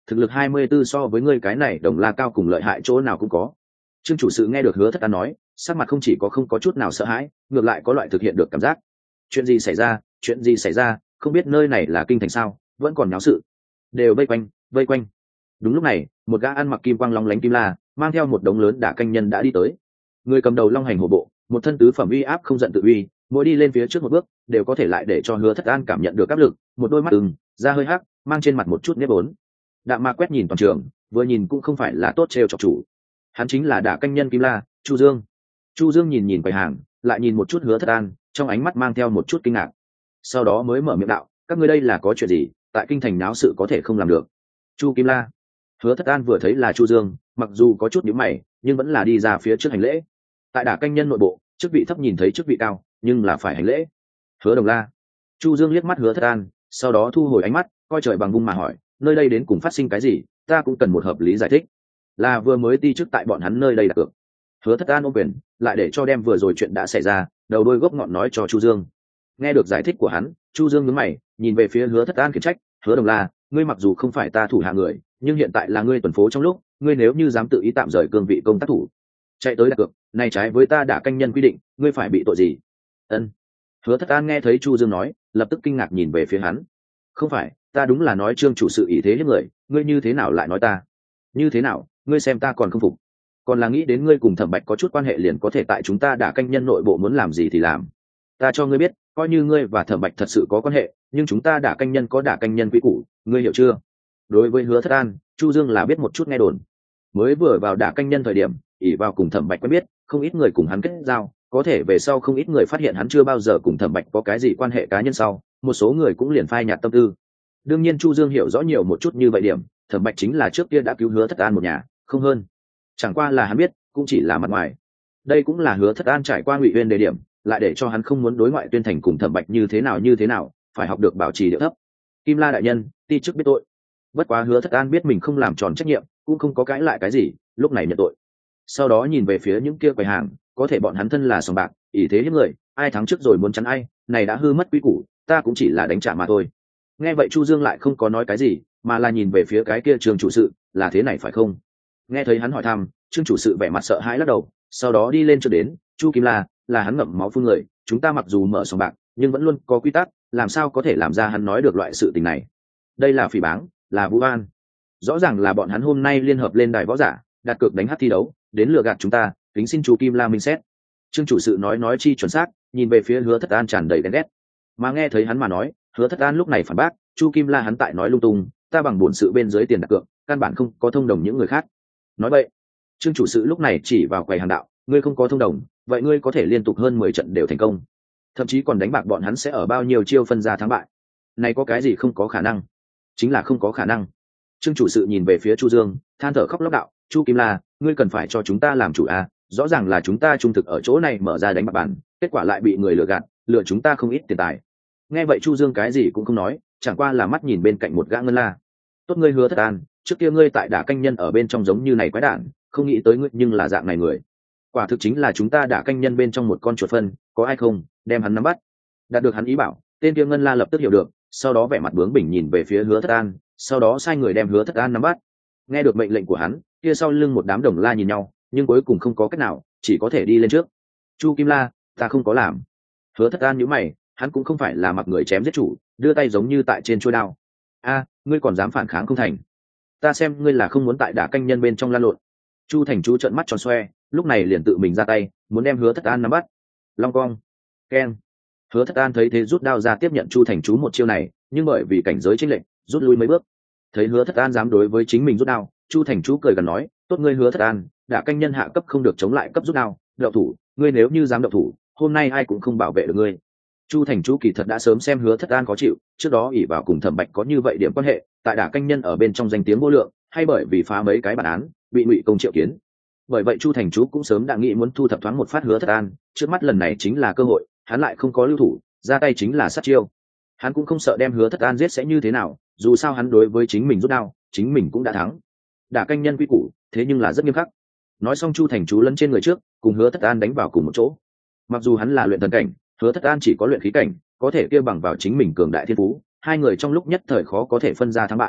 thực lực hai mươi 24 so với ngươi cái này đồng la cao cùng lợi hại chỗ nào cũng có. Trương chủ sự nghe được Hứa Thất An nói, sắc mặt không chỉ có không có chút nào sợ hãi, ngược lại có loại thực hiện được cảm giác. Chuyện gì xảy ra? Chuyện gì xảy ra? Không biết nơi này là kinh thành sao? Vẫn còn náo sự. Đều vây quanh, vây quanh. Đúng lúc này, một gã ăn mặc kim quang long lánh kim la, mang theo một đống lớn đả canh nhân đã đi tới. Người cầm đầu long hành hổ bộ, một thân tứ phẩm uy áp không giận tự uy, mỗi đi lên phía trước một bước, đều có thể lại để cho Hứa Thất An cảm nhận được áp lực, một đôi mắt ửng, da hơi hắc, mang trên mặt một chút nếp vốn. Đạm Mạc quét nhìn toàn trường, vừa nhìn cũng không phải là tốt trêu chọc chủ. Hắn chính là đả canh nhân Kim La, Chu Dương. Chu Dương nhìn nhìn quầy hàng, lại nhìn một chút Hứa Thất An, trong ánh mắt mang theo một chút kinh ngạc. Sau đó mới mở miệng đạo, các ngươi đây là có chuyện gì, tại kinh thành náo sự có thể không làm được. Chu Kim La. Hứa Thất An vừa thấy là Chu Dương, mặc dù có chút nhíu mày, nhưng vẫn là đi ra phía trước hành lễ. Tại đả canh nhân nội bộ, chức vị thấp nhìn thấy chức vị cao, nhưng là phải hành lễ. Hứa Đồng La. Chu Dương liếc mắt Hứa Thất An, sau đó thu hồi ánh mắt, coi trời bằng vung mà hỏi, nơi đây đến cùng phát sinh cái gì, ta cũng cần một hợp lý giải thích. Là vừa mới đi trước tại bọn hắn nơi đây đặt cược. Hứa Thất An ôm quyền, lại để cho đem vừa rồi chuyện đã xảy ra, đầu đuôi gốc ngọn nói cho Chu Dương. Nghe được giải thích của hắn, Chu Dương nhướng mày, nhìn về phía Hứa Thất An khiển trách, Hứa Đồng La, ngươi mặc dù không phải ta thủ hạ người, nhưng hiện tại là ngươi tuần phố trong lúc, ngươi nếu như dám tự ý tạm rời cương vị công tác thủ, chạy tới đặt cược, này trái với ta đã canh nhân quy định, ngươi phải bị tội gì? Ân. Hứa Thất An nghe thấy Chu Dương nói, lập tức kinh ngạc nhìn về phía hắn. Không phải, ta đúng là nói Trương chủ sự ý thế hiếp người, ngươi như thế nào lại nói ta? Như thế nào, ngươi xem ta còn không phục? Còn là nghĩ đến ngươi cùng Thẩm Bạch có chút quan hệ liền có thể tại chúng ta đả canh nhân nội bộ muốn làm gì thì làm. Ta cho ngươi biết, coi như ngươi và Thẩm Bạch thật sự có quan hệ, nhưng chúng ta đả canh nhân có đả canh nhân quy củ, ngươi hiểu chưa? Đối với Hứa Thất An, Chu Dương là biết một chút nghe đồn. Mới vừa vào đả canh nhân thời điểm, ỷ vào cùng Thẩm Bạch quen biết, không ít người cùng hắn kết giao, có thể về sau không ít người phát hiện hắn chưa bao giờ cùng Thẩm Bạch có cái gì quan hệ cá nhân sau, một số người cũng liền phai nhạt tâm tư. Đương nhiên Chu Dương hiểu rõ nhiều một chút như vậy điểm, Thẩm Bạch chính là trước kia đã cứu Hứa Thất An một nhà, không hơn. Chẳng qua là hắn biết, cũng chỉ là mặt ngoài. Đây cũng là Hứa Thất An trải qua Ngụy Uyên đề điểm, lại để cho hắn không muốn đối ngoại tuyên thành cùng Thẩm Bạch như thế nào như thế nào, phải học được bảo trì điệu thấp. Kim La đại nhân, ti chức biết tội. Bất quá Hứa Thất An biết mình không làm tròn trách nhiệm, cũng không có cãi lại cái gì, lúc này nhận tội. Sau đó nhìn về phía những kia quầy hàng, có thể bọn hắn thân là sòng bạc, ỷ thế hiếp người, ai thắng trước rồi muốn chắn ai, này đã hư mất quy củ, ta cũng chỉ là đánh trả mà thôi. Nghe vậy Chu Dương lại không có nói cái gì, mà là nhìn về phía cái kia Trương chủ sự, là thế này phải không? Nghe thấy hắn hỏi thăm, Trương chủ sự vẻ mặt sợ hãi lắc đầu, sau đó đi lên cho đến, Chu Kim La, là hắn ngậm máu phun người, chúng ta mặc dù mở sòng bạc, nhưng vẫn luôn có quy tắc, làm sao có thể làm ra hắn nói được loại sự tình này? Đây là phỉ báng, là vu oan. Rõ ràng là bọn hắn hôm nay liên hợp lên đài võ giả, đặt cược đánh hát thi đấu, đến lừa gạt chúng ta, kính xin Chu Kim La minh xét. Trương chủ sự nói nói chi chuẩn xác, nhìn về phía Hứa Thất An tràn đầy ghen ghét. Mà nghe thấy hắn mà nói, Hứa Thất An lúc này phản bác, Chu Kim La hắn tại nói lung tung, ta bằng bổn sự bên dưới tiền đặt cược, căn bản không có thông đồng những người khác. Nói vậy, Trương chủ sự lúc này chỉ vào quầy hàng đạo, ngươi không có thông đồng, vậy ngươi có thể liên tục hơn mười trận đều thành công, thậm chí còn đánh bạc bọn hắn sẽ ở bao nhiêu chiêu phân ra thắng bại. Này có cái gì không có khả năng? Chính là không có khả năng. Trương chủ sự nhìn về phía Chu Dương, than thở khóc lóc đạo, Chu Kim La, ngươi cần phải cho chúng ta làm chủ à, rõ ràng là chúng ta trung thực ở chỗ này mở ra đánh bạc bàn, kết quả lại bị người lừa gạt, lừa chúng ta không ít tiền tài. Nghe vậy Chu Dương cái gì cũng không nói, chẳng qua là mắt nhìn bên cạnh một gã ngân la. Tốt ngươi Hứa Thất An, trước kia ngươi tại đả canh nhân ở bên trong giống như này quái đản, không nghĩ tới ngươi nhưng là dạng này người. Quả thực chính là chúng ta đả canh nhân bên trong một con chuột phân, có ai không, đem hắn nắm bắt. Đạt được hắn ý bảo, tên kia ngân la lập tức hiểu được, sau đó vẻ mặt bướng bỉnh nhìn về phía Hứa Thất An, sau đó sai người đem Hứa Thất An nắm bắt. Nghe được mệnh lệnh của hắn, kia sau lưng một đám đồng la nhìn nhau, nhưng cuối cùng không có cách nào, chỉ có thể đi lên trước. Chu Kim La, ta không có làm. Hứa Thất An nhíu mày, hắn cũng không phải là mặc người chém giết chủ, đưa tay giống như tại trên chuôi đao. A, ngươi còn dám phản kháng không thành? Ta xem ngươi là không muốn tại đả canh nhân bên trong lan lộn. Chu Thành Chú trợn mắt tròn xoe, lúc này liền tự mình ra tay, muốn đem Hứa Thất An nắm bắt. Long cong, keng. Hứa Thất An thấy thế rút đao ra tiếp nhận Chu Thành Chú một chiêu này, nhưng bởi vì cảnh giới chênh lệch, rút lui mấy bước. Thấy Hứa Thất An dám đối với chính mình rút đao, Chu Thành Chú cười gần nói, tốt ngươi Hứa Thất An, đả canh nhân hạ cấp không được chống lại cấp rút đao, đậu thủ, ngươi nếu như dám đậu thủ, hôm nay ai cũng không bảo vệ được ngươi. Chu Thành Chú kỳ thật đã sớm xem Hứa Thất An khó chịu, trước đó ỷ vào cùng Thẩm Bạch có như vậy điểm quan hệ, tại đả canh nhân ở bên trong danh tiếng vô lượng, hay bởi vì phá mấy cái bản án, bị Ngụy Công triệu kiến. Bởi vậy Chu Thành Chú cũng sớm đã nghĩ muốn thu thập thoáng một phát Hứa Thất An, trước mắt lần này chính là cơ hội, hắn lại không có lưu thủ, ra tay chính là sát chiêu. Hắn cũng không sợ đem Hứa Thất An giết sẽ như thế nào, dù sao hắn đối với chính mình rút đao, chính mình cũng đã thắng. Đả canh nhân quy củ, thế nhưng là rất nghiêm khắc. Nói xong Chu Thành Chú lấn trên người trước, cùng Hứa Thất An đánh vào cùng một chỗ. Mặc dù hắn là luyện thần cảnh, Hứa Thất An chỉ có luyện khí cảnh, có thể kia bằng vào chính mình cường đại thiên phú, hai người trong lúc nhất thời khó có thể phân ra thắng bại.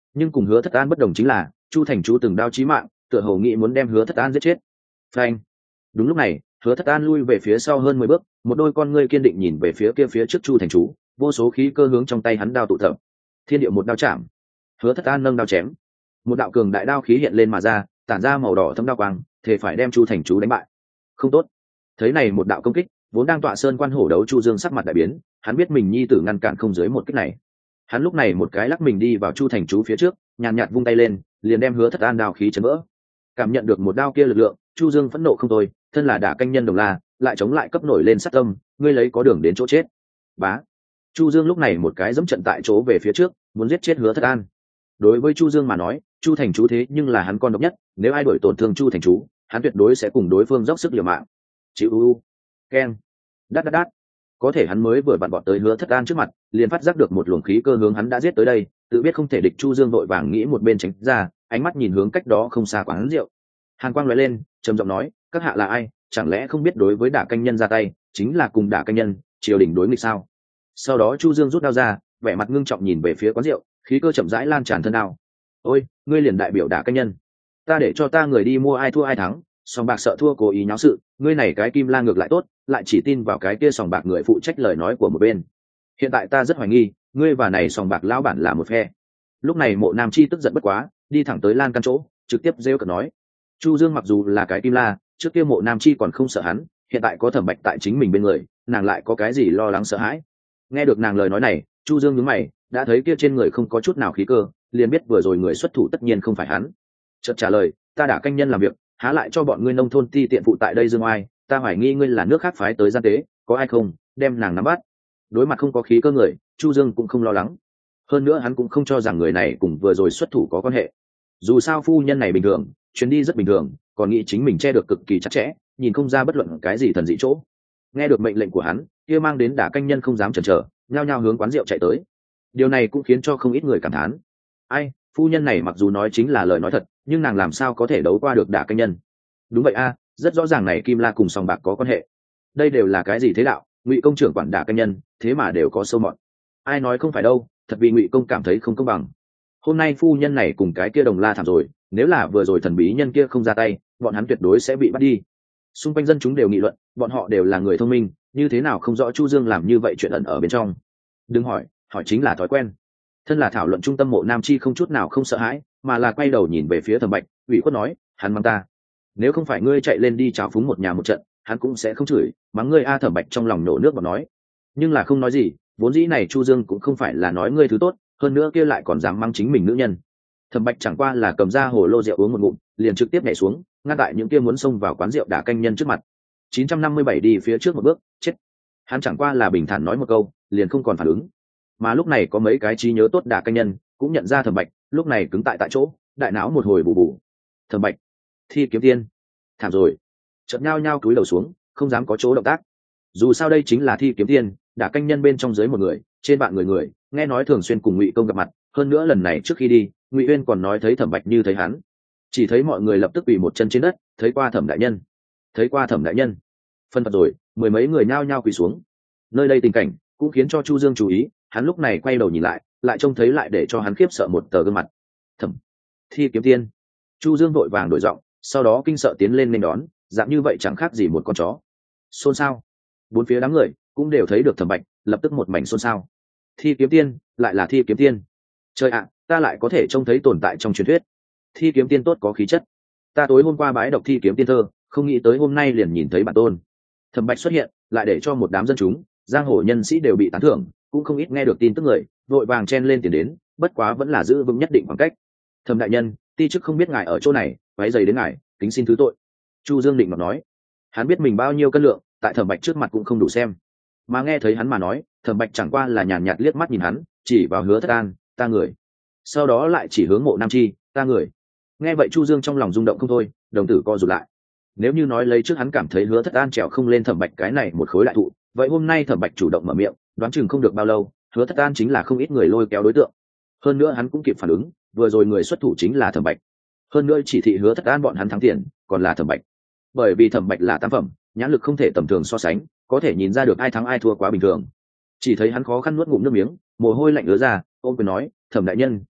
nhưng cùng Hứa Thất An bất đồng chính là Chu Thành Chú từng đao chí mạng, tựa hồ nghĩ muốn đem Hứa Thất An giết chết. Phanh. Đúng lúc này, Hứa Thất An lui về phía sau hơn mười bước, một đôi con ngươi kiên định nhìn về phía kia phía trước Chu Thành Chú, vô số khí cơ hướng trong tay hắn đao tụ tập. Thiên địa một đao chạm. Hứa Thất An nâng đao chém. Một đạo cường đại đao khí hiện lên mà ra, tản ra màu đỏ thâm đao quang, thể phải đem Chu Thành Chú đánh bại. Không tốt. Thấy này một đạo công kích, vốn đang tọa sơn quan hổ đấu Chu Dương sắc mặt đại biến, hắn biết mình nhi tử ngăn cản không dưới một kích này. Hắn lúc này một cái lắc mình đi vào Chu Thành Chú phía trước, nhàn nhạt vung tay lên, liền đem Hứa Thất An đao khí chấn vỡ. Cảm nhận được một đao kia lực lượng, Chu Dương phẫn nộ không thôi, thân là đả canh nhân đồng la, lại chống lại cấp nổi lên sát tâm, ngươi lấy có đường đến chỗ chết. Bá. Chu Dương lúc này một cái dẫm trận tại chỗ về phía trước, muốn giết chết Hứa Thất An. Đối với Chu Dương mà nói, Chu Thành Chú thế nhưng là hắn con độc nhất, nếu ai đổi tổn thương Chu Thành Chú, hắn tuyệt đối sẽ cùng đối phương dốc sức liều mạng. Chịu u. Keng. Đát đát đát. Có thể hắn mới vừa vặn vọt tới Hứa Thất An trước mặt, liền phát giác được một luồng khí cơ hướng hắn đã giết tới đây, tự biết không thể địch, Chu Dương vội vàng nghĩ một bên tránh ra, ánh mắt nhìn hướng cách đó không xa quán rượu. Hàn quang lóe lên, trầm giọng nói, các hạ là ai, chẳng lẽ không biết đối với đả canh nhân ra tay chính là cùng đả canh nhân triều đình đối nghịch sao? Sau đó Chu Dương rút đao ra, vẻ mặt ngưng trọng nhìn về phía quán rượu, khí cơ chậm rãi lan tràn thân đao. Ôi, ngươi liền đại biểu đả canh nhân, ta để cho ta người đi mua ai thua ai thắng, sòng bạc sợ thua cố ý nháo sự, ngươi này cái Kim La ngược lại tốt, lại chỉ tin vào cái kia sòng bạc người phụ trách lời nói của một bên. Hiện tại ta rất hoài nghi, ngươi và này sòng bạc lão bản là một phe. Lúc này Mộ Nam Chi tức giận bất quá, đi thẳng tới lan căn chỗ, trực tiếp rêu cợt nói. Chu Dương mặc dù là cái Kim La, trước kia Mộ Nam Chi còn không sợ hắn, hiện tại có Thẩm Bạch tại chính mình bên người, nàng lại có cái gì lo lắng sợ hãi? Nghe được nàng lời nói này, Chu Dương nhướng mày, đã thấy kia trên người không có chút nào khí cơ, liền biết vừa rồi người xuất thủ tất nhiên không phải hắn. Chợt trả lời, ta đã canh nhân làm việc, há lại cho bọn ngươi nông thôn ti tiện phụ tại đây dương oai, ta hoài nghi ngươi là nước khác phái tới gian tế, có ai không, đem nàng nắm bắt. Đối mặt không có khí cơ người, Chu Dương cũng không lo lắng. Hơn nữa hắn cũng không cho rằng người này cùng vừa rồi xuất thủ có quan hệ. Dù sao phu nhân này bình thường, chuyến đi rất bình thường, còn nghĩ chính mình che được cực kỳ chặt chẽ, nhìn không ra bất luận cái gì thần dị chỗ. Nghe được mệnh lệnh của hắn, kia mang đến đả canh nhân không dám chần chờ, nhao nhao hướng quán rượu chạy tới. Điều này cũng khiến cho không ít người cảm thán. Ai, phu nhân này mặc dù nói chính là lời nói thật, nhưng nàng làm sao có thể đấu qua được đả canh nhân? Đúng vậy a, rất rõ ràng này Kim La cùng sòng bạc có quan hệ. Đây đều là cái gì thế đạo, Ngụy công trưởng quản đả canh nhân, thế mà đều có sâu mọt. Ai nói không phải đâu, thật vì Ngụy công cảm thấy không công bằng. Hôm nay phu nhân này cùng cái kia đồng la thảm rồi, nếu là vừa rồi thần bí nhân kia không ra tay, bọn hắn tuyệt đối sẽ bị bắt đi. Xung quanh dân chúng đều nghị luận, bọn họ đều là người thông minh, như thế nào không rõ Chu Dương làm như vậy chuyện ẩn ở bên trong. Đừng hỏi, hỏi chính là thói quen. Thân là thảo luận trung tâm Mộ Nam Chi không chút nào không sợ hãi, mà là quay đầu nhìn về phía Thẩm Bạch, ủy khuất nói, hắn mắng ta. Nếu không phải ngươi chạy lên đi cháo phúng một nhà một trận, hắn cũng sẽ không chửi, mắng ngươi a. Thẩm Bạch trong lòng nổ nước bọt nói, nhưng là không nói gì, vốn dĩ này Chu Dương cũng không phải là nói ngươi thứ tốt, hơn nữa kia lại còn dám mắng chính mình nữ nhân. Thẩm Bạch chẳng qua là cầm ra hồ lô rượu uống một ngụm, liền trực tiếp nhảy xuống, ngăn tại những kia muốn xông vào quán rượu đả canh nhân trước mặt. chín trăm năm mươi bảy đi phía trước một bước, chết. Hắn chẳng qua là bình thản nói một câu, liền không còn phản ứng. Mà lúc này có mấy cái trí nhớ tốt đả canh nhân cũng nhận ra Thẩm Bạch, lúc này cứng tại tại chỗ, đại não một hồi bù bù. Thẩm Bạch, Thi Kiếm Tiên, thảm rồi. Chợt nhao nhao cúi đầu xuống, không dám có chỗ động tác. Dù sao đây chính là Thi Kiếm Tiên, đả canh nhân bên trong dưới một người, trên bạn người người, nghe nói thường xuyên cùng Ngụy công gặp mặt, hơn nữa lần này trước khi đi, Ngụy Uyên còn nói thấy Thẩm Bạch như thấy hắn. Chỉ thấy mọi người lập tức quỳ một chân trên đất, thấy qua Thẩm đại nhân, thấy qua Thẩm đại nhân. Phân phật rồi, mười mấy người nhao nhao quỳ xuống. Nơi đây tình cảnh cũng khiến cho Chu Dương chú ý, hắn lúc này quay đầu nhìn lại, lại trông thấy lại để cho hắn khiếp sợ một tờ gương mặt. Thẩm Thi Kiếm Tiên. Chu Dương vội vàng đổi giọng, sau đó kinh sợ tiến lên nên đón, dạng như vậy chẳng khác gì một con chó. Xôn xao. Bốn phía đám người cũng đều thấy được Thẩm Bạch, lập tức một mảnh xôn xao. Thi Kiếm Tiên, lại là Thi Kiếm Tiên. Trời ạ, ta lại có thể trông thấy tồn tại trong truyền thuyết. Thi Kiếm Tiên tốt có khí chất. Ta tối hôm qua bái đọc Thi Kiếm Tiên thơ, không nghĩ tới hôm nay liền nhìn thấy bản tôn. Thẩm Bạch xuất hiện, lại để cho một đám dân chúng, giang hồ nhân sĩ đều bị tán thưởng, cũng không ít nghe được tin tức người, vội vàng chen lên tiền đến, bất quá vẫn là giữ vững nhất định khoảng cách. Thẩm đại nhân, ti chức không biết ngài ở chỗ này, váy giày đến ngài, kính xin thứ tội. Chu Dương định mà nói, hắn biết mình bao nhiêu cân lượng, tại Thẩm Bạch trước mặt cũng không đủ xem. Mà nghe thấy hắn mà nói, Thẩm Bạch chẳng qua là nhàn nhạt liếc mắt nhìn hắn, chỉ vào Hứa Thất An, ta người. Sau đó lại chỉ hướng Mộ Nam Chi, ta người. Nghe vậy Chu Dương trong lòng rung động không thôi, đồng tử co rụt lại. Nếu như nói lấy trước hắn cảm thấy Hứa Thất An trèo không lên Thẩm Bạch cái này một khối đại thụ, vậy hôm nay Thẩm Bạch chủ động mở miệng, đoán chừng không được bao lâu, Hứa Thất An chính là không ít người lôi kéo đối tượng. Hơn nữa hắn cũng kịp phản ứng, vừa rồi người xuất thủ chính là Thẩm Bạch. Hơn nữa chỉ thị Hứa Thất An bọn hắn thắng tiền, còn là Thẩm Bạch. Bởi vì Thẩm Bạch là tam phẩm, nhãn lực không thể tầm thường so sánh, có thể nhìn ra được ai thắng ai thua quá bình thường. Chỉ thấy hắn khó khăn nuốt ngụm nước miếng, mồ hôi lạnh ứa ra, ôm quyền nói, Thẩm đại nhân,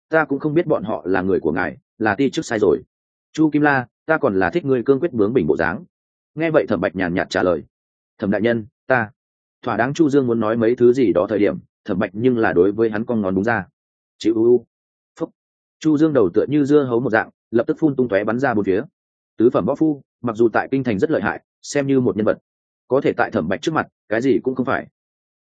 ta cũng không biết bọn họ là người của ngài, là ti chức sai rồi. Chu Kim La, ta còn là thích ngươi cương quyết bướng bỉnh bộ dáng. Nghe vậy Thẩm Bạch nhàn nhạt trả lời. Thẩm đại nhân, ta thỏa đáng. Chu Dương muốn nói mấy thứ gì đó thời điểm, Thẩm Bạch nhưng là đối với hắn cong ngón đúng ra. Chịu u. Phúc. Chu Dương đầu tựa như dưa hấu một dạng, lập tức phun tung tóe bắn ra bốn phía. Tứ phẩm võ phu, mặc dù tại kinh thành rất lợi hại, xem như một nhân vật, có thể tại Thẩm Bạch trước mặt, cái gì cũng không phải.